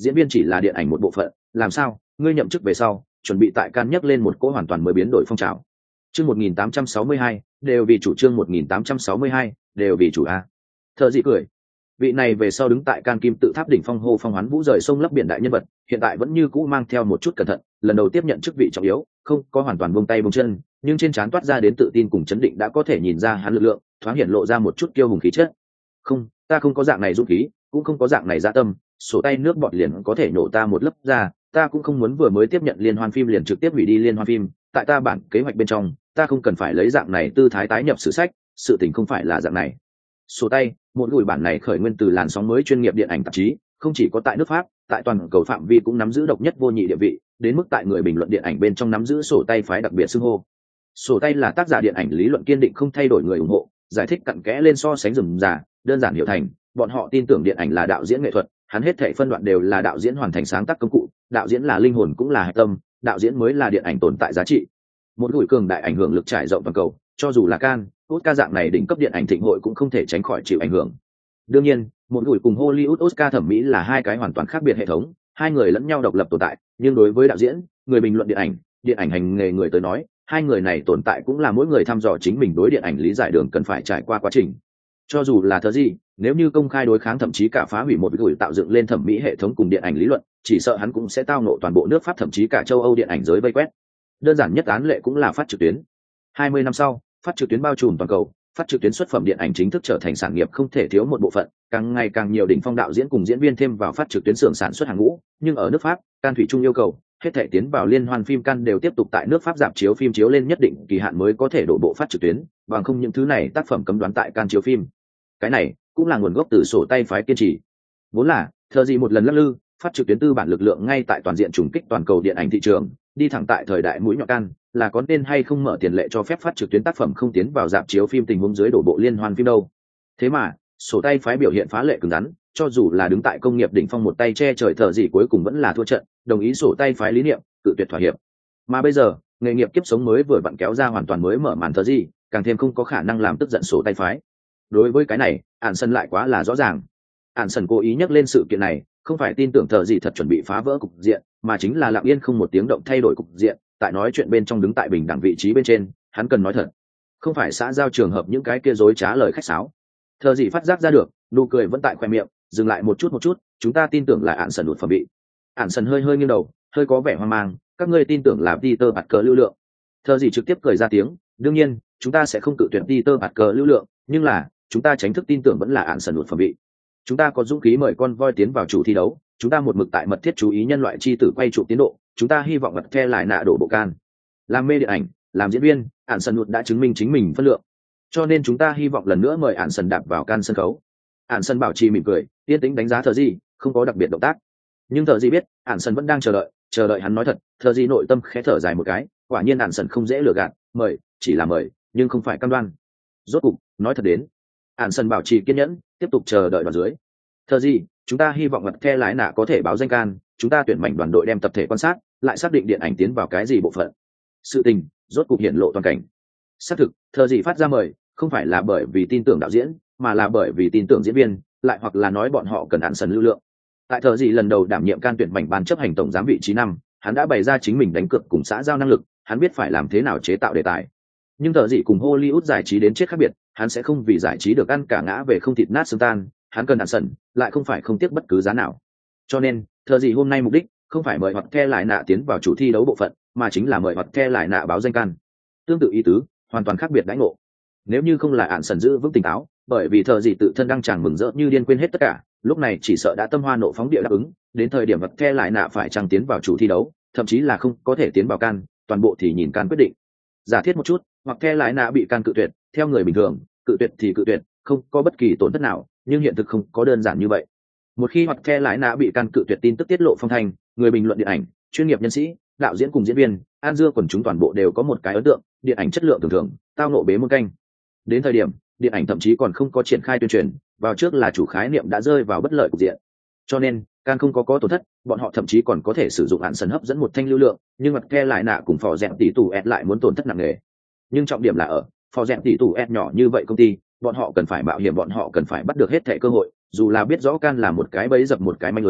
S1: diễn viên chỉ là điện ảnh một bộ phận, làm sao ngươi nhậm chức về sau chuẩn bị tại Cannes nhấc lên một cỗ hoàn toàn mới biến đổi phong trào. Chương 1862, đều vì chủ. Chương 1862, đều vì chủ a. Thợ dị cười. Vị này về sau đứng tại Can Kim tự tháp đỉnh phong hô phong hoán vũ rời sông lấp biển đại nhân vật, hiện tại vẫn như cũ mang theo một chút cẩn thận, lần đầu tiếp nhận chức vị trọng yếu, không có hoàn toàn buông tay buông chân, nhưng trên trán toát ra đến tự tin cùng chấn định đã có thể nhìn ra hắn lực lượng, thoáng hiện lộ ra một chút kiêu hùng khí chất. Không, ta không có dạng này dũng khí, cũng không có dạng này dạ tâm, sổ tay nước bọt liền có thể nổ ta một lớp ra, ta cũng không muốn vừa mới tiếp nhận liên hoan phim liền trực tiếp hủy đi liên hoan phim, tại ta bản kế hoạch bên trong, ta không cần phải lấy dạng này tư thái tái nhập sử sách, sự tình không phải là dạng này. Sổ tay, một gùi bản này khởi nguyên từ làn sóng mới chuyên nghiệp điện ảnh tạp chí, không chỉ có tại nước Pháp, tại toàn cầu phạm vi cũng nắm giữ độc nhất vô nhị địa vị, đến mức tại người bình luận điện ảnh bên trong nắm giữ sổ tay phái đặc biệt xưng hô. Sổ tay là tác giả điện ảnh lý luận kiên định không thay đổi người ủng hộ, giải thích cặn kẽ lên so sánh rườm rà, đơn giản hiểu thành, bọn họ tin tưởng điện ảnh là đạo diễn nghệ thuật, hắn hết thảy phân đoạn đều là đạo diễn hoàn thành sáng tác công cụ, đạo diễn là linh hồn cũng là hạch tâm, đạo diễn mới là điện ảnh tồn tại giá trị. Một gùi cường đại ảnh hưởng lực trải rộng toàn cầu, cho dù là Cannes, Oscar dạng này đỉnh cấp điện ảnh thịnh hội cũng không thể tránh khỏi chịu ảnh hưởng. Đương nhiên, một gùi cùng Hollywood Oscar thẩm mỹ là hai cái hoàn toàn khác biệt hệ thống, hai người lẫn nhau độc lập tồn tại, nhưng đối với đạo diễn, người bình luận điện ảnh hành nghề người tới nói, hai người này tồn tại cũng là mỗi người thăm dò chính mình đối điện ảnh lý giải đường cần phải trải qua quá trình. Cho dù là thứ gì, nếu như công khai đối kháng thậm chí cả phá hủy một gùi tạo dựng lên thẩm mỹ hệ thống cùng điện ảnh lý luận, chỉ sợ hắn cũng sẽ tao ngộ toàn bộ nước Pháp thậm chí cả châu Âu điện ảnh giới vây quét. Đơn giản nhất án lệ cũng là phát trực tuyến. 20 năm sau, phát trực tuyến bao trùm toàn cầu, phát trực tuyến xuất phẩm điện ảnh chính thức trở thành sản nghiệp không thể thiếu một bộ phận, càng ngày càng nhiều đỉnh phong đạo diễn cùng diễn viên thêm vào phát trực tuyến xưởng sản xuất hàng ngũ, nhưng ở nước Pháp, Can thủy chung yêu cầu, hết thể tiến vào liên hoan phim Can đều tiếp tục tại nước Pháp rạp chiếu phim chiếu lên nhất định kỳ hạn mới có thể đổ bộ phát trực tuyến, bằng không những thứ này tác phẩm cấm đoán tại Can chiếu phim. Cái này cũng là nguồn gốc từ sổ tay phái kiên trì. Vốn là, thờ gì một lần lắc lư, phát trực tuyến tư bản lực lượng ngay tại toàn diện trùng kích toàn cầu điện ảnh thị trường, đi thẳng tại thời đại mũi nhọn Can, là có nên hay không mở tiền lệ cho phép phát trực tuyến tác phẩm không tiến vào rạp chiếu phim tình huống dưới đổ bộ liên hoan phim đâu. Thế mà, sổ tay phái biểu hiện phá lệ cứng rắn, cho dù là đứng tại công nghiệp đỉnh phong một tay che trời thờ gì cuối cùng vẫn là thua trận, đồng ý sổ tay phái lý niệm, tự tuyệt thỏa hiệp. Mà bây giờ, nghề nghiệp kiếp sống mới vừa vặn kéo ra hoàn toàn mới mở màn thờ gì, càng thêm không có khả năng làm tức giận sổ tay phái. Đối với cái này, Ản Sân lại quá là rõ ràng. Ản Sân cố ý nhắc lên sự kiện này, không phải tin tưởng thờ gì thật chuẩn bị phá vỡ cục diện, mà chính là lặng yên không một tiếng động thay đổi cục diện, tại nói chuyện bên trong đứng tại bình đẳng vị trí bên trên, hắn cần nói thật, không phải xã giao trường hợp những cái kia dối trá lời khách sáo. Thờ gì phát giác ra được, nụ cười vẫn tại khoe miệng, dừng lại một chút, chúng ta tin tưởng là Ản Sân đột phẩm bị. Ản Sân hơi nghiêng đầu, hơi có vẻ hoang mang, các ngươi tin tưởng là Peter Parker lưu lượng. Thờ gì trực tiếp cười ra tiếng, đương nhiên, chúng ta sẽ không cự tuyệt Peter Parker lưu lượng, nhưng là chúng ta tránh thức tin tưởng vẫn là Ản Sân đột phẩm bị. Chúng ta có dũng khí mời con voi tiến vào chủ thi đấu, chúng ta một mực tại mật thiết chú ý nhân loại chi tử quay trụ tiến độ, chúng ta hy vọng vật the lại nạ đổ bộ Can. Làm mê điện ảnh, làm diễn viên, Ản Sân đột đã chứng minh chính mình phân lượng, cho nên chúng ta hy vọng lần nữa mời Ản Sân đạp vào Can sân khấu. Ản Sân bảo trì mỉm cười, yên tĩnh đánh giá thờ gì, không có đặc biệt động tác, nhưng thờ gì biết Ản Sân vẫn đang chờ đợi hắn nói thật. Thờ gì nội tâm khẽ thở dài một cái, quả nhiên Ản Sân không dễ lừa gạt, mời chỉ là mời, nhưng không phải cam đoan. Rốt cục nói thật đến. Ản Sân bảo trì kiên nhẫn, tiếp tục chờ đợi vào dưới. Thờ gì, chúng ta hy vọng vật the lái nạ có thể báo danh Can, chúng ta tuyển mảnh đoàn đội đem tập thể quan sát, lại xác định điện ảnh tiến vào cái gì bộ phận. Sự tình rốt cục hiện lộ toàn cảnh. Xác thực, thờ gì phát ra mời, không phải là bởi vì tin tưởng đạo diễn, mà là bởi vì tin tưởng diễn viên, lại hoặc là nói bọn họ cần Ản Sân lưu lượng. Tại thờ gì lần đầu đảm nhiệm Can tuyển mảnh ban chấp hành tổng giám vị trí 5, hắn đã bày ra chính mình đánh cược cùng xã giao năng lực, hắn biết phải làm thế nào chế tạo đề tài. Nhưng thờ gì cùng Hollywood giải trí đến chết khác biệt, hắn sẽ không vì giải trí được ăn cả ngã về không thịt nát xương tan, hắn cần Ản Sân, lại không phải không tiếc bất cứ giá nào. Cho nên, thờ gì hôm nay mục đích không phải mời hoặc the lại nạ tiến vào chủ thi đấu bộ phận, mà chính là mời hoặc the lại nạ báo danh Can. Tương tự ý tứ, hoàn toàn khác biệt đãi ngộ. Nếu như không là Ản Sân giữ vững tỉnh táo, bởi vì thờ gì tự thân đang chàng mừng rỡ như điên quên hết tất cả, lúc này chỉ sợ đã tâm hoa nộ phóng địa đáp ứng, đến thời điểm vật the lại nạ phải chăng tiến vào chủ thi đấu, thậm chí là không có thể tiến vào Can, toàn bộ thì nhìn Can quyết định. Giả thiết một chút, hoặc the lại nạ bị Can cự tuyệt, theo người bình thường, cự tuyệt thì cự tuyệt, không có bất kỳ tổn thất nào, nhưng hiện thực không có đơn giản như vậy. Một khi hoặc the lại nạ bị Can cự tuyệt, tin tức tiết lộ phong thành, người bình luận điện ảnh, chuyên nghiệp nhân sĩ, đạo diễn cùng diễn viên, an dưa quần chúng toàn bộ đều có một cái ấn tượng, điện ảnh chất lượng thường thường, tao nộ bế muôn canh. Đến thời điểm, điện ảnh thậm chí còn không có triển khai tuyên truyền, vào trước là chủ khái niệm đã rơi vào bất lợi cục diện. Cho nên, Can không có tổn thất, bọn họ thậm chí còn có thể sử dụng Ản Sân hấp dẫn một thanh lưu lượng, nhưng mặt ke lại nạ cùng phò dẹn tỷ tù ẹt lại muốn tổn thất nặng nề. Nhưng trọng điểm là ở phò dẹn tỷ tù ẹt nhỏ như vậy công ty, bọn họ cần phải mạo hiểm, bọn họ cần phải bắt được hết thẻ cơ hội, dù là biết rõ Can là một cái bẫy dập một cái manh lưới,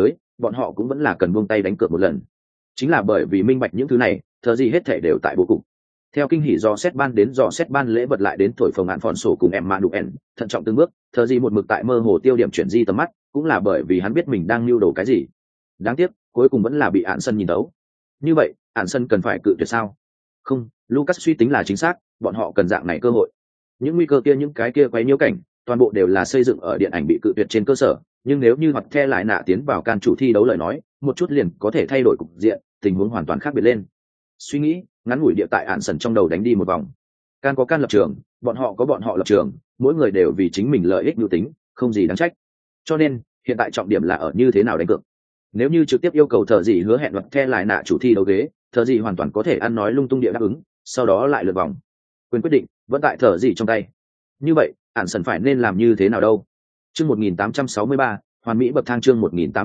S1: bọn họ cũng vẫn là cần buông tay đánh cược một lần. Chính là bởi vì minh bạch những thứ này, thờ gì hết thể đều tại bố cục. Theo kinh hỉ do xét ban đến do xét ban lễ vật lại đến thổi phồng ngạn phòn sổ cùng em Manuel, thận trọng từng bước, thờ gì một mực tại mơ hồ tiêu điểm chuyển di tầm mắt, cũng là bởi vì hắn biết mình đang lưu đồ cái gì. Đáng tiếc, cuối cùng vẫn là bị Ản Sân nhìn thấu. Như vậy, Ản Sân cần phải cự tuyệt sao? Không, Lucas suy tính là chính xác, bọn họ cần dạng này cơ hội. Những nguy cơ kia những cái kia quấy nhiễu cảnh, toàn bộ đều là xây dựng ở điện ảnh bị cự tuyệt trên cơ sở, nhưng nếu như hoặc the lại nạ tiến vào can chủ thi đấu lời nói, một chút liền có thể thay đổi cục diện, tình huống hoàn toàn khác biệt lên. Suy nghĩ, ngắn ngủi địa tại Ản Sân trong đầu đánh đi một vòng. Can có can lập trường, bọn họ có bọn họ lập trường, mỗi người đều vì chính mình lợi ích mưu tính, không gì đáng trách. Cho nên, hiện tại trọng điểm là ở như thế nào đánh cược. Nếu như trực tiếp yêu cầu thợ gì hứa hẹn hoặc the lại nạ chủ thi đấu ghế, thợ gì hoàn toàn có thể ăn nói lung tung địa đáp ứng, sau đó lại lượt vòng. Quyền quyết định vẫn tại thợ gì trong tay. Như vậy, Ản Sân phải nên làm như thế nào đâu? Chương 1863, hoàn mỹ bậc thang chương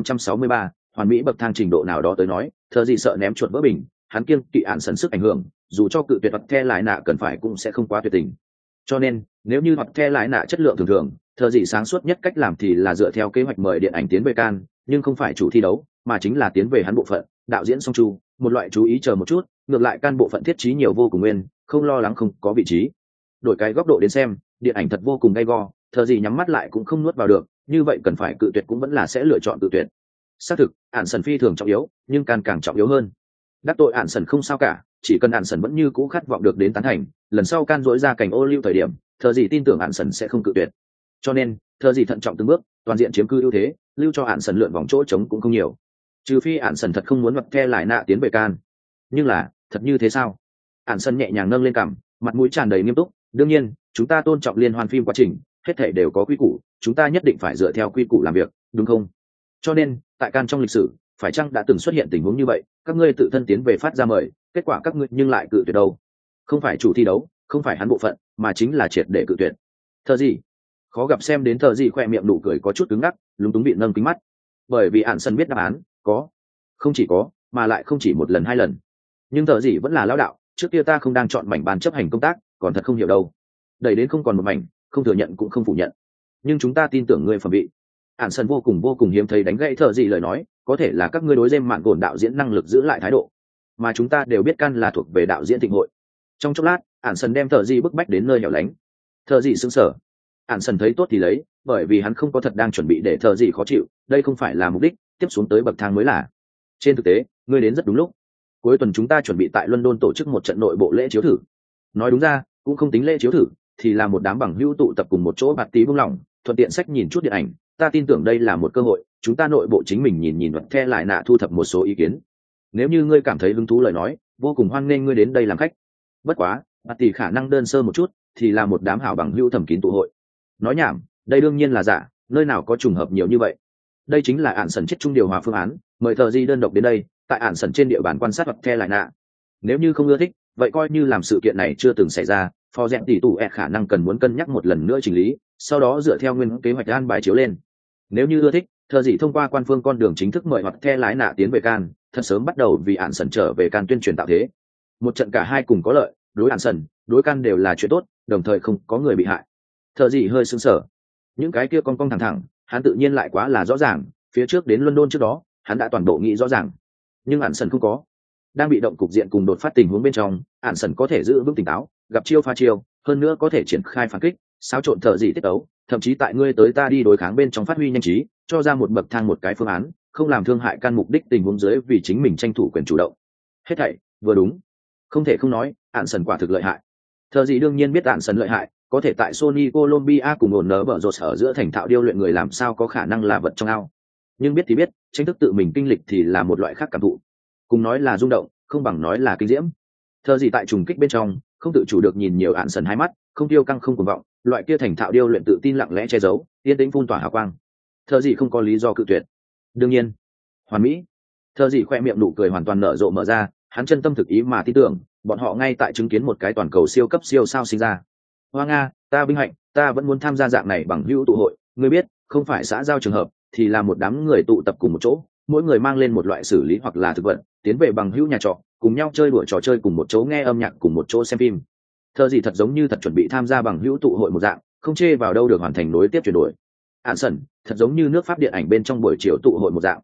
S1: 1863, hoàn mỹ bậc thang trình độ nào đó tới nói, thợ gì sợ ném chuột vỡ bình, hắn kiêng kỵ Ản Sân sức ảnh hưởng, dù cho cự tuyệt hoặc the lại nạ cần phải cũng sẽ không quá tuyệt tình. Cho nên, nếu như hoặc the lại nạ chất lượng thường thường, thợ gì sáng suốt nhất cách làm thì là dựa theo kế hoạch mời điện ảnh tiến về Cannes, nhưng không phải chủ thi đấu, mà chính là tiến về hắn bộ phận, đạo diễn song chu, một loại chú ý chờ một chút, ngược lại Cannes bộ phận thiết trí nhiều vô cùng nguyên, không lo lắng không có vị trí. Đổi cái góc độ đến xem, điện ảnh thật vô cùng gay go, thợ gì nhắm mắt lại cũng không nuốt vào được, như vậy cần phải cự tuyệt cũng vẫn là sẽ lựa chọn cự tuyệt. Xác thực, Ản Sân phi thường trọng yếu, nhưng Cannes càng trọng yếu hơn. Đắc tội Ản Sân không sao cả, chỉ cần Ản Sân vẫn như cũ khát vọng được đến tán thành, lần sau Cannes dỗi ra cảnh ô liu thời điểm, thợ gì tin tưởng Ản Sân sẽ không cự tuyệt. Cho nên, thợ gì thận trọng từng bước, toàn diện chiếm cư ưu thế, lưu cho Ản Sân lượn vòng chỗ trống cũng không nhiều. Trừ phi Ản Sân thật không muốn mặc the lại nạ tiến về Cannes. Nhưng là, thật như thế sao? Ản Sân nhẹ nhàng nâng lên cằm, mặt mũi tràn đầy nghiêm túc, đương nhiên, chúng ta tôn trọng liên hoan phim quá trình, hết thảy đều có quy củ, chúng ta nhất định phải dựa theo quy củ làm việc, đúng không? Cho nên, tại Cannes trong lịch sử, phải chăng đã từng xuất hiện tình huống như vậy, các ngươi tự thân tiến về phát ra mời, kết quả các ngươi nhưng lại cự tuyệt đâu? Không phải chủ thi đấu, không phải hắn bộ phận, mà chính là triệt để cự tuyệt. Thợ gì? Khó gặp xem đến thợ gì khỏe miệng nụ cười có chút cứng ngắc, lúng túng bị nâng kính mắt. Bởi vì Ản Sân biết đáp án, có, không chỉ có, mà lại không chỉ một lần hai lần. Nhưng thợ gì vẫn là lão đạo, trước kia ta không đang chọn mảnh ban chấp hành công tác, còn thật không hiểu đâu. Đẩy đến không còn một mảnh, không thừa nhận cũng không phủ nhận. Nhưng chúng ta tin tưởng ngươi phẩm vị. Ản Sân vô cùng hiếm thấy đánh gãy thợ gì lời nói, có thể là các ngươi đối dêm mạn gồn đạo diễn năng lực giữ lại thái độ, mà chúng ta đều biết Cannes là thuộc về đạo diễn thịnh hội. Trong chốc lát, Ản Sân đem thợ gì bức bách đến nơi hẻo lánh. Thợ gì sững sờ. Ản Sân thấy tốt thì lấy, bởi vì hắn không có thật đang chuẩn bị để thợ gì khó chịu, đây không phải là mục đích, tiếp xuống tới bậc thang mới là. Trên thực tế, ngươi đến rất đúng lúc. Cuối tuần chúng ta chuẩn bị tại London tổ chức một trận nội bộ lễ chiếu thử. Nói đúng ra, cũng không tính lễ chiếu thử, thì là một đám bằng hữu tụ tập cùng một chỗ bạt tí buông lỏng, thuận tiện sách nhìn chút điện ảnh. Ta tin tưởng đây là một cơ hội, chúng ta nội bộ chính mình nhìn vật the lại nạ thu thập một số ý kiến. Nếu như ngươi cảm thấy hứng thú lời nói, vô cùng hoan nghênh ngươi đến đây làm khách. Bất quá, bạt tỷ khả năng đơn sơ một chút, thì là một đám hảo bằng hữu thầm kín tụ hội. Nói nhảm, đây đương nhiên là giả, nơi nào có trùng hợp nhiều như vậy. Đây chính là Ản Sân chết chung điều hòa phương án, mời thợ gì đơn độc đến đây, tại Ản Sân trên địa bàn quan sát vật the lại nạ. Nếu như không ưa thích, vậy coi như làm sự kiện này chưa từng xảy ra, phò dẹn tỷ tụ khả năng cần muốn cân nhắc một lần nữa chỉnh lý, sau đó dựa theo nguyên kế hoạch an bài chiếu lên. Nếu như ưa thích, thợ gì thông qua quan phương con đường chính thức mời hoặc the lái nạ tiến về Cannes, thật sớm bắt đầu vì Ản Sân trở về Cannes tuyên truyền tạo thế. Một trận cả hai cùng có lợi, đối Ản Sân, đối Cannes đều là chuyện tốt, đồng thời không có người bị hại. Thợ gì hơi sững sờ. Những cái kia cong thẳng, hắn tự nhiên lại quá là rõ ràng, phía trước đến London trước đó, hắn đã toàn bộ nghĩ rõ ràng. Nhưng Ản Sân không có. Đang bị động cục diện cùng đột phát tình huống bên trong, Ản Sân có thể giữ vững tỉnh táo, gặp chiêu pha chiêu, hơn nữa có thể triển khai phản kích, xáo trộn thợ gì tiết tấu, thậm chí tại ngươi tới ta đi đối kháng bên trong phát huy nhanh trí, cho ra một bậc thang một cái phương án, không làm thương hại Cannes mục đích tình huống dưới vì chính mình tranh thủ quyền chủ động. Hết thảy vừa đúng. Không thể không nói, Ản Sân quả thực lợi hại. Thợ gì đương nhiên biết Ản Sân lợi hại, có thể tại Sony Colombia cùng ổn nở bở rột ở giữa thành thạo điêu luyện người làm sao có khả năng là vật trong ao. Nhưng biết thì biết, tranh thức tự mình kinh lịch thì là một loại khác cảm thụ. Cùng nói là rung động, không bằng nói là kinh diễm. Thợ gì tại trùng kích bên trong, không tự chủ được nhìn nhiều Ản Sân hai mắt, không tiêu căng không cuồng vọng, loại kia thành thạo điêu luyện tự tin lặng lẽ che giấu, yên tĩnh phun tỏa hào quang. Thợ gì không có lý do cự tuyệt. Đương nhiên, hoàn mỹ. Thợ gì khoe miệng nụ cười hoàn toàn nở rộ mở ra, hắn chân tâm thực ý mà tin tưởng, bọn họ ngay tại chứng kiến một cái toàn cầu siêu cấp siêu sao sinh ra. Hoa Nga, ta vinh hạnh, ta vẫn muốn tham gia dạng này bằng hữu tụ hội, ngươi biết, không phải xã giao trường hợp, thì là một đám người tụ tập cùng một chỗ, mỗi người mang lên một loại xử lý hoặc là thực vật, tiến về bằng hữu nhà trọ, cùng nhau chơi đùa trò chơi cùng một chỗ nghe âm nhạc cùng một chỗ xem phim. Thợ gì thật giống như thật chuẩn bị tham gia bằng hữu tụ hội một dạng, không chê vào đâu được hoàn thành nối tiếp chuyển đổi. Ản Sân, thật giống như nước Pháp điện ảnh bên trong buổi chiều tụ hội một dạng.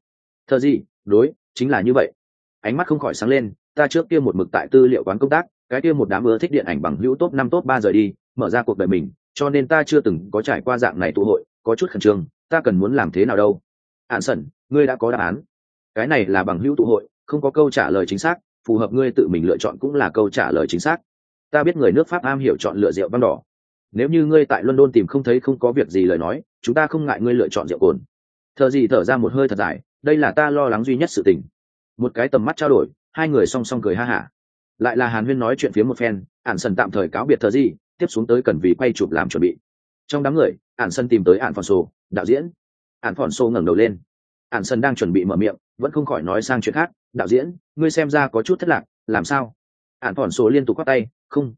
S1: Thờ gì, đối, chính là như vậy. Ánh mắt không khỏi sáng lên, ta trước kia một mực tại tư liệu quán công tác, cái kia một đám ưa thích điện ảnh bằng hữu top 5 top 3 rời đi, mở ra cuộc đời mình, cho nên ta chưa từng có trải qua dạng này tụ hội, có chút khẩn trương, ta cần muốn làm thế nào đâu. Ản sẩn, ngươi đã có đáp án. Cái này là bằng hữu tụ hội, không có câu trả lời chính xác, phù hợp ngươi tự mình lựa chọn cũng là câu trả lời chính xác. Ta biết người nước Pháp am hiểu chọn lựa rượu vang đỏ. Nếu như ngươi tại London tìm không thấy không có việc gì lời nói, chúng ta không ngại ngươi lựa chọn rượu cồn. Thờ gì thở ra một hơi thật dài, đây là ta lo lắng duy nhất sự tình. Một cái tầm mắt trao đổi, hai người song song cười ha hả. Lại là Hàn Huyên nói chuyện phía một phen, Ản Sần tạm thời cáo biệt Thờ gì, tiếp xuống tới cần vì quay chụp làm chuẩn bị. Trong đám người, Ản Sần tìm tới Ản Phòn Sô, đạo diễn. Ản Phòn Sô ngẩng đầu lên. Ản Sần đang chuẩn bị mở miệng, vẫn không khỏi nói sang chuyện khác. Đạo diễn, ngươi xem ra có chút thất lạc, làm sao? Ản Phòn Sô liên tục quát tay,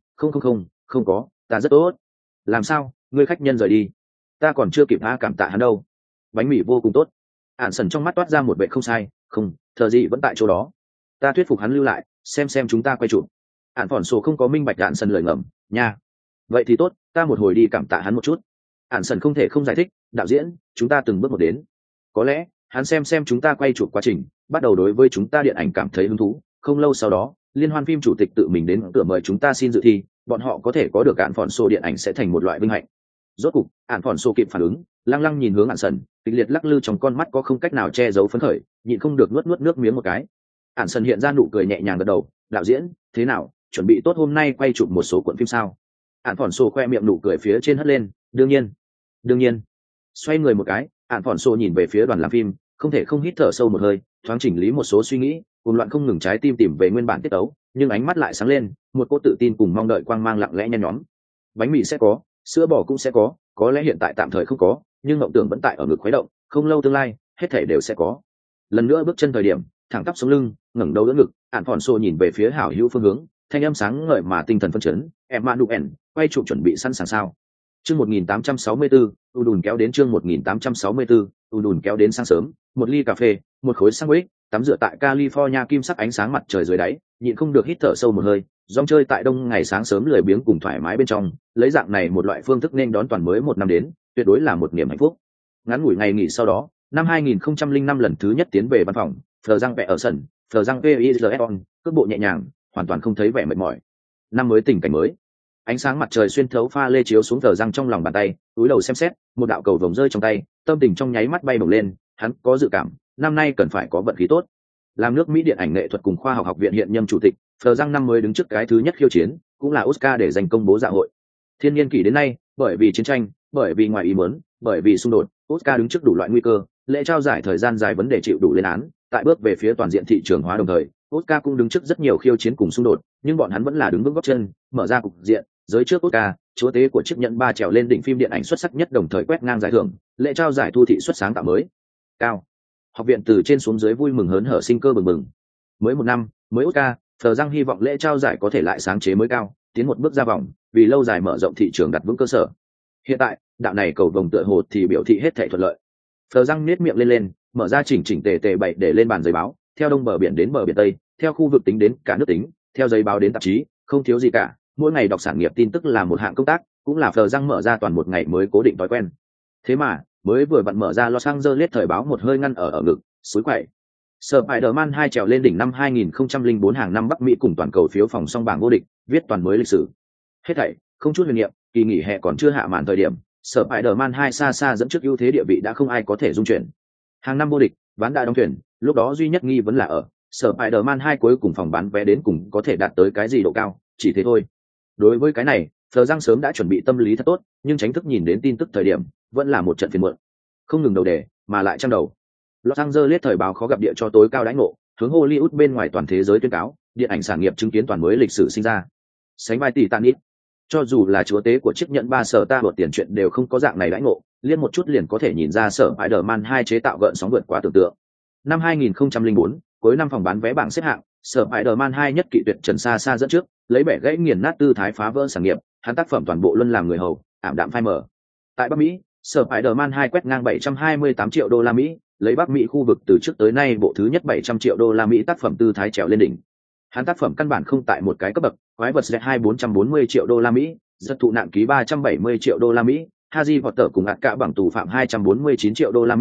S1: không có, ta rất tốt. Làm sao? Ngươi khách nhân rời đi, ta còn chưa kịp tha cảm tạ hắn đâu. Bánh mì vô cùng tốt. Ản Sần trong mắt toát ra một vẻ không sai, không, Thờ gì vẫn tại chỗ đó. Ta thuyết phục hắn lưu lại, xem chúng ta quay chụp. Ản Phòn Sô không có minh bạch Ản Sần lời ngầm, nha. Vậy thì tốt, ta một hồi đi cảm tạ hắn một chút. Ản Sần không thể không giải thích, đạo diễn, chúng ta từng bước một đến. Có lẽ hắn xem chúng ta quay chụp quá trình, bắt đầu đối với chúng ta điện ảnh cảm thấy hứng thú. Không lâu sau đó, liên hoan phim chủ tịch tự mình đến cửa mời chúng ta xin dự thi, bọn họ có thể có được Ản Phòn Sô điện ảnh sẽ thành một loại vinh hạnh. Rốt cục, Ản Phòn Sô kịp phản ứng, lăng lăng nhìn hướng Ản Sần, kịch liệt lắc lư trong con mắt có không cách nào che giấu phấn khởi, nhịn không được nuốt nước miếng một cái. Ản Sần hiện ra nụ cười nhẹ nhàng gật đầu, đạo diễn, thế nào, chuẩn bị tốt hôm nay quay chụp một số cuộn phim sao? Ản Phòn Sô khoe miệng nụ cười phía trên hất lên, đương nhiên. Xoay người một cái, Ản Phòn Sô nhìn về phía đoàn làm phim, không thể không hít thở sâu một hơi, thoáng chỉnh lý một số suy nghĩ, cuồng loạn không ngừng trái tim tìm về nguyên bản tiết tấu, nhưng ánh mắt lại sáng lên, một cô tự tin cùng mong đợi quang mang lặng lẽ nhen nhóm. Bánh mì sẽ có, sữa bò cũng sẽ có lẽ hiện tại tạm thời không có, nhưng mộng tưởng vẫn tại ở ngực khuấy động, không lâu tương lai, hết thảy đều sẽ có. Lần nữa bước chân thời điểm, thẳng tắp sống lưng, ngẩng đầu đỡ ngực, Ản Phòn Sô nhìn về phía hảo hữu phương hướng, thanh âm sáng ngời mà tinh thần phấn chấn, Emmanuel, quay chụp chuẩn bị sẵn sàng sao? Chương 1864, Udun kéo đến chương 1864, Udun kéo đến sáng sớm, một ly cà phê, một khối sandwich, tắm rửa tại California kim sắc ánh sáng mặt trời dưới đáy, nhịn không được hít thở sâu một hơi, rong chơi tại đông ngày sáng sớm lười biếng cùng thoải mái bên trong, lấy dạng này một loại phương thức nên đón toàn mới một năm đến, tuyệt đối là một niềm hạnh phúc. Ngắn ngủi ngày nghỉ sau đó, năm 2005 lần thứ nhất tiến về văn phòng, Phờ Giang vẽ ở sân, Phờ Giang PIZFON, cước bộ nhẹ nhàng, hoàn toàn không thấy vẻ mệt mỏi. Năm mới tình cảnh mới. Ánh sáng mặt trời xuyên thấu pha lê chiếu xuống Phờ Giang trong lòng bàn tay, túi đầu xem xét, một đạo cầu vồng rơi trong tay, tâm tình trong nháy mắt bay bổng lên, hắn có dự cảm, năm nay cần phải có vận khí tốt. Làm nước Mỹ điện ảnh nghệ thuật cùng khoa học học viện hiện nhâm chủ tịch, Phờ Giang năm mới đứng trước cái thứ nhất khiêu chiến, cũng là Oscar để giành công bố dạ hội. Thiên niên kỷ đến nay, bởi vì chiến tranh, bởi vì ngoài ý muốn, bởi vì xung đột, Oscar đứng trước đủ loại nguy cơ, lễ trao giải thời gian dài vấn đề chịu đủ lên án, tại bước về phía toàn diện thị trường hóa đồng thời, Oscar cũng đứng trước rất nhiều khiêu chiến cùng xung đột, nhưng bọn hắn vẫn là đứng vững gót chân, mở ra cục diện, giới trước Oscar, chúa tế của chiếc nhẫn ba trèo lên đỉnh phim điện ảnh xuất sắc nhất đồng thời quét ngang giải thưởng, lễ trao giải thu thị xuất sáng tạo mới. Cao. Học viện từ trên xuống dưới vui mừng hớn hở sinh cơ bừng bừng. Mới một năm, mới Oscar, Phờ Giang hy vọng lễ trao giải có thể lại sáng chế mới cao, tiến một bước ra vòng, vì lâu dài mở rộng thị trường đặt vững cơ sở. Hiện tại, đạo này cầu vồng tựa hồ thì biểu thị hết thảy thuận lợi. Phờ Giang nhếch miệng lên, mở ra chỉnh tề bày để lên bàn giấy báo, theo đông bờ biển đến bờ biển tây, theo khu vực tính đến cả nước tính, theo giấy báo đến tạp chí, không thiếu gì cả. Mỗi ngày đọc sản nghiệp tin tức là một hạng công tác, cũng là Phờ Giang mở ra toàn một ngày mới cố định thói quen. Thế mà, mới vừa vặn mở ra Los Angeles thời báo một hơi ngăn ở ngực, suối quậy. Spider-Man 2 trèo lên đỉnh năm 2004 hàng năm Bắc Mỹ cùng toàn cầu phiếu phòng song bảng vô địch, viết toàn mới lịch sử. Hết thảy, không chút huyền niệm, kỳ nghỉ hè còn chưa hạ màn thời điểm, Spider-Man 2 xa xa dẫn trước ưu thế địa vị đã không ai có thể dung chuyển. Hàng năm vô địch, ván đã đóng thuyền, lúc đó duy nhất nghi vấn là ở Spider-Man 2 cuối cùng phòng bán vé đến cùng có thể đạt tới cái gì độ cao, chỉ thế thôi. Đối với cái này, Phờ Giang sớm đã chuẩn bị tâm lý thật tốt, nhưng tránh thức nhìn đến tin tức thời điểm, vẫn là một trận phiền muộn. Không ngừng đầu đề, mà lại trăm đầu. Los Angeles thời báo khó gặp địa cho tối cao đãi ngộ, hướng Hollywood bên ngoài toàn thế giới tuyên cáo, điện ảnh sản nghiệp chứng kiến toàn mới lịch sử sinh ra. Sánh vai Titanic, cho dù là chúa tế của chiếc nhẫn ba sở ta vượt tiền chuyện đều không có dạng này đãi ngộ, liên một chút liền có thể nhìn ra sở Spider-Man 2 chế tạo gợn sóng vượt quá tưởng tượng. Năm 2004, cuối năm phòng bán vé bảng xếp hạng, sở Spider-Man 2 nhất kỵ tuyệt trần xa xa dẫn trước, lấy bẻ gãy nghiền nát tư thái phá vỡ sản nghiệp, hắn tác phẩm toàn bộ luân làm người hầu, ảm đạm phai mờ. Tại Bắc Mỹ, sở Spider-Man 2 quét ngang 728 triệu đô la Mỹ, lấy Bắc Mỹ khu vực từ trước tới nay bộ thứ nhất 700 triệu đô la Mỹ tác phẩm tư thái trèo lên đỉnh. Hắn tác phẩm căn bản không tại một cái cấp bậc, quái vật Z 2440 triệu đô la Mỹ, rất thụ nạn ký 370 triệu đô la Mỹ, Harry Potter cùng ạt cả bằng tù phạm 249 triệu đô la Mỹ,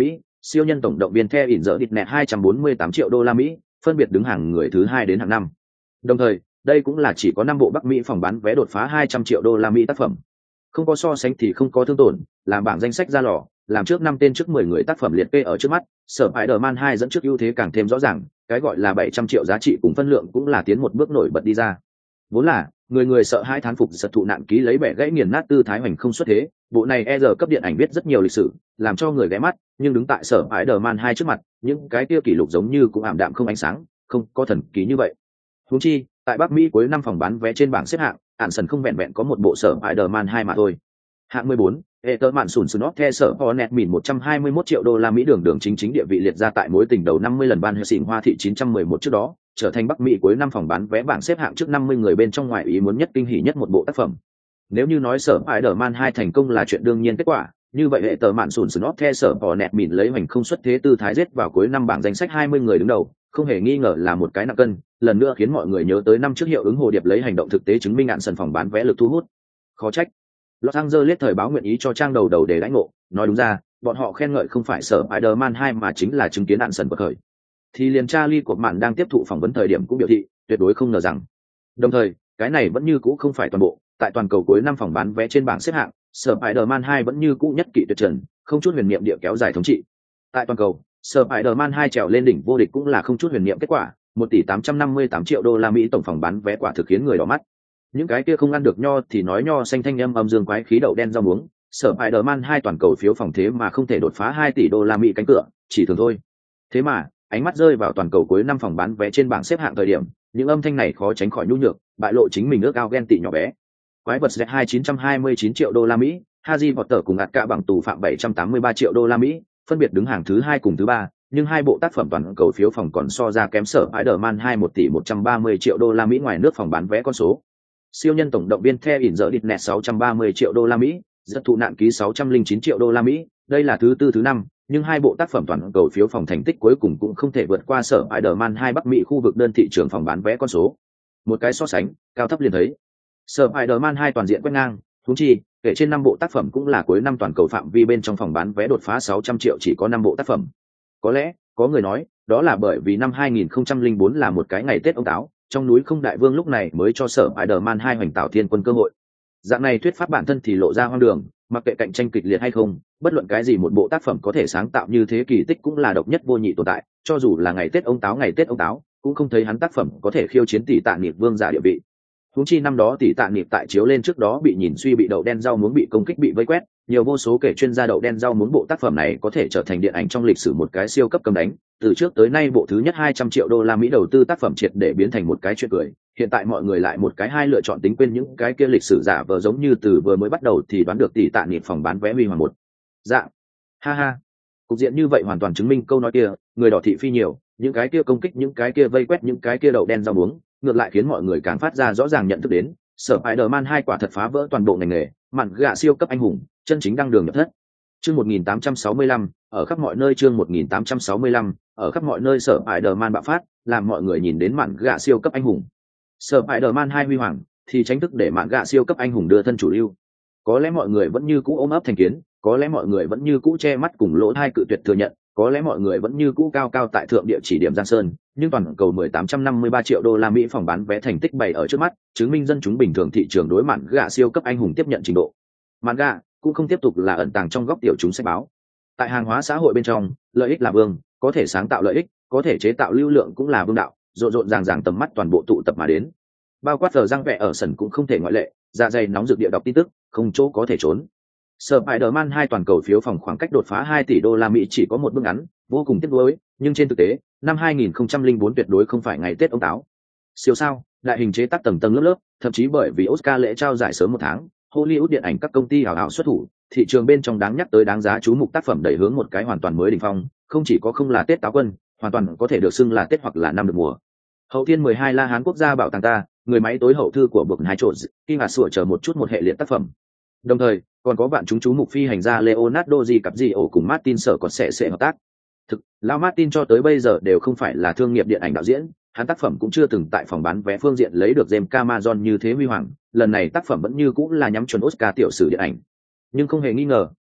S1: Siêu nhân tổng động viên The In The Net 248 triệu đô la Mỹ, phân biệt đứng hàng người thứ 2 đến hạng 5. Đồng thời, đây cũng là chỉ có 5 bộ Bắc Mỹ phòng bán vé đột phá 200 triệu đô la Mỹ tác phẩm. Không có so sánh thì không có thương tổn, làm bảng danh sách ra lò, làm trước 5 tên trước 10 người tác phẩm liệt kê ở trước mắt, Spider-Man 2 dẫn trước ưu thế càng thêm rõ ràng, cái gọi là 700 triệu giá trị cùng phân lượng cũng là tiến một bước nổi bật đi ra. Vốn là, người sợ hai thán phục giật thụ nạn ký lấy bẻ gãy nghiền nát tư thái hoành không xuất thế, bộ này cấp điện ảnh viết rất nhiều lịch sử, làm cho người ghé mắt, nhưng đứng tại Spider-Man 2 trước mặt, những cái kia kỷ lục giống như cũng ảm đạm không ánh sáng, không có thần ký như vậy. Huống chi, tại Bắc Mỹ cuối năm phòng bán vé trên bảng xếp hạng, Anderson không vẹn vẹn có một bộ Spider-Man 2 mà thôi. Hạng 14, Mạn Sùn Snot The Sở Hornet mìn 121 triệu đô la Mỹ đường chính địa vị liệt ra tại mối tình đầu 50 lần ban hệ xỉn hoa thị 911 trước đó, trở thành Bắc Mỹ cuối năm phòng bán vé bảng xếp hạng trước 50 người bên trong ngoài ý muốn nhất kinh hỉ nhất một bộ tác phẩm. Nếu như nói Sở Spider-Man 2 thành công là chuyện đương nhiên kết quả, như vậy Mạn Sùn Snot The Sở Hornet mìn lấy hoành không xuất thế tư thái giết vào cuối năm bảng danh sách 20 người đứng đầu, không hề nghi ngờ là một cái nặng cân, lần nữa khiến mọi người nhớ tới năm trước hiệu ứng hồ điệp lấy hành động thực tế chứng minh Anderson phòng bán vé lực thu hút. Khó trách Los Angeles thời báo nguyện ý cho trang đầu để đãi ngộ, nói đúng ra, bọn họ khen ngợi không phải Sở Spider-Man 2 mà chính là chứng kiến Anderson bậc khởi. Thì liền Charlie của mạn đang tiếp thụ phỏng vấn thời điểm cũng biểu thị, tuyệt đối không ngờ rằng. Đồng thời, cái này vẫn như cũ không phải toàn bộ, tại toàn cầu cuối năm phòng bán vé trên bảng xếp hạng, Sở Spider-Man 2 vẫn như cũ nhất kỵ tuyệt trần, không chút huyền niệm địa kéo dài thống trị. Tại toàn cầu, Sở Spider-Man 2 trèo lên đỉnh vô địch cũng là không chút huyền niệm kết quả, 1 tỷ 858 triệu đô la Mỹ tổng phòng bán vé quả thực khiến người đỏ mắt. Những cái kia không ăn được nho thì nói nho xanh thanh âm dương quái khí đậu đen rau muống, Sở Spider-Man 2 toàn cầu phiếu phòng thế mà không thể đột phá 2 tỷ đô la Mỹ cánh cửa, chỉ thường thôi. Thế mà, ánh mắt rơi vào toàn cầu cuối năm phòng bán vé trên bảng xếp hạng thời điểm, những âm thanh này khó tránh khỏi nhu nhược, bại lộ chính mình ước ao ghen tị nhỏ bé. Quái vật Z 929 triệu đô la Mỹ, Harry Potter cùng ạt cả bằng tù phạm 783 triệu đô la Mỹ, phân biệt đứng hàng thứ 2 cùng thứ 3, nhưng hai bộ tác phẩm toàn cầu phiếu phòng còn so ra kém Sở Spider-Man 2 1 tỷ 130 triệu đô la Mỹ ngoài nước phòng bán vé con số. Siêu nhân tổng động viên The In The Net 630 triệu đô la Mỹ, rất thụ nạn ký 609 triệu đô la Mỹ, đây là thứ 4 thứ 5, nhưng hai bộ tác phẩm toàn cầu phiếu phòng thành tích cuối cùng cũng không thể vượt qua Sở Spider-Man 2 Bắc Mỹ khu vực đơn thị trường phòng bán vé con số. Một cái so sánh, cao thấp liền thấy. Sở Spider-Man 2 toàn diện quét ngang, huống chi, kể trên 5 bộ tác phẩm cũng là cuối năm toàn cầu phạm vi bên trong phòng bán vé đột phá 600 triệu chỉ có 5 bộ tác phẩm. Có lẽ, có người nói, đó là bởi vì năm 2004 là một cái ngày Tết ông táo, trong núi không đại vương lúc này mới cho Sở Spider-Man 2 hoành tạo thiên quân cơ hội. Dạng này thuyết pháp bản thân thì lộ ra hoang đường, mặc kệ cạnh tranh kịch liệt hay không, bất luận cái gì một bộ tác phẩm có thể sáng tạo như thế kỳ tích cũng là độc nhất vô nhị tồn tại, cho dù là ngày Tết ông táo, cũng không thấy hắn tác phẩm có thể khiêu chiến tỷ tạ niệm vương giả địa vị. Huống chi năm đó tỷ tạ niệm tại chiếu lên trước đó bị nhìn suy bị đậu đen rau muống bị công kích bị vây quét, nhiều vô số kể chuyên gia đậu đen rau muống bộ tác phẩm này có thể trở thành điện ảnh trong lịch sử một cái siêu cấp cầm đánh, từ trước tới nay bộ thứ nhất 200 triệu đô la Mỹ đầu tư tác phẩm triệt để biến thành một cái chuyện cười, hiện tại mọi người lại một cái hai lựa chọn tính quên những cái kia lịch sử giả vờ giống như từ vừa mới bắt đầu thì đoán được tỷ tạ niệm phòng bán vé huy hoàng một dạng. Ha ha, cục diện như vậy hoàn toàn chứng minh câu nói kia, người đỏ thị phi nhiều, những cái kia công kích những cái kia vây quét những cái kia đậu đen rau muống, ngược lại khiến mọi người càng phát ra rõ ràng nhận thức đến, Sở Spider-Man 2 quả thật phá vỡ toàn bộ ngành nghề, mạn gạ siêu cấp anh hùng, chân chính đăng đường nhập thất. Chương 1865, ở khắp mọi nơi chương 1865, ở khắp mọi nơi Sở Spider-Man bạo phát, làm mọi người nhìn đến mạn gạ siêu cấp anh hùng. Sở Spider-Man 2 huy hoàng, thì tránh thức để mạn gạ siêu cấp anh hùng đưa thân chủ lưu. Có lẽ mọi người vẫn như cũ ôm ấp thành kiến, có lẽ mọi người vẫn như cũ che mắt cùng lỗ tai cự tuyệt thừa nhận, có lẽ mọi người vẫn như cũ cao cao tại thượng địa chỉ điểm Giang Sơn, nhưng toàn cầu 1853 triệu đô la Mỹ phòng bán vé thành tích bày ở trước mắt, chứng minh dân chúng bình thường thị trường đối mạn gạ siêu cấp anh hùng tiếp nhận trình độ. Mạn gạ cũng không tiếp tục là ẩn tàng trong góc tiểu chúng sách báo. Tại hàng hóa xã hội bên trong, lợi ích là vương, có thể sáng tạo lợi ích, có thể chế tạo lưu lượng cũng là vương đạo, rộn rộn ràng ràng tầm mắt toàn bộ tụ tập mà đến. Bao quát giờ răng vẽ ở sân cũng không thể ngoại lệ, dạ dày nóng rực địa đọc tin tức, không chỗ có thể trốn. Spider-Man 2 toàn cầu phiếu phòng khoảng cách đột phá 2 tỷ đô la Mỹ chỉ có một bước ngắn, vô cùng tiếc nuối, nhưng trên thực tế, năm 2004 tuyệt đối không phải ngày Tết ông táo. Siêu sao, đại hình chế tác tầng tầng lớp lớp, thậm chí bởi vì Oscar lễ trao giải sớm một tháng, Hollywood điện ảnh các công ty hào hào xuất thủ, thị trường bên trong đáng nhắc tới đáng giá chú mục tác phẩm đẩy hướng một cái hoàn toàn mới đỉnh phong, không chỉ có không là Tết táo quân, hoàn toàn có thể được xưng là Tết hoặc là năm được mùa. Hậu thiên 12 La Hán quốc gia bảo tàng ta, người máy tối hậu thư của bậc hai trộn, khi ngả sủa chờ một chút một hệ liệt tác phẩm. Đồng thời, còn có bạn chúng chú mục phi hành gia Leonardo DiCaprio cùng Martin sở còn sẽ hợp tác. Thực, Lão Martin cho tới bây giờ đều không phải là thương nghiệp điện ảnh đạo diễn, hắn tác phẩm cũng chưa từng tại phòng bán vé phương diện lấy được James Cameron như thế huy hoàng, lần này tác phẩm vẫn như cũng là nhắm chuẩn Oscar tiểu sử điện ảnh. Nhưng không hề nghi ngờ,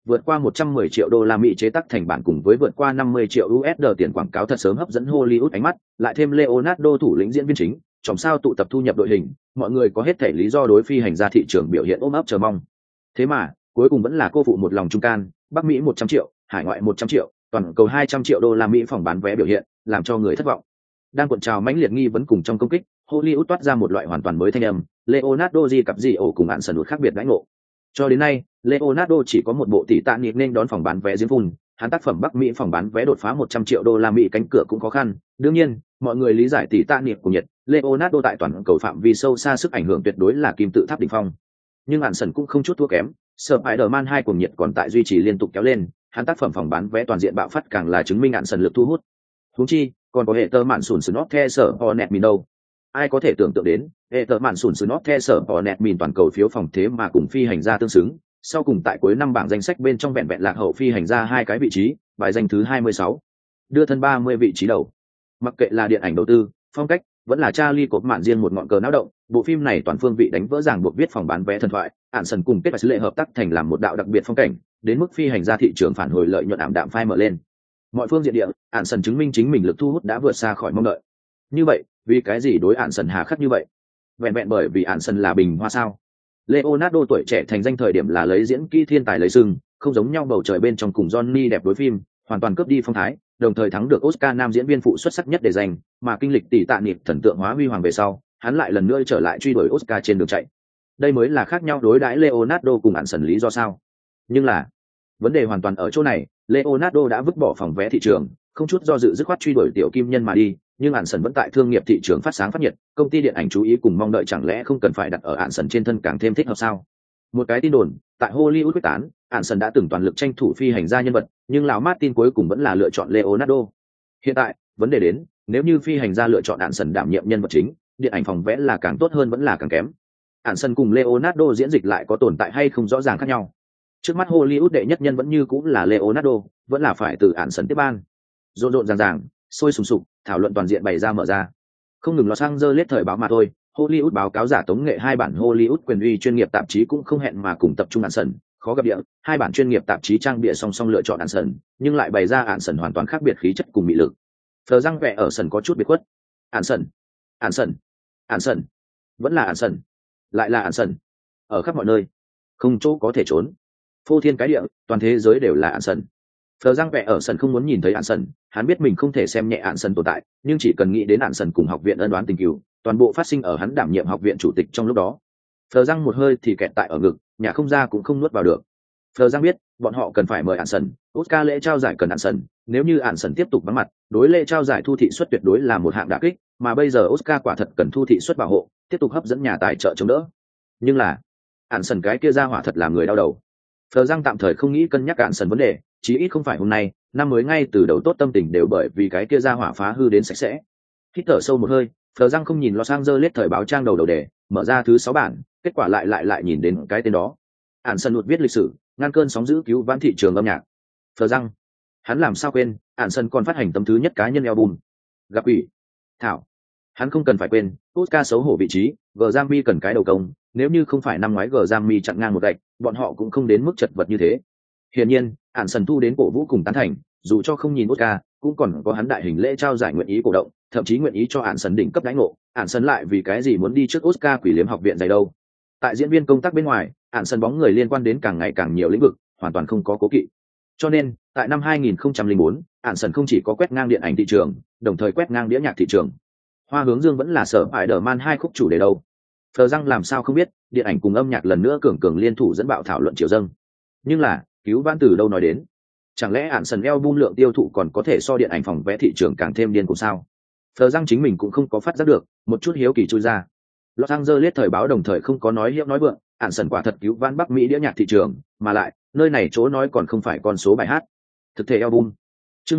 S1: vượt qua 110 triệu đô la Mỹ chế tác thành bản cùng với vượt qua 50 triệu USD tiền quảng cáo thật sớm hấp dẫn Hollywood ánh mắt, lại thêm Leonardo thủ lĩnh diễn viên chính, chòm sao tụ tập thu nhập đội hình, mọi người có hết thể lý do đối phi hành gia thị trường biểu hiện ôm ấp chờ mong. Thế mà, cuối cùng vẫn là cô phụ một lòng trung can, Bắc Mỹ 100 triệu, hải ngoại 100 triệu, toàn cầu 200 triệu đô la Mỹ phòng bán vé biểu hiện, làm cho người thất vọng. Đang cuộn trào mãnh liệt nghi vấn cùng trong công kích, Hollywood toát ra một loại hoàn toàn mới thanh âm, Leonardo DiCaprio cùng án sần khác biệt đãi ngộ. Cho đến nay, Leonardo chỉ có một bộ tỷ tạ niệm nên đón phòng bán vé giếng phun, hắn tác phẩm Bắc Mỹ phòng bán vé đột phá 100 triệu đô la Mỹ cánh cửa cũng khó khăn. Đương nhiên, mọi người lý giải tỷ tạ niệm của Nhật, Leonardo tại toàn cầu phạm vi sâu xa sức ảnh hưởng tuyệt đối là kim tự tháp đỉnh phong. Nhưng án sần cũng không chút thua kém, Spider-Man 2 cùng Nhật còn tại duy trì liên tục kéo lên, hắn tác phẩm phòng bán vé toàn diện bạo phát càng là chứng minh án sần lực thu hút. Huống chi, còn có hệ tơ mạn sùn sùn the sở Hornet Min đâu. Ai có thể tưởng tượng đến, hệ tơ mạn sùn sùn the sở Hornet Min toàn cầu phiếu phòng thế mà cùng phi hành gia tương xứng, sau cùng tại cuối năm bảng danh sách bên trong vẹn vẹn lạc hậu phi hành gia 2 cái vị trí, bài danh thứ 26, đưa thân 30 vị trí đầu. Mặc kệ là điện ảnh đầu tư, phong cách, vẫn là Charlie cột mạn riêng một ngọn cờ náo động, bộ phim này toàn phương vị đánh vỡ ràng buộc viết phòng bán vé thần thoại, án sần cùng kết và sứ lệ hợp tác thành làm một đạo đặc biệt phong cảnh, đến mức phi hành gia thị trường phản hồi lợi nhuận ảm đạm phai mở lên. Mọi phương diện địa, án sần chứng minh chính mình lực thu hút đã vượt xa khỏi mong đợi. Như vậy, vì cái gì đối án sần hà khắc như vậy? Vẹn vẹn bởi vì án sần là bình hoa sao? Leonardo tuổi trẻ thành danh thời điểm là lấy diễn kỹ thiên tài lấy sừng, không giống nhau bầu trời bên trong cùng Johnny đẹp đối phim, hoàn toàn cướp đi phong thái, đồng thời thắng được Oscar nam diễn viên phụ xuất sắc nhất để giành, mà kinh lịch tỷ tạ niệm thần tượng hóa huy hoàng về sau, hắn lại lần nữa trở lại truy đuổi Oscar trên đường chạy. Đây mới là khác nhau đối đãi Leonardo cùng án sần lý do sao? Nhưng là, vấn đề hoàn toàn ở chỗ này, Leonardo đã vứt bỏ phòng vé thị trường, không chút do dự dứt khoát truy đuổi tiểu kim nhân mà đi, nhưng án sần vẫn tại thương nghiệp thị trường phát sáng phát nhiệt, công ty điện ảnh chú ý cùng mong đợi chẳng lẽ không cần phải đặt ở án sần trên thân càng thêm thích hợp sao? Một cái tin đồn, tại Hollywood quyết tán, án sần đã từng toàn lực tranh thủ phi hành gia nhân vật, nhưng lão Martin cuối cùng vẫn là lựa chọn Leonardo. Hiện tại, vấn đề đến, nếu như phi hành gia lựa chọn án sần đảm nhiệm nhân vật chính, điện ảnh phòng vé là càng tốt hơn vẫn là càng kém. Án sần cùng Leonardo diễn dịch lại có tồn tại hay không rõ ràng khác nhau. Trước mắt Hollywood đệ nhất nhân vẫn như cũng là Leonardo, vẫn là phải từ án sần tiếp ban. Rộn rộn ràng ràng, sôi sùng sục, thảo luận toàn diện bày ra mở ra. Không ngừng Los Angeles thời báo mà thôi, Hollywood báo cáo giả tống nghệ 2 bản Hollywood quyền uy chuyên nghiệp tạp chí cũng không hẹn mà cùng tập trung án sần, khó gặp địa, 2 bản chuyên nghiệp tạp chí trang bìa song song lựa chọn án sần, nhưng lại bày ra án sần hoàn toàn khác biệt khí chất cùng mị lực. Phờ răng vẽ ở sần có chút biệt khuất. Án sần, án sần, án sần, vẫn là án sần, lại là án sần, ở khắp mọi nơi, không chỗ có thể trốn. Phô thiên cái địa, toàn thế giới đều là án sần. Phờ răng vẽ ở sần không muốn nhìn thấy án sần, hắn biết mình không thể xem nhẹ án sần tồn tại, nhưng chỉ cần nghĩ đến án sần cùng học viện ân đoán tình cừu, toàn bộ phát sinh ở hắn đảm nhiệm học viện chủ tịch trong lúc đó. Phờ răng một hơi thì kẹt tại ở ngực, nhà không ra cũng không nuốt vào được. Phờ răng biết, bọn họ cần phải mời án sần, Oscar lễ trao giải cần án sần, nếu như án sần tiếp tục vắng mặt, đối lễ trao giải thu thị suất tuyệt đối là một hạng đả kích, mà bây giờ Oscar quả thật cần thu thị suất bảo hộ, tiếp tục hấp dẫn nhà tài trợ chống đỡ. Nhưng là, án sần cái kia ra hỏa thật làm người đau đầu. Phờ răng tạm thời không nghĩ cân nhắc án sần vấn đề, chí ít không phải hôm nay, năm mới ngay từ đầu tốt tâm tình đều bởi vì cái kia ra hỏa phá hư đến sạch sẽ. Hít thở sâu một hơi, Phờ răng không nhìn Los Angeles thời báo trang đầu đề, mở ra thứ 6 bản, kết quả lại nhìn đến cái tên đó. Án sần lụt viết lịch sử, ngăn cơn sóng dữ cứu vãn thị trường âm nhạc. Phờ răng, hắn làm sao quên, án sần còn phát hành tấm thứ nhất cá nhân album. Gặp quỷ. Thảo, hắn không cần phải quên, Oscar xấu hổ vị trí, Grammy cần cái đầu công, nếu như không phải năm ngoái Grammy chặn ngang một gạch, bọn họ cũng không đến mức chật vật như thế. Hiển nhiên, án sần thu đến cổ vũ cùng tán thành, dù cho không nhìn Oscar, cũng còn có hắn đại hình lễ trao giải nguyện ý cổ động, thậm chí nguyện ý cho án sần đỉnh cấp đãi ngộ. Án sần lại vì cái gì muốn đi trước Oscar quỷ liếm học viện dày đâu? Tại diễn viên công tác bên ngoài, án sần bóng người liên quan đến càng ngày càng nhiều lĩnh vực, hoàn toàn không có cố kỵ. Cho nên, tại năm 2004, án sần không chỉ có quét ngang điện ảnh thị trường, đồng thời quét ngang đĩa nhạc thị trường. Hoa hướng dương vẫn là sở Spider-Man 2 khúc chủ đề đâu. Phờ răng làm sao không biết, điện ảnh cùng âm nhạc lần nữa cường liên thủ dẫn bạo thảo luận triều dâng. Nhưng là, cứu vãn từ đâu nói đến? Chẳng lẽ án sần album lượng tiêu thụ còn có thể so điện ảnh phòng vé thị trường càng thêm điên cuồng sao? Phờ răng chính mình cũng không có phát giác được, một chút hiếu kỳ chui ra. Los Angeles thời báo đồng thời không có nói hiệu nói vượng, án sần quả thật cứu vãn Bắc Mỹ đĩa nhạc thị trường, mà lại, nơi này chỗ nói còn không phải con số bài hát. Thực thể album. Chương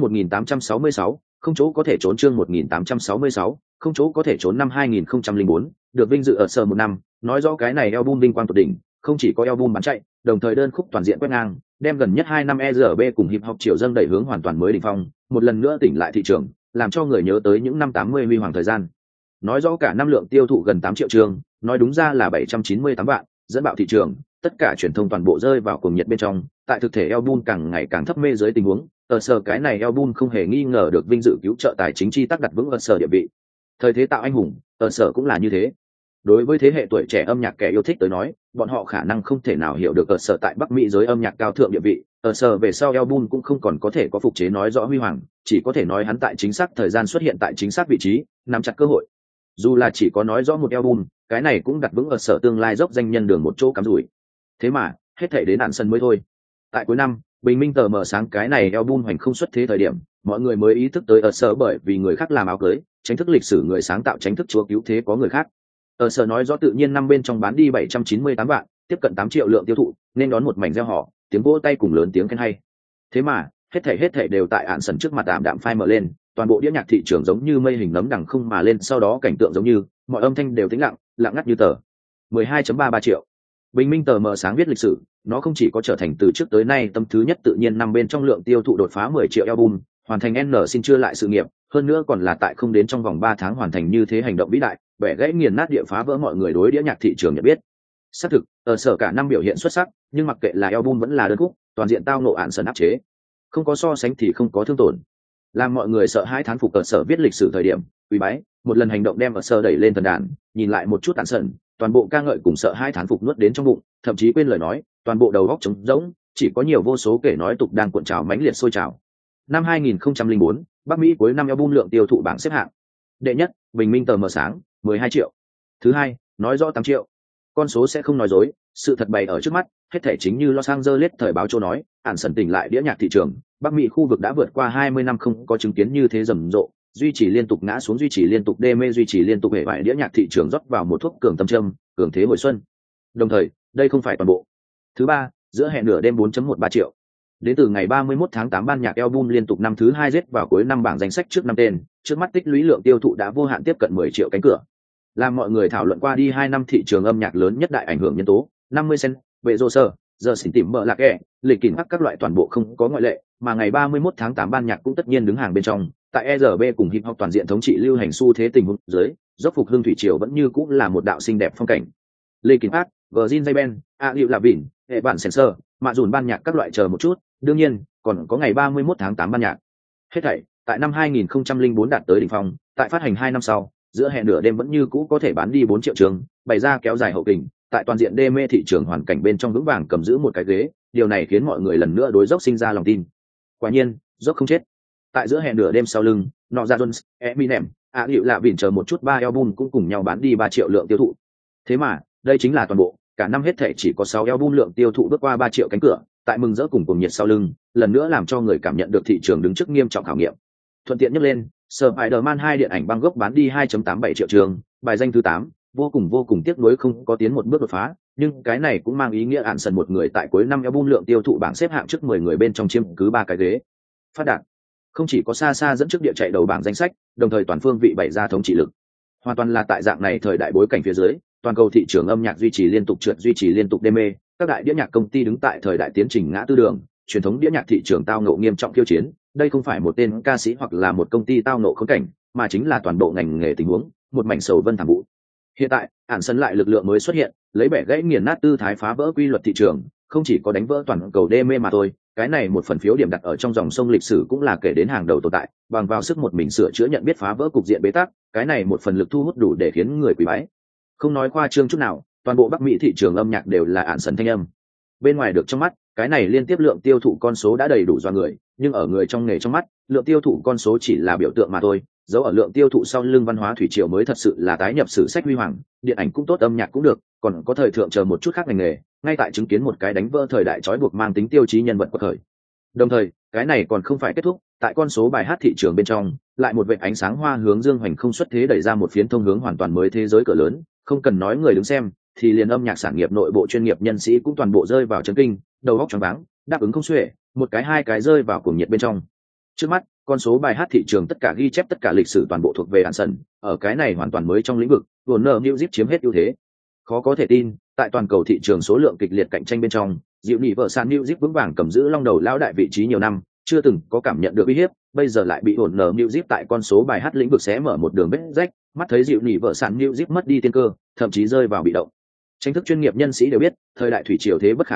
S1: 1866, không chỗ có thể trốn chương 1866, không chỗ có thể trốn năm 2004, được vinh dự ở sở một năm, nói rõ cái này album vinh quang tột đỉnh, không chỉ có album bán chạy, đồng thời đơn khúc toàn diện quét ngang, đem gần nhất 2 năm ERB cùng hip hop chiều dâng đẩy hướng hoàn toàn mới đỉnh phong, một lần nữa tỉnh lại thị trường, làm cho người nhớ tới những năm 80 huy hoàng thời gian. Nói rõ cả năm lượng tiêu thụ gần 8 triệu chương, nói đúng ra là 798 vạn, dẫn bạo thị trường, tất cả truyền thông toàn bộ rơi vào cuồng nhiệt bên trong, tại thực thể album càng ngày càng thấp mê dưới tình huống, ở sở cái này album không hề nghi ngờ được vinh dự cứu trợ tài chính chi tác đặt vững ở sở địa vị. Thời thế tạo anh hùng, ở sở cũng là như thế. Đối với thế hệ tuổi trẻ âm nhạc kẻ yêu thích tới nói, bọn họ khả năng không thể nào hiểu được ở sở tại Bắc Mỹ giới âm nhạc cao thượng địa vị. Ở sở về sau album cũng không còn có thể có phục chế nói rõ huy hoàng, chỉ có thể nói hắn tại chính xác thời gian xuất hiện tại chính xác vị trí, nắm chặt cơ hội. Dù là chỉ có nói rõ một album, cái này cũng đặt vững ở sở tương lai dốc danh nhân đường một chỗ cắm rủi. Thế mà hết thảy đến đạn sân mới thôi. Tại cuối năm, bình minh tờ mở sáng cái này album hoành không xuất thế thời điểm, mọi người mới ý thức tới ở sở bởi vì người khác làm áo cưới, tránh thức lịch sử người sáng tạo tránh thức chúa cứu thế có người khác. Ở sở nói rõ tự nhiên năm bên trong bán đi 798 vạn, tiếp cận 8 triệu lượng tiêu thụ, nên đón một mảnh reo hò, tiếng vỗ tay cùng lớn tiếng khen hay. Thế mà hết thảy đều tại ạn sân trước mặt ảm đạm phai mở lên, toàn bộ đĩa nhạc thị trường giống như mây hình nấm đằng không mà lên, sau đó cảnh tượng giống như mọi âm thanh đều tĩnh lặng, lặng ngắt như tờ. 12.33 triệu. Bình minh tờ mờ sáng viết lịch sử, nó không chỉ có trở thành từ trước tới nay tâm thứ nhất tự nhiên năm bên trong lượng tiêu thụ đột phá 10 triệu album, hoàn thành N xin chưa lại sự nghiệp, hơn nữa còn là tại không đến trong vòng 3 tháng hoàn thành như thế hành động vĩ đại, bẻ gãy nghiền nát địa phá vỡ mọi người đối đĩa nhạc thị trường nhận biết. Xác thực, ở sở cả năm biểu hiện xuất sắc, nhưng mặc kệ là album vẫn là đơn khúc, toàn diện tao nộ ạn sân áp chế. Không có so sánh thì không có thương tổn. Làm mọi người sợ hãi thán phục ở sở viết lịch sử thời điểm, quý bái, một lần hành động đem ở sở đẩy lên thần đàn, nhìn lại một chút ạn sân, toàn bộ ca ngợi cùng sợ hãi thán phục nuốt đến trong bụng, thậm chí quên lời nói, toàn bộ đầu óc trống rỗng, chỉ có nhiều vô số kể nói tục đang cuộn trào mãnh liệt sôi trào. Năm 2004, Bắc Mỹ cuối năm album lượng tiêu thụ bảng xếp hạng. Đệ nhất, bình minh tờ mờ sáng, 12 triệu. Thứ hai, nói rõ 8 triệu. Con số sẽ không nói dối, sự thật bày ở trước mắt, hết thể chính như Los Angeles thời báo châu nói, ản sần tỉnh lại đĩa nhạc thị trường, Bắc Mỹ khu vực đã vượt qua 20 năm không có chứng kiến như thế rầm rộ, duy trì liên tục ngã xuống, duy trì liên tục đê mê, duy trì liên tục hề bại, đĩa nhạc thị trường rót vào một thuốc cường tâm châm, cường thế hồi xuân. Đồng thời, đây không phải toàn bộ. Thứ ba, giữa hẹn nửa đêm 4.13 triệu. Đến từ ngày 31 tháng 8 ban nhạc album liên tục năm thứ hai rớt vào cuối năm bảng danh sách trước năm tên, trước mắt tích lũy lượng tiêu thụ đã vô hạn tiếp cận 10 triệu cánh cửa. Làm mọi người thảo luận qua đi 2 năm thị trường âm nhạc lớn nhất đại ảnh hưởng nhân tố, 50 Cent, Bệ Rô Sơ, giờ xỉn tìm mở lạc ẹ, lịch kỉnh các loại toàn bộ không có ngoại lệ, mà ngày 31 tháng 8 ban nhạc cũng tất nhiên đứng hàng bên trong, tại ERB cùng hip hop toàn diện thống trị lưu hành xu thế tình huống dưới, dốc phục hương thủy triều vẫn như cũng là một đạo xinh đẹp phong cảnh. Linkin Park, Virgin J-Ben, A Liu là Vịn, hệ bản Sensor, mạ dùn ban nhạc các loại chờ một chút, đương nhiên, còn có ngày 31 tháng 8 ban nhạc. Hết thảy, tại năm 2004 đạt tới đỉnh phong, tại phát hành 2 năm sau, giữa hẹn nửa đêm vẫn như cũ có thể bán đi 4 triệu trường, bày ra kéo dài hậu kình, tại toàn diện đê mê thị trường hoàn cảnh bên trong vững vàng cầm giữ một cái ghế, điều này khiến mọi người lần nữa đối dốc sinh ra lòng tin. Quả nhiên, dốc không chết. Tại giữa hẹn nửa đêm sau lưng, Nọ Ra Jones, Eminem, A Liu là Vịn chờ một chút 3 album cũng cùng nhau bán đi 3 triệu lượng tiêu thụ. Thế mà, đây chính là toàn bộ, cả năm hết thảy chỉ có 6 album lượng tiêu thụ bước qua 3 triệu cánh cửa, tại mừng rỡ cùng nhiệt sau lưng, lần nữa làm cho người cảm nhận được thị trường đứng trước nghiêm trọng khảo nghiệm. Thuận tiện nhắc lên, Spider-Man 2 điện ảnh băng gốc bán đi 2.87 triệu trường, bài danh thứ 8, vô cùng tiếc nuối không có tiến một bước đột phá, nhưng cái này cũng mang ý nghĩa ạn sần một người tại cuối năm album lượng tiêu thụ bảng xếp hạng trước 10 người bên trong chiếm cứ 3 cái ghế. Phát đạt. Không chỉ có xa dẫn trước địa chạy đầu bảng danh sách, đồng thời toàn phương vị bày ra thống trị lực. Hoàn toàn là tại dạng này thời đại bối cảnh phía dưới, toàn cầu thị trường âm nhạc duy trì liên tục trượt, duy trì liên tục đê mê, các đại đĩa nhạc công ty đứng tại thời đại tiến trình ngã tư đường, truyền thống đĩa nhạc thị trường tao ngộ nghiêm trọng khiêu chiến, đây không phải một tên ca sĩ hoặc là một công ty tao ngộ khốn cảnh, mà chính là toàn bộ ngành nghề tình huống, một mảnh sầu vân thảm vũ. Hiện tại, ản sân lại lực lượng mới xuất hiện, lấy bẻ gãy nghiền nát tư thái phá vỡ quy luật thị trường, không chỉ có đánh vỡ toàn cầu đê mê mà thôi, cái này một phần phiếu điểm đặt ở trong dòng sông lịch sử cũng là kể đến hàng đầu tồn tại, bằng vào sức một mình sửa chữa nhận biết phá vỡ cục diện bế tắc, cái này một phần lực thu hút đủ để khiến người quý bái. Không nói khoa trương chút nào, toàn bộ Bắc Mỹ thị trường âm nhạc đều là ản sân thanh âm. Bên ngoài được trong mắt, cái này liên tiếp lượng tiêu thụ con số đã đầy đủ do người, nhưng ở người trong nghề trong mắt, lượng tiêu thụ con số chỉ là biểu tượng mà thôi, dấu ở lượng tiêu thụ sau lưng văn hóa thủy triều mới thật sự là tái nhập sử sách huy hoàng, điện ảnh cũng tốt, âm nhạc cũng được, còn có thời thượng chờ một chút khác ngành nghề, ngay tại chứng kiến một cái đánh vỡ thời đại trói buộc mang tính tiêu chí nhân vật quật khởi. Đồng thời, cái này còn không phải kết thúc, tại con số bài hát thị trường bên trong, lại một vệt ánh sáng hoa hướng dương hoành không xuất thế đẩy ra một phiến thông hướng hoàn toàn mới thế giới cửa lớn, không cần nói người đứng xem, thì liền âm nhạc sản nghiệp nội bộ chuyên nghiệp nhân sĩ cũng toàn bộ rơi vào chấn kinh, đầu óc choáng váng, đáp ứng không xuể, một cái hai cái rơi vào cuồng nhiệt bên trong. Trước mắt, con số bài hát thị trường tất cả ghi chép tất cả lịch sử toàn bộ thuộc về Anderson, ở cái này hoàn toàn mới trong lĩnh vực, Warner Music chiếm hết ưu thế. Khó có thể tin, tại toàn cầu thị trường số lượng kịch liệt cạnh tranh bên trong, Diệu Nhị vợ San Music vững vàng cầm giữ long đầu lão đại vị trí nhiều năm, chưa từng có cảm nhận được uy hiếp, bây giờ lại bị Warner Music tại con số bài hát lĩnh vực xé mở một đường vết rách, mắt thấy Diệu Nhị vợ San Music mất đi tiên cơ, thậm chí rơi vào bị động. Tranh thức chuyên nghiệp nhân sĩ đều biết, thời đại thủy triều thế bất khả kháng,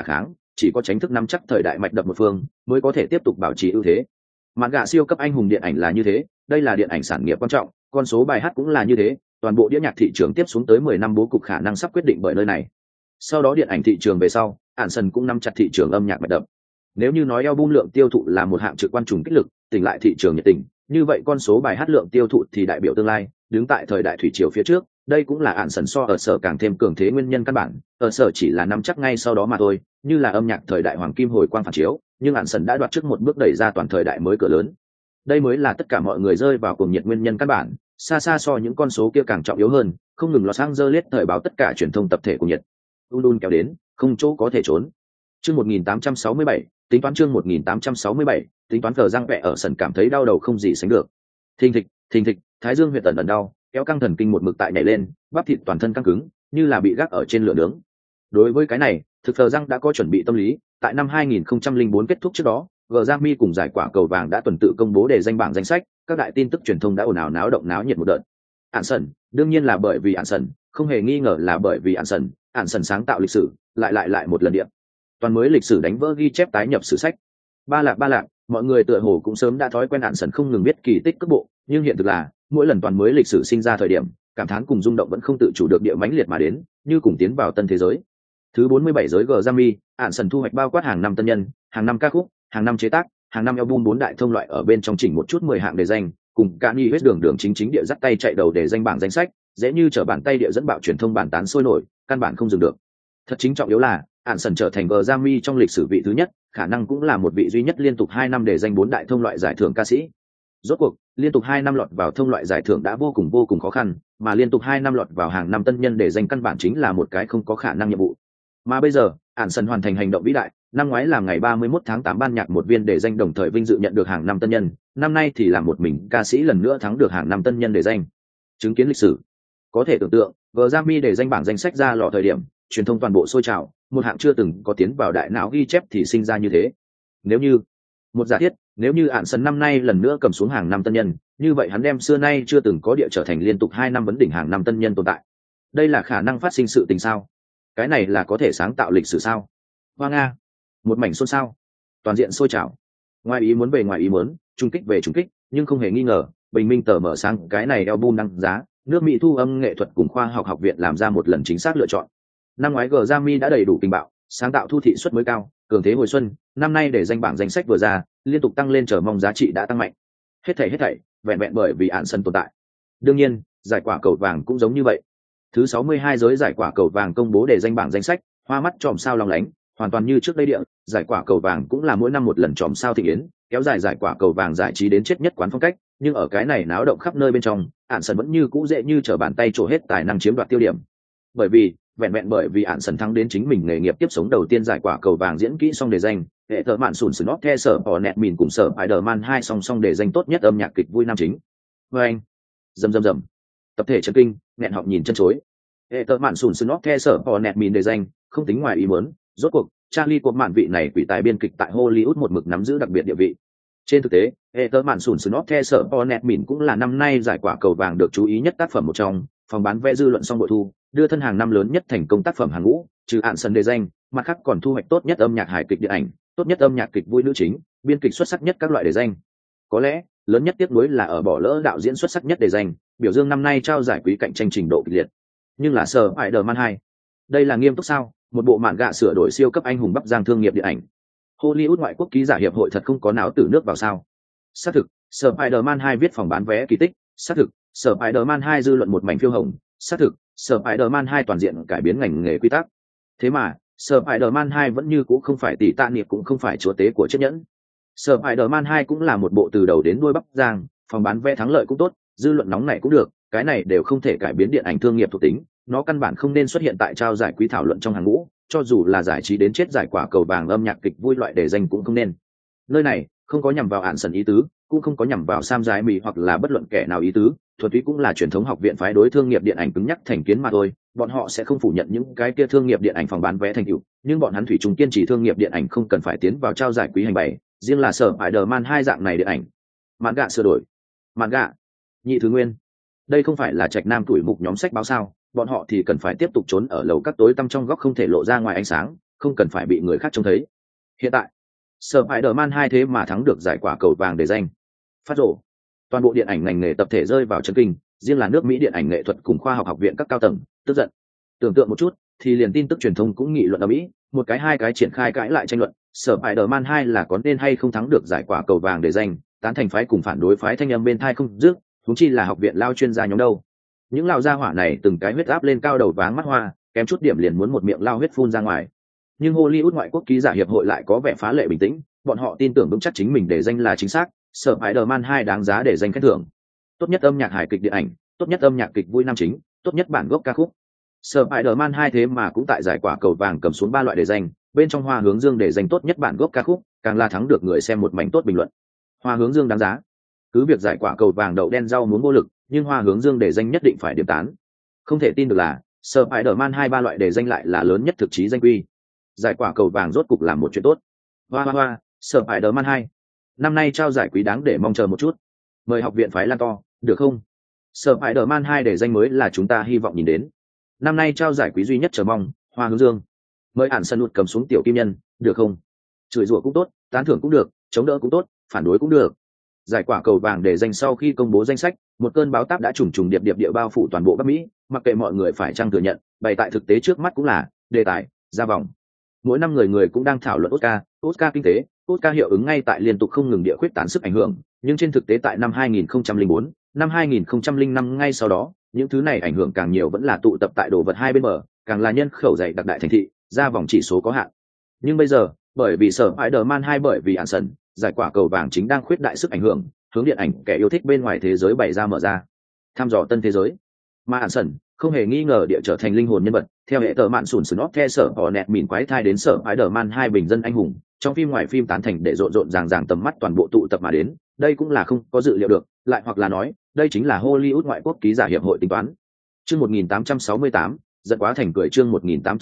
S1: chỉ có tránh thức nắm chắc thời đại mạch đập một phương mới có thể tiếp tục bảo trì ưu thế. Mạn gạ siêu cấp anh hùng điện ảnh là như thế, đây là điện ảnh sản nghiệp quan trọng, con số bài hát cũng là như thế, toàn bộ đĩa nhạc thị trường tiếp xuống tới 10 năm bố cục khả năng sắp quyết định bởi nơi này. Sau đó điện ảnh thị trường về sau, Anderson cũng nắm chặt thị trường âm nhạc mạch đập. Nếu như nói album lượng tiêu thụ là một hạng trực quan trùng kích lực, tỉnh lại thị trường nhiệt tình, như vậy con số bài hát lượng tiêu thụ thì đại biểu tương lai, đứng tại thời đại thủy triều phía trước, đây cũng là Anderson so ở sở càng thêm cường thế nguyên nhân căn bản, ở sở chỉ là nắm chắc ngay sau đó mà thôi, như là âm nhạc thời đại hoàng kim hồi quang phản chiếu, nhưng Anderson đã đoạt trước một bước đẩy ra toàn thời đại mới cửa lớn. Đây mới là tất cả mọi người rơi vào cuồng nhiệt nguyên nhân căn bản, xa xa so những con số kia càng trọng yếu hơn, không ngừng Los Angeles thời báo tất cả truyền thông tập thể cuồng nhiệt. Undun kéo đến, không chỗ có thể trốn. Chương 1867, tính toán chương 1867, tính toán cờ răng vẽ ở sân cảm thấy đau đầu không gì sánh được. Thình thịch, Thái Dương huyệt ẩn đau, kéo căng thần kinh một mực tại nhảy lên, bắp thịt toàn thân căng cứng, như là bị gác ở trên lửa nướng. Đối với cái này, thực cờ răng đã có chuẩn bị tâm lý, tại năm 2004 kết thúc trước đó, Grammy cùng giải quả cầu vàng đã tuần tự công bố đề danh bảng danh sách, các đại tin tức truyền thông đã ồn ào náo động náo nhiệt một đợt. Anderson, đương nhiên là bởi vì Anderson, không hề nghi ngờ là bởi vì Anderson sáng tạo lịch sử, lại một lần điểm. Toàn mới lịch sử đánh vỡ ghi chép tái nhập sử sách. Ba lạc, mọi người tựa hồ cũng sớm đã thói quen Anderson không ngừng biết kỳ tích cấp bộ, nhưng hiện thực là, mỗi lần toàn mới lịch sử sinh ra thời điểm, cảm thán cùng rung động vẫn không tự chủ được địa mãnh liệt mà đến, như cùng tiến vào tân thế giới. Thứ 47 giới Grammy, Anderson thu hoạch bao quát hàng năm tân nhân, hàng năm ca khúc, hàng năm chế tác, hàng năm album 4 đại thông loại ở bên trong chỉnh một chút 10 hạng đề danh, cùng Kanye West đường chính địa dắt tay chạy đầu để danh bảng danh sách, dễ như trở bàn tay địa dẫn bạo truyền thông bàn tán sôi nổi, căn bản không dừng được. Thật chính trọng yếu là, Anderson trở thành Grammy trong lịch sử vị thứ nhất, khả năng cũng là một vị duy nhất liên tục 2 năm để danh 4 đại thông loại giải thưởng ca sĩ. Rốt cuộc, liên tục 2 năm lọt vào thông loại giải thưởng đã vô cùng khó khăn, mà liên tục 2 năm lọt vào hàng năm tân nhân để danh căn bản chính là một cái không có khả năng nhiệm vụ. Mà bây giờ, Anderson hoàn thành hành động vĩ đại, năm ngoái là ngày 31 tháng 8 ban nhạc một viên để danh đồng thời vinh dự nhận được hàng năm tân nhân, năm nay thì là một mình ca sĩ lần nữa thắng được hàng năm tân nhân để danh. Chứng kiến lịch sử. Có thể tưởng tượng, Grammy để danh bảng danh sách ra lò thời điểm, truyền thông toàn bộ sôi trào, một hạng chưa từng có tiến vào đại não ghi chép thì sinh ra như thế. Nếu như, một giả thiết, nếu như Anderson năm nay lần nữa cầm xuống hàng năm tân nhân, như vậy hắn đem xưa nay chưa từng có địa trở thành liên tục 2 năm vấn đỉnh hàng năm tân nhân tồn tại. Đây là khả năng phát sinh sự tình sao? Cái này là có thể sáng tạo lịch sử sao? Hoa Nga, một mảnh xôn xao, toàn diện sôi trào. Ngoài ý muốn về ngoài ý muốn, trung kích về trung kích, nhưng không hề nghi ngờ, bình minh tờ mở sáng cái này album đăng giá, nước Mỹ thu âm nghệ thuật cùng khoa học viện làm ra một lần chính xác lựa chọn. Năm ngoái Grammy đã đầy đủ tình bạo, sáng tạo thu thị suất mới cao, cường thế hồi xuân, năm nay để danh bảng danh sách vừa ra, liên tục tăng lên chờ mong giá trị đã tăng mạnh. Hết thảy, vẹn bởi vì Anderson tồn tại. Đương nhiên, giải quả cầu vàng cũng giống như vậy. Thứ 62 giới giải quả cầu vàng công bố để danh bảng danh sách, hoa mắt chòm sao long lánh, hoàn toàn như trước đây địa, giải quả cầu vàng cũng là mỗi năm một lần chòm sao thị yến, kéo dài giải quả cầu vàng giải trí đến chết nhất quán phong cách, nhưng ở cái này náo động khắp nơi bên trong, Anderson vẫn như cũ dễ như trở bàn tay trổ hết tài năng chiếm đoạt tiêu điểm. Bởi vì, vẹn bởi vì Anderson thắng đến chính mình nghề nghiệp tiếp sống đầu tiên giải quả cầu vàng diễn kỹ xong đề danh, hệ thợ mạn sùn snob the sở bỏ nẹt mìn cùng sở Spider-Man 2 song đề danh tốt nhất âm nhạc kịch vui nam chính. Anh, rầm. Tập thể chấn kinh, nghẹn họng nhìn chân chối. Hệ thợ mạn sùn snob the sở bỏ nẹt mìn đề danh, không tính ngoài ý muốn, rốt cuộc Charlie của mạn vị này quỷ tài biên kịch tại Hollywood một mực nắm giữ đặc biệt địa vị. Trên thực tế, hệ tớ mạn sùn snob the sở Hornet mìn cũng là năm nay giải quả cầu vàng được chú ý nhất tác phẩm một trong, phòng bán vé dư luận xong bội thu, đưa thân hàng năm lớn nhất thành công tác phẩm hàng ngũ, trừ Anderson đề danh, mặt khác còn thu hoạch tốt nhất âm nhạc hài kịch điện ảnh, tốt nhất âm nhạc kịch vui nữ chính, biên kịch xuất sắc nhất các loại đề danh. Có lẽ, lớn nhất tiếc nuối là ở bỏ lỡ đạo diễn xuất sắc nhất đề danh, biểu dương năm nay trao giải quý cạnh tranh trình độ kịch liệt. Nhưng là Spider-Man 2. Đây là nghiêm túc sao? Một bộ mạn gạ sửa đổi siêu cấp anh hùng bắp giang thương nghiệp điện ảnh. Hollywood ngoại quốc ký giả hiệp hội thật không có náo từ nước vào sao? Xác thực, Spider-Man 2 viết phòng bán vé kỳ tích, xác thực, Spider-Man 2 dư luận một mảnh phiêu hồng, xác thực, Spider-Man 2 toàn diện cải biến ngành nghề quy tắc. Thế mà, Spider-Man 2 vẫn như cũ không phải tỷ tạ niệm cũng không phải chúa tế của chiếc nhẫn. Spider-Man 2 cũng là một bộ từ đầu đến đuôi bắp giang, phòng bán vé thắng lợi cũng tốt, dư luận nóng này cũng được, cái này đều không thể cải biến điện ảnh thương nghiệp thuộc tính, nó căn bản không nên xuất hiện tại trao giải quý thảo luận trong hàng ngũ, cho dù là giải trí đến chết giải quả cầu vàng âm nhạc kịch vui loại đề danh cũng không nên. Nơi này không có nhằm vào Anderson ý tứ, cũng không có nhằm vào Sam Giải Mì hoặc là bất luận kẻ nào ý tứ, thuần túy cũng là truyền thống học viện phái đối thương nghiệp điện ảnh cứng nhắc thành kiến mà thôi. Bọn họ sẽ không phủ nhận những cái kia thương nghiệp điện ảnh phòng bán vé thành tựu, nhưng bọn hắn thủy chung kiên trì thương nghiệp điện ảnh không cần phải tiến vào trao giải quý hành bày, riêng là Spider-Man 2 dạng này điện ảnh. Manga sửa đổi. Manga. Nhị thứ nguyên. Đây không phải là trạch nam tuổi mục nhóm sách báo sao, bọn họ thì cần phải tiếp tục trốn ở lầu các tối tăm trong góc không thể lộ ra ngoài ánh sáng, không cần phải bị người khác trông thấy. Hiện tại Spider-Man 2 thế mà thắng được giải quả cầu vàng để danh. Phát rổ. Toàn bộ điện ảnh ngành nghề tập thể rơi vào chấn kinh, riêng là nước Mỹ điện ảnh nghệ thuật cùng khoa học học viện các cao tầng tức giận. Tưởng tượng một chút thì liền tin tức truyền thông cũng nghị luận ở Mỹ, một cái hai cái triển khai cãi lại tranh luận, Spider-Man 2 là có nên hay không thắng được giải quả cầu vàng để danh, tán thành phái cùng phản đối phái thanh âm bên thai không dứt, huống chi là học viện lao chuyên gia nhóm đâu. Những lao gia hỏa này từng cái huyết áp lên cao đầu váng mắt hoa, kém chút điểm liền muốn một miệng lao huyết phun ra ngoài. Nhưng Hollywood ngoại quốc ký giả hiệp hội lại có vẻ phá lệ bình tĩnh, bọn họ tin tưởng vững chắc chính mình để danh là chính xác, Spider-Man 2 đáng giá để danh khen thưởng. Tốt nhất âm nhạc hài kịch điện ảnh, tốt nhất âm nhạc kịch vui nam chính, tốt nhất bản gốc ca khúc. Spider-Man 2 thế mà cũng tại giải quả cầu vàng cầm xuống 3 loại đề danh, bên trong Hoa Hướng Dương để danh tốt nhất bản gốc ca khúc, càng là thắng được người xem một mảnh tốt bình luận. Hoa Hướng Dương đáng giá. Cứ việc giải quả cầu vàng đậu đen rau muốn vô lực, nhưng Hoa Hướng Dương để danh nhất định phải điểm tán. Không thể tin được là Spider-Man 2 3 loại đề danh lại là lớn nhất thực chí danh quy. Giải quả cầu vàng rốt cục làm một chuyện tốt. Hoa, Spider-Man 2. Năm nay trao giải quý đáng để mong chờ một chút. Mời học viện phái lan to, được không? Spider-Man 2 để danh mới là chúng ta hy vọng nhìn đến. Năm nay trao giải quý duy nhất chờ mong, Hoa Hướng Dương. Mời ản sân nụt cầm xuống tiểu kim nhân, được không? Chửi rủa cũng tốt, tán thưởng cũng được, chống đỡ cũng tốt, phản đối cũng được. Giải quả cầu vàng để danh sau khi công bố danh sách, một cơn báo táp đã trùng trùng điệp điệp bao phủ toàn bộ Bắc Mỹ, mặc kệ mọi người phải chăng thừa nhận, bày tại thực tế trước mắt cũng là đề tài ra vòng. Mỗi năm người cũng đang thảo luận Oscar kinh tế, Oscar hiệu ứng ngay tại liên tục không ngừng địa khuyết tán sức ảnh hưởng, nhưng trên thực tế tại năm 2004, năm 2005 ngay sau đó, những thứ này ảnh hưởng càng nhiều vẫn là tụ tập tại đồ vật hai bên bờ, càng là nhân khẩu dày đặc đại thành thị, ra vòng chỉ số có hạn. Nhưng bây giờ, bởi vì Spider-Man 2 bởi vì Anderson, giải quả cầu vàng chính đang khuyết đại sức ảnh hưởng, hướng điện ảnh kẻ yêu thích bên ngoài thế giới bày ra mở ra, thăm dò tân thế giới. Mà Anderson không hề nghi ngờ địa trở thành linh hồn nhân vật, theo hệ tờ mạn sùn sùn óp the sở họ nẹt mìn quái thai đến sở Spider-Man 2 bình dân anh hùng, trong phim ngoài phim tán thành để rộn rộn ràng tầm mắt toàn bộ tụ tập mà đến, đây cũng là không có dự liệu được, lại hoặc là nói, đây chính là Hollywood ngoại quốc ký giả hiệp hội tính toán. Chương 1868, giận quá thành cười chương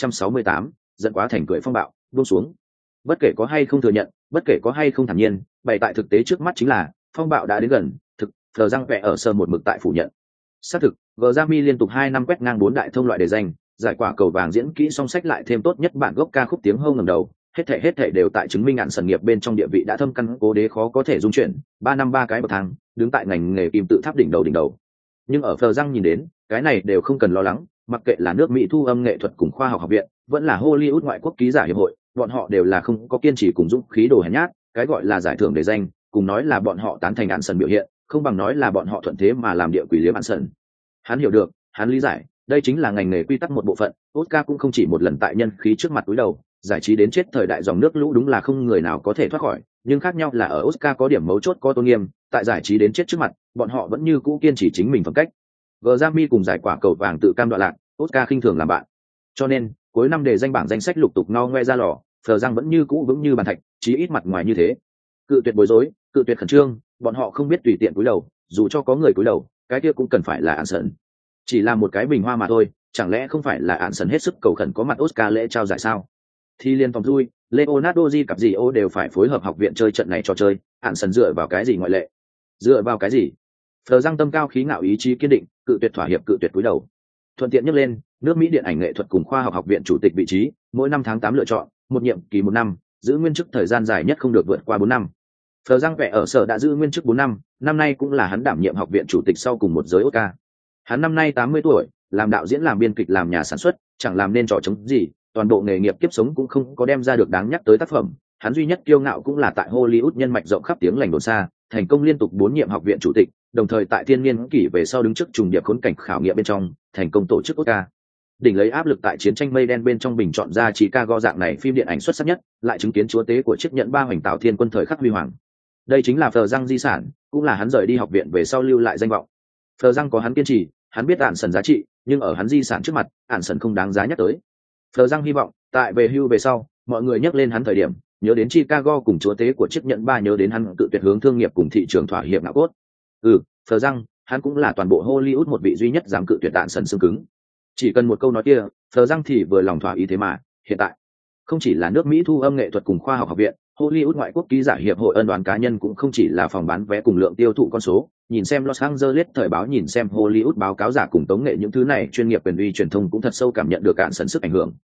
S1: 1868, giận quá thành cười phong bạo, buông xuống. Bất kể có hay không thừa nhận, bất kể có hay không thản nhiên, bày tại thực tế trước mắt chính là phong bạo đã đến gần, thực, Phờ răng vẽ ở sơ một mực tại phủ nhận. Xác thực, Grammy liên tục 2 năm quét ngang 4 đại thông loại đề danh, giải quả cầu vàng diễn kỹ song sách lại thêm tốt nhất bản gốc ca khúc tiếng hông ngẩng đầu, hết thảy đều tại chứng minh ngạn sản nghiệp bên trong địa vị đã thâm căn cố đế khó có thể dung chuyển, 3 năm 3 cái bậc thang, đứng tại ngành nghề kim tự tháp đỉnh đầu. Nhưng ở Phờ răng nhìn đến, cái này đều không cần lo lắng, mặc kệ là nước Mỹ thu âm nghệ thuật cùng khoa học học viện, vẫn là Hollywood ngoại quốc ký giả hiệp hội, bọn họ đều là không có kiên trì cùng dũng khí đồ hèn nhát, cái gọi là giải thưởng đề danh, cùng nói là bọn họ tán thành ngạn sản biểu hiện, không bằng nói là bọn họ thuận thế mà làm địa quỷ liếm ngạn sản. Hắn hiểu được, hắn lý giải, đây chính là ngành nghề quy tắc một bộ phận. Oscar cũng không chỉ một lần tại nhân khí trước mặt túi đầu, giải trí đến chết thời đại dòng nước lũ đúng là không người nào có thể thoát khỏi, nhưng khác nhau là ở Oscar có điểm mấu chốt có tôn nghiêm, tại giải trí đến chết trước mặt, bọn họ vẫn như cũ kiên trì chính mình phẩm cách. Grammy cùng giải quả cầu vàng tự cam đoạn lạc, Oscar khinh thường làm bạn. Cho nên, cuối năm đề danh bảng danh sách lục tục ngao ngoe ra lò, Phờ răng vẫn như cũ vững như bàn thạch, chí ít mặt ngoài như thế. Cự tuyệt bối rối, cự tuyệt khẩn trương, bọn họ không biết tùy tiện cúi đầu, dù cho có người cúi đầu, cái kia cũng cần phải là Anderson. Chỉ là một cái bình hoa mà thôi, chẳng lẽ không phải là Anderson hết sức cầu khẩn có mặt Oscar lễ trao giải sao? Thì liên phòng lui, Leonardo DiCaprio đều phải phối hợp học viện chơi trận này trò chơi, Anderson dựa vào cái gì ngoại lệ? Dựa vào cái gì? Phờ răng tâm cao khí ngạo ý chí kiên định, cự tuyệt thỏa hiệp, cự tuyệt cúi đầu. Thuận tiện nhắc lên, nước Mỹ điện ảnh nghệ thuật cùng khoa học học viện chủ tịch vị trí, mỗi năm tháng 8 lựa chọn, một nhiệm kỳ 1 năm, giữ nguyên chức thời gian dài nhất không được vượt qua 4 năm. Phờ răng vẽ ở sở đã giữ nguyên chức 4 năm, năm nay cũng là hắn đảm nhiệm học viện chủ tịch sau cùng một giới Oscar. Hắn năm nay 80 tuổi, làm đạo diễn, làm biên kịch, làm nhà sản xuất, chẳng làm nên trò trống gì, toàn bộ nghề nghiệp kiếp sống cũng không có đem ra được đáng nhắc tới tác phẩm. Hắn duy nhất kiêu ngạo cũng là tại Hollywood nhân mạch rộng khắp tiếng lành đồn xa, thành công liên tục 4 nhiệm học viện chủ tịch, đồng thời tại thiên niên kỷ về sau đứng trước trùng điệp khốn cảnh khảo nghiệm bên trong, thành công tổ chức Oscar. Đỉnh lấy áp lực tại chiến tranh mây đen bên trong bình chọn ra Chicago dạng này phim điện ảnh xuất sắc nhất, lại chứng kiến chúa tế của chiếc nhẫn 3 hoành tạo thiên quân thời khắc huy hoàng. Đây chính là Phờ răng di sản, cũng là hắn rời đi học viện về sau lưu lại danh vọng. Phờ răng có hắn kiên trì, hắn biết Anderson giá trị, nhưng ở hắn di sản trước mặt, Anderson không đáng giá nhắc tới. Phờ răng hy vọng, tại về hưu về sau, mọi người nhắc lên hắn thời điểm, nhớ đến Chicago cùng chúa tế của chiếc nhẫn 3, nhớ đến hắn tự tuyệt hướng thương nghiệp cùng thị trường thỏa hiệp ngạo cốt. Phờ răng, hắn cũng là toàn bộ Hollywood một vị duy nhất dám cự tuyệt Anderson xương cứng. Chỉ cần một câu nói kia, Phờ răng thì vừa lòng thỏa ý thế mà, hiện tại, không chỉ là nước Mỹ thu âm nghệ thuật cùng khoa học học viện, Hollywood ngoại quốc ký giả hiệp hội ân đoán cá nhân cũng không chỉ là phòng bán vé cùng lượng tiêu thụ con số, nhìn xem Los Angeles thời báo, nhìn xem Hollywood báo cáo giả cùng tống nghệ những thứ này chuyên nghiệp quyền uy truyền thông cũng thật sâu cảm nhận được cạn sẵn sức ảnh hưởng.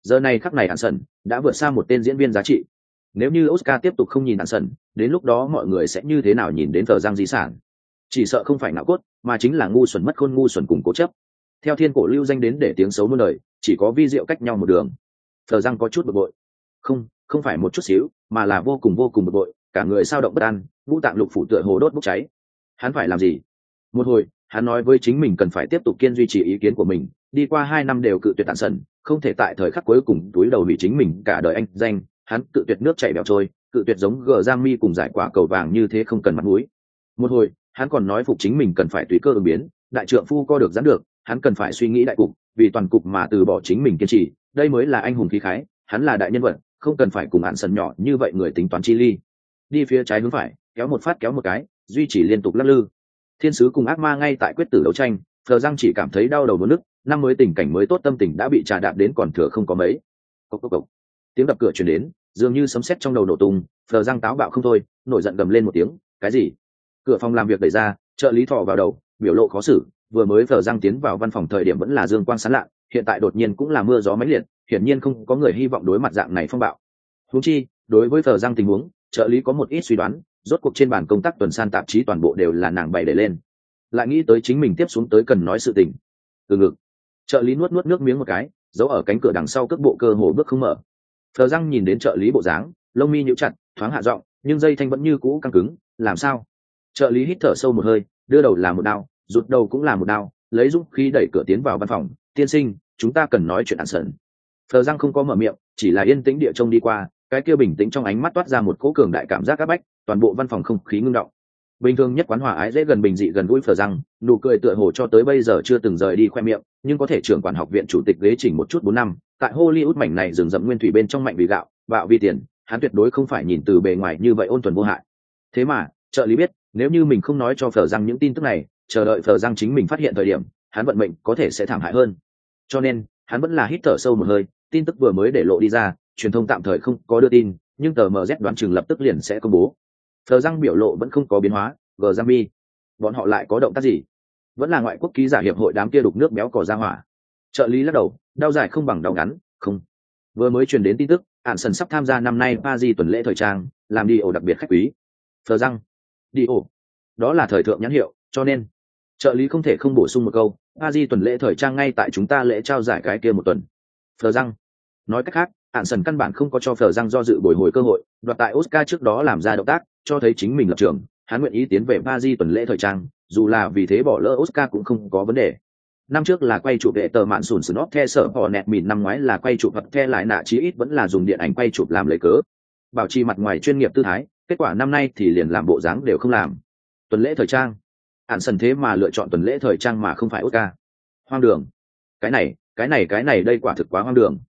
S1: Giờ này khắc này Anderson đã vượt xa một tên diễn viên giá trị. Nếu như Oscar tiếp tục không nhìn Anderson, đến lúc đó mọi người sẽ như thế nào nhìn đến Phờ Răng di sản? Chỉ sợ không phải ngạo cốt, mà chính là ngu xuẩn mất khôn, ngu xuẩn cùng cố chấp. Theo thiên cổ lưu danh đến để tiếng xấu muôn đời, chỉ có vi diệu cách nhau một đường. Phờ Răng có chút bực bội. Không phải một chút xíu, mà là vô cùng bực bội, cả người sao động bất an, ngũ tạng lục phủ tựa hồ đốt bốc cháy. Hắn phải làm gì? Một hồi, hắn nói với chính mình cần phải tiếp tục kiên duy trì ý kiến của mình, đi qua 2 năm đều cự tuyệt Anderson, không thể tại thời khắc cuối cùng túi đầu hủy chính mình cả đời anh danh, hắn cự tuyệt nước chảy bèo trôi, cự tuyệt giống gờ Giang cùng giải quả cầu vàng như thế không cần mặt mũi. Một hồi, hắn còn nói phục chính mình cần phải tùy cơ ứng biến, đại trượng phu co được giãn được, hắn cần phải suy nghĩ đại cục, vì toàn cục mà từ bỏ chính mình kiên trì, đây mới là anh hùng khí khái, hắn là đại nhân vật, không cần phải cùng Anderson nhỏ như vậy người tính toán chi ly. Đi phía trái hướng phải, kéo một phát kéo một cái, duy trì liên tục lắc lư. Thiên sứ cùng ác ma ngay tại quyết tử đấu tranh, Phờ Răng chỉ cảm thấy đau đầu muốn nức, năm mới tình cảnh mới tốt tâm tình đã bị trà đạp đến còn thừa không có mấy. Cốc. Tiếng đập cửa truyền đến, dường như sấm sét trong đầu nổ tung, Phờ Răng táo bạo không thôi, nổi giận gầm lên một tiếng, cái gì? Cửa phòng làm việc đẩy ra, trợ lý thò vào đầu, biểu lộ khó xử, vừa mới Phờ Răng tiến vào văn phòng thời điểm vẫn là dương quang sáng lạ, hiện tại đột nhiên cũng là mưa gió mãnh liệt, hiển nhiên không có người hy vọng đối mặt dạng này phong bạo. Huống chi, đối với Phờ Răng tình huống, trợ lý có một ít suy đoán, rốt cuộc trên bàn công tác tuần san tạp chí toàn bộ đều là nàng bày để lên, lại nghĩ tới chính mình tiếp xuống tới cần nói sự tình. Từ ngực, trợ lý nuốt nước miếng một cái, giấu ở cánh cửa đằng sau cước bộ cơ hồ bước không mở. Phờ Răng nhìn đến trợ lý bộ dáng, lông mi nhíu chặt, thoáng hạ giọng, nhưng dây thanh vẫn như cũ căng cứng, làm sao? Trợ lý hít thở sâu một hơi, đưa đầu là một đao, rụt đầu cũng là một đao, lấy dũng khí đẩy cửa tiến vào văn phòng. Tiên sinh, chúng ta cần nói chuyện Anderson. Phờ Răng không có mở miệng, chỉ là yên tĩnh địa trông đi qua, cái kia bình tĩnh trong ánh mắt toát ra một cỗ cường đại cảm giác áp bách, toàn bộ văn phòng không khí ngưng động. Bình thường nhất quán hòa ái dễ gần bình dị gần gũi Phờ Răng, nụ cười tựa hồ cho tới bây giờ chưa từng rời đi khoe miệng, nhưng có thể trưởng quản học viện chủ tịch ghế chỉnh một chút 4 năm, tại Hollywood mảnh này rừng rậm nguyên thủy bên trong mạnh vì gạo, bạo vì tiền, hắn tuyệt đối không phải nhìn từ bề ngoài như vậy ôn thuần vô hại. Thế mà, trợ lý biết, nếu như mình không nói cho Phờ Răng những tin tức này, chờ đợi Phờ Răng chính mình phát hiện thời điểm, hắn vận mệnh có thể sẽ thảm hại hơn. Cho nên, hắn vẫn là hít thở sâu một hơi, tin tức vừa mới để lộ đi ra, truyền thông tạm thời không có đưa tin, nhưng tờ MZ đoán chừng lập tức liền sẽ công bố. Phờ Răng biểu lộ vẫn không có biến hóa, gờ Giang bọn họ lại có động tác gì? Vẫn là ngoại quốc ký giả hiệp hội đám kia đục nước béo cò ra hỏa. Trợ lý lắc đầu, đau dài không bằng đau ngắn, không. Vừa mới truyền đến tin tức, Anderson sắp tham gia năm nay Paris tuần lễ thời trang, làm đi ổ đặc biệt khách quý. Phờ Răng, đi ổ, đó là thời thượng nhãn hiệu, cho nên trợ lý không thể không bổ sung một câu, Paris tuần lễ thời trang ngay tại chúng ta lễ trao giải cái kia một tuần. Phờ Răng, nói cách khác, Anderson căn bản không có cho Phờ Răng do dự bồi hồi cơ hội, đoạt tại Oscar trước đó làm ra động tác, cho thấy chính mình lập trường, hắn nguyện ý tiến về Paris tuần lễ thời trang, dù là vì thế bỏ lỡ Oscar cũng không có vấn đề. Năm trước là quay chụp vệ tờ mạn sùn snob the sở họ nẹt mìn, năm ngoái là quay chụp vật the lại nạ chí ít vẫn là dùng điện ảnh quay chụp làm lấy cớ, bảo trì mặt ngoài chuyên nghiệp tư thái. Kết quả năm nay thì liền làm bộ dáng đều không làm. Tuần lễ thời trang, Anderson thế mà lựa chọn tuần lễ thời trang mà không phải Oscar. Hoang đường. Cái này đây quả thực quá hoang đường.